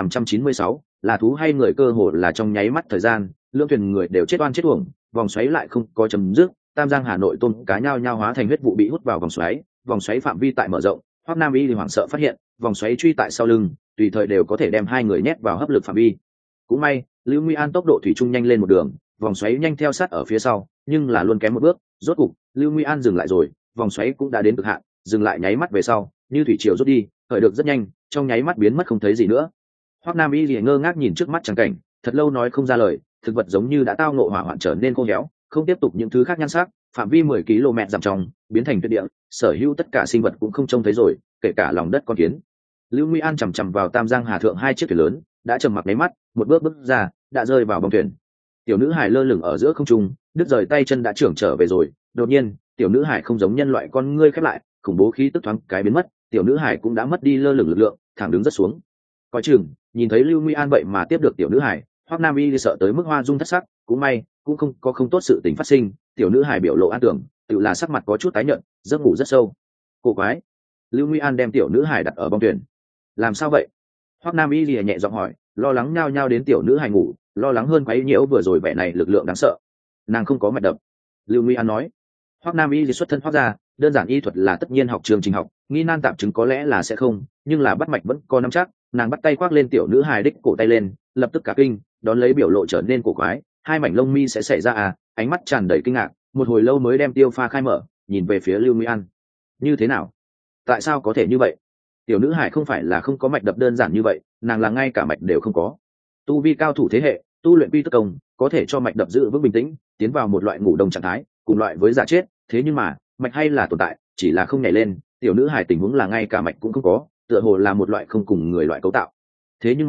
2596, là thú hay người? Cơ hồ là trong nháy mắt thời gian, lưỡng thuyền người đều chết oan chết uổng, vòng xoáy lại không có chấm dứt, Tam Giang Hà Nội tôm cá nhao nhao hóa thành huyết vụ bị hút vào vòng xoáy phạm vi tại mở rộng. Hoắc Nam Y thì hoảng sợ phát hiện, vòng xoáy truy tại sau lưng, tùy thời đều có thể đem hai người nhét vào hấp lực phạm vi. Cũng may, Lưu Nguy An tốc độ thủy chung nhanh lên một đường, vòng xoáy nhanh theo sát ở phía sau, nhưng là luôn kém một bước. Rốt cục, Lưu Nguy An dừng lại rồi, vòng xoáy cũng đã đến cực hạn, dừng lại nháy mắt về sau, như thủy triều rút đi, khởi được rất nhanh, trong nháy mắt biến mất không thấy gì nữa. Hoắc Nam Y ngơ ngác nhìn trước mắt trắng cảnh, thật lâu nói không ra lời, thực vật giống như đã tao ngộ hỏa hoạn trở nên khô héo, không tiếp tục những thứ khác nhan sắc, phạm vi 10 km giảm trong, biến thành tuyệt địa, sở hữu tất cả sinh vật cũng không trông thấy rồi, kể cả lòng đất con kiến. Lưu Nguy An chằm chằm vào Tam Giang Hà thượng hai chiếc thuyền lớn, đã trầm mặc mấy mắt, một bước ra, đã rơi vào bong thuyền. Tiểu nữ hải lơ lửng ở giữa không trung, đứt rời tay chân đã trưởng trở về rồi. Đột nhiên, tiểu nữ hải không giống nhân loại, con ngươi khép lại, khủng bố khí tức thoáng cái biến mất, tiểu nữ hải cũng đã mất đi lơ lửng lực lượng, thẳng đứng rất xuống. Coi chừng, nhìn thấy Lưu Nguy An vậy mà tiếp được tiểu nữ hải, Hoắc Nam Y sợ tới mức hoa dung thất sắc, cũng may, cũng không có không tốt sự tình phát sinh. Tiểu nữ hải biểu lộ an tưởng, tự là sắc mặt có chút tái nhợt, giấc ngủ rất sâu. Cổ quái. Lưu Nguy An đem tiểu nữ hải đặt ở bong thuyền. Làm sao vậy? Hoắc Nam Y lìa nhẹ giọng hỏi, lo lắng nhao nhao đến tiểu nữ hải ngủ, lo lắng hơn quấy nhiễu vừa rồi vẻ này lực lượng đáng sợ. Nàng không có mạch đập. Lưu Nguy An nói. Hoắc Nam Y xuất thân Hoắc gia, đơn giản y thuật là tất nhiên học trường trình học, nghi nan tạm chứng có lẽ là sẽ không, nhưng là bắt mạch vẫn có nắm chắc. Nàng bắt tay khoác lên tiểu nữ hài đích cổ tay lên, lập tức cả kinh, đón lấy biểu lộ trở nên cổ quái, hai mảnh lông mi sẽ xảy ra à? Ánh mắt tràn đầy kinh ngạc, một hồi lâu mới đem tiêu pha khai mở, nhìn về phía Lưu Nguy An. Như thế nào? Tại sao có thể như vậy? Tiểu nữ hải không phải là không có mạch đập đơn giản như vậy, nàng là ngay cả mạch đều không có. Tu vi cao thủ thế hệ, tu luyện quy tức công, có thể cho mạch đập giữ vững bình tĩnh, tiến vào một loại ngủ đông trạng thái, cùng loại với giả chết. Thế nhưng mà, mạch hay là tồn tại, chỉ là không nhảy lên. Tiểu nữ hải tình huống là ngay cả mạch cũng không có, tựa hồ là một loại không cùng người loại cấu tạo. Thế nhưng mà,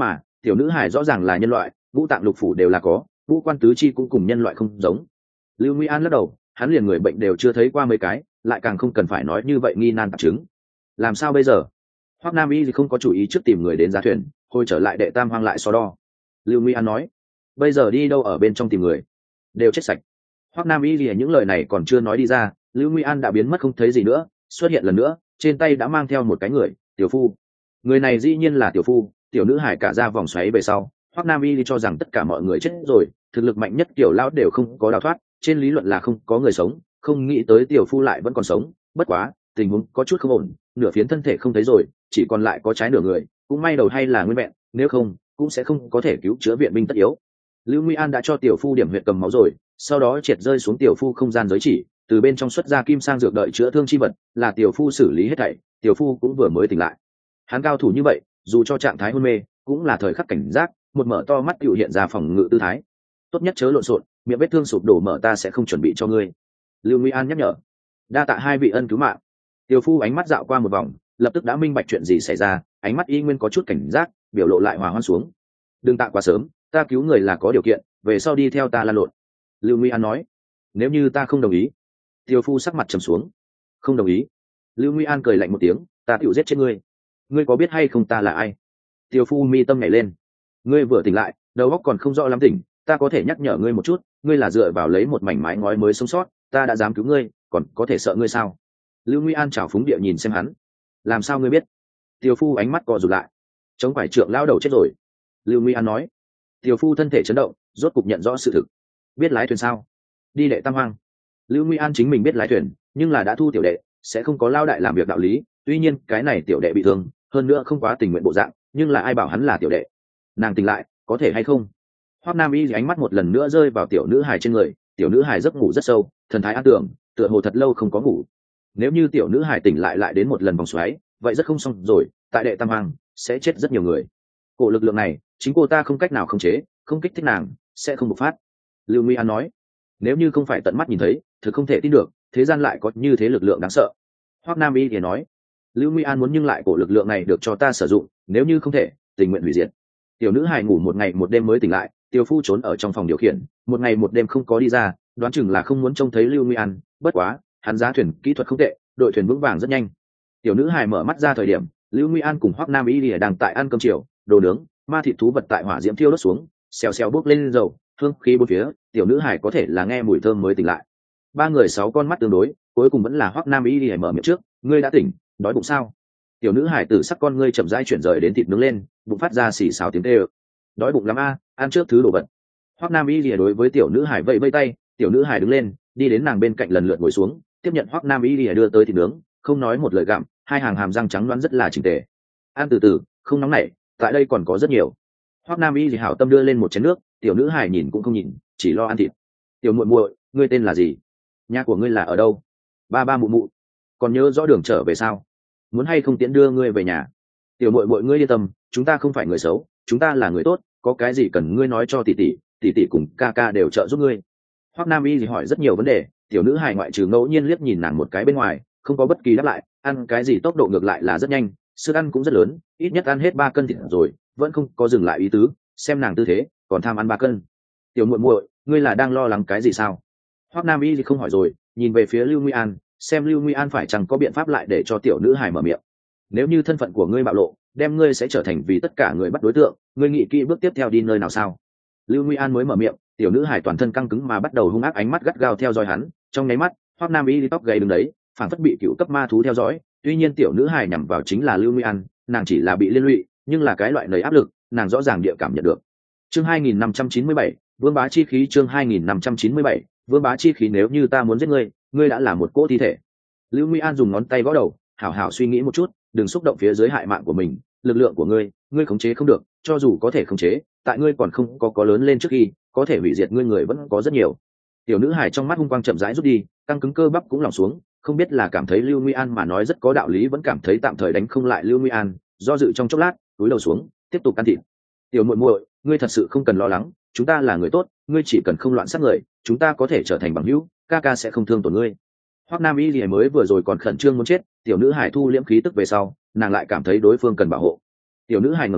tiểu nữ hải rõ ràng là nhân loại, ngũ tạng lục phủ đều là có, ngũ quan tứ chi cũng cùng nhân loại không giống. Lưu Nguy An lắc đầu, hắn liền người bệnh đều chưa thấy qua mấy cái, lại càng không cần phải nói như vậy nghi nan tạp chứng. Làm sao bây giờ? Hoắc Nam Y thì không có chủ ý trước tìm người đến giá thuyền, hồi trở lại đệ tam hoang lại so đo. Lưu Nguy An nói, bây giờ đi đâu ở bên trong tìm người, đều chết sạch. Hoắc Nam Y thì những lời này còn chưa nói đi ra, Lưu Nguy An đã biến mất không thấy gì nữa, xuất hiện lần nữa, trên tay đã mang theo một cái người, tiểu phu. Người này dĩ nhiên là tiểu phu, tiểu nữ hải cả ra vòng xoáy về sau. Hoắc Nam Y cho rằng tất cả mọi người chết rồi, thực lực mạnh nhất tiểu lão đều không có đào thoát, trên lý luận là không có người sống, không nghĩ tới tiểu phu lại vẫn còn sống. Bất quá tình huống có chút không ổn, nửa phiến thân thể không thấy rồi, chỉ còn lại có trái nửa người, cũng may đầu hay là nguyên vẹn, nếu không cũng sẽ không có thể cứu chữa viện binh tất yếu. Lưu Nguy An đã cho tiểu phu điểm huyệt cầm máu rồi, sau đó triệt rơi xuống tiểu phu không gian giới chỉ, từ bên trong xuất ra kim sang dược đợi chữa thương chi vật, là tiểu phu xử lý hết thảy. Tiểu phu cũng vừa mới tỉnh lại. Hắn cao thủ như vậy, dù cho trạng thái hôn mê, cũng là thời khắc cảnh giác, một mở to mắt tiểu hiện ra phòng ngự tư thái. Tốt nhất chớ lộn xộn, miệng vết thương sụp đổ mở ta sẽ không chuẩn bị cho ngươi. Lưu Nguy An nhắc nhở. Đa tạ hai vị ân cứu mạng. Tiểu phu ánh mắt dạo qua một vòng, lập tức đã minh bạch chuyện gì xảy ra, ánh mắt y nguyên có chút cảnh giác, biểu lộ lại hòa hoãn xuống. Đừng tạ quá sớm, ta cứu người là có điều kiện, về sau đi theo ta lan lộn. Lưu Nguy An nói. Nếu như ta không đồng ý. Tiểu phu sắc mặt trầm xuống. Không đồng ý. Lưu Nguy An cười lạnh một tiếng, ta tiểu giết chết ngươi. Ngươi có biết hay không ta là ai? Tiểu phu mi tâm nhảy lên. Ngươi vừa tỉnh lại, đầu óc còn không rõ lắm tỉnh, ta có thể nhắc nhở ngươi một chút, ngươi là dựa vào lấy một mảnh mái ngói mới sống sót, ta đã dám cứu ngươi, còn có thể sợ ngươi sao? Lưu Nguy An chảo phúng địa nhìn xem hắn. Làm sao ngươi biết? Tiểu phu ánh mắt co rụt lại. Chống quải trượng lao đầu chết rồi. Lưu Nguy An nói. Tiểu phu thân thể chấn động, rốt cục nhận rõ sự thực. Biết lái thuyền sao? Đi đệ tam hoang. Lưu Nguy An chính mình biết lái thuyền, nhưng là đã thu tiểu đệ, sẽ không có lao đại làm việc đạo lý. Tuy nhiên cái này tiểu đệ bị thương, hơn nữa không quá tình nguyện bộ dạng, nhưng là ai bảo hắn là tiểu đệ? Nàng tỉnh lại, có thể hay không? Hoắc Nam Y ánh mắt một lần nữa rơi vào tiểu nữ hài trên người, tiểu nữ hài giấc ngủ rất sâu, thần thái an tưởng, tựa hồ thật lâu không có ngủ. Nếu như tiểu nữ hài tỉnh lại đến một lần vòng xoáy, vậy rất không xong rồi, tại đệ tam hoang sẽ chết rất nhiều người. Cổ lực lượng này, chính cô ta không cách nào khống chế, không kích thích nàng, sẽ không bộc phát. Lưu Nguy An nói, nếu như không phải tận mắt nhìn thấy, thực không thể tin được, thế gian lại có như thế lực lượng đáng sợ. Hoắc Nam Y thì nói, Lưu Nguy An muốn nhưng lại cổ lực lượng này được cho ta sử dụng, nếu như không thể, tình nguyện hủy diệt. Tiểu nữ hài ngủ một ngày một đêm mới tỉnh lại, tiểu phu trốn ở trong phòng điều khiển, một ngày một đêm không có đi ra, đoán chừng là không muốn trông thấy Lưu Nguy An. Bất quá hắn giá thuyền kỹ thuật không tệ, đội thuyền vững vàng rất nhanh. Tiểu nữ hài mở mắt ra thời điểm, Lưu Nguy An cùng Hoắc Nam Y lìa đang tại ăn cơm chiều, đồ nướng, ma thịt thú vật tại hỏa diễm thiêu đốt xuống, xèo xèo bốc lên dầu, hương khí bốn phía. Tiểu nữ hài có thể là nghe mùi thơm mới tỉnh lại. Ba người sáu con mắt tương đối, cuối cùng vẫn là Hoắc Nam Y lìa mở miệng trước, ngươi đã tỉnh, đói bụng sao? Tiểu nữ hài tử sắc con ngươi chậm rãi chuyển rời đến thịt nướng lên, bụng phát ra xì xào tiếng kêu. Đói bụng lắm a, ăn trước thứ đồ vật. Hoắc Nam Y lìa đối với tiểu nữ hài vẫy vẫy tay, tiểu nữ hài đứng lên, đi đến nàng bên cạnh lần lượt ngồi xuống, tiếp nhận Hoắc Nam Y lìa đưa tới thịt nướng, không nói một lời gặm, hai hàng hàm răng trắng loáng rất là chỉnh tề. Ăn từ từ, không nóng nảy, tại đây còn có rất nhiều. Hoắc Nam Y thì hảo tâm đưa lên một chén nước, tiểu nữ hài nhìn cũng không nhìn, chỉ lo ăn thịt. Tiểu muội muội, ngươi tên là gì? Nhà của ngươi là ở đâu? Ba ba mụ mụ, còn nhớ rõ đường trở về sao? Muốn hay không tiễn đưa ngươi về nhà? Tiểu muội muội ngươi yên tâm, chúng ta không phải người xấu, chúng ta là người tốt, có cái gì cần ngươi nói cho tỷ tỷ, tỷ tỷ cùng ca ca đều trợ giúp ngươi. Hoắc Nam Y thì hỏi rất nhiều vấn đề, tiểu nữ hài ngoại trừ ngẫu nhiên liếc nhìn nàng một cái bên ngoài, không có bất kỳ đáp lại. Ăn cái gì tốc độ ngược lại là rất nhanh, sức ăn cũng rất lớn, ít nhất ăn hết 3 cân thịt rồi, vẫn không có dừng lại ý tứ, xem nàng tư thế, còn tham ăn 3 cân. Tiểu muội muội, ngươi là đang lo lắng cái gì sao? Hoắc Nam Y thì không hỏi rồi, nhìn về phía Lưu Nguy An, xem Lưu Nguy An phải chăng có biện pháp lại để cho tiểu nữ hài mở miệng. Nếu như thân phận của ngươi bạo lộ, đem ngươi sẽ trở thành vì tất cả người bắt đối tượng, ngươi nghĩ kỹ bước tiếp theo đi nơi nào sao? Lưu Nguy An mới mở miệng, tiểu nữ hài toàn thân căng cứng mà bắt đầu hung ác, ánh mắt gắt gao theo dõi hắn. Trong nháy mắt, Hoắc Nam Y tóc gầy đứng đấy, phản phất bị cựu cấp ma thú theo dõi. Tuy nhiên tiểu nữ hài nhằm vào chính là Lưu Nguy An, nàng chỉ là bị liên lụy, nhưng là cái loại lời áp lực, nàng rõ ràng địa cảm nhận được. Chương 2597, Vương Bá chi khí. Chương 2597, Vương Bá chi khí. Nếu như ta muốn giết ngươi, ngươi đã là một cỗ thi thể. Lưu Nguy An dùng ngón tay gõ đầu, hảo hảo suy nghĩ một chút, đừng xúc động phía dưới hại mạng của mình. Lực lượng của ngươi khống chế không được, cho dù có thể khống chế, tại ngươi còn không có lớn lên trước khi, có thể hủy diệt ngươi người vẫn có rất nhiều. Tiểu nữ hài trong mắt hung quang chậm rãi rút đi, căng cứng cơ bắp cũng lỏng xuống, không biết là cảm thấy Lưu Nguy An mà nói rất có đạo lý, vẫn cảm thấy tạm thời đánh không lại Lưu Nguy An, do dự trong chốc lát, cúi đầu xuống, tiếp tục ăn thịt. Tiểu muội muội, ngươi thật sự không cần lo lắng, chúng ta là người tốt, ngươi chỉ cần không loạn sát người, chúng ta có thể trở thành bằng hữu, ca ca sẽ không thương tổn ngươi. Hoắc Nam Y lìa mới vừa rồi còn khẩn trương muốn chết, tiểu nữ hải thu liễm khí tức về sau, nàng lại cảm thấy đối phương cần bảo hộ. Tiểu nữ hải ngẩng đầu,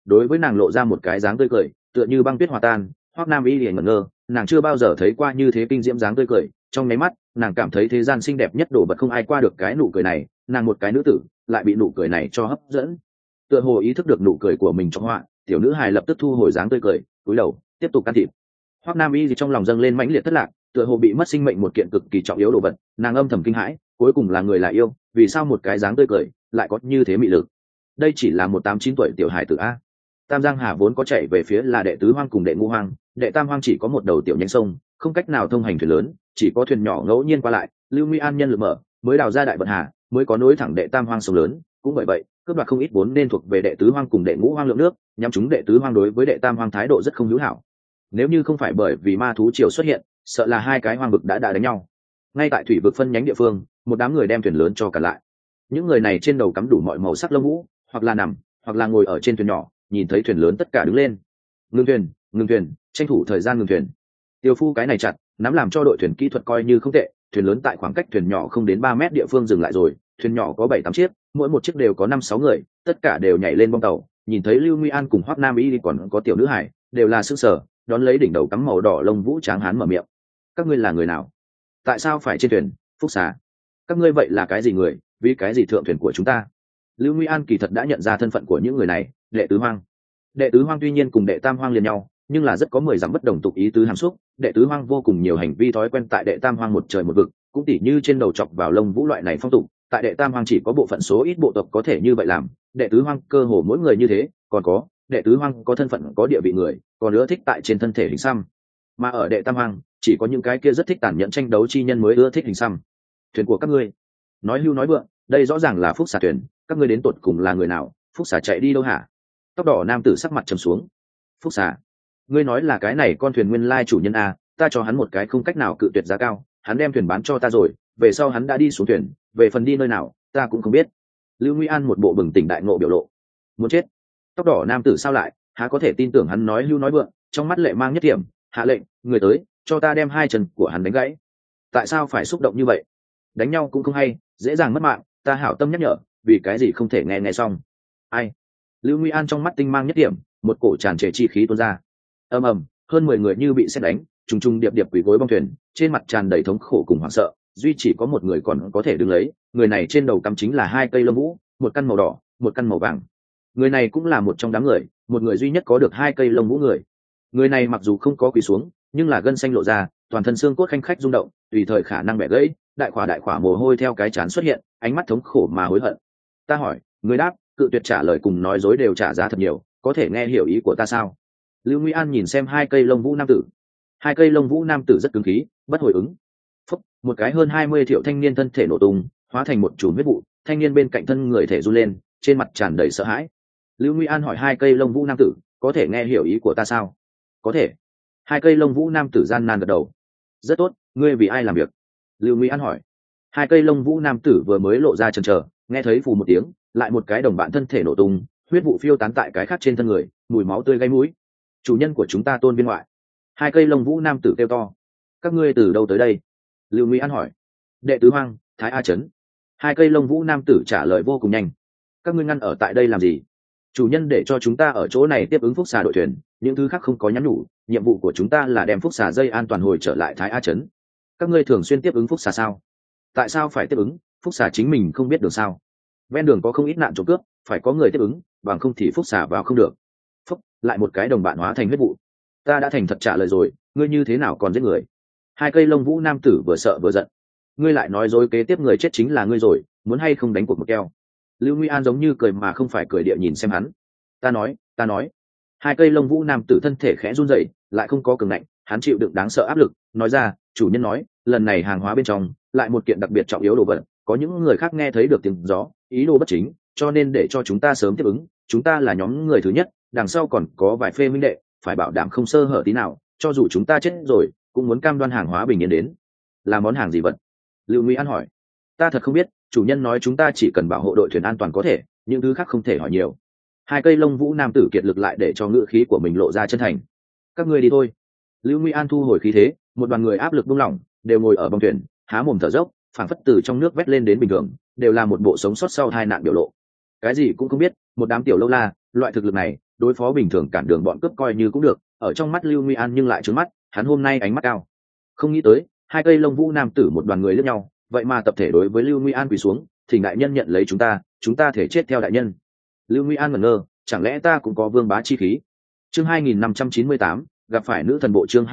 đối với nàng lộ ra một cái dáng tươi cười tựa như băng tuyết hòa tan. Hoắc Nam Y liền ngẩn ngơ, nàng chưa bao giờ thấy qua như thế kinh diễm dáng tươi cười, trong nháy mắt nàng cảm thấy thế gian xinh đẹp nhất đồ vật không ai qua được cái nụ cười này, nàng một cái nữ tử lại bị nụ cười này cho hấp dẫn. Tựa hồ ý thức được nụ cười của mình trong họa, tiểu nữ hài lập tức thu hồi dáng tươi cười, cúi đầu tiếp tục can thiệp. Hoắc Nam Y thì trong lòng dâng lên mãnh liệt thất lạc, tựa hồ bị mất sinh mệnh một kiện cực kỳ trọng yếu đồ vật, nàng âm thầm kinh hãi, cuối cùng là người là yêu, vì sao một cái dáng tươi cười lại có như thế mị lực? Đây chỉ là một 8-9 tuổi tiểu hài tử a. Tam Giang Hà vốn có chạy về phía là đệ tứ hoang cùng đệ ngũ hoang, đệ tam hoang chỉ có một đầu tiểu nhánh sông, không cách nào thông hành thuyền lớn, chỉ có thuyền nhỏ ngẫu nhiên qua lại. Lưu Nguy An nhân lực mở, mới đào ra đại vận hà, mới có nối thẳng đệ tam hoang sông lớn. Cũng bởi vậy, cướp đoạt không ít vốn nên thuộc về đệ tứ hoang cùng đệ ngũ hoang lượng nước, nhắm chúng đệ tứ hoang đối với đệ tam hoang thái độ rất không hữu hảo. Nếu như không phải bởi vì ma thú triều xuất hiện, sợ là hai cái hoang vực đã đánh nhau. Ngay tại thủy vực phân nhánh địa phương, một đám người đem thuyền lớn cho cả lại. Những người này trên đầu cắm đủ mọi màu sắc lông vũ, hoặc là nằm, hoặc là ngồi ở trên thuyền nhỏ, nhìn thấy thuyền lớn tất cả đứng lên. Ngừng thuyền, tranh thủ thời gian ngừng thuyền. Tiêu Phu cái này chặt, nắm làm cho đội thuyền kỹ thuật coi như không tệ, thuyền lớn tại khoảng cách thuyền nhỏ không đến 3 mét địa phương dừng lại rồi, thuyền nhỏ có 7-8 chiếc, mỗi một chiếc đều có 5-6 người, tất cả đều nhảy lên bong tàu, nhìn thấy Lưu Nguy An cùng Hoắc Nam Y còn có tiểu nữ hải, đều là sững sờ, đón lấy đỉnh đầu cắm màu đỏ lông vũ tráng hán mở miệng. Các ngươi là người nào? Tại sao phải trên thuyền? Phúc xà. Các ngươi vậy là cái gì người, vì cái gì thượng thuyền của chúng ta? Lưu Nguy An kỳ thật đã nhận ra thân phận của những người này, đệ tứ hoang. Đệ tứ hoang tuy nhiên cùng đệ tam hoang liền nhau, nhưng là rất có 10 dặm bất đồng tục ý tứ hàm xúc. Đệ tứ hoang vô cùng nhiều hành vi thói quen tại đệ tam hoang một trời một vực, cũng tỉ như trên đầu chọc vào lông vũ loại này phong tục, tại đệ tam hoang chỉ có bộ phận số ít bộ tộc có thể như vậy làm. Đệ tứ hoang cơ hồ mỗi người như thế, còn có đệ tứ hoang có thân phận có địa vị người, còn nữa thích tại trên thân thể hình xăm. Mà ở đệ tam hoang, chỉ có những cái kia rất thích tàn nhẫn tranh đấu chi nhân mới ưa thích hình xăm. Thuyền của các ngươi, nói hưu nói vượng, đây rõ ràng là Phúc xà thuyền, các ngươi đến tột cùng là người nào? Phúc xà chạy đi đâu hả? Tóc đỏ nam tử sắc mặt trầm xuống. Phúc xà, ngươi nói là cái này con thuyền nguyên lai chủ nhân a, ta cho hắn một cái không cách nào cự tuyệt giá cao, hắn đem thuyền bán cho ta rồi, về sau hắn đã đi xuống thuyền, về phần đi nơi nào ta cũng không biết. Lưu Nguy An một bộ bừng tỉnh đại ngộ biểu lộ. Muốn chết. Tóc đỏ nam tử sao lại, há có thể tin tưởng hắn nói hưu nói vượng, trong mắt lệ mang nhất điểm, hạ lệnh, người tới, cho ta đem 2 chân của hắn đánh gãy. Tại sao phải xúc động như vậy? Đánh nhau cũng không hay, dễ dàng mất mạng, ta hảo tâm nhắc nhở, vì cái gì không thể nghe xong. Ai? Lưu Nguy An trong mắt tinh mang nhất điểm, một cổ tràn trề chi khí tuôn ra. Ầm ầm, hơn 10 người như bị sét đánh, trùng trùng điệp điệp quỳ gối bong thuyền, trên mặt tràn đầy thống khổ cùng hoảng sợ, duy chỉ có một người còn có thể đứng lấy, người này trên đầu cắm chính là 2 cây lông vũ, một căn màu đỏ, một căn màu vàng. Người này cũng là một trong đám người, một người duy nhất có được 2 cây lông vũ người. Người này mặc dù không có quỳ xuống, nhưng là gân xanh lộ ra, toàn thân xương cốt khanh khách rung động, tùy thời khả năng bẻ gãy, đại khỏa mồ hôi theo cái trán xuất hiện, ánh mắt thống khổ mà hối hận. Ta hỏi, người đáp, cự tuyệt trả lời cùng nói dối đều trả giá thật nhiều, có thể nghe hiểu ý của ta sao? Lưu Nguy An nhìn xem 2 cây lông vũ nam tử. 2 cây lông vũ nam tử rất cứng khí, bất hồi ứng. Phúc, một cái hơn 20 triệu thanh niên thân thể nổ tung, hóa thành một chùm huyết vụ, thanh niên bên cạnh thân người thể run lên, trên mặt tràn đầy sợ hãi. Lưu Nguy An hỏi 2 cây lông vũ nam tử, có thể nghe hiểu ý của ta sao? Có thể. 2 cây lông vũ nam tử gian nan gật đầu. Rất tốt, ngươi vì ai làm việc? Lưu Nguy An hỏi. 2 cây lông vũ nam tử vừa mới lộ ra chần chờ, nghe thấy phù một tiếng, lại một cái đồng bạn thân thể nổ tung, huyết vụ phiêu tán tại cái khác trên thân người, mùi máu tươi gây mũi. Chủ nhân của chúng ta Tôn Viên ngoại. 2 cây lông vũ nam tử kêu to. Các ngươi từ đâu tới đây? Lưu Nguy An hỏi. Đệ tứ hoang, Thái A Trấn. 2 cây lông vũ nam tử trả lời vô cùng nhanh. Các ngươi ngăn ở tại đây làm gì? Chủ nhân để cho chúng ta ở chỗ này tiếp ứng Phúc xà đội thuyền, những thứ khác không có nhắn nhủ, nhiệm vụ của chúng ta là đem Phúc xà dây an toàn hồi trở lại Thái A Trấn. Các ngươi thường xuyên tiếp ứng Phúc xà sao? Tại sao phải tiếp ứng? Phúc xà chính mình không biết đường sao? Ven đường có không ít nạn trộm cướp, phải có người tiếp ứng, bằng không thì Phúc xà vào không được. Phúc, lại một cái đồng bạn hóa thành huyết vụ. Ta đã thành thật trả lời rồi, ngươi như thế nào còn giết người? 2 cây lông vũ nam tử vừa sợ vừa giận. Ngươi lại nói dối, kế tiếp người chết chính là ngươi rồi, muốn hay không đánh cuộc một keo? Lưu Nguy An giống như cười mà không phải cười địa nhìn xem hắn. Ta nói. 2 cây lông vũ nam tử thân thể khẽ run rẩy, lại không có cường ngạnh, hắn chịu đựng đáng sợ áp lực, nói ra, chủ nhân nói, lần này hàng hóa bên trong, lại một kiện đặc biệt trọng yếu đồ vật, có những người khác nghe thấy được tiếng gió, ý đồ bất chính, cho nên để cho chúng ta sớm tiếp ứng, chúng ta là nhóm người thứ nhất, đằng sau còn có vài phê minh đệ, phải bảo đảm không sơ hở tí nào, cho dù chúng ta chết rồi, cũng muốn cam đoan hàng hóa bình yên đến. Là món hàng gì vật? Lưu Nguy An hỏi. Ta thật không biết, chủ nhân nói chúng ta chỉ cần bảo hộ đội thuyền an toàn có thể, những thứ khác không thể hỏi nhiều. 2 cây lông vũ nam tử kiệt lực lại để cho ngữ khí của mình lộ ra chân thành. Các ngươi đi thôi. Lưu Nguy An thu hồi khí thế, một đoàn người áp lực buông lỏng, đều ngồi ở bong thuyền, há mồm thở dốc, phảng phất từ trong nước vét lên đến bình thường, đều là một bộ sống sót sau tai nạn biểu lộ. Cái gì cũng không biết, một đám tiểu lâu la, loại thực lực này, đối phó bình thường cản đường bọn cướp coi như cũng được, ở trong mắt Lưu Nguy An nhưng lại trướng mắt, hắn hôm nay ánh mắt cao. Không nghĩ tới, hai cây lông vũ nam tử một đoàn người liếc nhau, vậy mà tập thể đối với Lưu Nguy An quỳ xuống, thỉnh đại nhân nhận lấy chúng ta thể chết theo đại nhân. Lưu Nguy An ngẩn ngơ, chẳng lẽ ta cũng có vương bá chi khí? Chương 2598, gặp phải nữ thần bộ. Chương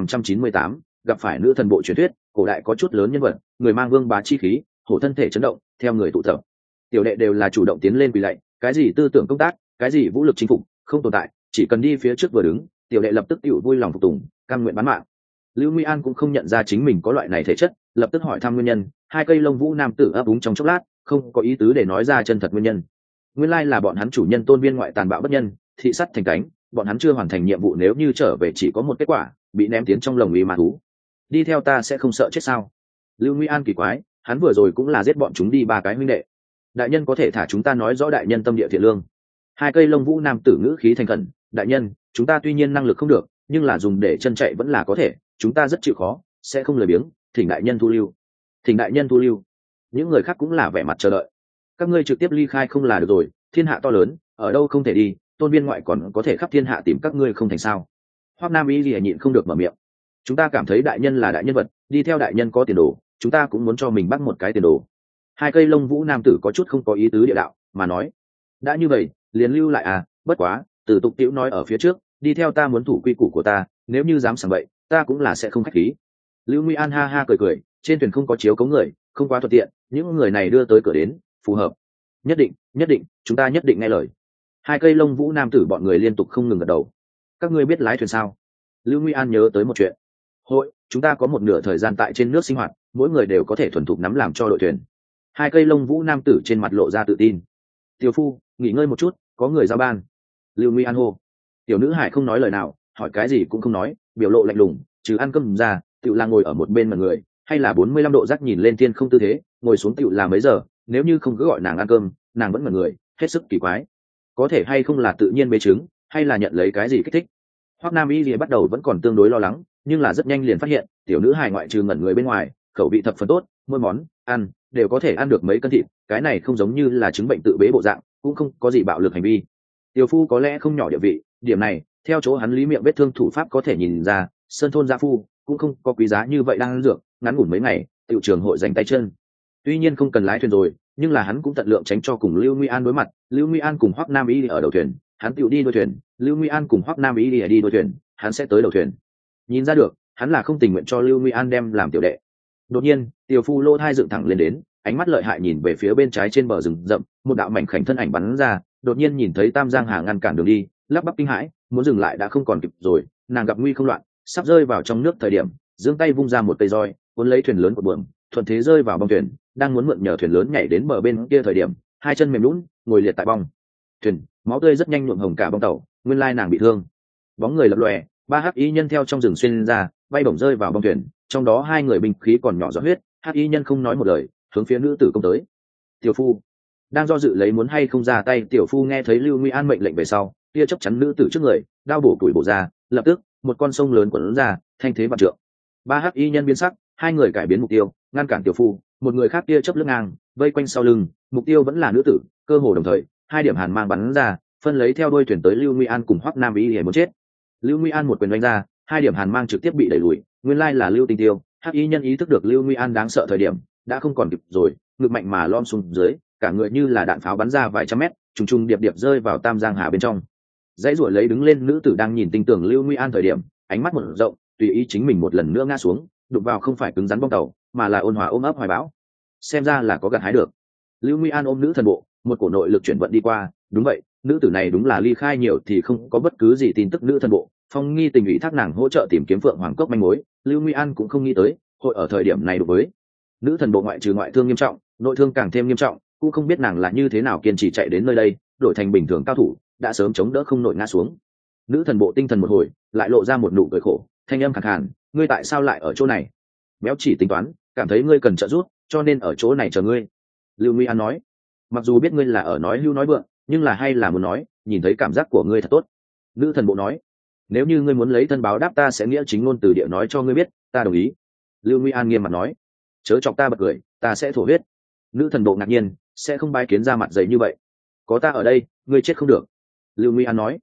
2598, gặp phải nữ thần bộ. Truyền thuyết cổ đại có chút lớn nhân vật, người mang vương bá chi khí, hổ thân thể chấn động, theo người tụ tập. Tiểu đệ đều là chủ động tiến lên quỳ lạy, cái gì tư tưởng công tác, cái gì vũ lực chính phục, không tồn tại, chỉ cần đi phía trước vừa đứng, tiểu đệ lập tức tiểu vui lòng phục tùng, cam nguyện bán mạng. Lưu Nguy An cũng không nhận ra chính mình có loại này thể chất, lập tức hỏi thăm nguyên nhân. Hai cây lông vũ nam tử ấp úng trong chốc lát, không có ý tứ để nói ra chân thật nguyên nhân. Nguyên lai là bọn hắn chủ nhân Tôn Viên ngoại tàn bạo bất nhân, thị sắt thành cánh, bọn hắn chưa hoàn thành nhiệm vụ, nếu như trở về chỉ có một kết quả, bị ném tiến trong lồng uy ma thú. Đi theo ta sẽ không sợ chết sao? Lưu Nguy An kỳ quái, hắn vừa rồi cũng là giết bọn chúng đi ba cái huynh đệ. Đại nhân có thể thả chúng ta nói rõ đại nhân tâm địa thiện lương. Hai cây lông vũ nam tử ngữ khí thành khẩn, đại nhân, chúng ta tuy nhiên năng lực không được, nhưng là dùng để chân chạy vẫn là có thể, chúng ta rất chịu khó, sẽ không lười biếng, thỉnh đại nhân thu lưu. Thỉnh đại nhân thu lưu. Những người khác cũng là vẻ mặt chờ đợi. Các ngươi trực tiếp ly khai không là được rồi, thiên hạ to lớn, ở đâu không thể đi, Tôn Viên ngoại còn có thể khắp thiên hạ tìm các ngươi không thành sao? Hoắc Nam Y Lìa nhịn không được mở miệng. Chúng ta cảm thấy đại nhân là đại nhân vật, đi theo đại nhân có tiền đồ, chúng ta cũng muốn cho mình bắt một cái tiền đồ. Hai cây lông vũ nam tử có chút không có ý tứ địa đạo mà nói, đã như vậy liền lưu lại à, bất quá Tử Tục Tiểu nói ở phía trước, đi theo ta muốn thủ quy củ của ta, nếu như dám sảng bậy, ta cũng là sẽ không khách khí. Lưu Nguy An ha ha cười cười, trên thuyền không có chiếu cống người, không quá thuận tiện, những người này đưa tới cửa đến, phù hợp. Nhất định, chúng ta nhất định nghe lời. Hai cây lông vũ nam tử bọn người liên tục không ngừng gật đầu. Các ngươi biết lái thuyền sao? Lưu Nguy An nhớ tới một chuyện. Hội, chúng ta có một nửa thời gian tại trên nước sinh hoạt, mỗi người đều có thể thuần thục nắm làm cho đội thuyền. Hai cây lông vũ nam tử trên mặt lộ ra tự tin. Tiểu phu, nghỉ ngơi một chút, có người giao ban. Lưu Nguy An hô. Tiểu nữ hải không nói lời nào, hỏi cái gì cũng không nói, biểu lộ lạnh lùng, trừ ăn cơm ra, tiểu là ngồi ở một bên mà người, hay là 45 độ rắc nhìn lên thiên không tư thế, ngồi xuống tiểu là mấy giờ, nếu như không cứ gọi nàng ăn cơm, nàng vẫn mà người, hết sức kỳ quái. Có thể hay không là tự nhiên bế trứng, hay là nhận lấy cái gì kích thích. Hoắc Nam Y Lìa bắt đầu vẫn còn tương đối lo lắng, nhưng là rất nhanh liền phát hiện, tiểu nữ hài ngoại trừ ngẩn người bên ngoài, khẩu vị thập phần tốt, mỗi món ăn đều có thể ăn được mấy cân thịt, cái này không giống như là chứng bệnh tự bế bộ dạng, cũng không có gì bạo lực hành vi. Tiểu phu có lẽ không nhỏ địa vị, điểm này, theo chỗ hắn lý miệng vết thương thủ pháp có thể nhìn ra, sơn thôn gia phu cũng không có quý giá như vậy đang ăn dược, ngắn ngủn mấy ngày, tiểu trường hội dành tay chân. Tuy nhiên không cần lái thuyền rồi, nhưng là hắn cũng tận lượng tránh cho cùng Lưu Nguy An đối mặt. Lưu Nguy An cùng Hoắc Nam Y ở đầu thuyền, hắn tiểu đi đuôi thuyền, Lưu Nguy An cùng Hoắc Nam Y đi đuôi thuyền, hắn sẽ tới đầu thuyền. Nhìn ra được, hắn là không tình nguyện cho Lưu Nguy An đem làm tiểu đệ. Đột nhiên, tiểu phu lô thai dựng thẳng lên đến, ánh mắt lợi hại nhìn về phía bên trái trên bờ rừng rậm, một đạo mảnh khảnh thân ảnh bắn ra, đột nhiên nhìn thấy Tam Giang Hà ngăn cản đường đi, lắp bắp kinh hãi, muốn dừng lại đã không còn kịp rồi, nàng gặp nguy không loạn, sắp rơi vào trong nước thời điểm, giương tay vung ra một cây roi, cuốn lấy thuyền lớn của buồm, thuận thế rơi vào bong thuyền, đang muốn mượn nhờ thuyền lớn nhảy đến bờ bên kia thời điểm, hai chân mềm lún, ngồi liệt tại bong thuyền, máu tươi rất nhanh nhuộm hồng cả bong tàu, nguyên lai nàng bị thương. Bóng người lập lòe, ba hắc y nhân theo trong rừng xuyên ra, bay bổng rơi vào bong thuyền, trong đó hai người binh khí còn nhỏ giọt huyết, hắc y nhân không nói một lời, hướng phía nữ tử công tới. Tiểu phu đang do dự lấy muốn hay không ra tay, tiểu phu nghe thấy Lưu Nguy An mệnh lệnh về sau, kia chấp chắn nữ tử trước người, đao bổ tuổi bổ ra, lập tức một con sông lớn quấn ra, thanh thế vạn trượng. Ba hắc y nhân biến sắc, hai người cải biến mục tiêu, ngăn cản tiểu phu, một người khác kia chấp lưng ngang, vây quanh sau lưng, mục tiêu vẫn là nữ tử, cơ hồ đồng thời, hai điểm hàn mang bắn ra, phân lấy theo đuôi thuyền tới Lưu Nguy An cùng Hoắc Nam Y để muốn chết. Lưu Nguy An một quyền đánh ra, hai điểm hàn mang trực tiếp bị đẩy lùi, nguyên lai là Lưu Tinh Tiêu. Hắc y nhân ý thức được Lưu Nguy An đáng sợ thời điểm, đã không còn kịp rồi, ngực mạnh mà lom xuống dưới, cả người như là đạn pháo bắn ra vài trăm mét, trùng trùng điệp điệp rơi vào Tam Giang Hà bên trong. Dãy ruổi lấy đứng lên nữ tử đang nhìn tinh tường Lưu Nguy An thời điểm, ánh mắt một rộng, tùy ý chính mình một lần nữa ngã xuống, đụng vào không phải cứng rắn bong tàu, mà là ôn hòa ôm ấp hoài bão. Xem ra là có gặt hái được. Lưu Nguy An ôm nữ thần bộ, một cổ nội lực chuyển vận đi qua, đúng vậy, nữ tử này đúng là ly khai nhiều thì không có bất cứ gì tin tức nữ thần bộ. Phong Nghi tình ủy thác nàng hỗ trợ tìm kiếm Phượng Hoàng Cốc manh mối, Lưu Nguy An cũng không nghĩ tới, hội ở thời điểm này đối với nữ thần bộ ngoại trừ ngoại thương nghiêm trọng, nội thương càng thêm nghiêm trọng, cũng không biết nàng là như thế nào kiên trì chạy đến nơi đây, đổi thành bình thường cao thủ, đã sớm chống đỡ không nổi ngã xuống. Nữ thần bộ tinh thần một hồi, lại lộ ra một nụ cười khổ, thanh âm khàn khàn, ngươi tại sao lại ở chỗ này? Béo chỉ tính toán, cảm thấy ngươi cần trợ giúp, cho nên ở chỗ này chờ ngươi. Lưu Nguy An nói, mặc dù biết ngươi là ở nói hưu nói vượng, nhưng là hay là muốn nói, nhìn thấy cảm giác của ngươi thật tốt. Nữ thần bộ nói, nếu như ngươi muốn lấy thân báo đáp, ta sẽ nghĩa chính ngôn từ địa nói cho ngươi biết, ta đồng ý. Lưu Nguy An nghiêm mặt nói, chớ chọc ta bật cười, ta sẽ thổ huyết. Nữ thần bộ ngạc nhiên, sẽ không bái kiến ra mặt dày như vậy. Có ta ở đây, ngươi chết không được. Lưu Nguy An nói,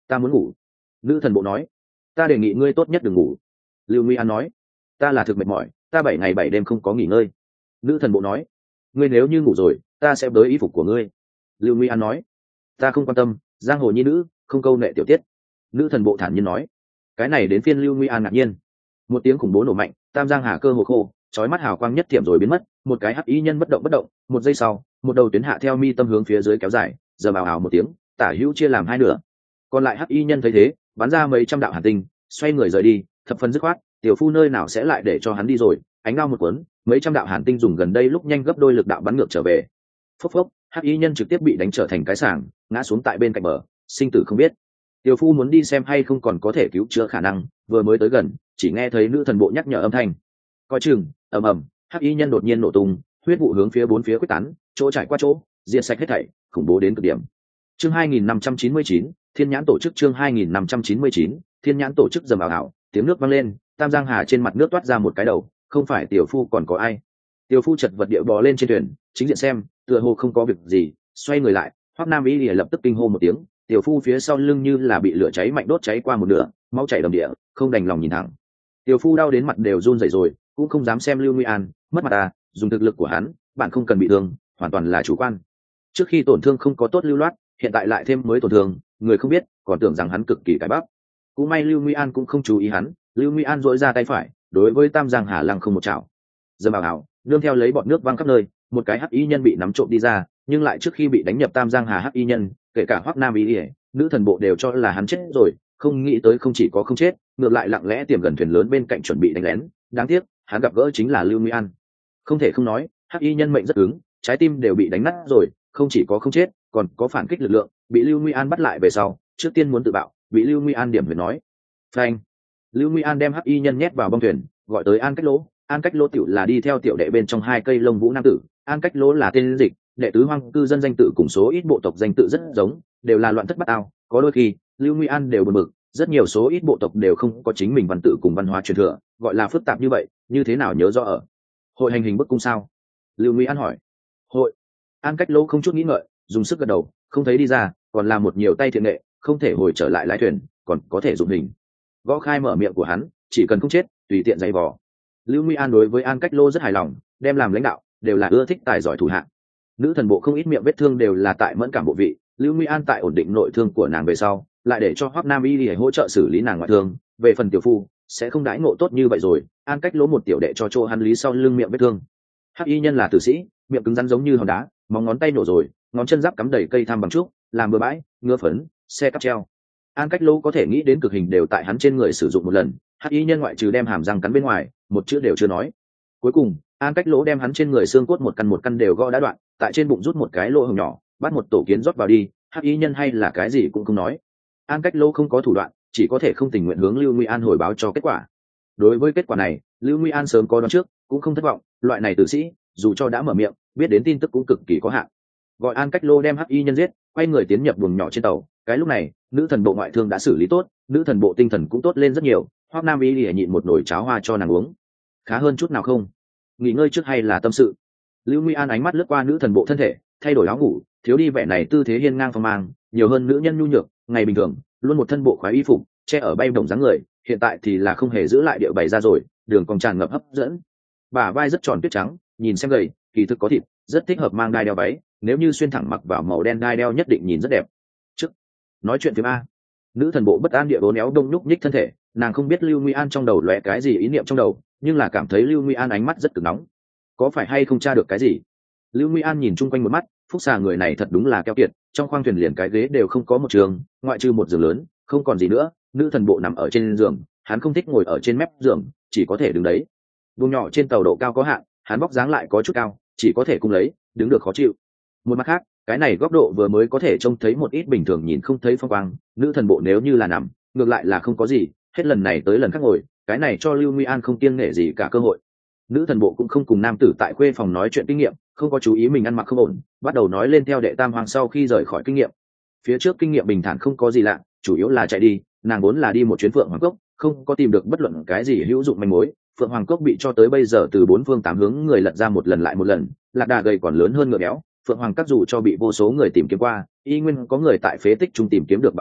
ta muốn ngủ. Nữ thần bộ nói. Ta đề nghị ngươi tốt nhất đừng ngủ. Lưu Nguy An nói. Ta là thực mệt mỏi, ta 7 ngày 7 đêm không có nghỉ ngơi. Nữ thần bộ nói. Ngươi nếu như ngủ rồi, ta sẽ bới y phục của ngươi. Lưu Nguy An nói. Ta không quan tâm, giang hồ nhi nữ, không câu nệ tiểu tiết. Nữ thần bộ thản nhiên nói. Cái này đến phiên Lưu Nguy An ngạc nhiên. Một tiếng khủng bố nổ mạnh, tam giang hà cơ hồ khô, chói mắt hào quang nhất thiểm rồi biến mất, một cái hắc y nhân bất động, một giây sau, một đầu tuyến hạ theo mi tâm hướng phía dưới kéo dài, giờ ào ào một tiếng, tả hữu chia làm hai nửa. Còn lại hắc y nhân thấy thế, bắn ra mấy trăm đạo hàn tinh, xoay người rời đi, thập phần dứt khoát, tiểu phu nơi nào sẽ lại để cho hắn đi rồi, ánh đao một cuốn, mấy trăm đạo hàn tinh dùng gần đây lúc nhanh gấp đôi lực đạo bắn ngược trở về. Phốc phốc, hắc y nhân trực tiếp bị đánh trở thành cái sảng, ngã xuống tại bên cạnh bờ, sinh tử không biết. Tiểu phu muốn đi xem hay không còn có thể cứu chữa khả năng, vừa mới tới gần, chỉ nghe thấy nữ thần bộ nhắc nhở âm thanh. Coi chừng, ầm ầm, hắc y nhân đột nhiên nổ tung, huyết vụ hướng phía bốn phía quyết tán, chỗ trải qua chỗ, diệt sạch hết thảy, khủng bố đến cực điểm. Chương 2599, Thiên Nhãn tổ chức chương 2599, Thiên Nhãn tổ chức rầm ảo ảo, tiếng nước vang lên, tam giang hà trên mặt nước toát ra một cái đầu, không phải tiểu phu còn có ai. Tiểu phu chật vật địa bò lên trên thuyền, chính diện xem, tựa hồ không có việc gì, xoay người lại, Hoắc Nam Y lập tức kinh hô một tiếng, tiểu phu phía sau lưng như là bị lửa cháy mạnh đốt cháy qua một nửa, máu chảy đầm địa, không đành lòng nhìn thẳng. Tiểu phu đau đến mặt đều run rẩy rồi, cũng không dám xem Lưu Nguy An, mất mặt à, dùng thực lực của hắn, bạn không cần bị thương, hoàn toàn là chủ quan. Trước khi tổn thương không có tốt lưu loát, hiện tại lại thêm mới tổn thương, người không biết, còn tưởng rằng hắn cực kỳ cải bắp. Cũng may Lưu Nguy An cũng không chú ý hắn, Lưu Nguy An duỗi ra tay phải, đối với Tam Giang Hà Lăng không một chảo. Dầm ảo ảo, nương theo lấy bọt nước văng khắp nơi, một cái hắc y nhân bị nắm trộm đi ra, nhưng lại trước khi bị đánh nhập Tam Giang Hà hắc y nhân, kể cả Hoắc Nam Y, nữ thần bộ đều cho là hắn chết rồi, không nghĩ tới không chỉ có không chết, ngược lại lặng lẽ tiềm gần thuyền lớn bên cạnh chuẩn bị đánh lén. Đáng tiếc, hắn gặp gỡ chính là Lưu Nguy An. Không thể không nói, hắc y nhân mệnh rất cứng, trái tim đều bị đánh nát rồi, không chỉ có không chết, còn có phản kích lực lượng, bị Lưu Nguy An bắt lại về sau, trước tiên muốn tự bạo, bị Lưu Nguy An điểm huyệt nói. Phanh. Lưu Nguy An đem hắc y nhân nhét vào bong thuyền, gọi tới An Cách Lỗ. An Cách Lỗ tiểu là đi theo tiểu đệ bên trong hai cây lông vũ nam tử, An Cách Lỗ là tên dịch, đệ tứ hoang cư dân danh tự cùng số ít bộ tộc danh tự rất giống, đều là loạn thất bát ao, có đôi khi Lưu Nguy An đều buồn bực, rất nhiều số ít bộ tộc đều không có chính mình văn tự cùng văn hóa truyền thừa, gọi là phức tạp như vậy, như thế nào nhớ rõ ở hội hành hình bức cung sao? Lưu Nguy An hỏi. Hội. An Cách Lỗ không chút nghĩ ngợi, dùng sức gật đầu, không thấy đi ra, còn là một nhiều tay thiện nghệ, không thể hồi trở lại lái thuyền, còn có thể dụng hình. Gõ khai mở miệng của hắn, chỉ cần không chết, tùy tiện giày vò. Lưu Nguy An đối với An Cách Lỗ rất hài lòng, đem làm lãnh đạo, đều là ưa thích tài giỏi thủ hạng. Nữ thần bộ không ít miệng vết thương đều là tại mẫn cảm bộ vị, Lưu Nguy An tại ổn định nội thương của nàng về sau, lại để cho Hoắc Nam Y để hỗ trợ xử lý nàng ngoại thương. Về phần tiểu phu, sẽ không đãi ngộ tốt như vậy rồi. An Cách Lỗ một tiểu đệ cho chỗ hắn lý sau lưng miệng vết thương. Hắc y nhân là tử sĩ, miệng cứng rắn giống như hòn đá, móng ngón tay nổ rồi, ngón chân giáp cắm đầy cây tham bằng trúc, làm bừa bãi, ngựa phấn, xe cắp treo. An Cách Lỗ có thể nghĩ đến cực hình đều tại hắn trên người sử dụng một lần. Hắc y nhân ngoại trừ đem hàm răng cắn bên ngoài, một chữ đều chưa nói. Cuối cùng, An Cách Lỗ đem hắn trên người xương cốt một căn đều gõ đã đoạn, tại trên bụng rút một cái lỗ hổng nhỏ, bắt một tổ kiến rót vào đi. Hắc y nhân hay là cái gì cũng không nói. An Cách Lỗ không có thủ đoạn, chỉ có thể không tình nguyện hướng Lưu Nguy An hồi báo cho kết quả. Đối với kết quả này, Lưu Nguy An sớm có đoán trước, cũng không thất vọng. Loại này tử sĩ, dù cho đã mở miệng, biết đến tin tức cũng cực kỳ có hạn. Gọi An Cách Lỗ đem hắc y nhân giết, quay người tiến nhập buồng nhỏ trên tàu. Cái lúc này, nữ thần bộ ngoại thương đã xử lý tốt, nữ thần bộ tinh thần cũng tốt lên rất nhiều. Hoắc Nam Y lìa nhịn một nồi cháo hoa cho nàng uống. Khá hơn chút nào không? Nghỉ ngơi trước hay là tâm sự? Lưu Nguy An ánh mắt lướt qua nữ thần bộ thân thể, thay đổi áo ngủ, thiếu đi vẻ này tư thế hiên ngang phong mang, nhiều hơn nữ nhân nhu nhược, ngày bình thường luôn một thân bộ khoái y phục, che ở bay bổng dáng người, hiện tại thì là không hề giữ lại điệu bày ra rồi, đường cong tràn ngập hấp dẫn. Bả vai rất tròn tuyết trắng, nhìn xem gầy, kỳ thực có thịt, rất thích hợp mang đai đeo váy, nếu như xuyên thẳng mặc vào màu đen đai đeo nhất định nhìn rất đẹp. Trước nói chuyện phim a. Nữ thần bộ bất an địa vốn éo đông nhúc nhích thân thể, nàng không biết Lưu Nguy An trong đầu lóe cái gì ý niệm trong đầu, nhưng là cảm thấy Lưu Nguy An ánh mắt rất cực nóng. Có phải hay không tra được cái gì? Lưu Nguy An nhìn chung quanh một mắt, phúc xà người này thật đúng là keo kiệt, trong khoang thuyền liền cái ghế đều không có một trường, ngoại trừ một giường lớn, không còn gì nữa. Nữ thần bộ nằm ở trên giường, hắn không thích ngồi ở trên mép giường, chỉ có thể đứng đấy. Buồng nhỏ trên tàu độ cao có hạn, hắn vóc dáng lại có chút cao, chỉ có thể cung lấy, đứng được khó chịu. Một mặt khác, cái này góc độ vừa mới có thể trông thấy một ít bình thường nhìn không thấy phong quang. Nữ thần bộ nếu như là nằm, ngược lại là không có gì, hết lần này tới lần khác ngồi, cái này cho Lưu Nguy An không kiêng nể gì cả cơ hội. Nữ thần bộ cũng không cùng nam tử tại khuê phòng nói chuyện kinh nghiệm, không có chú ý mình ăn mặc không ổn, bắt đầu nói lên theo đệ tam hoàng sau khi rời khỏi kinh nghiệm. Phía trước kinh nghiệm bình thản không có gì lạ, chủ yếu là chạy đi, nàng vốn là đi một chuyến Phượng Hoàng Cốc, không có tìm được bất luận cái gì hữu dụng manh mối. Phượng Hoàng Cốc bị cho tới bây giờ từ bốn phương tám hướng người lật ra một lần lại một lần, lạc đà gầy còn lớn hơn ngựa béo. Phượng Hoàng Các dù cho bị vô số người tìm kiếm qua, y nguyên có người tại phế tích trung tìm kiếm được bà bối,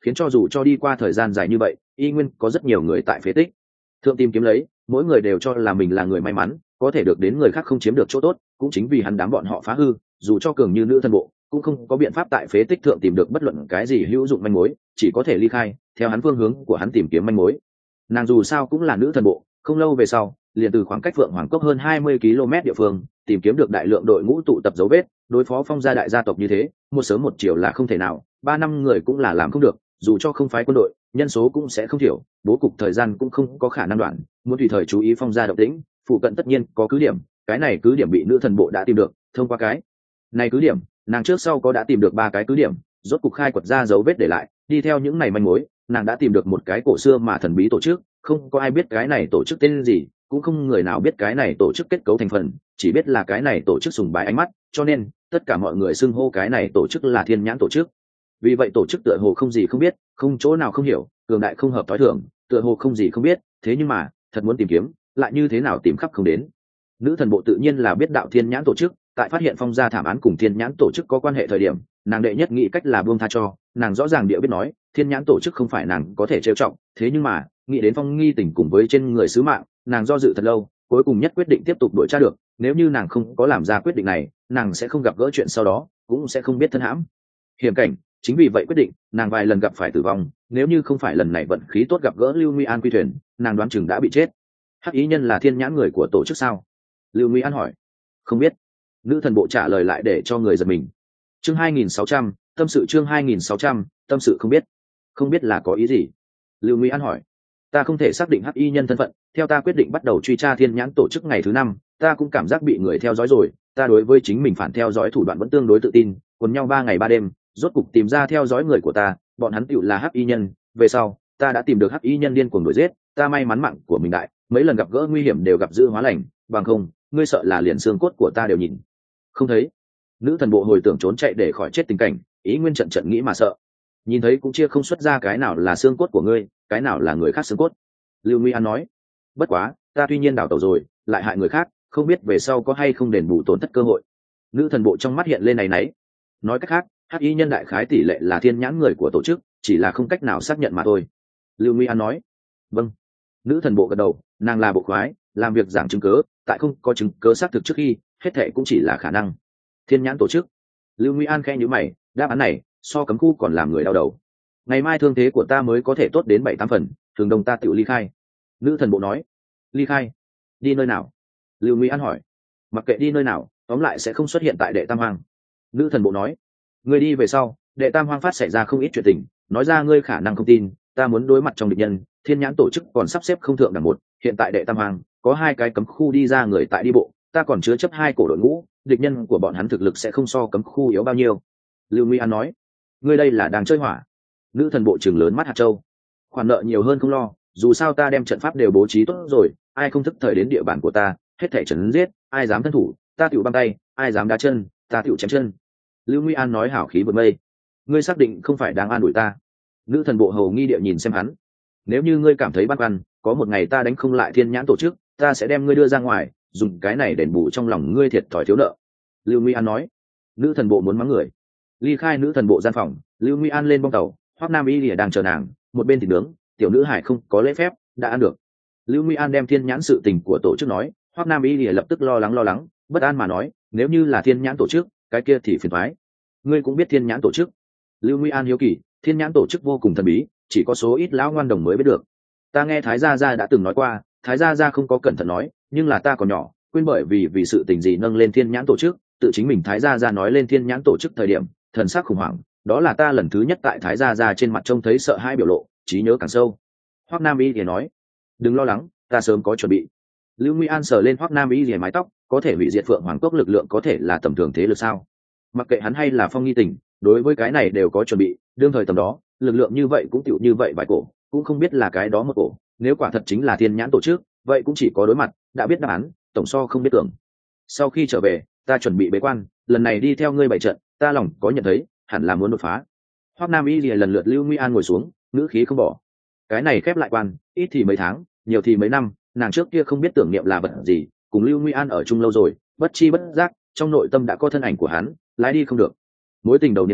khiến cho dù cho đi qua thời gian dài như vậy y nguyên có rất nhiều người tại phế tích thượng tìm kiếm lấy, mỗi người đều cho là mình là người may mắn có thể được đến người khác không chiếm được chỗ tốt, cũng chính vì hắn đám bọn họ phá hư, dù cho cường như nữ thần bộ cũng không có biện pháp tại phế tích thượng tìm được bất luận cái gì hữu dụng manh mối, chỉ có thể ly khai theo hắn phương hướng của hắn tìm kiếm manh mối. Nàng dù sao cũng là nữ thần bộ, không lâu về sau liền từ khoảng cách Phượng Hoàng Cốc hơn 20 km địa phương tìm kiếm được đại lượng đội ngũ tụ tập dấu vết, đối phó Phong gia đại gia tộc như thế một sớm một chiều là không thể nào, 3 năm người cũng là làm không được, dù cho không phái quân đội nhân số cũng sẽ không thiểu, bố cục thời gian cũng không có khả năng đoạn, muốn tùy thời chú ý Phong gia động tĩnh, phụ cận tất nhiên có cứ điểm, cái này cứ điểm bị nữ thần bộ đã tìm được, thông qua cái này cứ điểm nàng trước sau có đã tìm được 3 cái cứ điểm, rốt cục khai quật ra dấu vết để lại, đi theo những này manh mối nàng đã tìm được một cái cổ xưa mà thần bí tổ chức, không có ai biết cái này tổ chức tên gì, cũng không người nào biết cái này tổ chức kết cấu thành phần, chỉ biết là cái này tổ chức sùng bái ánh mắt, cho nên tất cả mọi người xưng hô cái này tổ chức là thiên nhãn tổ chức. Vì vậy tổ chức tựa hồ không gì không biết, không chỗ nào không hiểu, cường đại không hợp thói thường, tựa hồ không gì không biết, thế nhưng mà thật muốn tìm kiếm lại như thế nào tìm khắp không đến. Nữ thần bộ tự nhiên là biết đạo thiên nhãn tổ chức, tại phát hiện Phong gia thảm án cùng thiên nhãn tổ chức có quan hệ thời điểm, nàng đệ nhất nghĩ cách là buông tha cho, nàng rõ ràng địa biết nói thiên nhãn tổ chức không phải nàng có thể trêu trọng, thế nhưng mà nghĩ đến Phong Nghi Tình cùng với trên người sứ mạng, nàng do dự thật lâu, cuối cùng nhất quyết định tiếp tục đuổi tra được, nếu như nàng không có làm ra quyết định này nàng sẽ không gặp gỡ chuyện sau đó, cũng sẽ không biết thân hãm hiểm cảnh, chính vì vậy quyết định nàng vài lần gặp phải tử vong, nếu như không phải lần này vận khí tốt gặp gỡ Lưu Nguy An quy thuyền, nàng đoán chừng đã bị chết. Hắc ý nhân là thiên nhãn người của tổ chức sao? Lưu Nguy An hỏi. Không biết. Nữ thần bộ trả lời lại để cho người giật mình. Chương 2600, tâm sự. Chương 2600, tâm sự. Không biết. Không biết là có ý gì? Lưu Nguy An hỏi. Ta không thể xác định hắc y nhân thân phận, theo ta quyết định bắt đầu truy tra thiên nhãn tổ chức ngày thứ 5, ta cũng cảm giác bị người theo dõi rồi, ta đối với chính mình phản theo dõi thủ đoạn vẫn tương đối tự tin, quần nhau 3 ngày 3 đêm, rốt cục tìm ra theo dõi người của ta, bọn hắn tựu là hắc y nhân, về sau ta đã tìm được hắc y nhân điên cuồng đuổi giết, ta may mắn mạng của mình đại, mấy lần gặp gỡ nguy hiểm đều gặp dữ hóa lành, bằng không ngươi sợ là liền xương cốt của ta đều nhìn không thấy. Nữ thần bộ hồi tưởng trốn chạy để khỏi chết tình cảnh, ý nguyên trận trận nghĩ mà sợ, nhìn thấy cũng chia không xuất ra cái nào là xương cốt của ngươi, cái nào là người khác xương cốt. Lưu Nguy An nói. Bất quá ta tuy nhiên đảo tẩu rồi lại hại người khác, không biết về sau có hay không đền bù tổn thất cơ hội. Nữ thần bộ trong mắt hiện lên này nấy. Nói cách khác hắc y nhân đại khái tỷ lệ là thiên nhãn người của tổ chức, chỉ là không cách nào xác nhận mà thôi. Lưu Nguy An nói. Vâng. Nữ thần bộ gật đầu, nàng là bộ khoái, làm việc giảng chứng cớ, tại không có chứng cớ xác thực trước khi hết thệ cũng chỉ là khả năng. Thiên nhãn tổ chức. Lưu Nguy An khẽ nhíu mày, đáp án này so cấm khu còn làm người đau đầu. Ngày mai thương thế của ta mới có thể tốt đến 7-8 phần, thường đồng ta tự ly khai. Nữ thần bộ nói. Ly khai? Đi nơi nào? Lưu Nguy An hỏi. Mặc kệ đi nơi nào, tóm lại sẽ không xuất hiện tại đệ tam hoang. Nữ thần bộ nói. Ngươi đi về sau đệ tam hoang phát xảy ra không ít chuyện tình, nói ra ngươi khả năng không tin, ta muốn đối mặt trong địch nhân, thiên nhãn tổ chức còn sắp xếp không thượng đẳng một, hiện tại đệ tam hoang có 2 cái cấm khu đi ra người tại đi bộ, ta còn chứa chấp 2 cổ đội ngũ, địch nhân của bọn hắn thực lực sẽ không so cấm khu yếu bao nhiêu. Lưu Nguy An nói. Ngươi đây là đang chơi hỏa. Nữ thần bộ trừng lớn mắt hạt châu. Khoản nợ nhiều hơn không lo, dù sao ta đem trận pháp đều bố trí tốt rồi, ai không thức thời đến địa bàn của ta hết thảy trấn giết, ai dám thân thủ ta tựu băm tay, ai dám đá chân ta tựu chém chân. Lưu Nguy An nói hảo khí vượt mây. Ngươi xác định không phải đang an ủi ta? Nữ thần bộ hầu nghi địa nhìn xem hắn. Nếu như ngươi cảm thấy băn khoăn, có một ngày ta đánh không lại thiên nhãn tổ chức, ta sẽ đem ngươi đưa ra ngoài, dùng cái này đền bù trong lòng ngươi thiệt thòi thiếu nợ. Lưu Nguy An nói. Nữ thần bộ muốn mắng người. Ly khai nữ thần bộ gian phòng, Lưu Nguy An lên bong tàu, Hoắc Nam Y lìa đang chờ nàng, một bên thịt nướng, tiểu nữ hải không có lễ phép đã ăn được. Lưu Nguy An đem thiên nhãn sự tình của tổ chức nói, Hoắc Nam Y lìa lập tức lo lắng bất an mà nói, nếu như là thiên nhãn tổ chức cái kia thì phiền toái. Ngươi cũng biết thiên nhãn tổ chức? Lưu Nguy An hiếu kỳ, thiên nhãn tổ chức vô cùng thần bí, chỉ có số ít lão ngoan đồng mới biết được. Ta nghe Thái gia gia đã từng nói qua, Thái gia gia không có cẩn thận nói, nhưng là ta còn nhỏ, quên bởi vì sự tình gì nâng lên thiên nhãn tổ chức, tự chính mình Thái gia gia nói lên thiên nhãn tổ chức thời điểm thần sắc khủng hoảng, đó là ta lần thứ nhất tại Thái gia gia trên mặt trông thấy sợ hãi biểu lộ, trí nhớ càng sâu. Hoắc Nam Y thì nói. Đừng lo lắng, ta sớm có chuẩn bị. Lưu Nguy An sờ lên Hoắc Nam Y thì mái tóc, có thể hủy diệt Phượng Hoàng Cốc lực lượng có thể là tầm thường thế lực sao? Mặc kệ hắn hay là Phong Nghi Tình, đối với cái này đều có chuẩn bị, đương thời tầm đó lực lượng như vậy cũng tựu như vậy vài cổ, cũng không biết là cái đó một cổ, nếu quả thật chính là thiên nhãn tổ chức, vậy cũng chỉ có đối mặt, đã biết đáp án tổng so không biết tưởng. Sau khi trở về ta chuẩn bị bế quan, lần này đi theo ngươi bày trận, ta lòng có nhận thấy hẳn là muốn đột phá. Hoắc Nam Y lìa lần lượt Lưu Nguy An ngồi xuống, ngữ khí không bỏ. Cái này khép lại quan, ít thì mấy tháng, nhiều thì mấy năm, nàng trước kia không biết tưởng niệm là vật gì, cùng Lưu Nguy An ở chung lâu rồi, bất chi bất giác trong nội tâm đã có thân ảnh của hắn, lái đi không được. Mối tình đầu niên kỷ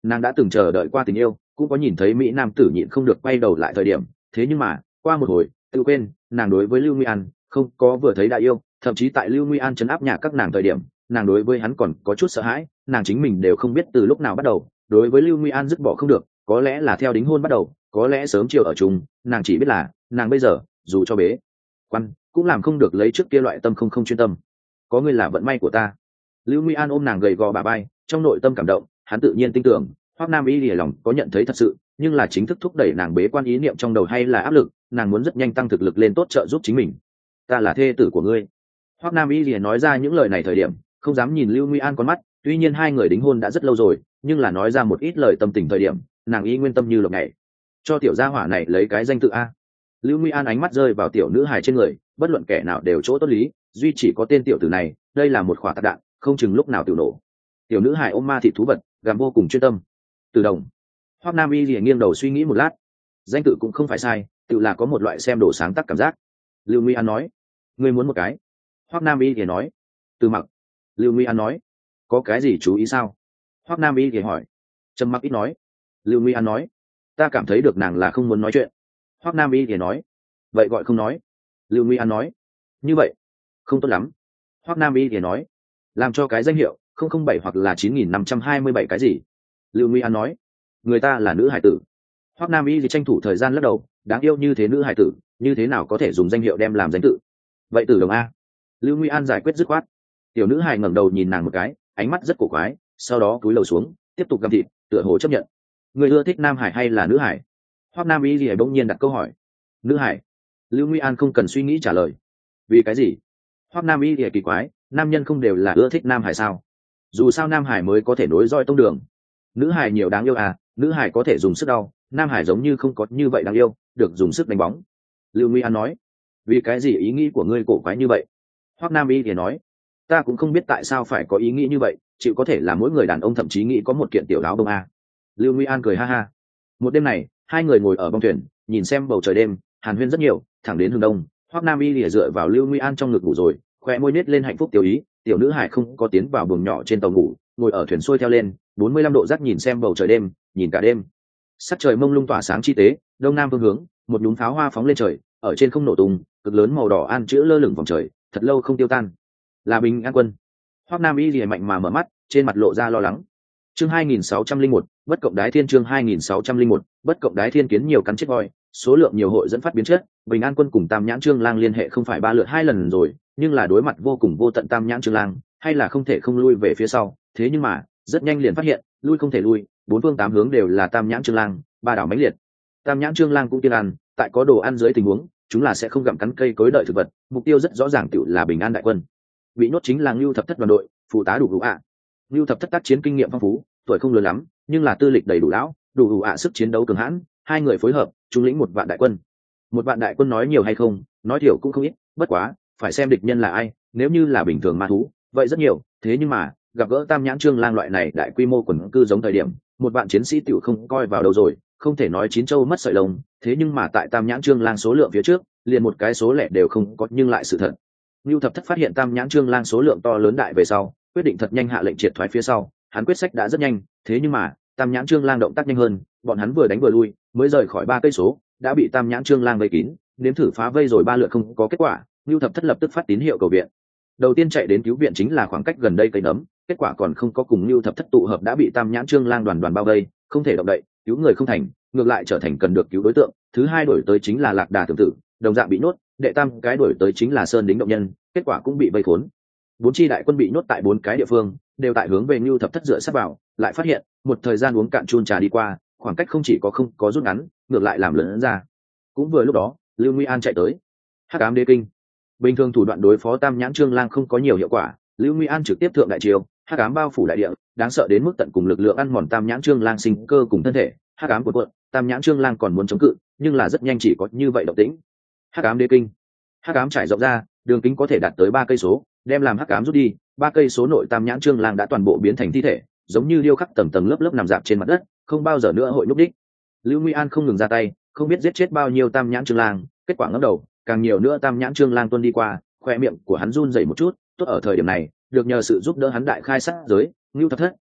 Nàng đã từng chờ đợi qua tình yêu, cũng có nhìn thấy mỹ nam tử nhịn không được quay đầu lại thời điểm, thế nhưng mà qua một hồi tự quên nàng đối với Lưu Nguy An không có vừa thấy đã yêu. Thậm chí tại Lưu Nguy An trấn áp nhà các nàng thời điểm, nàng đối với hắn còn có chút sợ hãi, nàng chính mình đều không biết từ lúc nào bắt đầu đối với Lưu Nguy An dứt bỏ không được, có lẽ là theo đính hôn bắt đầu, có lẽ sớm chiều ở chung, nàng chỉ biết là nàng bây giờ dù cho bế quan cũng làm không được lấy trước kia loại tâm không chuyên tâm. Có ngươi là vận may của ta. Lưu Nguy An ôm nàng gầy gò bà bay, trong nội tâm cảm động, hắn tự nhiên tin tưởng Hoắc Nam Y lìa lòng có nhận thấy thật sự, nhưng là chính thức thúc đẩy nàng bế quan ý niệm trong đầu hay là áp lực, nàng muốn rất nhanh tăng thực lực lên tốt trợ giúp chính mình. Ta là thê tử của ngươi. Hoắc Nam Y lìa nói ra những lời này thời điểm không dám nhìn Lưu Nguy An con mắt, tuy nhiên hai người đính hôn đã rất lâu rồi, nhưng là nói ra một ít lời tâm tình thời điểm nàng y nguyên tâm như lộc nhảy. Cho tiểu gia hỏa này lấy cái danh tự a. Lưu Nguy An ánh mắt rơi vào tiểu nữ hài trên người, bất luận kẻ nào đều chỗ tốt lý, duy chỉ có tên tiểu tử này, đây là một quả tạc đạn, không chừng lúc nào tự nổ. Tiểu nữ hài ôm ma thịt thú vật, gặm vô cùng chuyên tâm. Từ Đồng. Hoắc Nam Y lìa nghiêng đầu suy nghĩ một lát, danh tự cũng không phải sai, tự là có một loại xem đồ sáng tác cảm giác. Lưu Nguy An nói, ngươi muốn một cái. Hoắc Nam Y lìa nói, Từ Mặc. Lưu Nguy An nói, có cái gì chú ý sao? Hoắc Nam Y lìa hỏi. Trầm mặc ít nói. Lưu Nguy An nói, ta cảm thấy được nàng là không muốn nói chuyện. Hoắc Nam Y lìa nói, vậy gọi không nói. Lưu Nguy An nói, như vậy không tốt lắm. Hoắc Nam Y lìa nói, làm cho cái danh hiệu 007 hoặc là 9527 cái gì. Lưu Nguy An nói, người ta là nữ hải tử. Hoắc Nam Y thì tranh thủ thời gian lắc đầu, đáng yêu như thế nữ hải tử như thế nào có thể dùng danh hiệu đem làm danh tự. Vậy Từ Đồng a. Lưu Nguy An giải quyết dứt khoát. Tiểu nữ hải ngẩng đầu nhìn nàng một cái, ánh mắt rất cổ quái, sau đó cúi đầu xuống tiếp tục gặm thịt, tựa hồ chấp nhận. Người ưa thích nam hải hay là nữ hải? Hoắc Nam Y thì bỗng nhiên đặt câu hỏi. Nữ hải. Lưu Nguy An không cần suy nghĩ trả lời. Vì cái gì? Hoắc Nam Y thì kỳ quái, nam nhân không đều là ưa thích nam hải sao? Dù sao nam hải mới có thể nối roi tông đường. Nữ hải nhiều đáng yêu à, nữ hải có thể dùng sức đau, nam hải giống như không có như vậy đáng yêu, được dùng sức đánh bóng. Lưu Nguy An nói. Vì cái gì ý nghĩ của ngươi cổ quái như vậy? Hoắc Nam Y thì nói, ta cũng không biết tại sao phải có ý nghĩ như vậy, chịu có thể là mỗi người đàn ông thậm chí nghĩ có một kiện tiểu áo bông a. Lưu Nguy An cười ha ha. Một đêm này hai người ngồi ở bong thuyền nhìn xem bầu trời đêm, hàn huyên rất nhiều, thẳng đến hướng đông. Hoắc Nam Y lìa dựa vào Lưu Nguy An trong ngực ngủ rồi, khoe môi nết lên hạnh phúc tiểu ý. Tiểu nữ hải không có tiến vào buồng nhỏ trên tàu ngủ, ngồi ở thuyền xuôi theo lên 45 độ dắt nhìn xem bầu trời đêm, nhìn cả đêm. Sắc trời mông lung tỏa sáng chi tế, đông nam phương hướng một nhúm pháo hoa phóng lên trời, ở trên không nổ tung, cực lớn màu đỏ an chữ lơ lửng vòng trời, thật lâu không tiêu tan. Là Bình An Quân. Hoắc Nam Y lìa mạnh mà mở mắt, trên mặt lộ ra lo lắng. Chương 2601, bất cộng đái thiên. Chương 2601, bất cộng đái thiên kiến nhiều cắn chết voi, số lượng nhiều hội dẫn phát biến chất. Bình An Quân cùng Tam Nhãn Trương Lang liên hệ không phải 3 lượt 2 lần rồi, nhưng là đối mặt vô cùng vô tận Tam Nhãn Trương Lang, hay là không thể không lui về phía sau. Thế nhưng mà rất nhanh liền phát hiện, lui không thể lui, bốn phương tám hướng đều là Tam Nhãn Trương Lang, ba đảo mãnh liệt. Tam Nhãn Trương Lang cũng tiên ăn, tại có đồ ăn dưới tình huống, chúng là sẽ không gặm cắn cây cối đợi thực vật, mục tiêu rất rõ ràng tựu là Bình An đại quân. Bị nhốt chính là Ngưu Thập Thất đoàn đội, phụ tá đủ đủ ạ. Ngưu Thập Thất tác chiến kinh nghiệm phong phú, tuổi không lớn lắm, nhưng là tư lịch đầy đủ lão, đủ đủ ạ sức chiến đấu cường hãn, hai người phối hợp, trung lĩnh một vạn đại quân. Một vạn đại quân nói nhiều hay không, nói thiểu cũng không ít, bất quá, phải xem địch nhân là ai, nếu như là bình thường ma thú, vậy rất nhiều, thế nhưng mà, gặp gỡ Tam Nhãn Trương Lang loại này đại quy mô quần cư giống thời điểm, một vạn chiến sĩ tiểu không coi vào đâu rồi, không thể nói chín châu mất sợi lông, thế nhưng mà tại Tam Nhãn Trương Lang số lượng phía trước, liền một cái số lẻ đều không có, nhưng lại sự thật. Nưu Thập Thất phát hiện Tam Nhãn Trương Lang số lượng to lớn đại về sau, quyết định thật nhanh hạ lệnh triệt thoái phía sau, hắn quyết sách đã rất nhanh, thế nhưng mà, Tam Nhãn Trương Lang động tác nhanh hơn, bọn hắn vừa đánh vừa lui, mới rời khỏi 3 cây số, đã bị Tam Nhãn Trương Lang vây kín, nếm thử phá vây rồi 3 lượt không có kết quả, Nưu Thập Thất lập tức phát tín hiệu cầu viện. Đầu tiên chạy đến cứu viện chính là khoảng cách gần đây cây nấm, kết quả còn không có cùng Nưu Thập Thất tụ hợp đã bị Tam Nhãn Trương Lang đoàn đoàn bao vây, không thể động đậy, cứu người không thành, ngược lại trở thành cần được cứu đối tượng. Thứ hai đổi tới chính là Lạc Đà Tưởng Tử, đồng dạng bị nhốt, đệ tam cái đổi tới chính là Sơn Đính động nhân, kết quả cũng bị vây khốn. 4 chi đại quân bị nhốt tại 4 cái địa phương, đều tại hướng về Nưu Thập Thất dựa sát vào, lại phát hiện, một thời gian uống cạn chun trà đi qua, khoảng cách không chỉ có không có rút ngắn, ngược lại làm lớn ra. Cũng vừa lúc đó, Lưu Nguy An chạy tới. Hắc Ám Đế Kinh. Bình thường thủ đoạn đối phó Tam Nhãn Trương Lang không có nhiều hiệu quả, Lưu Nguy An trực tiếp thượng đại chiêu, hắc ám bao phủ đại địa, đáng sợ đến mức tận cùng lực lượng ăn mòn Tam Nhãn Trương Lang sinh cơ cùng thân thể, hắc ám cuộn, Tam Nhãn Trương Lang còn muốn chống cự, nhưng là rất nhanh chỉ có như vậy động tĩnh. Hắc Ám Đế Kinh. Hắc ám trải rộng ra, đường kính có thể đạt tới 3 cây số, đem làm hắc ám rút đi, 3 cây số nội Tam Nhãn Trương Lang đã toàn bộ biến thành thi thể, giống như điêu khắc tầng tầng lớp lớp nằm rạp trên mặt đất, không bao giờ nữa hội nhúc đích. Lưu Nguy An không ngừng ra tay, không biết giết chết bao nhiêu Tam Nhãn Trương Lang, kết quả ngẩng đầu, càng nhiều nữa Tam Nhãn Trương Lang tuôn đi qua, khoe miệng của hắn run rẩy một chút, tốt ở thời điểm này, được nhờ sự giúp đỡ hắn đại khai sát giới, Ngưu Thập Thất,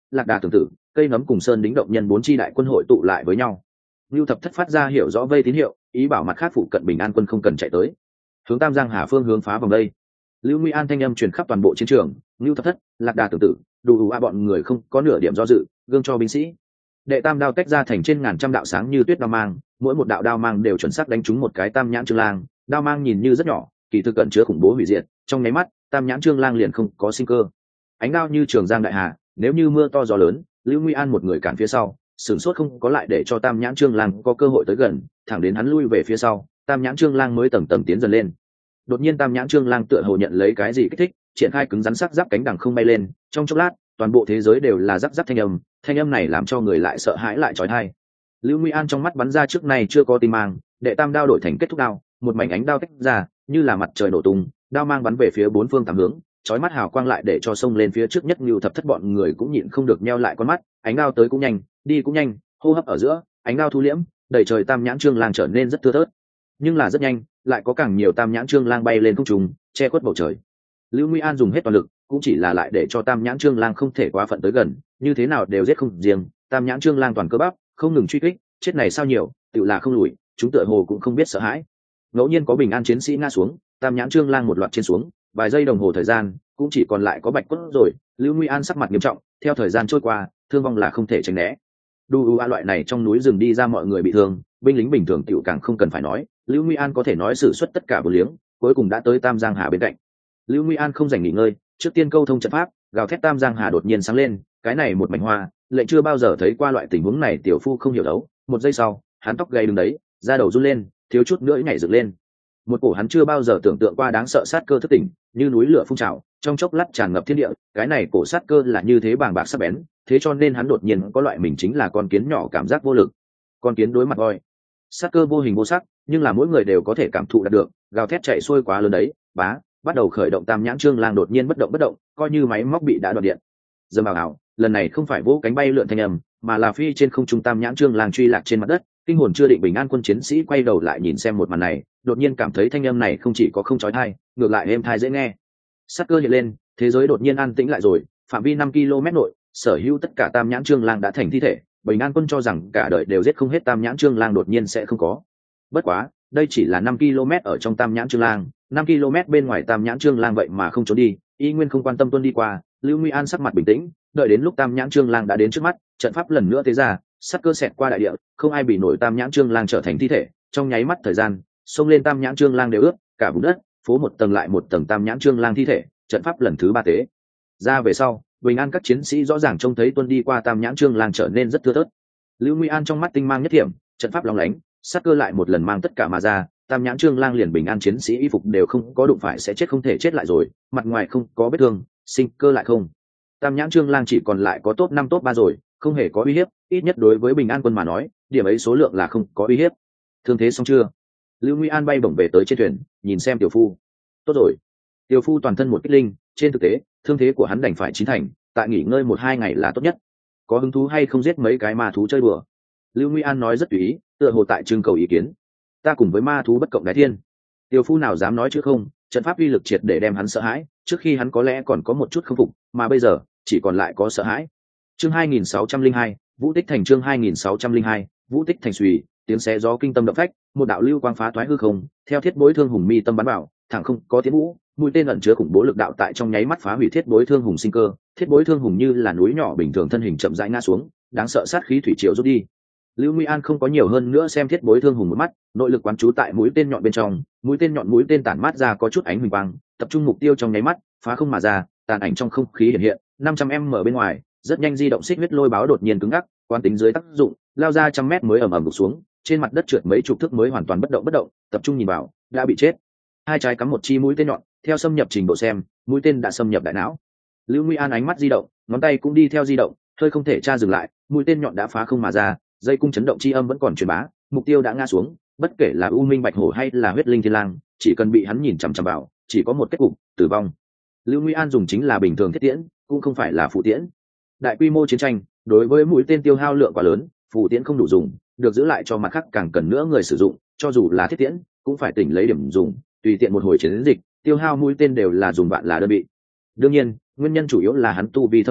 lạc đà tưởng tử, cây nấm cùng sơn đính động nhân 4 chi đại quân hội tụ lại với nhau. Ngưu Thập Thất phát ra hiểu rõ vây tín hiệu, ý bảo mặt khác phụ cận Bình An quân không cần chạy tới, hướng Tam Giang Hà phương hướng phá vòng đây. Lưu Nguy An thanh âm truyền khắp toàn bộ chiến trường, Ngưu Thập Thất, lạc đà tưởng tử, đủ bọn người không có nửa điểm do dự, gương cho binh sĩ. Đệ tam đao tách ra thành trên ngàn trăm đạo sáng như tuyết đao mang, mỗi một đạo đao mang đều chuẩn xác đánh trúng một cái Tam Nhãn Trương Lang. Đao mang nhìn như rất nhỏ, kỳ thực cận chứa khủng bố hủy diệt, trong nháy mắt Tam Nhãn Trương Lang liền không có sinh cơ. Ánh đao như trường giang đại hà, nếu như mưa to gió lớn, Lưu Nguy An một người cản phía sau, sửng sốt không có lại để cho Tam Nhãn Trương Lang có cơ hội tới gần, thẳng đến hắn lui về phía sau, Tam Nhãn Trương Lang mới tầng tầng tiến dần lên. Đột nhiên Tam Nhãn Trương Lang tựa hồ nhận lấy cái gì kích thích, triển khai cứng rắn sắc giáp cánh đằng không bay lên, trong chốc lát toàn bộ thế giới đều là rắc rắc thanh âm này làm cho người lại sợ hãi lại chói tai. Lưu Nguy An trong mắt bắn ra trước này chưa có tim mang, đệ tam đao đổi thành kết thúc đao, một mảnh ánh đao tách ra, như là mặt trời nổ tung, đao mang bắn về phía bốn phương tám hướng, chói mắt hào quang lại để cho sông lên phía trước nhất Ngưu Thập Thất bọn người cũng nhịn không được nheo lại con mắt, ánh đao tới cũng nhanh, đi cũng nhanh, hô hấp ở giữa, ánh đao thu liễm, đẩy trời Tam Nhãn Trương Lang trở nên rất thưa thớt. Nhưng là rất nhanh, lại có càng nhiều Tam Nhãn Trương Lang bay lên không trung, che khuất bầu trời. Lưu Nguy An dùng hết toàn lực, cũng chỉ là lại để cho Tam Nhãn Trương Lang không thể quá phận tới gần, như thế nào đều giết không riêng, Tam Nhãn Trương Lang toàn cơ bắp, không ngừng truy kích, chết này sao nhiều, tự là không lùi, chúng tựa hồ cũng không biết sợ hãi. Ngẫu nhiên có Bình An chiến sĩ ngã xuống, Tam Nhãn Trương Lang một loạt trên xuống, vài giây đồng hồ thời gian, cũng chỉ còn lại có bạch cốt rồi. Lưu Nguy An sắc mặt nghiêm trọng, theo thời gian trôi qua, thương vong là không thể tránh né. Đu loại này trong núi rừng đi ra mọi người bị thương, binh lính bình thường tiểu càng không cần phải nói, Lưu Nguy An có thể nói sử xuất tất cả vô liếng, cuối cùng đã tới Tam Giang Hà bên cạnh. Lưu Nguy An không dành nghỉ ngơi, trước tiên câu thông trận pháp, gào thét Tam Giang Hà đột nhiên sáng lên, cái này một mảnh hoa, lệnh chưa bao giờ thấy qua loại tình huống này tiểu phu không hiểu đấu. Một giây sau, hắn tóc gáy đứng đấy, da đầu run lên, thiếu chút nữa nhảy dựng lên. Một cổ hắn chưa bao giờ tưởng tượng qua đáng sợ sát cơ thức tỉnh, như núi lửa phun trào, trong chốc lát tràn ngập thiên địa, cái này cổ sát cơ là như thế bàng bạc sắc bén, thế cho nên hắn đột nhiên có loại mình chính là con kiến nhỏ cảm giác vô lực. Con kiến đối mặt voi, sát cơ vô hình vô sắc, nhưng là mỗi người đều có thể cảm thụ được, gào thét chạy xuôi quá lớn đấy, bắt đầu khởi động Tam Nhãn Trương Lang đột nhiên bất động, coi như máy móc bị đã đoạn điện. Dầm vào ảo, lần này không phải vỗ cánh bay lượn thanh âm, mà là phi trên không trung Tam Nhãn Trương Lang truy lạc trên mặt đất. Kinh hồn chưa định Bình An quân chiến sĩ quay đầu lại nhìn xem một màn này, đột nhiên cảm thấy thanh âm này không chỉ có không chói tai, ngược lại êm tai dễ nghe. Sát cơ hiện lên, thế giới đột nhiên an tĩnh lại rồi, phạm vi 5 km nội, sở hữu tất cả Tam Nhãn Trương Lang đã thành thi thể. Bình An quân cho rằng cả đời đều giết không hết Tam Nhãn Trương Lang đột nhiên sẽ không có. Bất quá, đây chỉ là 5 km ở trong Tam Nhãn Trương Lang, 5 km bên ngoài Tam Nhãn Trương Lang vậy mà không trốn đi, y nguyên không quan tâm tuân đi qua. Lưu Nguy An sắc mặt bình tĩnh, đợi đến lúc Tam Nhãn Trương Lang đã đến trước mắt, trận pháp lần nữa thế ra, sát cơ xẹt qua đại địa, không ai bị nổi Tam Nhãn Trương Lang trở thành thi thể. Trong nháy mắt thời gian, xông lên Tam Nhãn Trương Lang đều ướt cả vùng đất, phố một tầng lại một tầng Tam Nhãn Trương Lang thi thể. Trận pháp lần thứ 3 tế ra về sau, Bình An các chiến sĩ rõ ràng trông thấy tuân đi qua Tam Nhãn Trương Lang trở nên rất thưa thớt. Lưu Nguy An trong mắt tinh mang nhất thiểm, trận pháp lóng lánh, sát cơ lại một lần mang tất cả mà ra. Tam Nhãn Trương Lang liền Bình An chiến sĩ y phục đều không có đụng phải sẽ chết không thể chết lại rồi, mặt ngoài không có vết thương, sinh cơ lại không. Tam Nhãn Trương Lang chỉ còn lại có top 5 top 3 rồi, không hề có uy hiếp, ít nhất đối với Bình An quân mà nói, điểm ấy số lượng là không có uy hiếp. Thương thế xong chưa? Lưu Nguy An bay bổng về tới trên thuyền, nhìn xem tiểu phu. Tốt rồi. Tiểu phu toàn thân một kích linh, trên thực tế, thương thế của hắn đành phải chín thành, tại nghỉ ngơi 1-2 ngày là tốt nhất. Có hứng thú hay không giết mấy cái ma thú chơi đùa? Lưu Nguy An nói rất tùy ý, tựa hồ tại trưng cầu ý kiến. Ta cùng với ma thú bất cộng đái thiên. Tiểu phu nào dám nói chứ không, trận pháp uy lực triệt để đem hắn sợ hãi, trước khi hắn có lẽ còn có một chút không phục, mà bây giờ chỉ còn lại có sợ hãi. Chương 2602, Vũ Tích Thành. Chương 2602, Vũ Tích Thành. Xùy, tiếng xé gió kinh tâm động phách, một đạo lưu quang phá thoái hư không, theo Thiết Bối Thương Hùng mi tâm bắn vào, thẳng không có tiến vũ, mũi tên ẩn chứa khủng bố lực đạo tại trong nháy mắt phá hủy Thiết Bối Thương Hùng sinh cơ. Thiết Bối Thương Hùng như là núi nhỏ bình thường thân hình chậm rãi ngã xuống, đáng sợ sát khí thủy triều rút đi. Lưu Nguy An không có nhiều hơn nữa xem Thiết Bối Thương Hùng một mắt, nội lực quán trú tại mũi tên nhọn bên trong, mũi tên tản mát ra có chút ánh huỳnh quang, tập trung mục tiêu trong nháy mắt, phá không mà ra, tàn ảnh trong không khí hiện hiện, 500m bên ngoài, rất nhanh di động xích huyết lôi báo đột nhiên cứng ngắc, quán tính dưới tác dụng, lao ra trăm mét mới ầm ầm gục xuống, trên mặt đất trượt mấy chục thước mới hoàn toàn bất động, tập trung nhìn vào, đã bị chết. Hai trái cắm một chi mũi tên nhọn, theo xâm nhập trình độ xem, mũi tên đã xâm nhập đại não. Lưu Nguy An ánh mắt di động, ngón tay cũng đi theo di động, hơi không thể tra dừng lại, mũi tên nhọn đã phá không mà ra, dây cung chấn động chi âm vẫn còn truyền bá, mục tiêu đã ngã xuống, bất kể là U Minh Bạch Hổ hay là Huyết Linh Thiên Lang, chỉ cần bị hắn nhìn chằm chằm vào, chỉ có một kết cục, tử vong. Lưu Nguy An dùng chính là bình thường thiết tiễn, cũng không phải là phụ tiễn. Đại quy mô chiến tranh, đối với mũi tên tiêu hao lượng quá lớn, phụ tiễn không đủ dùng, được giữ lại cho mặt khác càng cần nữa người sử dụng, cho dù là thiết tiễn, cũng phải tỉnh lấy điểm dùng, tùy tiện một hồi chiến dịch, tiêu hao mũi tên đều là dùng vạn là đơn vị. Đương nhiên, nguyên nhân chủ yếu là hắn tu vi thâm hậu,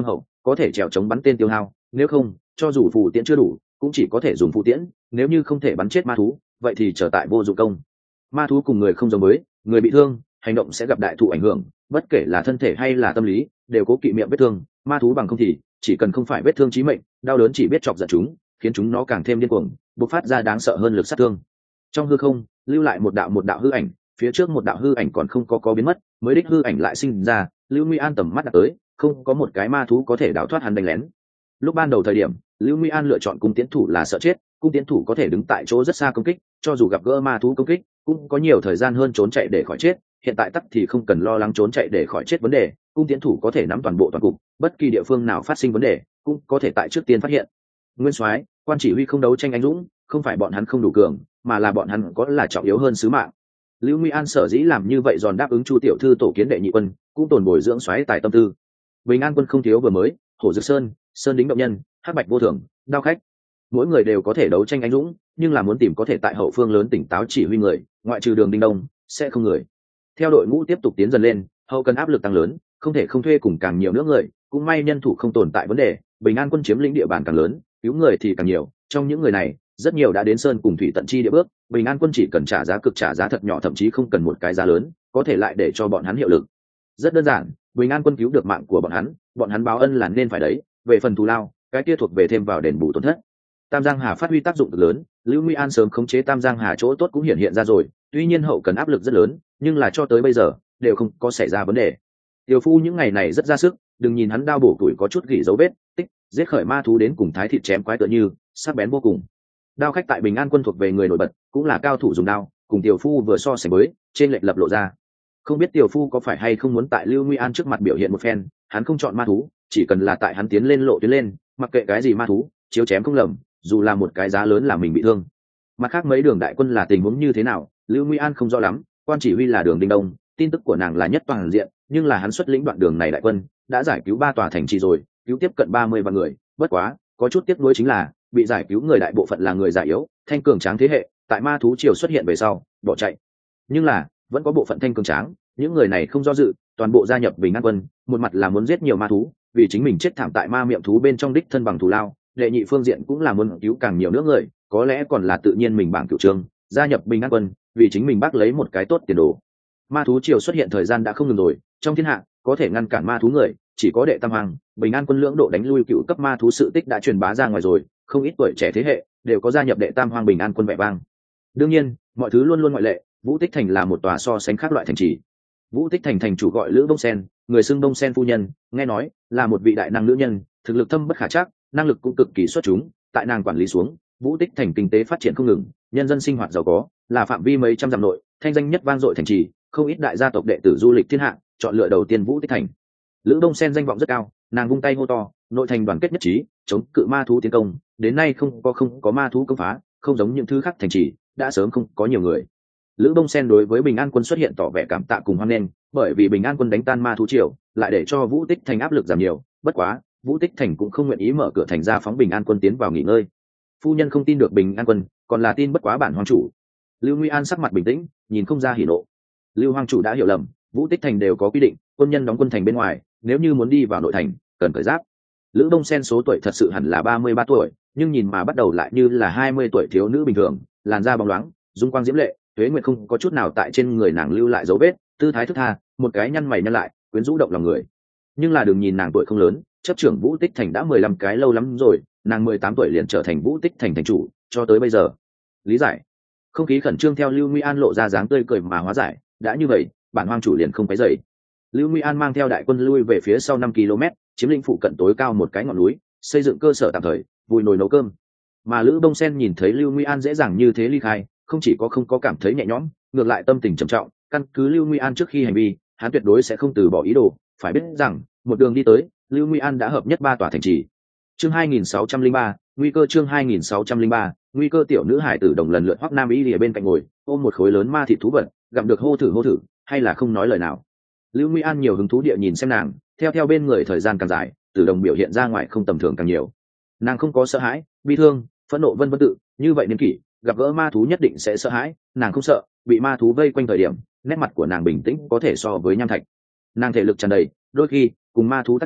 có thể trèo chống bắn tên tiêu hao, nếu không cho dù phù tiễn chưa đủ cũng chỉ có thể dùng phù tiễn, nếu như không thể bắn chết ma thú vậy thì trở tại vô dụng công. Ma thú cùng người không giống với, người bị thương hành động sẽ gặp đại thụ ảnh hưởng, bất kể là thân thể hay là tâm lý đều cố kỵ miệng vết thương. Ma thú bằng không thì chỉ cần không phải vết thương chí mệnh, đau đớn chỉ biết chọc giận chúng, khiến chúng nó càng thêm điên cuồng, bộc phát ra đáng sợ hơn lực sát thương. Trong hư không lưu lại một đạo hư ảnh, phía trước một đạo hư ảnh còn không có biến mất, mới đích hư ảnh lại sinh ra. Lưu Nguy An tầm mắt đặt tới, không có một cái ma thú có thể đào thoát hắn đánh lén. Lúc ban đầu thời điểm Lưu Nguy An lựa chọn cung tiến thủ là sợ chết, cung tiến thủ có thể đứng tại chỗ rất xa công kích, cho dù gặp gỡ ma thú công kích cũng có nhiều thời gian hơn trốn chạy để khỏi chết. Hiện tại tắc thì không cần lo lắng trốn chạy để khỏi chết vấn đề, cung tiến thủ có thể nắm toàn bộ toàn cục, bất kỳ địa phương nào phát sinh vấn đề cũng có thể tại trước tiên phát hiện. Nguyên soái, quan chỉ huy không đấu tranh anh dũng, không phải bọn hắn không đủ cường, mà là bọn hắn có là trọng yếu hơn sứ mạng. Lưu Nguy An sở dĩ làm như vậy giòn đáp ứng Chu tiểu thư tổ kiến đệ nhị quân, cũng tồn bồi dưỡng soái tài tâm tư. Bình An quân không thiếu vừa mới, Hổ Dược Sơn, Sơn Đính động nhân, Hắc Bạch vô thường, Đao khách, mỗi người đều có thể đấu tranh anh dũng, nhưng là muốn tìm có thể tại hậu phương lớn tỉnh táo chỉ huy người, ngoại trừ Đường Đinh Đông sẽ không người. Theo đội ngũ tiếp tục tiến dần lên, hậu cần áp lực tăng lớn, không thể không thuê cùng càng nhiều nữa người, cũng may nhân thủ không tồn tại vấn đề. Bình An quân chiếm lĩnh địa bàn càng lớn, cứu người thì càng nhiều, trong những người này rất nhiều đã đến sơn cùng thủy tận chi địa bước. Bình An quân chỉ cần trả giá cực, trả giá thật nhỏ, thậm chí không cần một cái giá lớn, có thể lại để cho bọn hắn hiệu lực. Rất đơn giản, Bình An quân cứu được mạng của bọn hắn báo ân là nên phải đấy, về phần thù lao cái kia thuộc về thêm vào đền bù tổn thất. Tam Giang Hà phát huy tác dụng cực lớn, Lưu Nguy An sớm khống chế Tam Giang Hà chỗ tốt cũng hiện ra rồi, tuy nhiên hậu cần áp lực rất lớn, nhưng là cho tới bây giờ đều không có xảy ra vấn đề. Tiểu Phu những ngày này rất ra sức, đừng nhìn hắn đao bổ tuổi có chút gỉ dấu vết tích, giết khởi ma thú đến cùng thái thịt chém quái tựa như sắc bén vô cùng. Đao khách tại Bình An quân thuộc về người nổi bật, cũng là cao thủ dùng đao, cùng Tiểu Phu vừa so sánh với, trên lệch lập lộ ra. Không biết Tiểu Phu có phải hay không muốn tại Lưu Nguy An trước mặt biểu hiện một phen, hắn không chọn ma thú, chỉ cần là tại hắn tiến lên lộ tiến lên, mặc kệ cái gì ma thú, chiếu chém không lầm, dù là một cái giá lớn là mình bị thương. Mặt khác mấy đường đại quân là tình huống như thế nào, Lưu Nguy An không rõ lắm, quan chỉ huy là Đường Đinh Đông, tin tức của nàng là nhất toàn diện, nhưng là hắn xuất lĩnh đoạn đường này đại quân đã giải cứu 3 tòa thành trì rồi, cứu tiếp cận 30 vạn người. Bất quá có chút tiếc nuối chính là bị giải cứu người đại bộ phận là người già yếu, thanh cường tráng thế hệ, tại ma thú triều xuất hiện về sau bỏ chạy. Nhưng là vẫn có bộ phận thanh cường tráng, những người này không do dự, toàn bộ gia nhập Bình An quân, một mặt là muốn giết nhiều ma thú, vì chính mình chết thảm tại ma miệng thú bên trong đích thân bằng thù lao, đệ nhị phương diện cũng là muốn cứu càng nhiều nữa người, có lẽ còn là tự nhiên mình bảng cửu trương gia nhập Bình An quân, vì chính mình bác lấy một cái tốt tiền đồ. Ma thú triều xuất hiện thời gian đã không ngừng rồi, trong thiên hạ có thể ngăn cản ma thú người chỉ có đệ tam hoàng. Bình An quân lưỡng độ đánh lui cựu cấp ma thú sự tích đã truyền bá ra ngoài rồi, không ít tuổi trẻ thế hệ đều có gia nhập đệ tam hoàng Bình An quân vẻ vang. Đương nhiên mọi thứ luôn luôn ngoại lệ, Vũ Tích thành là một tòa so sánh khác loại thành trì. Vũ Tích thành thành chủ gọi Lữ Đông Sen, người xưng Đông Sen phu nhân, nghe nói là một vị đại năng nữ nhân, thực lực thâm bất khả trắc, năng lực cũng cực kỳ xuất chúng. Tại nàng quản lý xuống, Vũ Tích thành kinh tế phát triển không ngừng, nhân dân sinh hoạt giàu có, là phạm vi mấy trăm dặm nội thanh danh nhất vang dội thành trì, không ít đại gia tộc đệ tử du lịch thiên hạ chọn lựa đầu tiên Vũ Tích thành. Lữ Đông Sen danh vọng rất cao, nàng vung tay hô to, nội thành đoàn kết nhất trí, chống cự ma thú tiến công, đến nay không có ma thú công phá, không giống những thứ khác thành trì đã sớm không có nhiều người. Lữ Đông Sen đối với Bình An quân xuất hiện tỏ vẻ cảm tạ cùng hoan nghênh, bởi vì Bình An quân đánh tan ma thú triều, lại để cho Vũ Tích thành áp lực giảm nhiều. Bất quá Vũ Tích thành cũng không nguyện ý mở cửa thành ra phóng Bình An quân tiến vào nghỉ ngơi. Phu nhân không tin được Bình An quân, còn là tin bất quá bản hoàng chủ. Lưu Nguy An sắc mặt bình tĩnh, nhìn không ra hỉ nộ. Lưu hoàng chủ đã hiểu lầm, Vũ Tích thành đều có quy định, quân nhân đóng quân thành bên ngoài, nếu như muốn đi vào nội thành cần cởi giáp. Lữ Đông Sen số tuổi thật sự hẳn là 33 tuổi, nhưng nhìn mà bắt đầu lại như là 20 tuổi thiếu nữ bình thường, làn da bóng loáng, dung quang diễm lệ, tuế nguyệt không có chút nào tại trên người nàng lưu lại dấu vết, tư thái thức tha, một cái nhăn mày nhăn lại, quyến rũ động lòng người. Nhưng là đừng nhìn nàng tuổi không lớn, chấp trưởng Vũ Tích thành đã 15 cái lâu lắm rồi, nàng 18 tuổi liền trở thành Vũ Tích thành thành chủ, cho tới bây giờ. Lý giải. Không khí khẩn trương theo Lưu Nguy An lộ ra dáng tươi cười mà hóa giải, đã như vậy, bản hoang chủ liền không phải dậy. Lưu Nguy An mang theo đại quân lui về phía sau 5 km, chiếm lĩnh phụ cận tối cao một cái ngọn núi, xây dựng cơ sở tạm thời, vùi nồi nấu cơm. Mà Lữ Đông Sen nhìn thấy Lưu Nguy An dễ dàng như thế ly khai, không chỉ có không có cảm thấy nhẹ nhõm, ngược lại tâm tình trầm trọng. Căn cứ Lưu Nguy An trước khi hành vi, hắn tuyệt đối sẽ không từ bỏ ý đồ. Phải biết rằng một đường đi tới, Lưu Nguy An đã hợp nhất 3 tòa thành trì. Chương 2603, nguy cơ. Chương 2603, nguy cơ. Tiểu nữ hải tử đồng lần lượt Hoắc Nam Y ở bên cạnh ngồi, ôm một khối lớn ma thịt thú vật, gặm được hô thử, hay là không nói lời nào. Lưu Nguy An nhiều hứng thú địa nhìn xem nàng, theo bên người thời gian càng dài, Tử Đồng biểu hiện ra ngoài không tầm thường càng nhiều. Nàng không có sợ hãi, bi thương, phẫn nộ vân vân tự, như vậy niên kỷ, gặp gỡ ma thú nhất định sẽ sợ hãi, nàng không sợ, bị ma thú vây quanh thời điểm, nét mặt của nàng bình tĩnh có thể so với nham thạch. Nàng thể lực tràn đầy, đôi khi cùng ma thú tác chiến,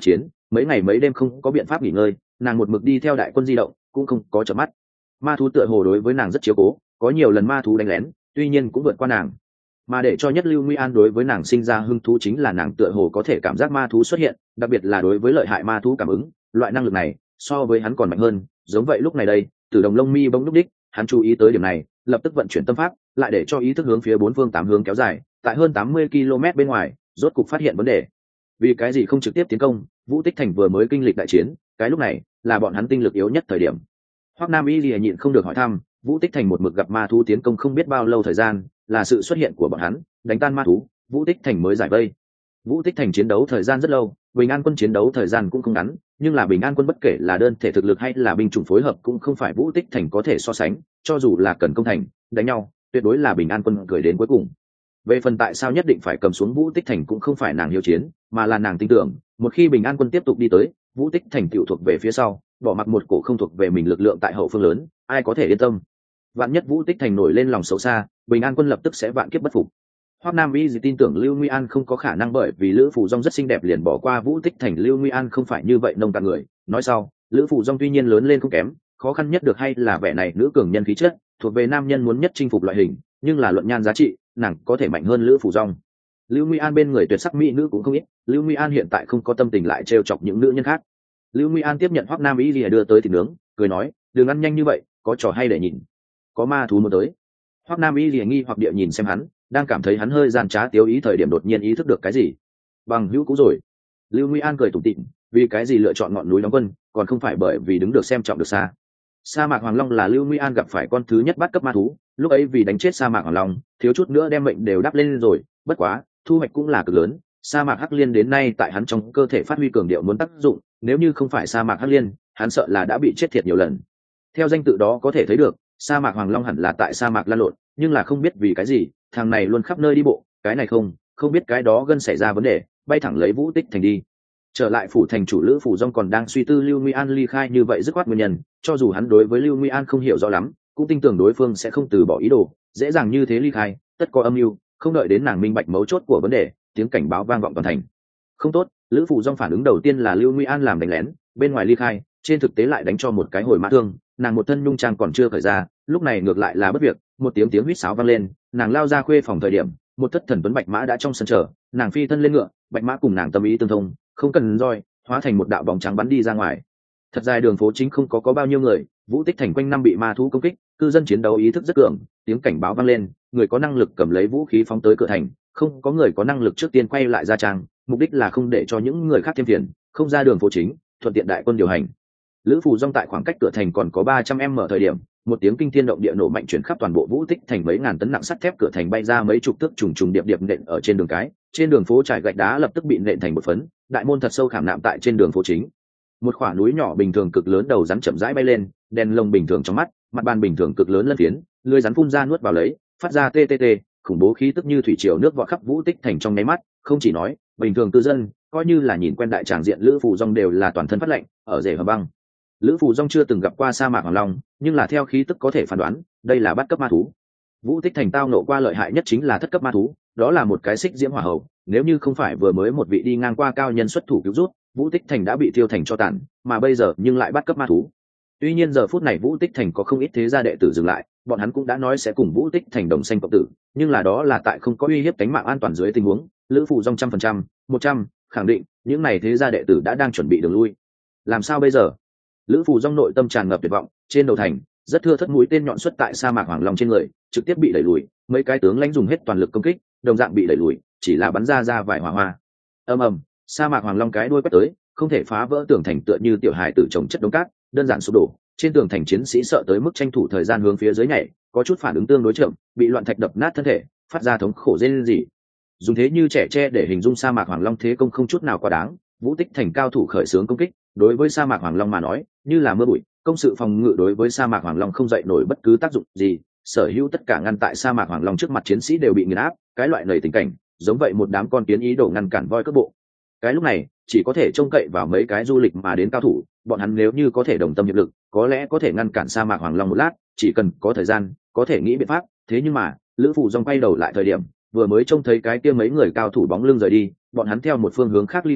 mấy ngày mấy đêm không có biện pháp nghỉ ngơi, nàng một mực đi theo đại quân di động, cũng không có chợp mắt. Ma thú tựa hồ đối với nàng rất chiếu cố, có nhiều lần ma thú đánh lén, tuy nhiên cũng vượt qua nàng. Mà để cho nhất Lưu Nguy An đối với nàng sinh ra hứng thú chính là nàng tựa hồ có thể cảm giác ma thú xuất hiện, đặc biệt là đối với lợi hại ma thú cảm ứng, loại năng lực này so với hắn còn mạnh hơn. Giống vậy lúc này đây, Tử Đồng lông mi bỗng lúc đích, hắn chú ý tới điểm này, lập tức vận chuyển tâm pháp, lại để cho ý thức hướng phía bốn phương tám hướng kéo dài, tại hơn 80 km bên ngoài, rốt cục phát hiện vấn đề. Vì cái gì không trực tiếp tiến công? Vũ Tích Thành vừa mới kinh lịch đại chiến, cái lúc này là bọn hắn tinh lực yếu nhất thời điểm. Hoắc Nam Y Lìa nhịn không được hỏi thăm, Vũ Tích Thành một mực gặp ma thú tiến công không biết bao lâu thời gian, là sự xuất hiện của bọn hắn đánh tan ma thú, Vũ Tích Thành mới giải vây. Vũ Tích Thành chiến đấu thời gian rất lâu, Bình An quân chiến đấu thời gian cũng không ngắn, nhưng là Bình An quân bất kể là đơn thể thực lực hay là binh chủng phối hợp cũng không phải Vũ Tích Thành có thể so sánh, cho dù là cần công thành, đánh nhau, tuyệt đối là Bình An quân cười đến cuối cùng. Về phần tại sao nhất định phải cầm xuống Vũ Tích Thành cũng không phải nàng hiếu chiến, mà là nàng tin tưởng, một khi Bình An quân tiếp tục đi tới, Vũ Tích Thành tiểu thuộc về phía sau, bỏ mặc một cổ không thuộc về mình lực lượng tại hậu phương lớn, ai có thể yên tâm. Vạn nhất Vũ Tích Thành nổi lên lòng xấu xa, Bình An quân lập tức sẽ vạn kiếp bất phục. Hoắc Nam Y tin tưởng Lưu Nguy An không có khả năng bởi vì Lữ Phù Dung rất xinh đẹp liền bỏ qua Vũ Tích Thành. Lưu Nguy An không phải như vậy nông cạn người. Nói sau, Lữ Phù Dung tuy nhiên lớn lên không kém, khó khăn nhất được hay là vẻ này nữ cường nhân khí chất, thuộc về nam nhân muốn nhất chinh phục loại hình, nhưng là luận nhan giá trị, nàng có thể mạnh hơn Lữ Phù Dung. Lưu Nguy An bên người tuyệt sắc mỹ nữ cũng không ít, Lưu Nguy An hiện tại không có tâm tình lại trêu chọc những nữ nhân khác. Lưu Nguy An tiếp nhận Hoắc Nam Y đưa tới thịt nướng, cười nói, đừng ăn nhanh như vậy, có trò hay để nhìn. Có ma thú muốn tới. Hoắc Nam Y nghi hoặc địa nhìn xem hắn, đang cảm thấy hắn hơi gian trá tiếu ý thời điểm đột nhiên ý thức được cái gì. Bằng hữu cũ rồi. Lưu Nguy An cười tủm tỉm, vì cái gì lựa chọn ngọn núi đóng quân, còn không phải bởi vì đứng được xem trọng được xa. Sa mạc Hoàng Long là Lưu Nguy An gặp phải con thứ nhất bắt cấp ma thú, lúc ấy vì đánh chết Sa mạc Hoàng Long, thiếu chút nữa đem mệnh đều đắp lên rồi, bất quá, thu hoạch cũng là cực lớn. Sa mạc Hắc Liên đến nay tại hắn trong cơ thể phát huy cường điệu muốn tác dụng, nếu như không phải Sa mạc Hắc Liên, hắn sợ là đã bị chết thiệt nhiều lần. Theo danh tự đó có thể thấy được, sa mạc Hoàng Long hẳn là tại sa mạc lan lộn, nhưng là không biết vì cái gì, thằng này luôn khắp nơi đi bộ, cái này không biết cái đó gân xảy ra vấn đề, bay thẳng lấy Vũ Tích Thành đi. Trở lại phủ thành chủ Lữ Phủ Dung còn đang suy tư Lưu Nguy An ly khai như vậy dứt khoát nguyên nhân, cho dù hắn đối với Lưu Nguy An không hiểu rõ lắm, cũng tin tưởng đối phương sẽ không từ bỏ ý đồ, dễ dàng như thế ly khai, tất có âm mưu, không đợi đến nàng minh bạch mấu chốt của vấn đề, tiếng cảnh báo vang vọng toàn thành. Không tốt, Lữ Phủ Dung phản ứng đầu tiên là Lưu Nguy An làm đánh lén, bên ngoài ly khai, trên thực tế lại đánh cho một cái hồi mã thương, nàng một thân nhung trang còn chưa khởi ra, lúc này ngược lại là bất việc, một tiếng huýt sáo vang lên, nàng lao ra khuê phòng thời điểm, một thất thần tuấn bạch mã đã trong sân chờ, nàng phi thân lên ngựa, bạch mã cùng nàng tâm ý tương thông, không cần roi, hóa thành một đạo bóng trắng bắn đi ra ngoài. Thật dài đường phố chính không có bao nhiêu người, Vũ Tích Thành quanh năm bị ma thú công kích, cư dân chiến đấu ý thức rất cường, tiếng cảnh báo vang lên, người có năng lực cầm lấy vũ khí phóng tới cửa thành, không có người có năng lực trước tiên quay lại ra trang, mục đích là không để cho những người khác thêm phiền, không ra đường phố chính, thuận tiện đại quân điều hành. Lữ Phù Dung tại khoảng cách cửa thành còn có 300 m thời điểm, một tiếng kinh thiên động địa nổ mạnh chuyển khắp toàn bộ Vũ Tích Thành, mấy ngàn tấn nặng sắt thép cửa thành bay ra mấy chục thước trùng trùng điệp điệp nện ở trên đường cái, trên đường phố trải gạch đá lập tức bị nện thành một phấn, đại môn thật sâu khảm nạm tại trên đường phố chính. Một khoả núi nhỏ bình thường cực lớn đầu rắn chậm rãi bay lên, đèn lồng bình thường trong mắt, mặt bàn bình thường cực lớn lân phiến, lưỡi rắn phun ra nuốt vào lấy, phát ra tê tê tê, khủng bố khí tức như thủy triều nước vọt khắp Vũ Tích Thành trong nháy mắt, không chỉ nói, bình thường cư dân, coi như là nhìn quen đại tràng diện Lữ Phù Dung đều là toàn thân phát lạnh, ở rể hầm băng. Lữ Phù Dung chưa từng gặp qua sa mạc Hoàng Long, nhưng là theo khí tức có thể phán đoán, đây là bắt cấp ma thú. Vũ Tích Thành tao nộ qua lợi hại nhất chính là thất cấp ma thú, đó là một cái xích diễm hỏa hầu, nếu như không phải vừa mới một vị đi ngang qua cao nhân xuất thủ cứu rút, Vũ Tích Thành đã bị tiêu thành cho tàn, mà bây giờ nhưng lại bắt cấp ma thú. Tuy nhiên giờ phút này Vũ Tích Thành có không ít thế gia đệ tử dừng lại, bọn hắn cũng đã nói sẽ cùng Vũ Tích Thành đồng sanh cộng tử, nhưng là đó là tại không có uy hiếp tính mạng an toàn dưới tình huống. Lữ Phù Dung 100%, 100 khẳng định, những này thế gia đệ tử đã đang chuẩn bị đường lui. Làm sao bây giờ? Lữ Phù Dung nội tâm tràn ngập tuyệt vọng, trên đầu thành, rất thưa thất mũi tên nhọn xuất tại sa mạc Hoàng Long trên người, trực tiếp bị đẩy lùi, mấy cái tướng lãnh dùng hết toàn lực công kích, đồng dạng bị đẩy lùi, chỉ là bắn ra vài hỏa hoa. Ầm ầm, sa mạc Hoàng Long cái đuôi quét tới, không thể phá vỡ tường thành tựa như tiểu hài tử trồng chất đống cát, đơn giản sụp đổ. Trên tường thành chiến sĩ sợ tới mức tranh thủ thời gian hướng phía dưới nhảy, có chút phản ứng tương đối chậm, bị loạn thạch đập nát thân thể, phát ra thống khổ rên rỉ. Dùng thế như trẻ tre để hình dung sa mạc Hoàng Long thế công không chút nào quá đáng, Vũ Tích Thành cao thủ khởi xướng công kích, đối với sa mạc Hoàng Long mà nói, như là mưa bụi, công sự phòng ngự đối với sa mạc Hoàng Long không dậy nổi bất cứ tác dụng gì, sở hữu tất cả ngăn tại sa mạc Hoàng Long trước mặt chiến sĩ đều bị nghiền áp, cái loại nảy tình cảnh, giống vậy một đám con kiến ý đồ ngăn cản voi cướp bộ. Cái lúc này, chỉ có thể trông cậy vào mấy cái du lịch mà đến cao thủ, bọn hắn nếu như có thể đồng tâm hiệp lực, có lẽ có thể ngăn cản sa mạc Hoàng Long một lát, chỉ cần có thời gian, có thể nghĩ biện pháp, thế nhưng mà, Lữ Phù Dung quay đầu lại thời điểm, vừa mới trông thấy cái kia mấy người cao thủ bóng lưng rời đi, bọn hắn theo một phương hướng khác ly khai,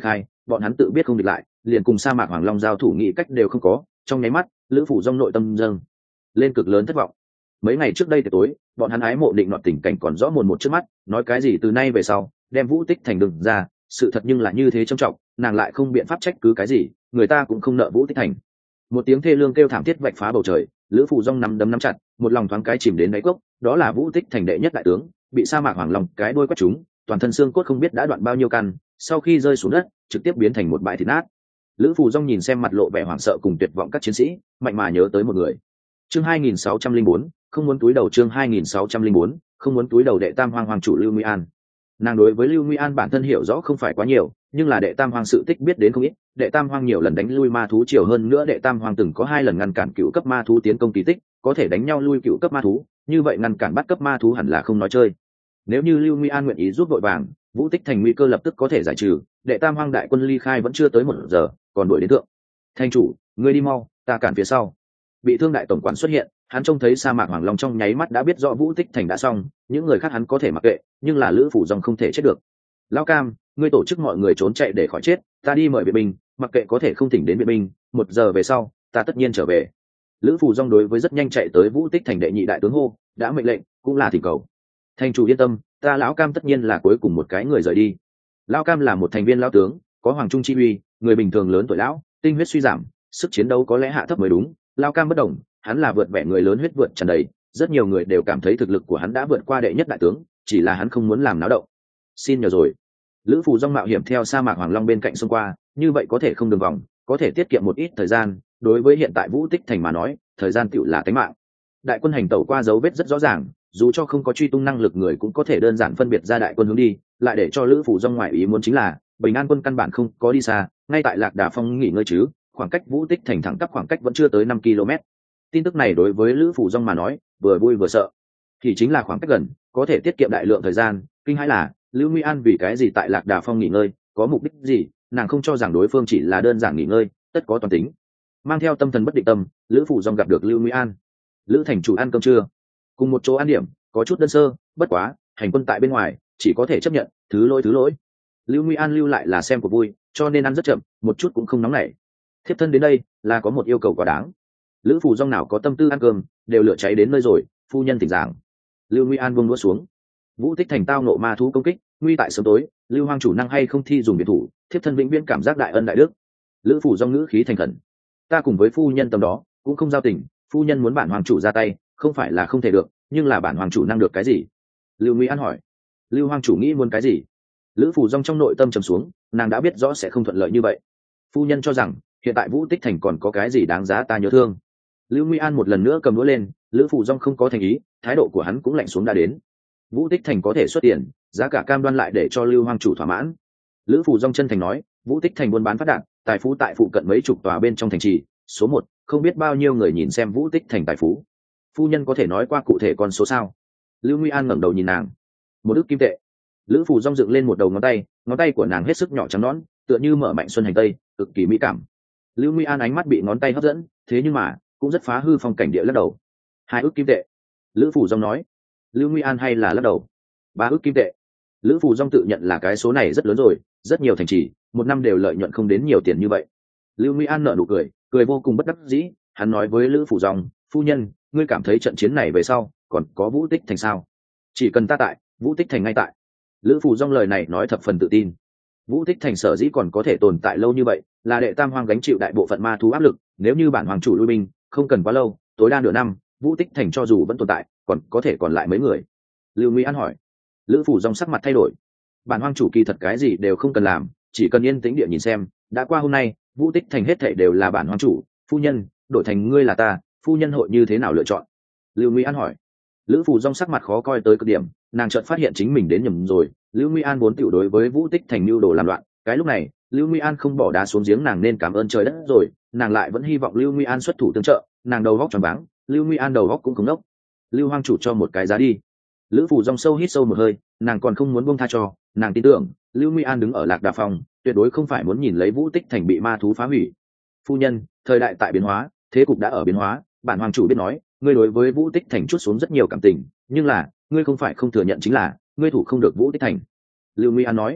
bọn hắn tự biết không địch lại, liền cùng sa mạc hoàng long giao thủ nghĩ cách đều không có. Trong nháy mắt lữ phủ dong nội tâm dâng lên cực lớn thất vọng. Mấy ngày trước đây thì tối bọn hắn ái mộ định nọt tình cảnh còn rõ mồn một trước mắt, nói cái gì từ nay về sau đem Vũ Tích Thành đừng ra, sự thật nhưng là như thế trầm trọng, nàng lại không biện pháp trách cứ cái gì, người ta cũng không nợ Vũ Tích Thành. Một tiếng thê lương kêu thảm thiết vạch phá bầu trời, lữ phủ dong nắm đấm nắm chặt, một lòng thoáng cái chìm đến đáy cốc. Đó là Vũ Tích Thành đệ nhất đại tướng, bị sa mạc hoàng long cái đuôi quét trúng, toàn thân xương cốt không biết đã đoạn bao nhiêu căn, sau khi rơi xuống đất trực tiếp biến thành một bãi thịt nát. Lữ phủ dong nhìn xem mặt lộ vẻ hoảng sợ cùng tuyệt vọng các chiến sĩ, mạnh mà nhớ tới một người. Chương 2604, không muốn túi đầu. Chương 2604, không muốn túi đầu. Đệ tam hoàng hoàng chủ Lưu Nguy An. Nàng đối với Lưu Nguy An bản thân hiểu rõ không phải quá nhiều, nhưng là đệ tam hoàng sự tích biết đến không ít. Đệ tam hoàng nhiều lần đánh lui ma thú triều, hơn nữa đệ tam hoàng từng có 2 lần ngăn cản cựu cấp ma thú tiến công kỳ tích, có thể đánh nhau lui cựu cấp ma thú, như vậy ngăn cản bắt cấp ma thú hẳn là không nói chơi. Nếu như Lưu Nguy An nguyện ý giúp vội vàng, Vũ Tích Thành nguy cơ lập tức có thể giải trừ. Đệ tam hoàng đại quân ly khai vẫn chưa tới 1 giờ, còn đuổi đến thượng. Thành chủ, ngươi đi mau, ta cản phía sau. Bị thương đại tổng quản xuất hiện, hắn trông thấy sa mạc hoàng long trong nháy mắt đã biết rõ Vũ Tích Thành đã xong, những người khác hắn có thể mặc kệ, nhưng là lữ phủ dòng không thể chết được. Lão Cam, ngươi tổ chức mọi người trốn chạy để khỏi chết, ta đi mời viện binh, mặc kệ có thể không thỉnh đến viện binh, 1 giờ về sau ta tất nhiên trở về. Lữ phủ dòng đối với rất nhanh chạy tới Vũ Tích Thành đệ nhị đại tướng hô, đã mệnh lệnh cũng là thỉnh cầu. Thành chủ yên tâm, ta lão Cam tất nhiên là cuối cùng một cái người rời đi. Lão Cam là một thành viên lão tướng, có hoàng trung chi uy, người bình thường lớn tuổi lão, tinh huyết suy giảm, sức chiến đấu có lẽ hạ thấp mới đúng. Lão Cam bất đồng, hắn là vượt vẻ người lớn huyết vượt tràn đầy, rất nhiều người đều cảm thấy thực lực của hắn đã vượt qua đệ nhất đại tướng, chỉ là hắn không muốn làm náo động. Xin nhờ rồi. Lữ Phù Dung mạo hiểm theo sa mạc hoàng long bên cạnh xông qua, như vậy có thể không đường vòng, có thể tiết kiệm một ít thời gian. Đối với hiện tại Vũ Tích Thành mà nói, thời gian tựu là tính mạng. Đại quân hành tẩu qua dấu vết rất rõ ràng, dù cho không có truy tung năng lực người cũng có thể đơn giản phân biệt ra đại quân hướng đi. Lại để cho Lữ Phù Dung ngoại ý muốn chính là, Bình An quân căn bản không có đi xa, ngay tại Lạc Đà Phong nghỉ ngơi chứ, khoảng cách Vũ Tích Thành thẳng tắp khoảng cách vẫn chưa tới 5 km. Tin tức này đối với Lữ Phù Dung mà nói, vừa vui vừa sợ. Thì chính là khoảng cách gần, có thể tiết kiệm đại lượng thời gian. Kinh hãi là Lưu Nguy An vì cái gì tại Lạc Đà Phong nghỉ ngơi, có mục đích gì? Nàng không cho rằng đối phương chỉ là đơn giản nghỉ ngơi, tất có toàn tính. Mang theo tâm thần bất định tâm, Lữ Phù Dung gặp được Lưu Nguy An. Lữ thành chủ ăn cơm trưa, cùng một chỗ ăn điểm, có chút đơn sơ, bất quá hành quân tại bên ngoài, chỉ có thể chấp nhận. Thứ lỗi. Lưu Nguy An lưu lại là xem của vui, cho nên ăn rất chậm, một chút cũng không nóng nảy. Thiếp thân đến đây là có một yêu cầu quá đáng. Lữ Phù Dung nào có tâm tư ăn cơm, đều lửa cháy đến nơi rồi, phu nhân thỉnh giảng. Lưu Nguy An buông đũa xuống. Vũ Tích Thành tao nộ ma thú công kích, nguy tại sớm tối, Lưu Hoang chủ năng hay không thi dùng biệt thủ, thiếp thân vĩnh viễn cảm giác đại ân đại đức. Lữ Phù Dung ngữ khí thành khẩn. Ta cùng với phu nhân tầm đó cũng không giao tình, phu nhân muốn bản hoàng chủ ra tay, không phải là không thể được, nhưng là bản hoàng chủ năng được cái gì? Lưu Nguy An hỏi. Lưu Hoang chủ nghĩ muốn cái gì? Lữ Phù Dung trong nội tâm trầm xuống, nàng đã biết rõ sẽ không thuận lợi như vậy. Phu nhân cho rằng hiện tại Vũ Tích Thành còn có cái gì đáng giá ta nhớ thương? Lưu Nguy An một lần nữa cầm đũa lên, Lữ Phù Dung không có thành ý, thái độ của hắn cũng lạnh xuống đã đến. Vũ Tích Thành có thể xuất tiền, giá cả cam đoan lại để cho Lưu Hoang chủ thỏa mãn. Lữ Phù Dung chân thành nói, Vũ Tích Thành buôn bán phát đạt, tài phú tại phụ cận mấy chục tòa bên trong thành trì, số 1, không biết bao nhiêu người nhìn xem Vũ Tích Thành tài phú. Phu nhân có thể nói qua cụ thể con số sao? Lưu Nguy An ngẩng đầu nhìn nàng. 1 ức kim tệ. Lữ Phù Dung dựng lên một đầu ngón tay của nàng hết sức nhỏ trắng nõn, tựa như mở mạnh xuân hành tây, cực kỳ mỹ cảm. Lưu Nguy An ánh mắt bị ngón tay hấp dẫn, thế nhưng mà cũng rất phá hư phong cảnh địa lắc đầu. 2 ức kim tệ. Lữ Phù Dung nói. Lưu Nguy An hay là lắc đầu. 3 ức kim tệ. Lữ Phù Dung tự nhận là cái số này rất lớn rồi, rất nhiều thành trì, một năm đều lợi nhuận không đến nhiều tiền như vậy. Lưu Nguy An nở nụ cười vô cùng bất đắc dĩ, hắn nói với Lữ Phù Dung, phu nhân, ngươi cảm thấy trận chiến này về sau còn có Vũ Tích Thành sao? Chỉ cần ta tại, Vũ Tích Thành ngay tại. Lữ Phù Dung lời này nói thập phần tự tin. Vũ Tích Thành sở dĩ còn có thể tồn tại lâu như vậy, là đệ tam hoang gánh chịu đại bộ phận ma thú áp lực, nếu như bản hoàng chủ lui binh, không cần quá lâu, tối đa nửa năm, Vũ Tích Thành cho dù vẫn tồn tại, còn có thể còn lại mấy người? Lưu Nguy An hỏi. Lữ Phù Dung sắc mặt thay đổi. Bản hoàng chủ kỳ thật cái gì đều không cần làm, chỉ cần yên tĩnh địa nhìn xem, đã qua hôm nay, Vũ Tích Thành hết thảy đều là bản hoàng chủ, phu nhân, đổi thành ngươi là ta, phu nhân hội như thế nào lựa chọn? Lưu Nguy An hỏi. Lữ Phù Dung sắc mặt khó coi tới cực điểm, nàng chợt phát hiện chính mình đến nhầm rồi. Lưu Nguy An vốn tiểu đối với Vũ Tích Thành mưu đồ làm loạn, cái lúc này Lưu Nguy An không bỏ đá xuống giếng, nàng nên cảm ơn trời đất rồi, nàng lại vẫn hy vọng Lưu Nguy An xuất thủ tương trợ. Nàng đầu góc tròn váng, Lưu Nguy An đầu góc cũng không ngốc. Lưu Hoang chủ cho một cái giá đi. Lữ Phù Dung sâu hít sâu một hơi, nàng còn không muốn buông tha cho, nàng tin tưởng Lưu Nguy An đứng ở Lạc Đà Phong, tuyệt đối không phải muốn nhìn lấy Vũ Tích Thành bị ma thú phá hủy. Phu nhân, thời đại tại biến hóa, thế cục đã ở biến hóa, bản hoàng chủ biết nói, ngươi đối với Vũ Tích Thành chút xuống rất nhiều cảm tình, nhưng là ngươi không phải không thừa nhận chính là ngươi thủ không được Vũ Tích Thành. Lưu Nguy An nói.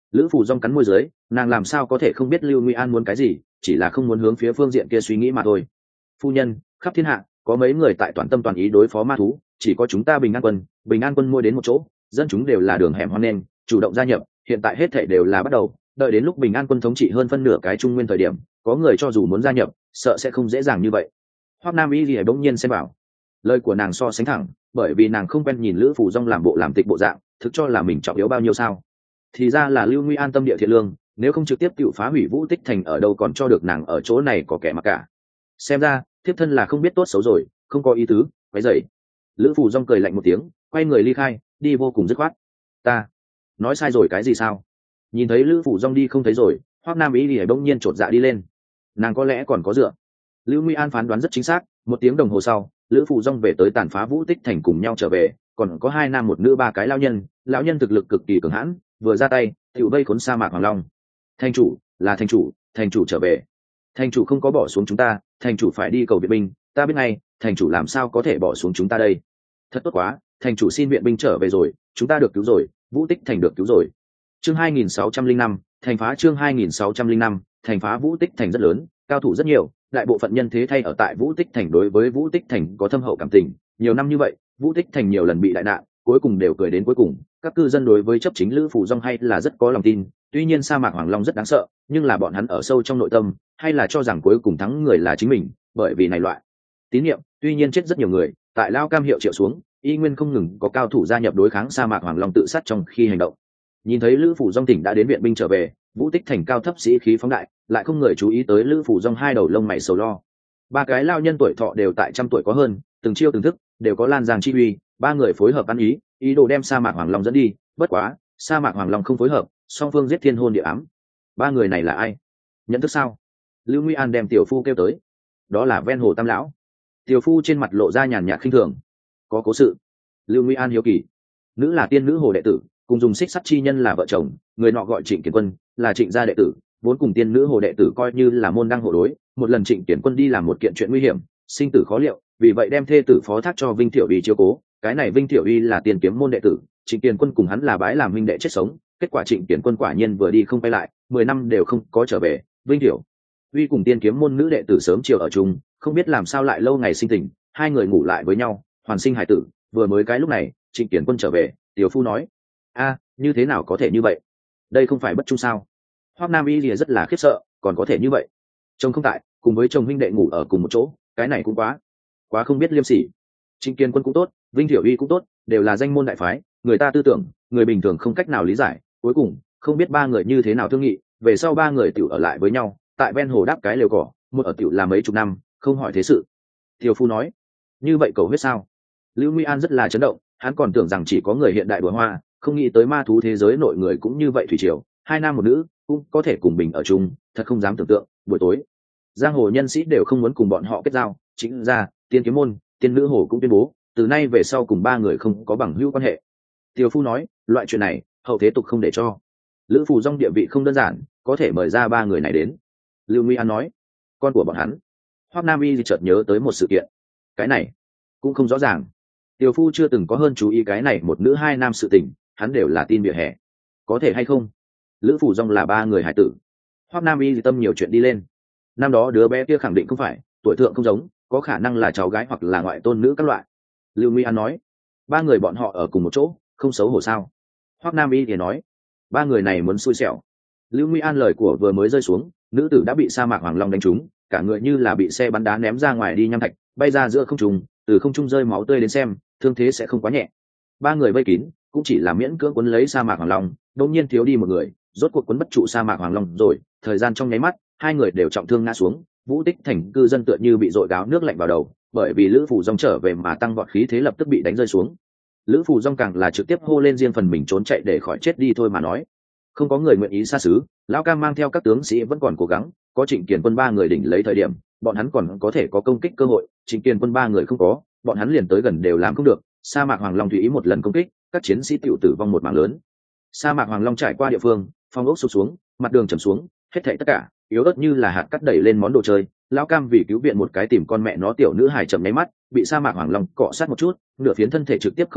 Lữ Phủ Dung cắn môi dưới, nàng làm sao có thể không biết Lưu Nguy An muốn cái gì, chỉ là không muốn hướng phía phương diện kia suy nghĩ mà thôi. Phu nhân, khắp thiên hạ có mấy người tại toàn tâm toàn ý đối phó ma thú, chỉ có chúng ta Bình An quân mua đến một chỗ, dân chúng đều là đường hẻm hoan nghênh, chủ động gia nhập, hiện tại hết thảy đều là bắt đầu, đợi đến lúc Bình An quân thống trị hơn phân nửa cái Trung Nguyên thời điểm, có người cho dù muốn gia nhập, sợ sẽ không dễ dàng như vậy. Hoắc Nam Y Lìa bỗng nhiên xem bảo, lời của nàng so sánh thẳng, bởi vì nàng không quen nhìn Lữ Phủ Dung làm bộ làm tịch bộ dạng, thực cho là mình trọng yếu bao nhiêu sao? Thì ra là Lưu Nguy An tâm địa thiện lương, nếu không trực tiếp tự phá hủy Vũ Tích Thành ở đâu còn cho được nàng ở chỗ này có kẻ mặc cả. Xem ra thiếp thân là không biết tốt xấu rồi, không có ý tứ, quấy rầy. Lữ Phủ Dung cười lạnh một tiếng, quay người ly khai, đi vô cùng dứt khoát. Ta nói sai rồi cái gì sao? Nhìn thấy Lữ Phủ Dung đi không thấy rồi, Hoắc Nam Y Lìa bỗng nhiên chột dạ đi lên. Nàng có lẽ còn có dựa. Lưu Nguy An phán đoán rất chính xác, một tiếng đồng hồ sau, Lữ Phủ Dung về tới tàn phá Vũ Tích Thành cùng nhau trở về, còn có 2 nam một nữ 3 cái lão nhân thực lực cực kỳ cường hãn, vừa ra tay tiểu vây khốn sa mạc Hoàng Long. Thành chủ, là thành chủ trở về. Thành chủ không có bỏ xuống chúng ta, thành chủ phải đi cầu viện binh, ta biết ngay, thành chủ làm sao có thể bỏ xuống chúng ta đây. Thật tốt quá, thành chủ xin viện binh trở về rồi, chúng ta được cứu rồi, Vũ Tích Thành được cứu rồi. Chương 2605, thành phá chương 2605, thành phá Vũ Tích Thành rất lớn, cao thủ rất nhiều, đại bộ phận nhân thế thay ở tại Vũ Tích Thành đối với Vũ Tích Thành có thâm hậu cảm tình, nhiều năm như vậy, Vũ Tích Thành nhiều lần bị đại nạn, cuối cùng đều cười đến cuối cùng. Các cư dân đối với chấp chính Lữ Phủ Dung hay là rất có lòng tin, tuy nhiên sa mạc Hoàng Long rất đáng sợ, nhưng là bọn hắn ở sâu trong nội tâm, hay là cho rằng cuối cùng thắng người là chính mình, bởi vì này loại tín nhiệm, tuy nhiên chết rất nhiều người, tại Lao Cam hiệu triệu xuống, y nguyên không ngừng có cao thủ gia nhập đối kháng sa mạc Hoàng Long tự sát trong khi hành động. Nhìn thấy Lữ Phủ Dung tỉnh đã đến viện binh trở về, Vũ Tích Thành cao thấp sĩ khí phóng đại, lại không người chú ý tới Lữ Phủ Dung 2 đầu lông mày sầu lo. 3 cái lao nhân tuổi thọ đều tại 100 tuổi có hơn, từng chiêu từng thức đều có lan giang chi uy, 3 người phối hợp ăn ý đồ đem sa mạc Hoàng Long dẫn đi, bất quá sa mạc Hoàng Long không phối hợp, song phương giết thiên hôn địa ám. 3 người này là ai? Nhận thức sao? Lưu Nguy An đem tiểu phu kêu tới. Đó là ven hồ Tam lão. Tiểu phu trên mặt lộ ra nhàn nhạt khinh thường. Có cố sự. Lưu Nguy An hiếu kỳ. Nữ là tiên nữ hồ đệ tử, cùng dùng xích sắt chi nhân là vợ chồng, người nọ gọi Trịnh Kiển Quân, là Trịnh gia đệ tử, vốn cùng tiên nữ hồ đệ tử coi như là môn đăng hộ đối. Một lần Trịnh Kiển Quân đi làm một kiện chuyện nguy hiểm, sinh tử khó liệu, vì vậy đem thê tử phó thác cho Vinh Thiệu Uy chiếu cố. Cái này Vinh Thiệu Uy là tiền kiếm môn đệ tử, Trịnh Kiển Quân cùng hắn là bái làm huynh đệ chết sống. Kết quả Trịnh Kiển Quân quả nhiên vừa đi không quay lại, 10 năm đều không có trở về. Vinh Thiệu Uy cùng tiên kiếm môn nữ đệ tử sớm chiều ở chung, không biết làm sao lại lâu ngày sinh tình, 2 người ngủ lại với nhau, hoàn sinh hải tử. Vừa mới cái lúc này, Trịnh Kiển Quân trở về, tiểu phu nói: "A, như thế nào có thể như vậy? Đây không phải bất trung sao?" Hoắc Nam Y Lìa rất là khiếp sợ, còn có thể như vậy? Chồng không tại, cùng với chồng huynh đệ ngủ ở cùng một chỗ, cái này cũng quá không biết liêm sỉ. Trịnh Kiển Quân cũng tốt, Vinh Thiệu Uy cũng tốt, đều là danh môn đại phái, người ta tư tưởng, người bình thường không cách nào lý giải. Cuối cùng, không biết 3 người như thế nào thương nghị, về sau 3 người tiểu ở lại với nhau, tại ven hồ đáp cái lều cỏ, một ở tiểu là mấy chục năm, không hỏi thế sự. Tiểu phu nói: "Như vậy cầu huyết sao?" Lưu Nguy An rất là chấn động, hắn còn tưởng rằng chỉ có người hiện đại đùa hoa, không nghĩ tới ma thú thế giới nội người cũng như vậy thủy triều, 2 nam một nữ cũng có thể cùng bình ở chung, thật không dám tưởng tượng. Buổi tối, giang hồ nhân sĩ đều không muốn cùng bọn họ kết giao, chính ra tiên kiếm môn, tiên nữ hồ cũng tuyên bố từ nay về sau cùng 3 người không có bằng hữu quan hệ. Tiêu phu nói: "Loại chuyện này hậu thế tục không để cho. Lữ Phủ Dung địa vị không đơn giản, có thể mời ra 3 người này đến." Lưu Nguy An nói: "Con của bọn hắn." Hoắc Nam Y chợt nhớ tới một sự kiện, cái này cũng không rõ ràng. Tiêu phu chưa từng có hơn chú ý cái này một nữ 2 nam sự tình, hắn đều là tin vỉa hè. Có thể hay không? Lữ Phủ Dung là 3 người hải tử. Hoắc Nam Y tâm nhiều chuyện đi lên. Năm đó đứa bé kia khẳng định không phải, tuổi thượng không giống, có khả năng là cháu gái hoặc là ngoại tôn nữ các loại. Lưu Nguy An nói: "3 người bọn họ ở cùng một chỗ, không xấu hổ sao?" Hoắc Nam Y thì nói: "3 người này muốn xui xẻo." Lưu Nguy An lời của vừa mới rơi xuống, nữ tử đã bị sa mạc Hoàng Long đánh trúng, cả người như là bị xe bắn đá ném ra ngoài đi nham thạch, bay ra giữa không trung, từ không trung rơi máu tươi đến xem, thương thế sẽ không quá nhẹ. 3 người vây kín, cũng chỉ là miễn cưỡng quấn lấy sa mạc Hoàng Long, đột nhiên thiếu đi một người, rốt cuộc quấn bất trụ sa mạc Hoàng Long rồi, thời gian trong nháy mắt, 2 người đều trọng thương ngã xuống. Vũ Tích Thành cư dân tựa như bị dội gáo nước lạnh vào đầu, bởi vì Lữ Phủ Dung trở về mà tăng vọt khí thế lập tức bị đánh rơi xuống. Lữ Phủ Dung càng là trực tiếp hô lên riêng phần mình trốn chạy để khỏi chết đi thôi mà nói. Không có người nguyện ý xa xứ, lão Cam mang theo các tướng sĩ vẫn còn cố gắng, có Trịnh Kiển Quân 3 người đỉnh lấy thời điểm, bọn hắn còn có thể có công kích cơ hội, Trịnh Kiển Quân 3 người không có, bọn hắn liền tới gần đều làm không được. Sa mạc Hoàng Long tùy ý một lần công kích, các chiến sĩ tiểu tử vong một mảng lớn. Sa mạc Hoàng Long trải qua địa phương, phong ốc sụp xuống, mặt đường trầm xuống, hết thảy tất cả yếu ớt như là hạt cắt đẩy lên món đồ chơi. Lão Cam vì cứu viện một cái tìm con mẹ nó tiểu nữ hài chậm nháy mắt, bị sa mạc Hoàng Long cọ sát một chút, nửa phiến thân thể trực tiếp không có,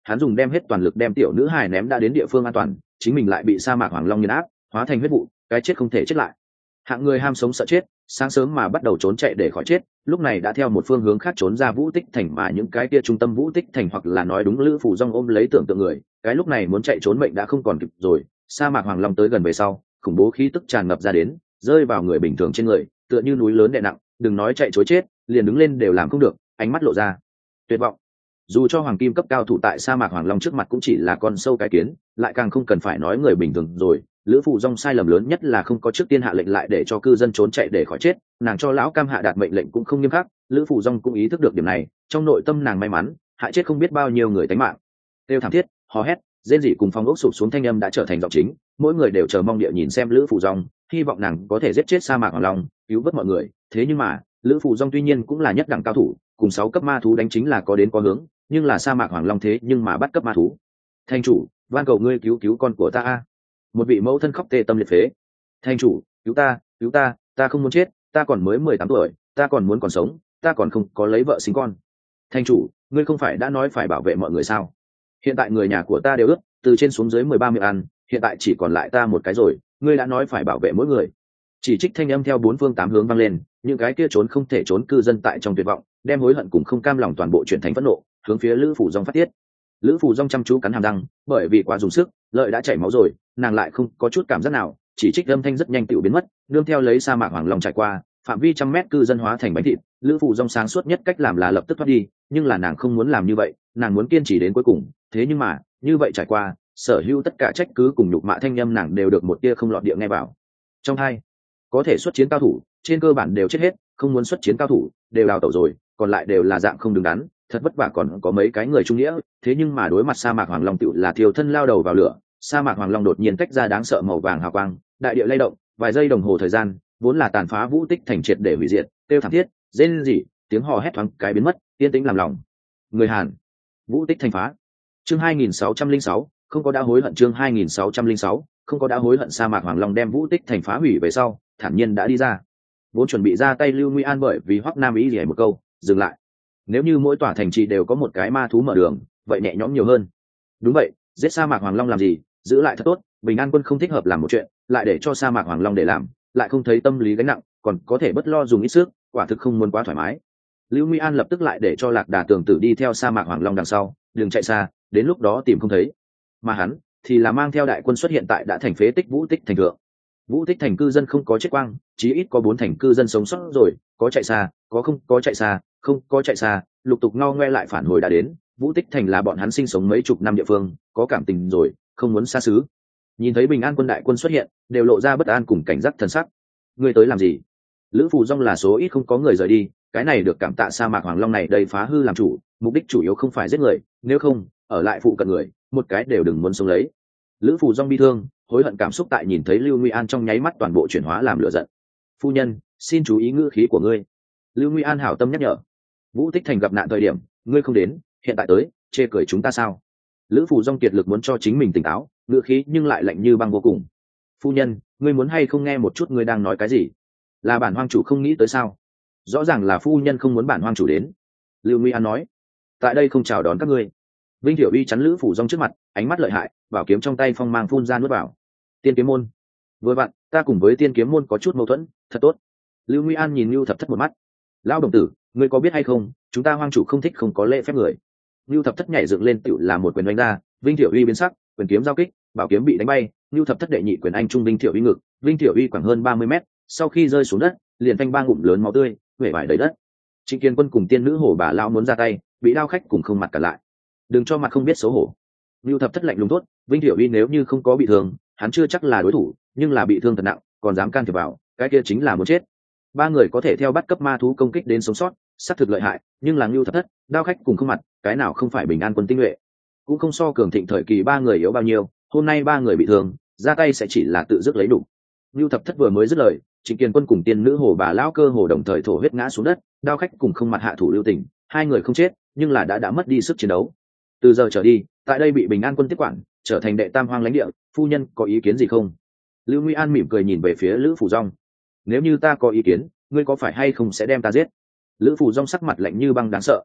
hắn dùng đem hết toàn lực đem tiểu nữ hài ném đã đến địa phương an toàn, chính mình lại bị sa mạc hoàng long nghiền áp, hóa thành huyết vụ, cái chết không thể chết lại. Hạng người ham sống sợ chết, sáng sớm mà bắt đầu trốn chạy để khỏi chết, lúc này đã theo một phương hướng khác trốn ra Vũ Tích Thành, mà những cái kia trung tâm Vũ Tích Thành hoặc là nói đúng Lữ Phủ Dung ôm lấy tưởng tượng người, cái lúc này muốn chạy trốn mệnh đã không còn kịp rồi. Sa mạc hoàng long tới gần về sau, khủng bố khí tức tràn ngập ra đến, rơi vào người bình thường trên người, tựa như núi lớn đè nặng, đừng nói chạy trối chết, liền đứng lên đều làm không được, ánh mắt lộ ra tuyệt vọng. Dù cho hoàng kim cấp cao thủ tại sa mạc hoàng long trước mặt cũng chỉ là con sâu cái kiến, lại càng không cần phải nói người bình thường rồi. Lữ Phụ Dung sai lầm lớn nhất là không có trước tiên hạ lệnh lại để cho cư dân trốn chạy để khỏi chết, nàng cho lão cam hạ đạt mệnh lệnh cũng không nghiêm khắc. Lữ Phụ Dung cũng ý thức được điểm này, trong nội tâm nàng may mắn hại chết không biết bao nhiêu người tánh mạng. Tiêu thảm thiết, hò hét, rên rỉ cùng phong ốc sụp xuống thanh âm đã trở thành giọng chính, mỗi người đều chờ mong địa nhìn xem Lữ Phụ Dung, hy vọng nàng có thể giết chết sa mạc hoàng long, cứu vớt mọi người. Thế nhưng mà Lữ Phụ Dung tuy nhiên cũng là nhất đẳng cao thủ, cùng 6 cấp ma thú đánh chính là có đến có hướng, nhưng là sa mạc hoàng long thế nhưng mà bắt cấp ma thú. Thành chủ, van cầu ngươi cứu cứu con của ta a. Một vị mẫu thân khóc tê tâm liệt phế. Thành chủ, cứu ta, ta không muốn chết, ta còn mới 18 tuổi, ta còn muốn còn sống, ta còn không có lấy vợ sinh con. Thành chủ, ngươi không phải đã nói phải bảo vệ mọi người sao? Hiện tại người nhà của ta đều ướt, từ trên xuống dưới 13 miệng ăn, hiện tại chỉ còn lại ta một cái rồi, ngươi đã nói phải bảo vệ mỗi người. Chỉ trích thanh âm theo 4 phương 8 hướng vang lên, những cái kia trốn không thể trốn cư dân tại trong tuyệt vọng, đem hối hận cùng không cam lòng toàn bộ chuyển thành phẫn nộ, hướng phía Lữ Phủ Dung phát tiết. Lữ Phủ Dung chăm chú cắn hàm răng, bởi vì quá dùng sức, lợi đã chảy máu rồi, nàng lại không có chút cảm giác nào, chỉ trích âm thanh rất nhanh tựu biến mất, nương theo lấy sa mạc hoàng long trải qua, phạm vi trăm mét cư dân hóa thành bánh thịt. Lữ Phủ Dung sáng suốt nhất cách làm là lập tức thoát đi, nhưng là nàng không muốn làm như vậy, nàng muốn kiên trì đến cuối cùng. Thế nhưng mà như vậy trải qua, sở hữu tất cả trách cứ cùng nhục mạ thanh âm nàng đều được một tia không lọt địa nghe vào trong hai. Có thể xuất chiến cao thủ trên cơ bản đều chết hết, không muốn xuất chiến cao thủ đều đào tẩu rồi, còn lại đều là dạng không đứng đắn, thật vất vả còn có mấy cái người trung nghĩa. Thế nhưng mà đối mặt sa mạc hoàng long tựu là thiêu thân lao đầu vào lửa. Sa mạc hoàng long đột nhiên tách ra đáng sợ màu vàng hào quang, đại địa lay động, vài giây đồng hồ thời gian, vốn là tàn phá Vũ Tích Thành triệt để hủy diệt, tiêu thảm thiết, rên rỉ, tiếng hò hét thoáng cái biến mất, yên tĩnh làm lòng người Hàn. Vũ Tích Thành phá. Chương 2606, không có đã hối hận. Chương 2606, không có đã hối hận. Sa mạc hoàng long đem Vũ Tích Thành phá hủy về sau, thản nhiên đã đi ra. Vốn chuẩn bị ra tay Lưu Nguy An bởi vì Hoắc Nam ý gì một câu dừng lại. Nếu như mỗi tòa thành trì đều có một cái ma thú mở đường, vậy nhẹ nhõm nhiều hơn. Đúng vậy, giết sa mạc hoàng long làm gì, giữ lại thật tốt. Bình An quân không thích hợp làm một chuyện, lại để cho sa mạc hoàng long để làm, lại không thấy tâm lý gánh nặng, còn có thể bất lo dùng ít sức, quả thực không muốn quá thoải mái. Lưu Nguy An lập tức lại để cho Lạc Đà Tường Tử đi theo sa mạc hoàng long đằng sau, đừng chạy xa, đến lúc đó tìm không thấy. Mà hắn thì là mang theo đại quân xuất hiện tại đã thành phế tích Vũ Tích Thành thượng. Vũ Tích Thành cư dân không có chết quang, chí ít có 4 thành cư dân sống sót rồi, có chạy xa, có không có chạy xa, không có chạy xa, lục tục ngao ngoe lại phản hồi đã đến. Vũ Tích Thành là bọn hắn sinh sống mấy chục năm địa phương, có cảm tình rồi, không muốn xa xứ. Nhìn thấy Bình An quân đại quân xuất hiện, đều lộ ra bất an cùng cảnh giác thần sắc. Ngươi tới làm gì? Lữ Phù Dung là số ít không có người rời đi, cái này được cảm tạ sa mạc hoàng long này đầy phá hư làm chủ, mục đích chủ yếu không phải giết người, nếu không, ở lại phụ cận người, một cái đều đừng muốn sống lấy. Lữ Phù Dung bi thương, hối hận cảm xúc tại nhìn thấy Lưu Nguy An trong nháy mắt toàn bộ chuyển hóa làm lửa giận. Phu nhân, xin chú ý ngữ khí của ngươi. Lưu Nguy An hảo tâm nhắc nhở. Vũ Tích Thành gặp nạn thời điểm, ngươi không đến, hiện tại tới, chê cười chúng ta sao? Lữ Phù Dung kiệt lực muốn cho chính mình tỉnh táo, ngữ khí nhưng lại lạnh như băng vô cùng. Phu nhân, ngươi muốn hay không nghe một chút ngươi đang nói cái gì? Là bản hoang chủ không nghĩ tới sao? Rõ ràng là phu nhân không muốn bản hoang chủ đến. Lưu Nguy An nói, tại đây không chào đón các ngươi. Vinh Thiểu Uy chắn Lữ Phù Dung trước mặt, ánh mắt lợi hại, bảo kiếm trong tay phong mang phun ra nuốt vào. Tiên kiếm môn, vừa vặn ta cùng với tiên kiếm môn có chút mâu thuẫn, thật tốt. Lưu Nguy An nhìn Lưu Thập Thất một mắt. Lão đồng tử, ngươi có biết hay không, chúng ta hoang chủ không thích không có lễ phép người. Lưu Thập Thất nhảy dựng lên tựu là một quyền đánh ra, Vinh Thiểu Uy biến sắc, quyền kiếm giao kích, bảo kiếm bị đánh bay. Lưu Thập Thất đệ nhị quyền anh trung Vinh Thiểu Uy ngực, Vinh Thiểu Uy khoảng hơn 30 mét, sau khi rơi xuống đất, liền thanh 3 ngụm lớn máu tươi, huệ vải đầy đất. Trịnh Kiên Quân cùng tiên nữ hổ bà lão muốn ra tay, bị đao khách cùng không mặt cả lại. Đừng cho mặt không biết xấu hổ. Lưu Thập Thất lạnh lùng tốt, Vinh Thiểu Uy nếu như không có bị thương, hắn chưa chắc là đối thủ, nhưng là bị thương thật nặng, còn dám can thiệp vào, cái kia chính là muốn chết. 3 người có thể theo bắt cấp ma thú công kích đến sống sót, xác thực lợi hại, nhưng là Lưu Thập Thất, đao khách cùng không mặt, cái nào không phải Bình An quân tinh nhuệ, cũng không so cường thịnh thời kỳ 3 người yếu bao nhiêu, hôm nay 3 người bị thương, ra tay sẽ chỉ là tự dứt lấy đủ. Lưu Thập Thất vừa mới dứt lời, Trịnh Kiên Quân cùng tiên nữ hồ bà lão cơ hồ đồng thời thổ huyết ngã xuống đất, đao khách cùng không mặt hạ thủ lưu tình, 2 người không chết, nhưng là đã mất đi sức chiến đấu. Từ giờ trở đi, tại đây bị Bình An quân tiếp quản, trở thành đệ tam hoang lãnh địa, phu nhân có ý kiến gì không? Lưu Nguy An mỉm cười nhìn về phía Lữ Phù Dung. Nếu như ta có ý kiến, ngươi có phải hay không sẽ đem ta giết? Lữ Phù Dung sắc mặt lạnh như băng đáng sợ.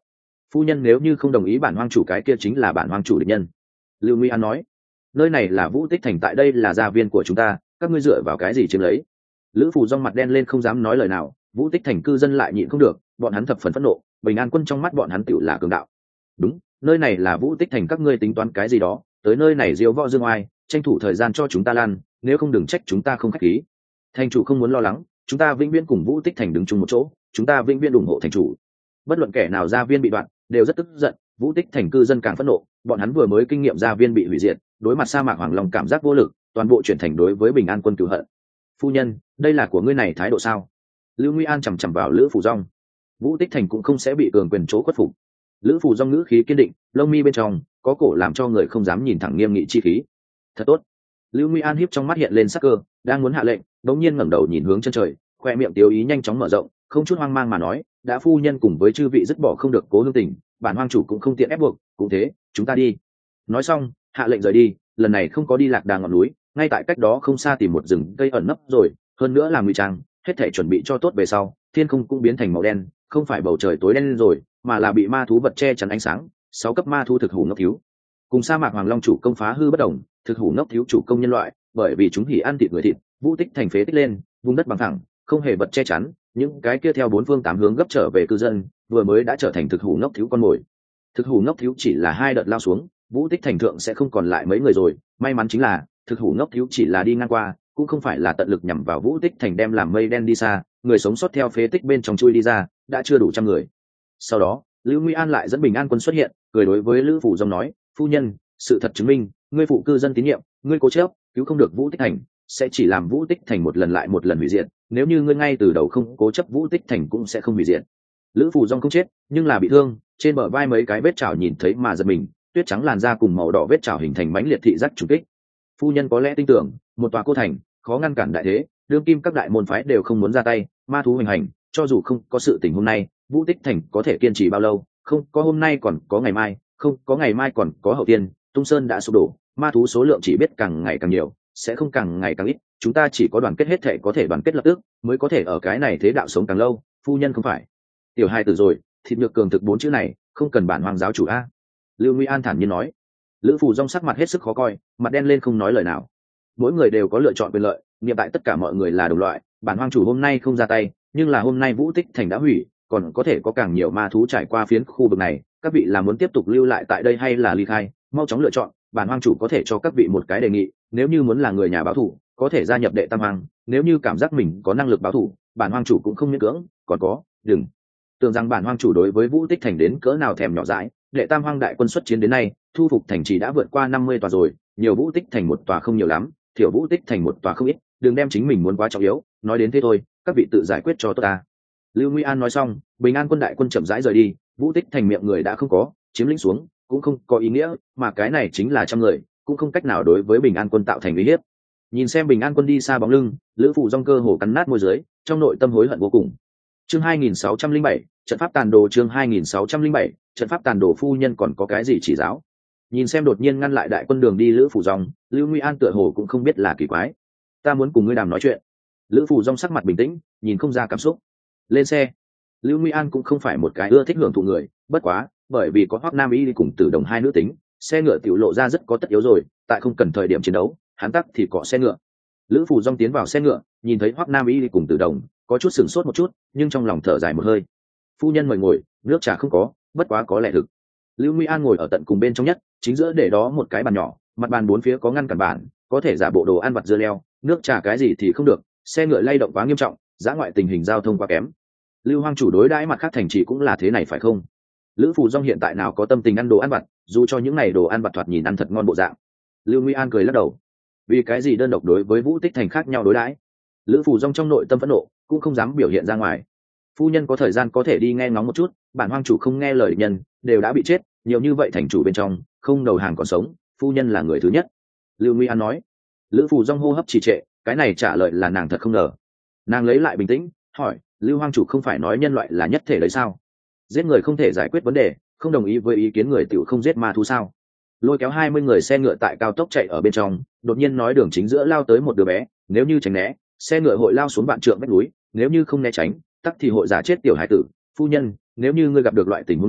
Phu nhân nếu như không đồng ý bản hoang chủ, cái kia chính là bản hoang chủ địch nhân. Lưu Nguy An nói. Nơi này là Vũ Tích Thành, tại đây là gia viên của chúng ta, các ngươi dựa vào cái gì chiếm lấy? Lữ Phù Dung mặt đen lên không dám nói lời nào. Vũ Tích Thành cư dân lại nhịn không được, bọn hắn thập phần phẫn nộ. Bình An Quân trong mắt bọn hắn tựu là cường đạo. Đúng, nơi này là Vũ Tích Thành, các ngươi tính toán cái gì đó? Tới nơi này diêu võ dương oai, tranh thủ thời gian cho chúng ta lan, nếu không đừng trách chúng ta không khách khí. Thành chủ không muốn lo lắng, chúng ta vĩnh viễn cùng Vũ Tích Thành đứng chung một chỗ, chúng ta vĩnh viễn ủng hộ thành chủ. Bất luận kẻ nào gia viên bị đoạn đều rất tức giận. Vũ Tích Thành cư dân càng phẫn nộ, bọn hắn vừa mới kinh nghiệm gia viên bị hủy diệt, đối mặt sa mạc Hoàng Long cảm giác vô lực, toàn bộ chuyển thành đối với Bình An Quân cửu hận. Phu nhân, đây là của ngươi này thái độ sao? Lưu Nguy An chằm chằm vào Lữ Phù Dung. Vũ Tích Thành cũng không sẽ bị cường quyền chỗ khuất phục. Lữ Phù Dung ngữ khí kiên định, lông mi bên trong có cổ làm cho người không dám nhìn thẳng nghiêm nghị chi khí. Thật tốt. Lưu Nguy An hiếp trong mắt hiện lên sắc cơ, đang muốn hạ lệnh, đống nhiên ngẩng đầu nhìn hướng chân trời, khoe miệng tiêu ý nhanh chóng mở rộng, không chút hoang mang mà nói, đã phu nhân cùng với chư vị dứt bỏ không được Cố Hương Tình, bản hoang chủ cũng không tiện ép buộc, cũng thế, chúng ta đi. Nói xong, hạ lệnh rời đi, lần này không có đi lạc đà ngọn núi, ngay tại cách đó không xa tìm một rừng cây ẩn nấp rồi, hơn nữa làm ngụy trang, hết thảy chuẩn bị cho tốt về sau, thiên không cũng biến thành màu đen, không phải bầu trời tối đen lên rồi, mà là bị ma thú vật che chắn ánh sáng. 6 cấp ma thú thực hủ ngốc thiếu, cùng sa mạc Hoàng Long chủ công phá hư bất đồng, thực hủ ngốc thiếu chủ công nhân loại, bởi vì chúng hỉ ăn thịt người thịt, Vũ Tích Thành phế tích lên, vùng đất bằng thẳng, không hề vật che chắn, những cái kia theo 4 phương 8 hướng gấp trở về cư dân, vừa mới đã trở thành thực hủ ngốc thiếu con mồi. Thực hủ ngốc thiếu chỉ là 2 đợt lao xuống, Vũ Tích Thành thượng sẽ không còn lại mấy người rồi, may mắn chính là thực hủ ngốc thiếu chỉ là đi ngang qua, cũng không phải là tận lực nhằm vào Vũ Tích Thành đem làm mây đen đi xa, người sống sót theo phế tích bên trong chui đi ra, đã chưa đủ trăm người. Sau đó, Lưu Nguy An lại dẫn Bình An Quân xuất hiện, cười đối với Lữ Phù Dung nói, phu nhân, sự thật chứng minh, ngươi phụ cư dân tín nhiệm, ngươi cố chấp, cứu không được Vũ Tích Thành, sẽ chỉ làm Vũ Tích Thành một lần lại một lần hủy diệt, nếu như ngươi ngay từ đầu không cố chấp, Vũ Tích Thành cũng sẽ không hủy diệt. Lữ Phù Dung không chết, nhưng là bị thương, trên bờ vai mấy cái vết trào nhìn thấy mà giật mình, tuyết trắng làn da cùng màu đỏ vết trào hình thành mãnh liệt thị giác trùng kích. Phu nhân có lẽ tin tưởng, một tòa cô thành, khó ngăn cản đại thế, đương kim các đại môn phái đều không muốn ra tay, ma thú hoành hành, cho dù không có sự tình hôm nay, Vũ Tích Thành có thể kiên trì bao lâu, không có hôm nay còn có ngày mai, không có ngày mai còn có hậu tiên, Tung Sơn đã sụp đổ, ma thú số lượng chỉ biết càng ngày càng nhiều, sẽ không càng ngày càng ít, chúng ta chỉ có đoàn kết hết thể có thể đoàn kết lập tức, mới có thể ở cái này thế đạo sống càng lâu, phu nhân không phải tiểu hai tử rồi, thịt nhược cường thực 4 chữ này, không cần bản hoàng giáo chủ a. Lưu Nguy An thản nhiên nói. Lữ Phù Dung sắc mặt hết sức khó coi, mặt đen lên không nói lời nào. Mỗi người đều có lựa chọn quyền lợi, niệm tại tất cả mọi người là đồng loại, bản hoàng chủ hôm nay không ra tay, nhưng là hôm nay Vũ Tích Thành đã hủy, còn có thể có càng nhiều ma thú trải qua phiến khu vực này, các vị là muốn tiếp tục lưu lại tại đây hay là ly khai, mau chóng lựa chọn, bản hoàng chủ có thể cho các vị một cái đề nghị, nếu như muốn là người nhà báo thù, có thể gia nhập đệ tam hoàng, nếu như cảm giác mình có năng lực báo thù, bản hoàng chủ cũng không miễn cưỡng, còn có, đừng tưởng rằng bản hoàng chủ đối với Vũ Tích Thành đến cỡ nào thèm nhỏ dãi, đệ tam hoang đại quân xuất chiến đến nay, thu phục thành trì đã vượt qua 50 tòa rồi, nhiều Vũ Tích Thành một tòa không nhiều lắm, thiểu Vũ Tích Thành một tòa không ít, đừng đem chính mình muốn quá trọng yếu, nói đến thế thôi, các vị tự giải quyết cho tốt ta. Lưu Nguy An nói xong, Bình An Quân đại quân chậm rãi rời đi, Vũ Tích Thành miệng người đã không có, chiếm lĩnh xuống cũng không có ý nghĩa, mà cái này chính là trăm người, cũng không cách nào đối với Bình An Quân tạo thành uy hiếp. Nhìn xem Bình An Quân đi xa bóng lưng, Lữ Phù Dung cơ hồ cắn nát môi dưới, trong nội tâm hối hận vô cùng. Chương 2607, trận pháp tàn đồ. Chương 2607, trận pháp tàn đồ. Phu nhân còn có cái gì chỉ giáo? Nhìn xem đột nhiên ngăn lại đại quân đường đi Lữ Phù Dung, Lưu Nguy An tựa hồ cũng không biết là kỳ quái. Ta muốn cùng ngươi đàm nói chuyện. Lữ Phù Dung sắc mặt bình tĩnh, nhìn không ra cảm xúc. Lên xe. Lưu Nguy An cũng không phải một cái ưa thích hưởng thụ người, bất quá, bởi vì có Hoắc Nam Y đi cùng Tử Đồng hai nữ tính, xe ngựa tiểu lộ ra rất có tất yếu rồi, tại không cần thời điểm chiến đấu, hắn tắc thì có xe ngựa. Lữ Phù Dung tiến vào xe ngựa, nhìn thấy Hoắc Nam Y đi cùng Tử Đồng, có chút sửng sốt một chút, nhưng trong lòng thở dài một hơi. Phu nhân mời ngồi, nước trà không có, bất quá có lẽ thực. Lưu Nguy An ngồi ở tận cùng bên trong nhất, chính giữa để đó một cái bàn nhỏ, mặt bàn bốn phía có ngăn cản bản, có thể giả bộ đồ ăn vặt dưa leo, nước trà cái gì thì không được, xe ngựa lay động quá nghiêm trọng, dã ngoại tình hình giao thông quá kém. Lưu Hoang chủ đối đãi mặt khác thành trì cũng là thế này phải không? Lữ Phù Dung hiện tại nào có tâm tình ăn đồ ăn vặt, dù cho những này đồ ăn vặt thoạt nhìn ăn thật ngon bộ dạng. Lưu Nguy An cười lắc đầu. Vì cái gì đơn độc đối với Vũ Tích Thành khác nhau đối đãi? Lữ Phù Dung trong nội tâm phẫn nộ, cũng không dám biểu hiện ra ngoài. Phu nhân có thời gian có thể đi nghe ngóng một chút, bản hoang chủ không nghe lời nhân, đều đã bị chết, nhiều như vậy thành chủ bên trong, không đầu hàng còn sống, phu nhân là người thứ nhất. Lưu Nguy An nói. Lữ Phù Dung hô hấp trì trệ, cái này trả lời là nàng thật không ngờ. Nàng lấy lại bình tĩnh, hỏi, Lưu Hoang chủ không phải nói nhân loại là nhất thể đấy sao? Giết người không thể giải quyết vấn đề, không đồng ý với ý kiến người tiểu không giết ma thú sao? Lôi kéo 20 người xe ngựa tại cao tốc chạy ở bên trong, đột nhiên nói đường chính giữa lao tới một đứa bé, nếu như tránh né, xe ngựa hội lao xuống vạn trượng vách núi, nếu như không né tránh, tắc thì hội giả chết tiểu hải tử. Phu nhân, nếu như ngươi gặp được loại tình huống này,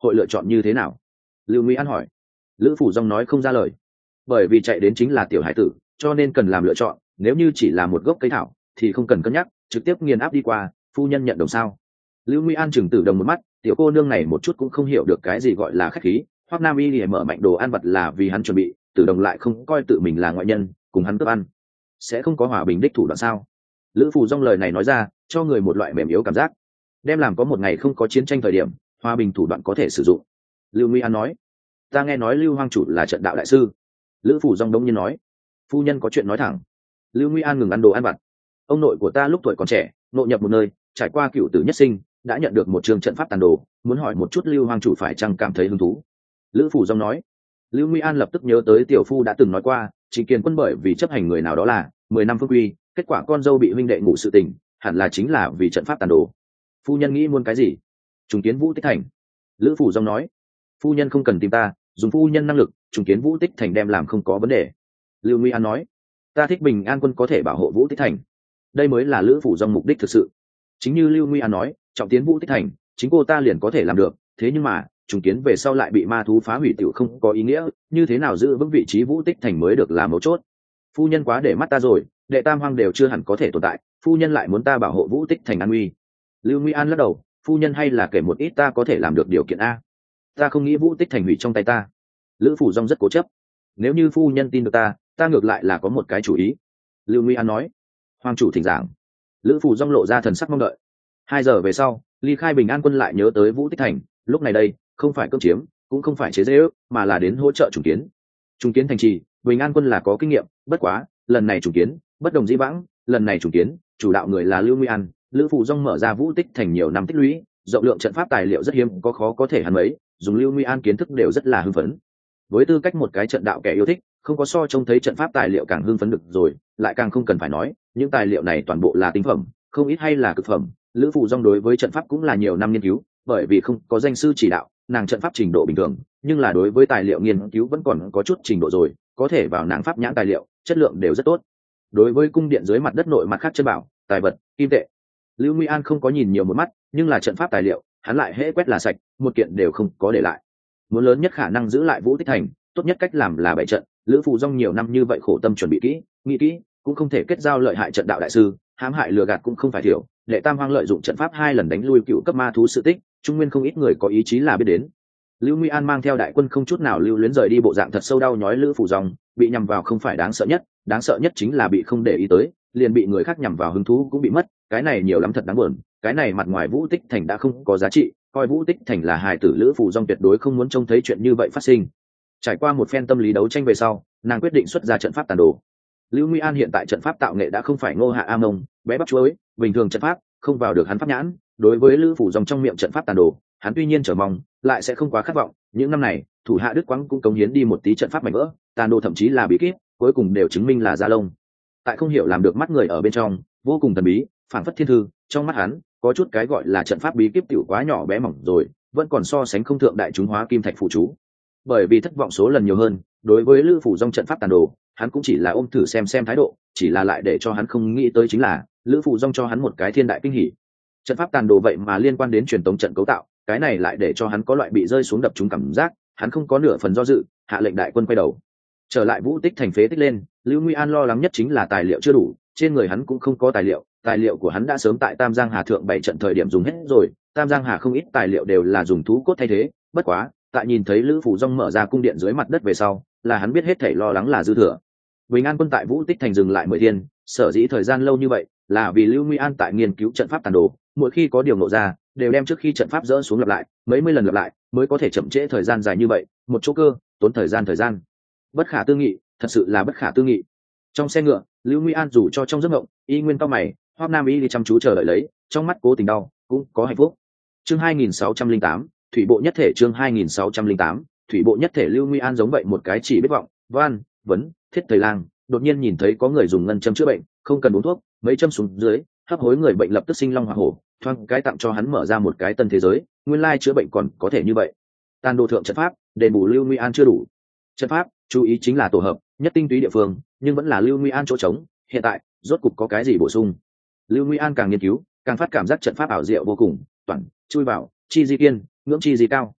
hội lựa chọn như thế nào? Lưu Nguy An hỏi. Lữ Phủ Dung nói không ra lời. Bởi vì chạy đến chính là tiểu hải tử, cho nên cần làm lựa chọn, nếu như chỉ là một gốc cây thảo thì không cần cân nhắc, trực tiếp nghiền áp đi qua. Phu nhân nhận đồng sao? Lưu Nguy An chừng Tử Đồng một mắt, tiểu cô nương này một chút cũng không hiểu được cái gì gọi là khách khí. Hoắc Nam Y lìa mở mạnh đồ ăn vặt là vì hắn chuẩn bị, Tử Đồng lại không coi tự mình là ngoại nhân, cùng hắn cướp ăn, sẽ không có hòa bình đích thủ đoạn sao? Lữ Phủ Dung lời này nói ra, cho người một loại mềm yếu cảm giác. Đem làm có một ngày không có chiến tranh thời điểm, hòa bình thủ đoạn có thể sử dụng. Lưu Nguy An nói. Ta nghe nói Lưu Hoang chủ là trận đạo đại sư. Lữ Phủ Dung đông nhiên nói. Phu nhân có chuyện nói thẳng. Lưu Nguy An ngừng ăn đồ ăn vặt. Ông nội của ta lúc tuổi còn trẻ, nội nhập một nơi, trải qua cựu tử nhất sinh, đã nhận được một trường trận pháp tàn đồ, muốn hỏi một chút Lưu Hoang chủ phải chăng cảm thấy hứng thú. Lữ Phủ Dung nói. Lưu Nguy An lập tức nhớ tới tiểu phu đã từng nói qua, Trịnh Kiền Quân bởi vì chấp hành người nào đó là 10 năm phương quy, kết quả con dâu bị huynh đệ ngủ sự tình, hẳn là chính là vì trận pháp tàn đồ. Phu nhân nghĩ muốn cái gì? Trùng kiến Vũ Tích Thành. Lữ Phủ Dung nói. Phu nhân không cần tìm ta, dùng phu nhân năng lực trùng kiến Vũ Tích Thành đem làm không có vấn đề. Lưu Nguy An nói. Ta thích Bình An Quân có thể bảo hộ Vũ Tích Thành, đây mới là Lữ Phủ Dung mục đích thực sự. Chính như Lưu Nguy An nói, trọng tiến Vũ Tích Thành chính cô ta liền có thể làm được, thế nhưng mà trùng kiến về sau lại bị ma thú phá hủy tiểu không có ý nghĩa, như thế nào giữ vững vị trí Vũ Tích Thành mới được là mấu chốt. Phu nhân quá để mắt ta rồi, đệ tam hoang đều chưa hẳn có thể tồn tại, phu nhân lại muốn ta bảo hộ Vũ Tích Thành an nguy. Lưu Nguy An lắc đầu. Phu nhân hay là kể một ít ta có thể làm được điều kiện a. Ta không nghĩ Vũ Tích Thành hủy trong tay ta. Lữ Phủ Dung rất cố chấp. Nếu như phu nhân tin được ta ngược lại là có một cái chủ ý. Lưu Nguy An nói. Hoàng chủ thỉnh giảng. Lữ Phủ Dung lộ ra thần sắc mong đợi. 2 giờ về sau, ly khai Bình An Quân lại nhớ tới Vũ Tích Thành, lúc này đây không phải cưỡng chiếm, cũng không phải chế giễu, mà là đến hỗ trợ trùng kiến. Trùng kiến thành trì, Bình An Quân là có kinh nghiệm, bất quá lần này trùng kiến bất đồng dĩ vãng, lần này trùng kiến chủ đạo người là Lưu Nguy An. Lữ Phủ Dung mở ra Vũ Tích Thành nhiều năm tích lũy, rộng lượng trận pháp tài liệu rất hiếm, có khó có thể hắn mấy, dùng Lưu Nguy An kiến thức đều rất là hưng phấn. Với tư cách một cái trận đạo kẻ yêu thích, không có so trông thấy trận pháp tài liệu càng hưng phấn được rồi, lại càng không cần phải nói, những tài liệu này toàn bộ là tinh phẩm, không ít hay là cực phẩm. Lữ Phủ Dung đối với trận pháp cũng là nhiều năm nghiên cứu, bởi vì không có danh sư chỉ đạo, nàng trận pháp trình độ bình thường, nhưng là đối với tài liệu nghiên cứu vẫn còn có chút trình độ rồi, có thể vào nàng pháp nhãn tài liệu, chất lượng đều rất tốt. Đối với cung điện dưới mặt đất nội mặt khác chân bảo, tài vật, kim tệ, Lưu Nguy An không có nhìn nhiều một mắt, nhưng là trận pháp tài liệu, hắn lại hễ quét là sạch, một kiện đều không có để lại. Muốn lớn nhất khả năng giữ lại Vũ Tích Thành, tốt nhất cách làm là bày trận. Lữ Phủ Dung nhiều năm như vậy khổ tâm chuẩn bị kỹ, nghĩ kỹ, cũng không thể kết giao lợi hại trận đạo đại sư, hãm hại lừa gạt cũng không phải thiểu. Đệ tam hoang lợi dụng trận pháp 2 lần đánh lui cựu cấp ma thú sự tích, trung nguyên không ít người có ý chí là biết đến. Lưu Nguy An mang theo đại quân không chút nào lưu luyến rời đi, bộ dạng thật sâu đau nhói. Lữ Phủ Dung bị nhằm vào không phải đáng sợ nhất chính là bị không để ý tới, liền bị người khác nhằm vào hứng thú cũng bị mất, cái này nhiều lắm thật đáng buồn. Cái này mặt ngoài Vũ Tích Thành đã không có giá trị, coi Vũ Tích Thành là hài tử, Lữ Phủ Dung tuyệt đối không muốn trông thấy chuyện như vậy phát sinh. Trải qua một phen tâm lý đấu tranh về sau, nàng quyết định xuất ra trận pháp tàn đồ. Lưu Nguy An hiện tại trận pháp tạo nghệ đã không phải Ngô Hạ A Mông, bé bắp chuối, bình thường trận pháp không vào được hắn pháp nhãn. Đối với Lữ Phủ Dung trong miệng trận pháp tàn đồ, hắn tuy nhiên chờ mong, lại sẽ không quá khát vọng. Những năm này, thủ hạ Đức Quang cũng cống hiến đi một tí trận pháp mảnh vỡ, tàn đồ thậm chí là bí kíp, cuối cùng đều chứng minh là da lông. Tại không hiểu làm được mắt người ở bên trong, vô cùng thần bí, phảng phất thiên thư. Trong mắt hắn, có chút cái gọi là trận pháp bí kíp tiểu quá nhỏ bé mỏng rồi, vẫn còn so sánh không thượng đại chúng hóa kim thạch phụ chú. Bởi vì thất vọng số lần nhiều hơn, đối với Lữ Phủ Dung trận pháp tàn đồ, hắn cũng chỉ là ôm thử xem thái độ, chỉ là lại để cho hắn không nghĩ tới chính là Lữ Phủ Dung cho hắn một cái thiên đại kinh hỉ. Trận pháp tàn đồ vậy mà liên quan đến truyền tống trận cấu tạo, cái này lại để cho hắn có loại bị rơi xuống đập trúng cảm giác. Hắn không có nửa phần do dự, hạ lệnh đại quân quay đầu trở lại Vũ Tích Thành phế tích lên. Lưu Nguy An lo lắng nhất chính là tài liệu chưa đủ, trên người hắn cũng không có tài liệu của hắn đã sớm tại Tam Giang Hà thượng 7 trận thời điểm dùng hết rồi. Tam Giang Hà không ít tài liệu đều là dùng thú cốt thay thế, bất quá tại nhìn thấy Lữ Phủ Dung mở ra cung điện dưới mặt đất về sau, là hắn biết hết thảy lo lắng là dư thừa. Bình An Quân tại Vũ Tích Thành dừng lại 10 thiên, sở dĩ thời gian lâu như vậy là vì Lưu Nguy An tại nghiên cứu trận pháp tàn đồ, mỗi khi có điều nộ ra, đều đem trước khi trận pháp dỡ xuống lặp lại, mấy mươi lần lặp lại, mới có thể chậm trễ thời gian dài như vậy, một chỗ cơ, tốn thời gian. Bất khả tư nghị, thật sự là bất khả tư nghị. Trong xe ngựa, Lưu Nguy An dù cho trong giấc mộng, y nguyên cao mày, Hoắc Nam Y đi chăm chú chờ đợi lấy, trong mắt cố tình đau, cũng có hạnh phúc. Chương 2608, thủy bộ nhất thể. Chương 2608, thủy bộ nhất thể. Lưu Nguy An giống vậy một cái chỉ biết vọng, văn, vấn, thiết thầy lang, đột nhiên nhìn thấy có người dùng ngân châm chữa bệnh, không cần uống thuốc, mấy châm xuống dưới, hấp hối người bệnh lập tức sinh long hỏa hổ, thoáng cái tặng cho hắn mở ra một cái tân thế giới. Nguyên lai chữa bệnh còn có thể như vậy. Tàn đồ thượng trận pháp, đền bù Lưu Nguy An chưa đủ. Trận pháp, chú ý chính là tổ hợp, nhất tinh túy địa phương, nhưng vẫn là Lưu Nguy An chỗ trống. Hiện tại, rốt cục có cái gì bổ sung? Lưu Nguy An càng nghiên cứu, càng phát cảm giác trận pháp ảo diệu vô cùng, toàn chui vào, chi di kiên, ngưỡng chi di cao.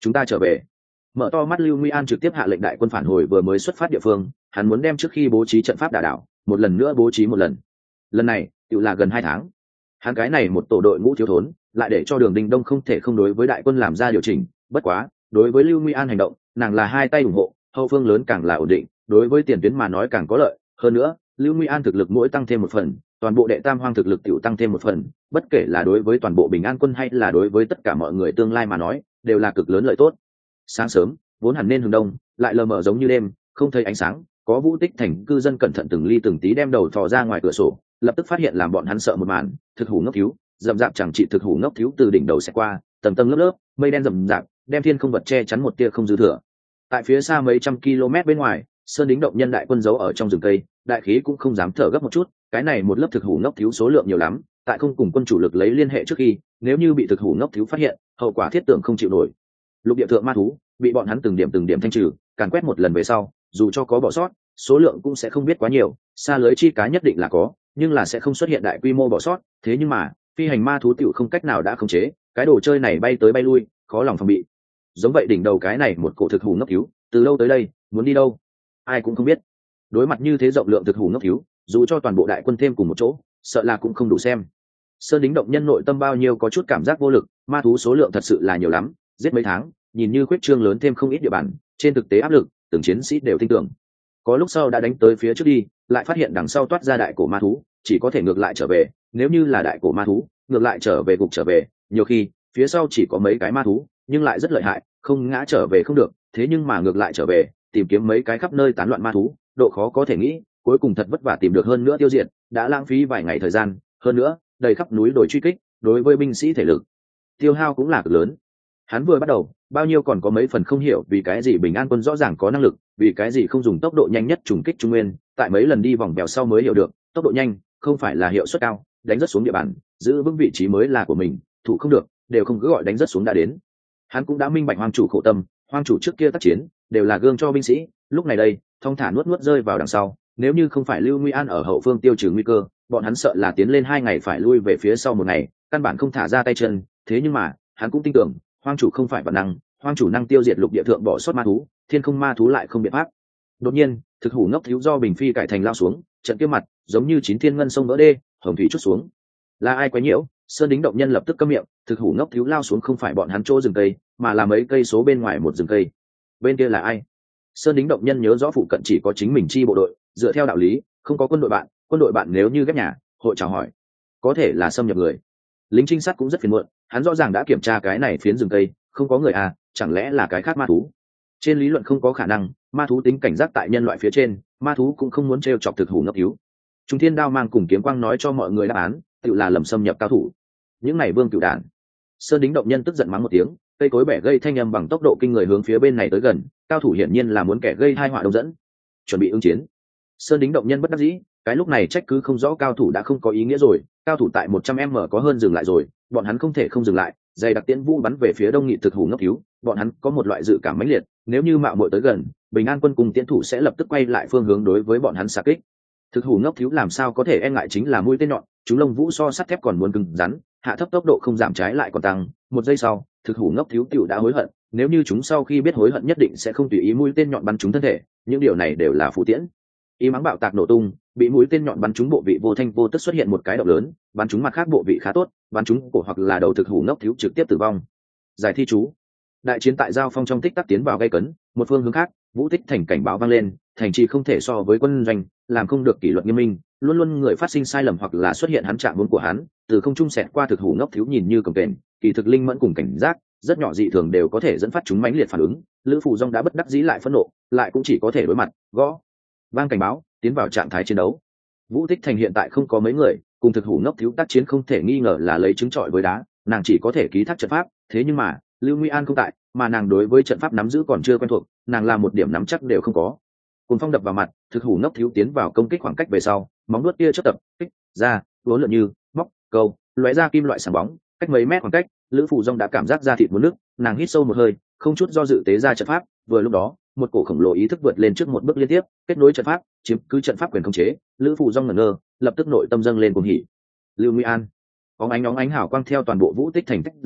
chúng ta trở về. Mở to mắt Lưu Nguy An trực tiếp hạ lệnh đại quân phản hồi vừa mới xuất phát địa phương, hắn muốn đem trước khi bố trí trận pháp đả đảo một lần nữa bố trí một lần. Lần này tự là gần 2 tháng, hắn cái này một tổ đội ngũ thiếu thốn lại để cho Đường Đình Đông không thể không đối với đại quân làm ra điều chỉnh. Bất quá đối với Lưu Nguy An hành động, nàng là hai tay ủng hộ, hậu phương lớn càng là ổn định, đối với tiền tuyến mà nói càng có lợi. Hơn nữa Lưu Nguy An thực lực mỗi tăng thêm một phần, toàn bộ đệ tam hoang thực lực tiểu tăng thêm một phần, bất kể là đối với toàn bộ Bình An quân hay là đối với tất cả mọi người tương lai mà nói đều là cực lớn lợi tốt. Sáng sớm vốn hẳn nên hướng đông, lại lờ mờ giống như đêm, không thấy ánh sáng. Có Vũ Tích thành cư dân cẩn thận từng ly từng tí đem đầu thò ra ngoài cửa sổ, lập tức phát hiện làm bọn hắn sợ một màn. Thực hủ ngốc thiếu, rậm rạp chẳng trị thực hủ ngốc thiếu từ đỉnh đầu sẽ qua, tầng tầng lớp lớp mây đen rậm rạp, đem thiên không vật che chắn một tia không dư thừa. Tại phía xa mấy trăm km bên ngoài, Sơn Đính động nhân đại quân giấu ở trong rừng cây, đại khí cũng không dám thở gấp một chút. Cái này một lớp thực hủ ngốc thiếu số lượng nhiều lắm, tại không cùng quân chủ lực lấy liên hệ trước khi, nếu như bị thực hủ ngốc thiếu phát hiện, hậu quả thiết tưởng không chịu nổi. Lục địa thượng ma thú bị bọn hắn từng điểm thanh trừ, càn quét một lần về sau, dù cho có bỏ sót, số lượng cũng sẽ không biết quá nhiều. Xa lưới chi cá nhất định là có, nhưng là sẽ không xuất hiện đại quy mô bỏ sót. Thế nhưng mà phi hành ma thú tiểu không cách nào đã khống chế, cái đồ chơi này bay tới bay lui, khó lòng phòng bị. Giống vậy đỉnh đầu cái này một cổ thực hủ ngốc thiếu, từ lâu tới đây, muốn đi đâu ai cũng không biết. Đối mặt như thế rộng lượng thực hủ ngốc thiếu, dù cho toàn bộ đại quân thêm cùng một chỗ, sợ là cũng không đủ xem. Sơn Đính động nhân nội tâm bao nhiêu có chút cảm giác vô lực, ma thú số lượng thật sự là nhiều lắm, giết mấy tháng nhìn như khuyết trương lớn thêm không ít địa bàn, trên thực tế áp lực từng chiến sĩ đều tin tưởng. Có lúc sau đã đánh tới phía trước đi, lại phát hiện đằng sau toát ra đại cổ ma thú, chỉ có thể ngược lại trở về. Nếu như là đại cổ ma thú ngược lại trở về gục trở về, nhiều khi phía sau chỉ có mấy cái ma thú nhưng lại rất lợi hại, không ngã trở về không được. Thế nhưng mà ngược lại trở về tìm kiếm mấy cái khắp nơi tán loạn ma thú, độ khó có thể nghĩ. Cuối cùng thật vất vả tìm được, hơn nữa tiêu diệt, đã lãng phí vài ngày thời gian. Hơn nữa đầy khắp núi đồi truy kích, đối với binh sĩ thể lực tiêu hao cũng là cực lớn. Hắn vừa bắt đầu bao nhiêu còn có mấy phần không hiểu vì cái gì Bình An quân rõ ràng có năng lực, vì cái gì không dùng tốc độ nhanh nhất trùng kích Trung Nguyên. Tại mấy lần đi vòng bèo sau mới hiểu được, tốc độ nhanh không phải là hiệu suất cao, đánh rất xuống địa bàn, giữ vững vị trí mới là của mình. Thủ không được đều không cứ gọi đánh rất xuống đã đến. Hắn cũng đã minh bạch hoang chủ khổ tâm, hoang chủ trước kia tác chiến đều là gương cho binh sĩ, lúc này đây thong thả nuốt rơi vào đằng sau. Nếu như không phải Lưu Nguy An ở hậu phương tiêu trừ nguy cơ, bọn hắn sợ là tiến lên 2 ngày phải lui về phía sau 1 ngày, căn bản không thả ra tay chân. Thế nhưng mà hắn cũng tin tưởng hoang chủ không phải vạn năng, hoang chủ năng tiêu diệt lục địa thượng bỏ sót ma thú, thiên không ma thú lại không biện pháp. Đột nhiên thực hủ ngốc thiếu do bình phi cải thành lao xuống, trận kia mặt giống như 9 thiên ngân sông vỡ đê, hồng thủy chút xuống. Là ai quấy nhiễu? Sơn Đính động nhân lập tức câm miệng. Thực hủ ngốc thiếu lao xuống không phải bọn hắn chỗ rừng cây, mà là mấy cây số bên ngoài một rừng cây. Bên kia là ai? Sơn Đính động nhân nhớ rõ phụ cận chỉ có chính mình chi bộ đội, dựa theo đạo lý không có quân đội bạn nếu như ghép nhà hội chào hỏi, có thể là xâm nhập người. Lính trinh sát cũng rất phiền muộn, hắn rõ ràng đã kiểm tra cái này phiến rừng cây không có người à, chẳng lẽ là cái khác ma thú? Trên lý luận không có khả năng, ma thú tính cảnh giác tại nhân loại phía trên, ma thú cũng không muốn trêu chọc thực hủ ngốc thiếu. Trung Thiên Đao mang cùng kiếm quang nói cho mọi người đáp án, tự là lầm xâm nhập cao thủ. Những này vương cửu đản. Sơn Đính động nhân tức giận mắng một tiếng, cây cối bẻ gây thanh âm bằng tốc độ kinh người hướng phía bên này tới gần. Cao thủ hiển nhiên là muốn kẻ gây tai họa đông dẫn, chuẩn bị ứng chiến. Sơn Đính động nhân bất đắc dĩ, cái lúc này trách cứ không rõ cao thủ đã không có ý nghĩa rồi. Cao thủ tại 100m có hơn dừng lại rồi, bọn hắn không thể không dừng lại. Dày đặc tiễn vũ bắn về phía đông nghị thực hủ ngốc thiếu, bọn hắn có một loại dự cảm mãnh liệt, nếu như mạo muội tới gần, Bình An quân cùng tiễn thủ sẽ lập tức quay lại phương hướng đối với bọn hắn xạ kích. Thực hủ ngốc thiếu làm sao có thể e ngại chính là mũi tên nhọn, chúng lông vũ so sắt thép còn muốn cứng rắn, hạ thấp tốc độ không giảm trái lại còn tăng. 1 giây sau, thực hủ ngốc thiếu tiểu đã hối hận, nếu như chúng sau khi biết hối hận nhất định sẽ không tùy ý mũi tên nhọn bắn trúng thân thể, những điều này đều là phù tiễn. Y mắng bạo tạc nổ tung, bị mũi tên nhọn bắn trúng bộ vị vô thanh vô tức xuất hiện một cái động lớn, bắn trúng mặt khác bộ vị khá tốt, bắn trúng cổ hoặc là đầu thực hủ ngốc thiếu trực tiếp tử vong. Giải thi chú. Đại chiến tại giao phong trong tích tắc tiến vào gay cấn, một phương hướng khác, Vũ Tích thành cảnh báo vang lên, thành trì không thể so với quân doanh, làm không được kỷ luật nghiêm minh, luôn luôn người phát sinh sai lầm hoặc là xuất hiện hắn chạm vốn của hắn, từ không trung xẹt qua thực hủ ngốc thiếu nhìn như cầm kềnh, kỳ thực linh mẫn cùng cảnh giác, rất nhỏ dị thường đều có thể dẫn phát chúng mãnh liệt phản ứng. Lữ Phù Dung đã bất đắc dĩ lại phẫn nộ, lại cũng chỉ có thể đối mặt, gõ vang cảnh báo, tiến vào trạng thái chiến đấu. Vũ Tích thành hiện tại không có mấy người, cùng thực hủ ngốc thiếu tác chiến không thể nghi ngờ là lấy trứng trọi với đá, nàng chỉ có thể ký thác trận pháp. Thế nhưng mà Lưu Nguy An không tại, mà nàng đối với trận pháp nắm giữ còn chưa quen thuộc, nàng làm một điểm nắm chắc đều không có. Cùng phong đập vào mặt, thực hủ ngốc thiếu tiến vào công kích khoảng cách về sau, móng vuốt kia chớp tập kích ra, uốn lượn như móc câu, lóe ra kim loại sáng bóng, cách mấy mét khoảng cách, Lữ Phù Dung đã cảm giác da thịt muốn nứt, nàng hít sâu một hơi, không chút do dự tế ra trận pháp. Vừa lúc đó, một cổ khổng lồ ý thức vượt lên trước một bước liên tiếp, kết nối trận pháp, chiếm cứ trận pháp quyền khống chế. Lữ Phù Dung ngẩn ngơ, lập tức nội tâm dâng lên cuồng hỉ. Lưu Nguy An, óng ánh hào quang theo toàn bộ Vũ Tích thành tách ra,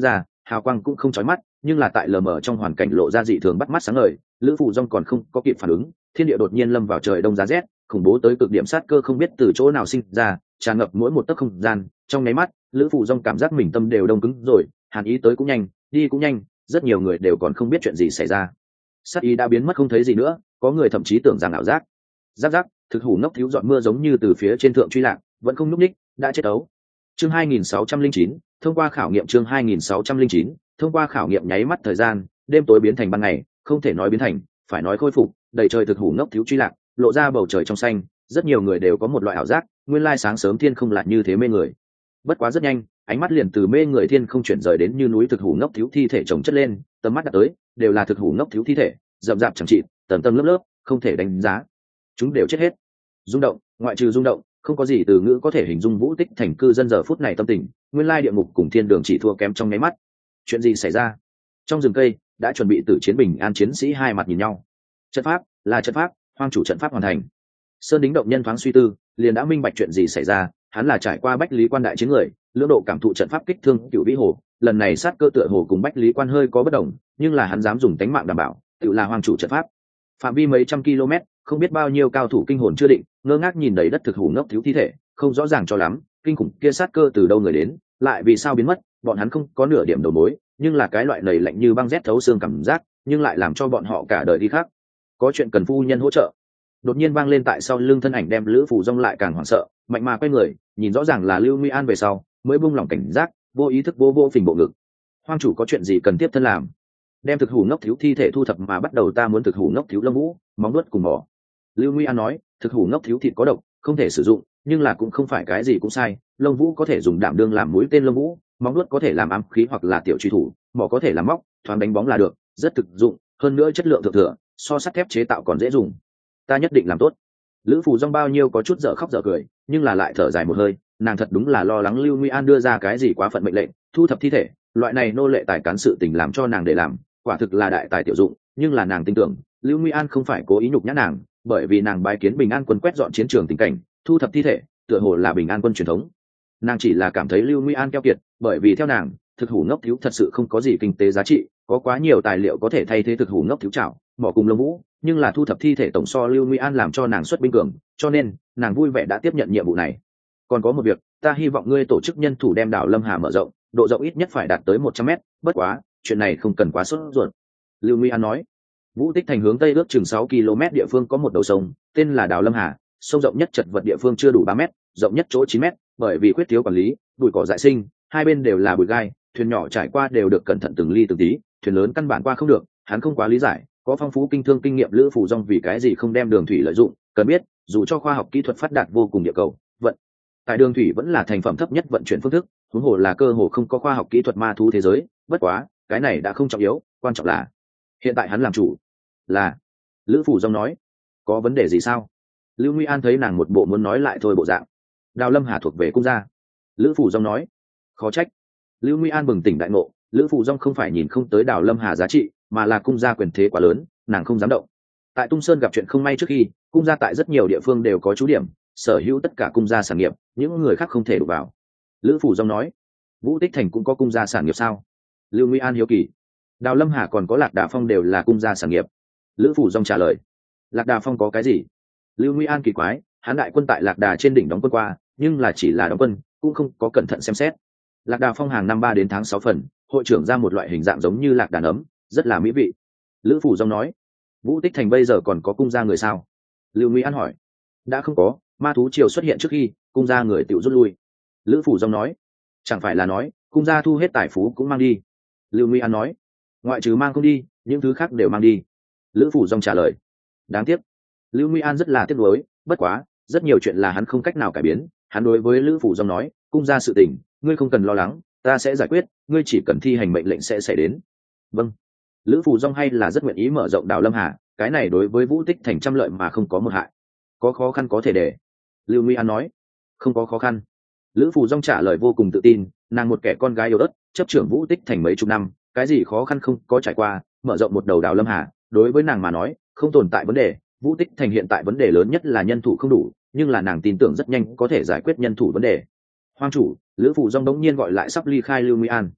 hào quang cũng không chói mắt, nhưng là tại lờ mờ trong hoàn cảnh lộ ra dị thường bắt mắt sáng ngời. Lữ Phủ Dung còn không có kịp phản ứng, thiên địa đột nhiên lâm vào trời đông giá rét, khủng bố tới cực điểm sát cơ không biết từ chỗ nào sinh ra, tràn ngập mỗi một tấc không gian. Trong nháy mắt, Lữ Phủ Dung cảm giác mình tâm đều đông cứng rồi, hàn ý tới cũng nhanh, đi cũng nhanh, rất nhiều người đều còn không biết chuyện gì xảy ra. Sát ý đã biến mất không thấy gì nữa, có người thậm chí tưởng rằng ảo giác. Giáp giáp, thực hủ ngốc thiếu giọt mưa giống như từ phía trên thượng truy lạc, vẫn không nhúc nhích, đã chết ấu. Chương 2609, thông qua khảo nghiệm. Chương 2609, thông qua khảo nghiệm. Nháy mắt thời gian, đêm tối biến thành ban ngày, không thể nói biến thành, phải nói khôi phục, đầy trời thực hủ ngốc thiếu truy lạc, lộ ra bầu trời trong xanh, rất nhiều người đều có một loại ảo giác, nguyên lai sáng sớm thiên không lại như thế mê người. Bất quá rất nhanh, ánh mắt liền từ mê người thiên không chuyển rời đến như núi thực hủ ngốc thiếu thi thể chồng chất lên, tầm mắt đặt tới, đều là thực hủ ngốc thiếu thi thể, rậm rạp chẳng trị, tầng tầng lớp lớp, không thể đánh giá. Chúng đều chết hết. Rung động, ngoại trừ rung động, không có gì từ ngữ có thể hình dung Vũ Tích Thành cư dân giờ phút này tâm tình, nguyên lai địa ngục cùng thiên đường chỉ thua kém trong nháy mắt. Chuyện gì xảy ra? Trong rừng cây, đã chuẩn bị tử chiến bình an chiến sĩ hai mặt nhìn nhau. Trận pháp, là trận pháp, hoang chủ trận pháp hoàn thành. Sơn Đính động nhân thoáng suy tư, liền đã minh bạch chuyện gì xảy ra, hắn là trải qua Bách Lý Quan đại chiến người, lưỡng độ cảm thụ trận pháp kích thương Cửu Vĩ Hồ, lần này sát cơ tựa hồ cùng Bách Lý Quan hơi có bất đồng, nhưng là hắn dám dùng tánh mạng đảm bảo, tự là hoang chủ trận pháp. Phạm vi mấy trăm km, không biết bao nhiêu cao thủ kinh hồn chưa định, ngơ ngác nhìn đầy đất thực hủ ngốc thiếu thi thể, không rõ ràng cho lắm, kinh khủng kia sát cơ từ đâu người đến, lại vì sao biến mất, bọn hắn không có nửa điểm đầu mối, nhưng là cái loại lầy lạnh như băng rét thấu xương cảm giác, nhưng lại làm cho bọn họ cả đời đi khác. Có chuyện cần phu nhân hỗ trợ. Đột nhiên vang lên tại sau lưng thân ảnh đem Lữ Phủ Dung lại càng hoảng sợ, mạnh mà quay người, nhìn rõ ràng là Lưu Nguy An về sau, mới buông lỏng cảnh giác, vô ý thức vô phình bộ ngực. Hoang chủ có chuyện gì cần tiếp thân làm? Đem thực hủ ngốc thiếu thi thể thu thập mà bắt đầu, ta muốn thực hủ ngốc thiếu lông vũ, móng nuốt cùng mỏ. Lưu Nguy An nói, thực hủ ngốc thiếu thịt có độc, không thể sử dụng, nhưng là cũng không phải cái gì cũng sai, lông vũ có thể dùng đảm đương làm mũi tên lông vũ, móng nuốt có thể làm ám khí hoặc là tiểu truy thủ, mỏ có thể làm móc, thoáng đánh bóng là được, rất thực dụng, hơn nữa chất lượng thượng thừa, so sắt thép chế tạo còn dễ dùng. Ta nhất định làm tốt. Lữ Phù Dung bao nhiêu có chút dở khóc dở cười, nhưng là lại thở dài một hơi, nàng thật đúng là lo lắng Lưu Nguy An đưa ra cái gì quá phận mệnh lệnh, thu thập thi thể, loại này nô lệ tài cán sự tình làm cho nàng để làm, quả thực là đại tài tiểu dụng, nhưng là nàng tin tưởng, Lưu Nguy An không phải cố ý nhục nhã nàng, bởi vì nàng bái kiến Bình An quân quét dọn chiến trường tình cảnh, thu thập thi thể, tựa hồ là Bình An quân truyền thống. Nàng chỉ là cảm thấy Lưu Nguy An keo kiệt, bởi vì theo nàng, thực hủ ngốc thiếu thật sự không có gì kinh tế giá trị, có quá nhiều tài liệu có thể thay thế thực hủ ngốc thiếu chảo, mỏ cùng lông vũ, nhưng là thu thập thi thể tổng so Lưu Nguy An làm cho nàng xuất binh cường, cho nên nàng vui vẻ đã tiếp nhận nhiệm vụ này. Còn có một việc, ta hy vọng ngươi tổ chức nhân thủ đem đảo Lâm Hà mở rộng, độ rộng ít nhất phải đạt tới 100 mét, bất quá, chuyện này không cần quá sốt ruột. Lưu Nguy An nói. Vũ Tích Thành hướng tây ước chừng 6 km địa phương có một đầu sông, tên là đảo Lâm Hà, sông rộng nhất chật vật địa phương chưa đủ 3 mét, rộng nhất chỗ 9 mét, bởi vì khuyết thiếu quản lý, bụi cỏ dại sinh, hai bên đều là bụi gai, thuyền nhỏ trải qua đều được cẩn thận từng ly từng tí, thuyền lớn căn bản qua không được, hắn không quá lý giải, có phong phú kinh thương kinh nghiệm Lữ Phù Dung vì cái gì không đem đường thủy lợi dụng, cần biết, dù cho khoa học kỹ thuật phát đạt vô cùng địa cầu, vận tại đường thủy vẫn là thành phẩm thấp nhất vận chuyển phương thức, huống hồ là cơ hồ không có khoa học kỹ thuật ma thú thế giới, bất quá, cái này đã không trọng yếu, quan trọng là hiện tại hắn làm chủ. Là, Lữ Phù Dung nói. Có vấn đề gì sao? Lưu Nguy An thấy nàng một bộ muốn nói lại thôi bộ dạng. Đào Lâm Hà thuộc về cung gia. Lữ Phù Dung nói. Khó trách. Lưu Nguy An bừng tỉnh đại ngộ, Lữ Phù Dung không phải nhìn không tới Đào Lâm Hà giá trị, mà là cung gia quyền thế quá lớn, nàng không dám động. Tại Tung Sơn gặp chuyện không may trước khi, cung gia tại rất nhiều địa phương đều có trú điểm, sở hữu tất cả cung gia sản nghiệp, những người khác không thể đụng vào. Lữ Phù Dung nói. Vũ Tích Thành cũng có cung gia sản nghiệp sao? Lưu Nguy An hiếu kỳ. Đào Lâm Hà còn có Lạc Đà Phong đều là cung gia sản nghiệp. Lữ Phù Dung trả lời. Lạc Đà Phong có cái gì? Lưu Nguy An kỳ quái, hắn đại quân tại Lạc Đà trên đỉnh đóng quân qua, nhưng là chỉ là đóng quân, cũng không có cẩn thận xem xét. Lạc Đà Phong hàng năm 3 đến tháng 6 phần, hội trưởng ra một loại hình dạng giống như lạc đà nấm, rất là mỹ vị. Lữ Phù Dung nói. Vũ Tích Thành bây giờ còn có cung gia người sao? Lưu Nguy An hỏi. Đã không có, ma thú triều xuất hiện trước khi, cung gia người tự rút lui. Lữ Phù Dung nói. Chẳng phải là nói, cung gia thu hết tài phú cũng mang đi. Lưu Nguy An nói. Ngoại trừ mang không đi, những thứ khác đều mang đi. Lữ Phù Dung trả lời. Đáng tiếc. Lưu Nguy An rất là tiếc nuối, bất quá, rất nhiều chuyện là hắn không cách nào cải biến. Hắn đối với Lữ Phù Dung nói, cung gia sự tình, ngươi không cần lo lắng, ta sẽ giải quyết, ngươi chỉ cần thi hành mệnh lệnh sẽ xảy đến. Vâng. Lữ Phù Dung hay là rất nguyện ý mở rộng đảo Lâm Hà, cái này đối với Vũ Tích Thành trăm lợi mà không có một hại. Có khó khăn có thể để. Lưu Nguy An nói. Không có khó khăn. Lữ Phù Dung trả lời vô cùng tự tin, nàng một kẻ con gái yếu ớt, chấp trưởng Vũ Tích Thành mấy chục năm, cái gì khó khăn không có trải qua, mở rộng một đầu đảo Lâm Hà, đối với nàng mà nói, không tồn tại vấn đề. Vũ Tích Thành hiện tại vấn đề lớn nhất là nhân thủ không đủ, nhưng là nàng tin tưởng rất nhanh có thể giải quyết nhân thủ vấn đề. Hoang chủ, Lữ Phù Dung đống nhiên gọi lại sắp ly khai Lưu Nguy An.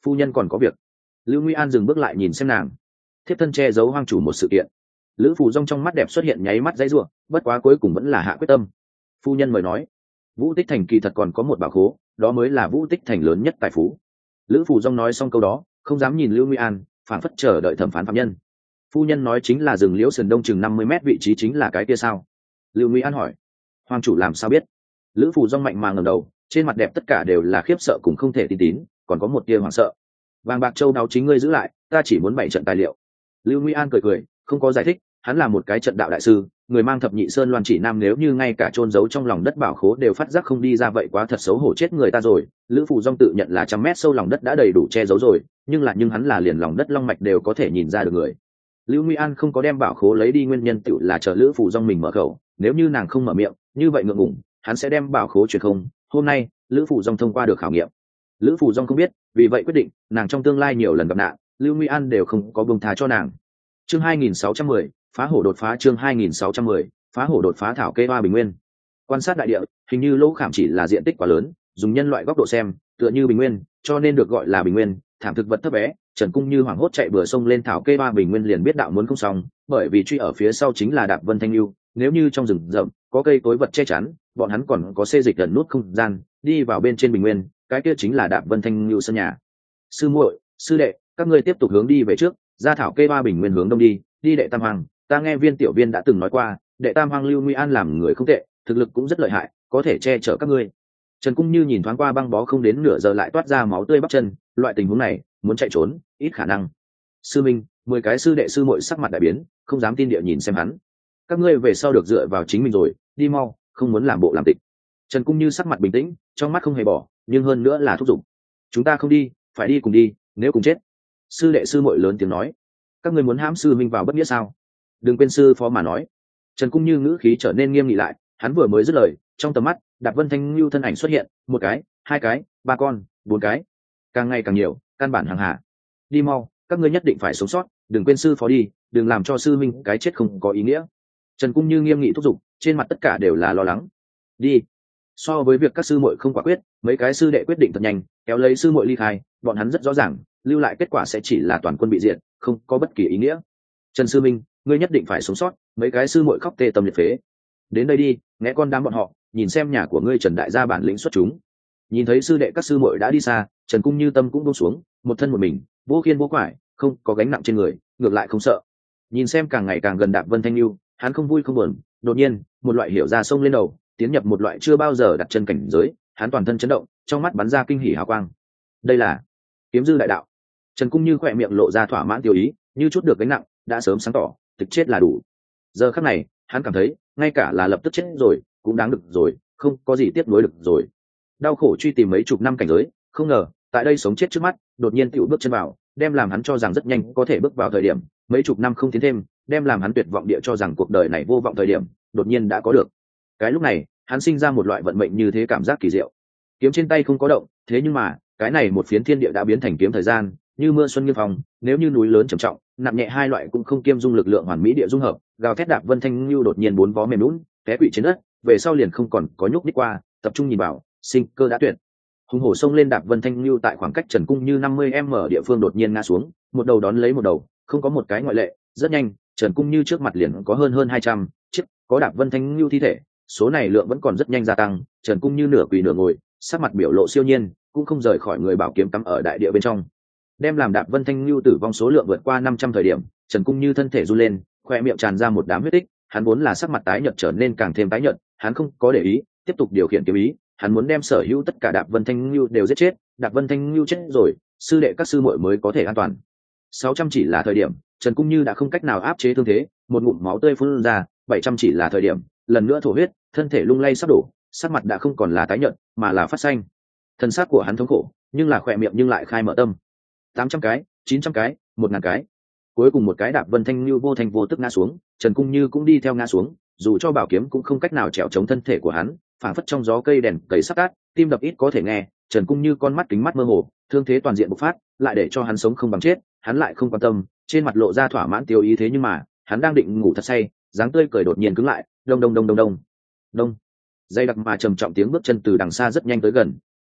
Phu nhân còn có việc. Lưu Nguy An dừng bước lại nhìn xem nàng. Thiếp thân che giấu hoang chủ một sự kiện. Lữ Phù Dung trong mắt đẹp xuất hiện nháy mắt dãy rủa, bất quá cuối cùng vẫn là hạ quyết tâm. Phu nhân mời nói, Vũ Tích Thành kỳ thật còn có một bảo khố, đó mới là Vũ Tích Thành lớn nhất tài phú. Lữ Phù Dung nói xong câu đó, không dám nhìn Lưu Nguy An, phản phất chờ đợi thẩm phán phạm nhân. Phu nhân nói chính là rừng liễu sườn đông chừng 50 mét vị trí chính là cái kia sao? Lưu Nguy An hỏi. Hoàng chủ làm sao biết? Lữ Phù Dung mạnh mà ngẩng đầu, trên mặt đẹp tất cả đều là khiếp sợ cùng không thể tin tín, còn có một tia hoảng sợ. Vàng bạc châu đáo chính ngươi giữ lại, ta chỉ muốn 7 trận tài liệu. Lưu Nguy An cười cười, không có giải thích, hắn là một cái trận đạo đại sư, người mang thập nhị sơn loan chỉ nam, nếu như ngay cả chôn giấu trong lòng đất bảo khố đều phát giác không đi ra vậy quá thật xấu hổ chết người ta rồi. Lữ Phù Dung tự nhận là 100 mét sâu lòng đất đã đầy đủ che giấu rồi, nhưng hắn là liền lòng đất long mạch đều có thể nhìn ra được người. Lưu Nguy An không có đem bảo khố lấy đi nguyên nhân tựu là chờ Lữ Phù Dung mình mở khẩu, nếu như nàng không mở miệng, như vậy ngượng ngùng, hắn sẽ đem bảo khố truyền không. Hôm nay, Lữ Phù Dung thông qua được khảo nghiệm. Lữ Phù Dung không biết, vì vậy quyết định, nàng trong tương lai nhiều lần gặp nạn, Lưu Nguy An đều không có buông tha cho nàng. Chương 2610, phá hổ đột phá. Chương 2610, phá hổ đột phá. Thảo kê hoa bình nguyên. Quan sát đại địa, hình như lỗ khảm chỉ là diện tích quá lớn, dùng nhân loại góc độ xem, tựa như bình nguyên, cho nên được gọi là bình nguyên. Thảm thực vật thấp bé, Trần Cung Như hoảng hốt chạy bừa sông lên thảo kê hoa bình nguyên liền biết đạo muốn không xong, bởi vì truy ở phía sau chính là Đạp Vân Thanh Lưu, nếu như trong rừng rậm có cây cối vật che chắn, bọn hắn còn có xê dịch gần nút không gian, đi vào bên trên bình nguyên, cái kia chính là Đạp Vân Thanh Lưu sân nhà. Sư muội, sư đệ, các ngươi tiếp tục hướng đi về trước, ra thảo kê hoa bình nguyên hướng đông đi, đi đệ tam hoàng, ta nghe Viên tiểu viên đã từng nói qua, đệ tam hoàng Lưu Nguy An làm người không tệ, thực lực cũng rất lợi hại, có thể che chở các ngươi. Trần Cung Như nhìn thoáng qua băng bó không đến nửa giờ lại toát ra máu tươi bắp chân, loại tình huống này, muốn chạy trốn, ít khả năng. Sư minh, 10 cái sư đệ sư muội sắc mặt đại biến, không dám tin địa nhìn xem hắn. Các ngươi về sau được dựa vào chính mình rồi, đi mau, không muốn làm bộ làm tịch. Trần Cung Như sắc mặt bình tĩnh, trong mắt không hề bỏ, nhưng hơn nữa là thúc giục. Chúng ta không đi, phải đi cùng đi, nếu cùng chết. Sư đệ sư muội lớn tiếng nói. Các ngươi muốn hãm sư minh vào bất nghĩa sao? Đừng quên sư phó mà nói. Trần Cung Như ngữ khí trở nên nghiêm nghị lại, hắn vừa mới dứt lời, trong tầm mắt, Đạp Vân Thanh Lưu thân ảnh xuất hiện, 1 cái, 2 cái, 3 con, 4 cái, càng ngày càng nhiều, căn bản hàng hạ. Đi mau, các ngươi nhất định phải sống sót, đừng quên sư phó đi, đừng làm cho sư minh cái chết không có ý nghĩa. Trần Cung Như nghiêm nghị thúc giục, trên mặt tất cả đều là lo lắng. Đi. So với việc các sư muội không quả quyết, mấy cái sư đệ quyết định thật nhanh, kéo lấy sư muội ly khai, bọn hắn rất rõ ràng, lưu lại kết quả sẽ chỉ là toàn quân bị diệt, không có bất kỳ ý nghĩa. Trần sư minh, ngươi nhất định phải sống sót, mấy cái sư muội khóc tê tâm liệt phế. Đến đây đi, nghe con đám bọn họ, nhìn xem nhà của ngươi Trần đại gia bản lĩnh xuất chúng. Nhìn thấy sư đệ các sư muội đã đi xa, Trần Cung Như tâm cũng buông xuống, một thân một mình, vô khiên vô quải, không có gánh nặng trên người, ngược lại không sợ. Nhìn xem càng ngày càng gần Đạp Vân Thanh Lưu, hắn không vui không buồn, đột nhiên, một loại hiểu ra sông lên đầu, tiến nhập một loại chưa bao giờ đặt chân cảnh giới, hắn toàn thân chấn động, trong mắt bắn ra kinh hỉ hào quang. Đây là Kiếm Dư đại đạo. Trần Cung Như khỏe miệng lộ ra thỏa mãn tiêu ý, như chút được gánh nặng, đã sớm sáng tỏ, thực chết là đủ. Giờ khắc này, hắn cảm thấy, ngay cả là lập tức chết rồi, cũng đáng được rồi, không có gì tiếp nối được rồi. Đau khổ truy tìm mấy chục năm cảnh giới, không ngờ, tại đây sống chết trước mắt, đột nhiên tiểu bước chân vào, đem làm hắn cho rằng rất nhanh có thể bước vào thời điểm, mấy chục năm không tiến thêm, đem làm hắn tuyệt vọng địa cho rằng cuộc đời này vô vọng thời điểm, đột nhiên đã có được. Cái lúc này, hắn sinh ra một loại vận mệnh như thế cảm giác kỳ diệu. Kiếm trên tay không có động, thế nhưng mà, cái này một phiến thiên địa đã biến thành kiếm thời gian, như mưa xuân nghiêng phòng, nếu như núi lớn trầm trọng, nặng nhẹ hai loại cũng không kiêm dung lực lượng hoàn mỹ địa dung hợp, gào thét Đạp Vân Thanh Lưu đột nhiên 4 vó mềm nhũn, té quỵ trên đất, về sau liền không còn có nhúc nhích qua, tập trung nhìn vào, sinh cơ đã tuyệt. Hùng hổ xông lên Đạp Vân Thanh Lưu tại khoảng cách Trần Cung Như 50m địa phương đột nhiên ngã xuống, một đầu đón lấy một đầu, không có một cái ngoại lệ, rất nhanh, Trần Cung Như trước mặt liền có hơn 200 chiếc, có Đạp Vân Thanh Lưu thi thể, số này lượng vẫn còn rất nhanh gia tăng, Trần Cung Như nửa quỳ nửa ngồi, sắc mặt biểu lộ siêu nhiên, cũng không rời khỏi người bảo kiếm cắm ở đại địa bên trong. Đem làm Đạp Vân Thanh Lưu tử vong số lượng vượt qua 500 thời điểm, Trần Cung Như thân thể run lên, khoe miệng tràn ra một đám huyết tích, hắn vốn là sắc mặt tái nhợt trở nên càng thêm tái nhợt, hắn không có để ý, tiếp tục điều khiển kiếm ý, hắn muốn đem sở hữu tất cả Đạp Vân Thanh Lưu đều giết chết, Đạp Vân Thanh Lưu chết rồi, sư đệ các sư muội mới có thể an toàn. 600 chỉ là thời điểm, Trần Cung Như đã không cách nào áp chế thương thế, một ngụm máu tươi phun ra, 700 chỉ là thời điểm, lần nữa thổ huyết, thân thể lung lay sắp đổ, sắc mặt đã không còn là tái nhợt, mà là phát xanh. Thân xác của hắn thống khổ, nhưng là khỏe miệng nhưng lại khai mở tâm. 800 cái, 900 cái, 1000 cái. Cuối cùng một cái Đạp Vân Thanh Lưu vô thành vô tức ngã xuống, Trần Cung Như cũng đi theo ngã xuống, dù cho bảo kiếm cũng không cách nào trèo chống thân thể của hắn, phảng phất trong gió cây đèn cầy sắp tắt, tim đập ít có thể nghe, Trần Cung Như con mắt kính mắt mơ hồ, thương thế toàn diện bộc phát, lại để cho hắn sống không bằng chết, hắn lại không quan tâm, trên mặt lộ ra thỏa mãn tiêu ý thế nhưng mà, hắn đang định ngủ thật say, dáng tươi cười đột nhiên cứng lại, đông đông đông đông đông. Đông. Dây đặc mà trầm trọng tiếng bước chân từ đằng xa rất nhanh tới gần,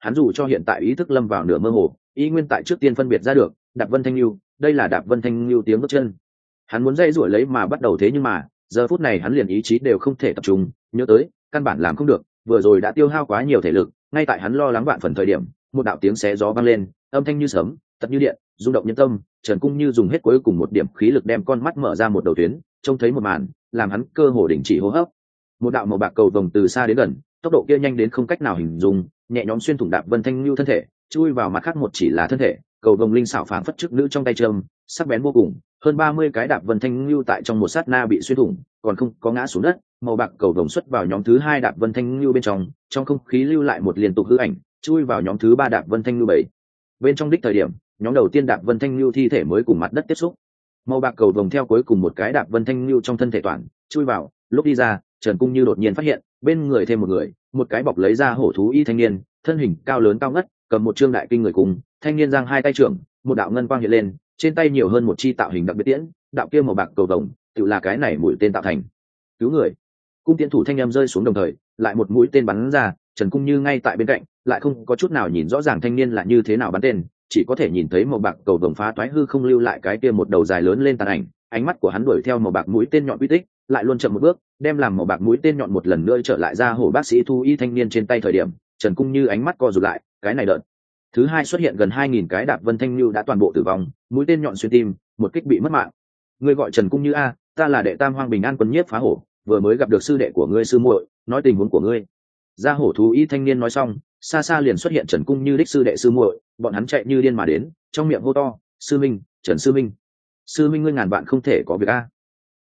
hắn dù cho hiện tại ý thức lâm vào nửa mơ hồ, ý nguyên tại trước tiên phân biệt ra được Đạp Vân Thanh Lưu, đây là Đạp Vân Thanh Lưu tiếng bước chân. Hắn muốn dây rủi lấy mà bắt đầu, thế nhưng mà giờ phút này hắn liền ý chí đều không thể tập trung nhớ tới, căn bản làm không được, vừa rồi đã tiêu hao quá nhiều thể lực. Ngay tại hắn lo lắng vạn phần thời điểm, một đạo tiếng xé gió vang lên, âm thanh như sấm, tật như điện, rung động nhân tâm. Trần Cung Như dùng hết cuối cùng một điểm khí lực đem con mắt mở ra một đầu tuyến, trông thấy một màn làm hắn cơ hồ đình chỉ hô hấp. Một đạo màu bạc cầu vồng từ xa đến gần, tốc độ kia nhanh đến không cách nào hình dung, nhẹ nhõm xuyên thủng Đạp Vân Thanh Lưu thân thể, chui vào mặt khác một chỉ là thân thể. Cầu vồng linh xảo phảng phất chức nữ trong tay trâm, sắc bén vô cùng. Hơn 30 cái Đạp Vân Thanh Lưu tại trong một sát na bị xuyên thủng, còn không có ngã xuống đất. Màu bạc cầu vồng xuất vào nhóm thứ 2 Đạp Vân Thanh Lưu bên trong không khí lưu lại một liên tục hư ảnh, chui vào nhóm thứ 3 Đạp Vân Thanh Lưu 7. Bên trong đích thời điểm, nhóm đầu tiên Đạp Vân Thanh Lưu thi thể mới cùng mặt đất tiếp xúc. Màu bạc cầu vồng theo cuối cùng một cái Đạp Vân Thanh Lưu trong thân thể toàn chui vào, lúc đi ra, Trần Cung Như đột nhiên phát hiện, bên người thêm một người, một cái bọc lấy ra hổ thú y thanh niên, thân hình cao lớn cao ngất, cầm một trương đại kinh người cùng, thanh niên giang hai tay trưởng, một đạo ngân quang hiện lên, trên tay nhiều hơn một chi tạo hình đặc biệt tiễn, đạo kia màu bạc cầu vồng, tự là cái này mũi tên tạo thành. Cứu người. Cung tiễn thủ thanh âm rơi xuống đồng thời, lại một mũi tên bắn ra, Trần Cung Như ngay tại bên cạnh, lại không có chút nào nhìn rõ ràng thanh niên là như thế nào bắn tên, chỉ có thể nhìn thấy màu bạc cầu vồng phá toái hư không lưu lại cái kia một đầu dài lớn lên tàn ảnh. Ánh mắt của hắn đuổi theo màu bạc mũi tên nhọn quy tích, lại luôn chậm một bước, đem làm màu bạc mũi tên nhọn một lần nữa trở lại ra hổ bác sĩ thu y thanh niên trên tay thời điểm, Trần Cung Như ánh mắt co rụt lại, cái này đợt thứ 2 xuất hiện gần 2000 cái Đạp Vân Thanh Lưu đã toàn bộ tử vong, mũi tên nhọn xuyên tim, một kích bị mất mạng. Ngươi gọi Trần Cung Như a, ta là đệ Tam Hoang Bình An quân nhiếp phá hổ, vừa mới gặp được sư đệ của ngươi sư muội, nói tình huống của ngươi. Ra hổ thú y thanh niên nói xong, xa xa liền xuất hiện Trần Cung Như đích sư đệ sư muội, bọn hắn chạy như điên mà đến, trong miệng hô to, sư minh, Trần sư minh, sư minh ngươi ngàn vạn không thể có việc a.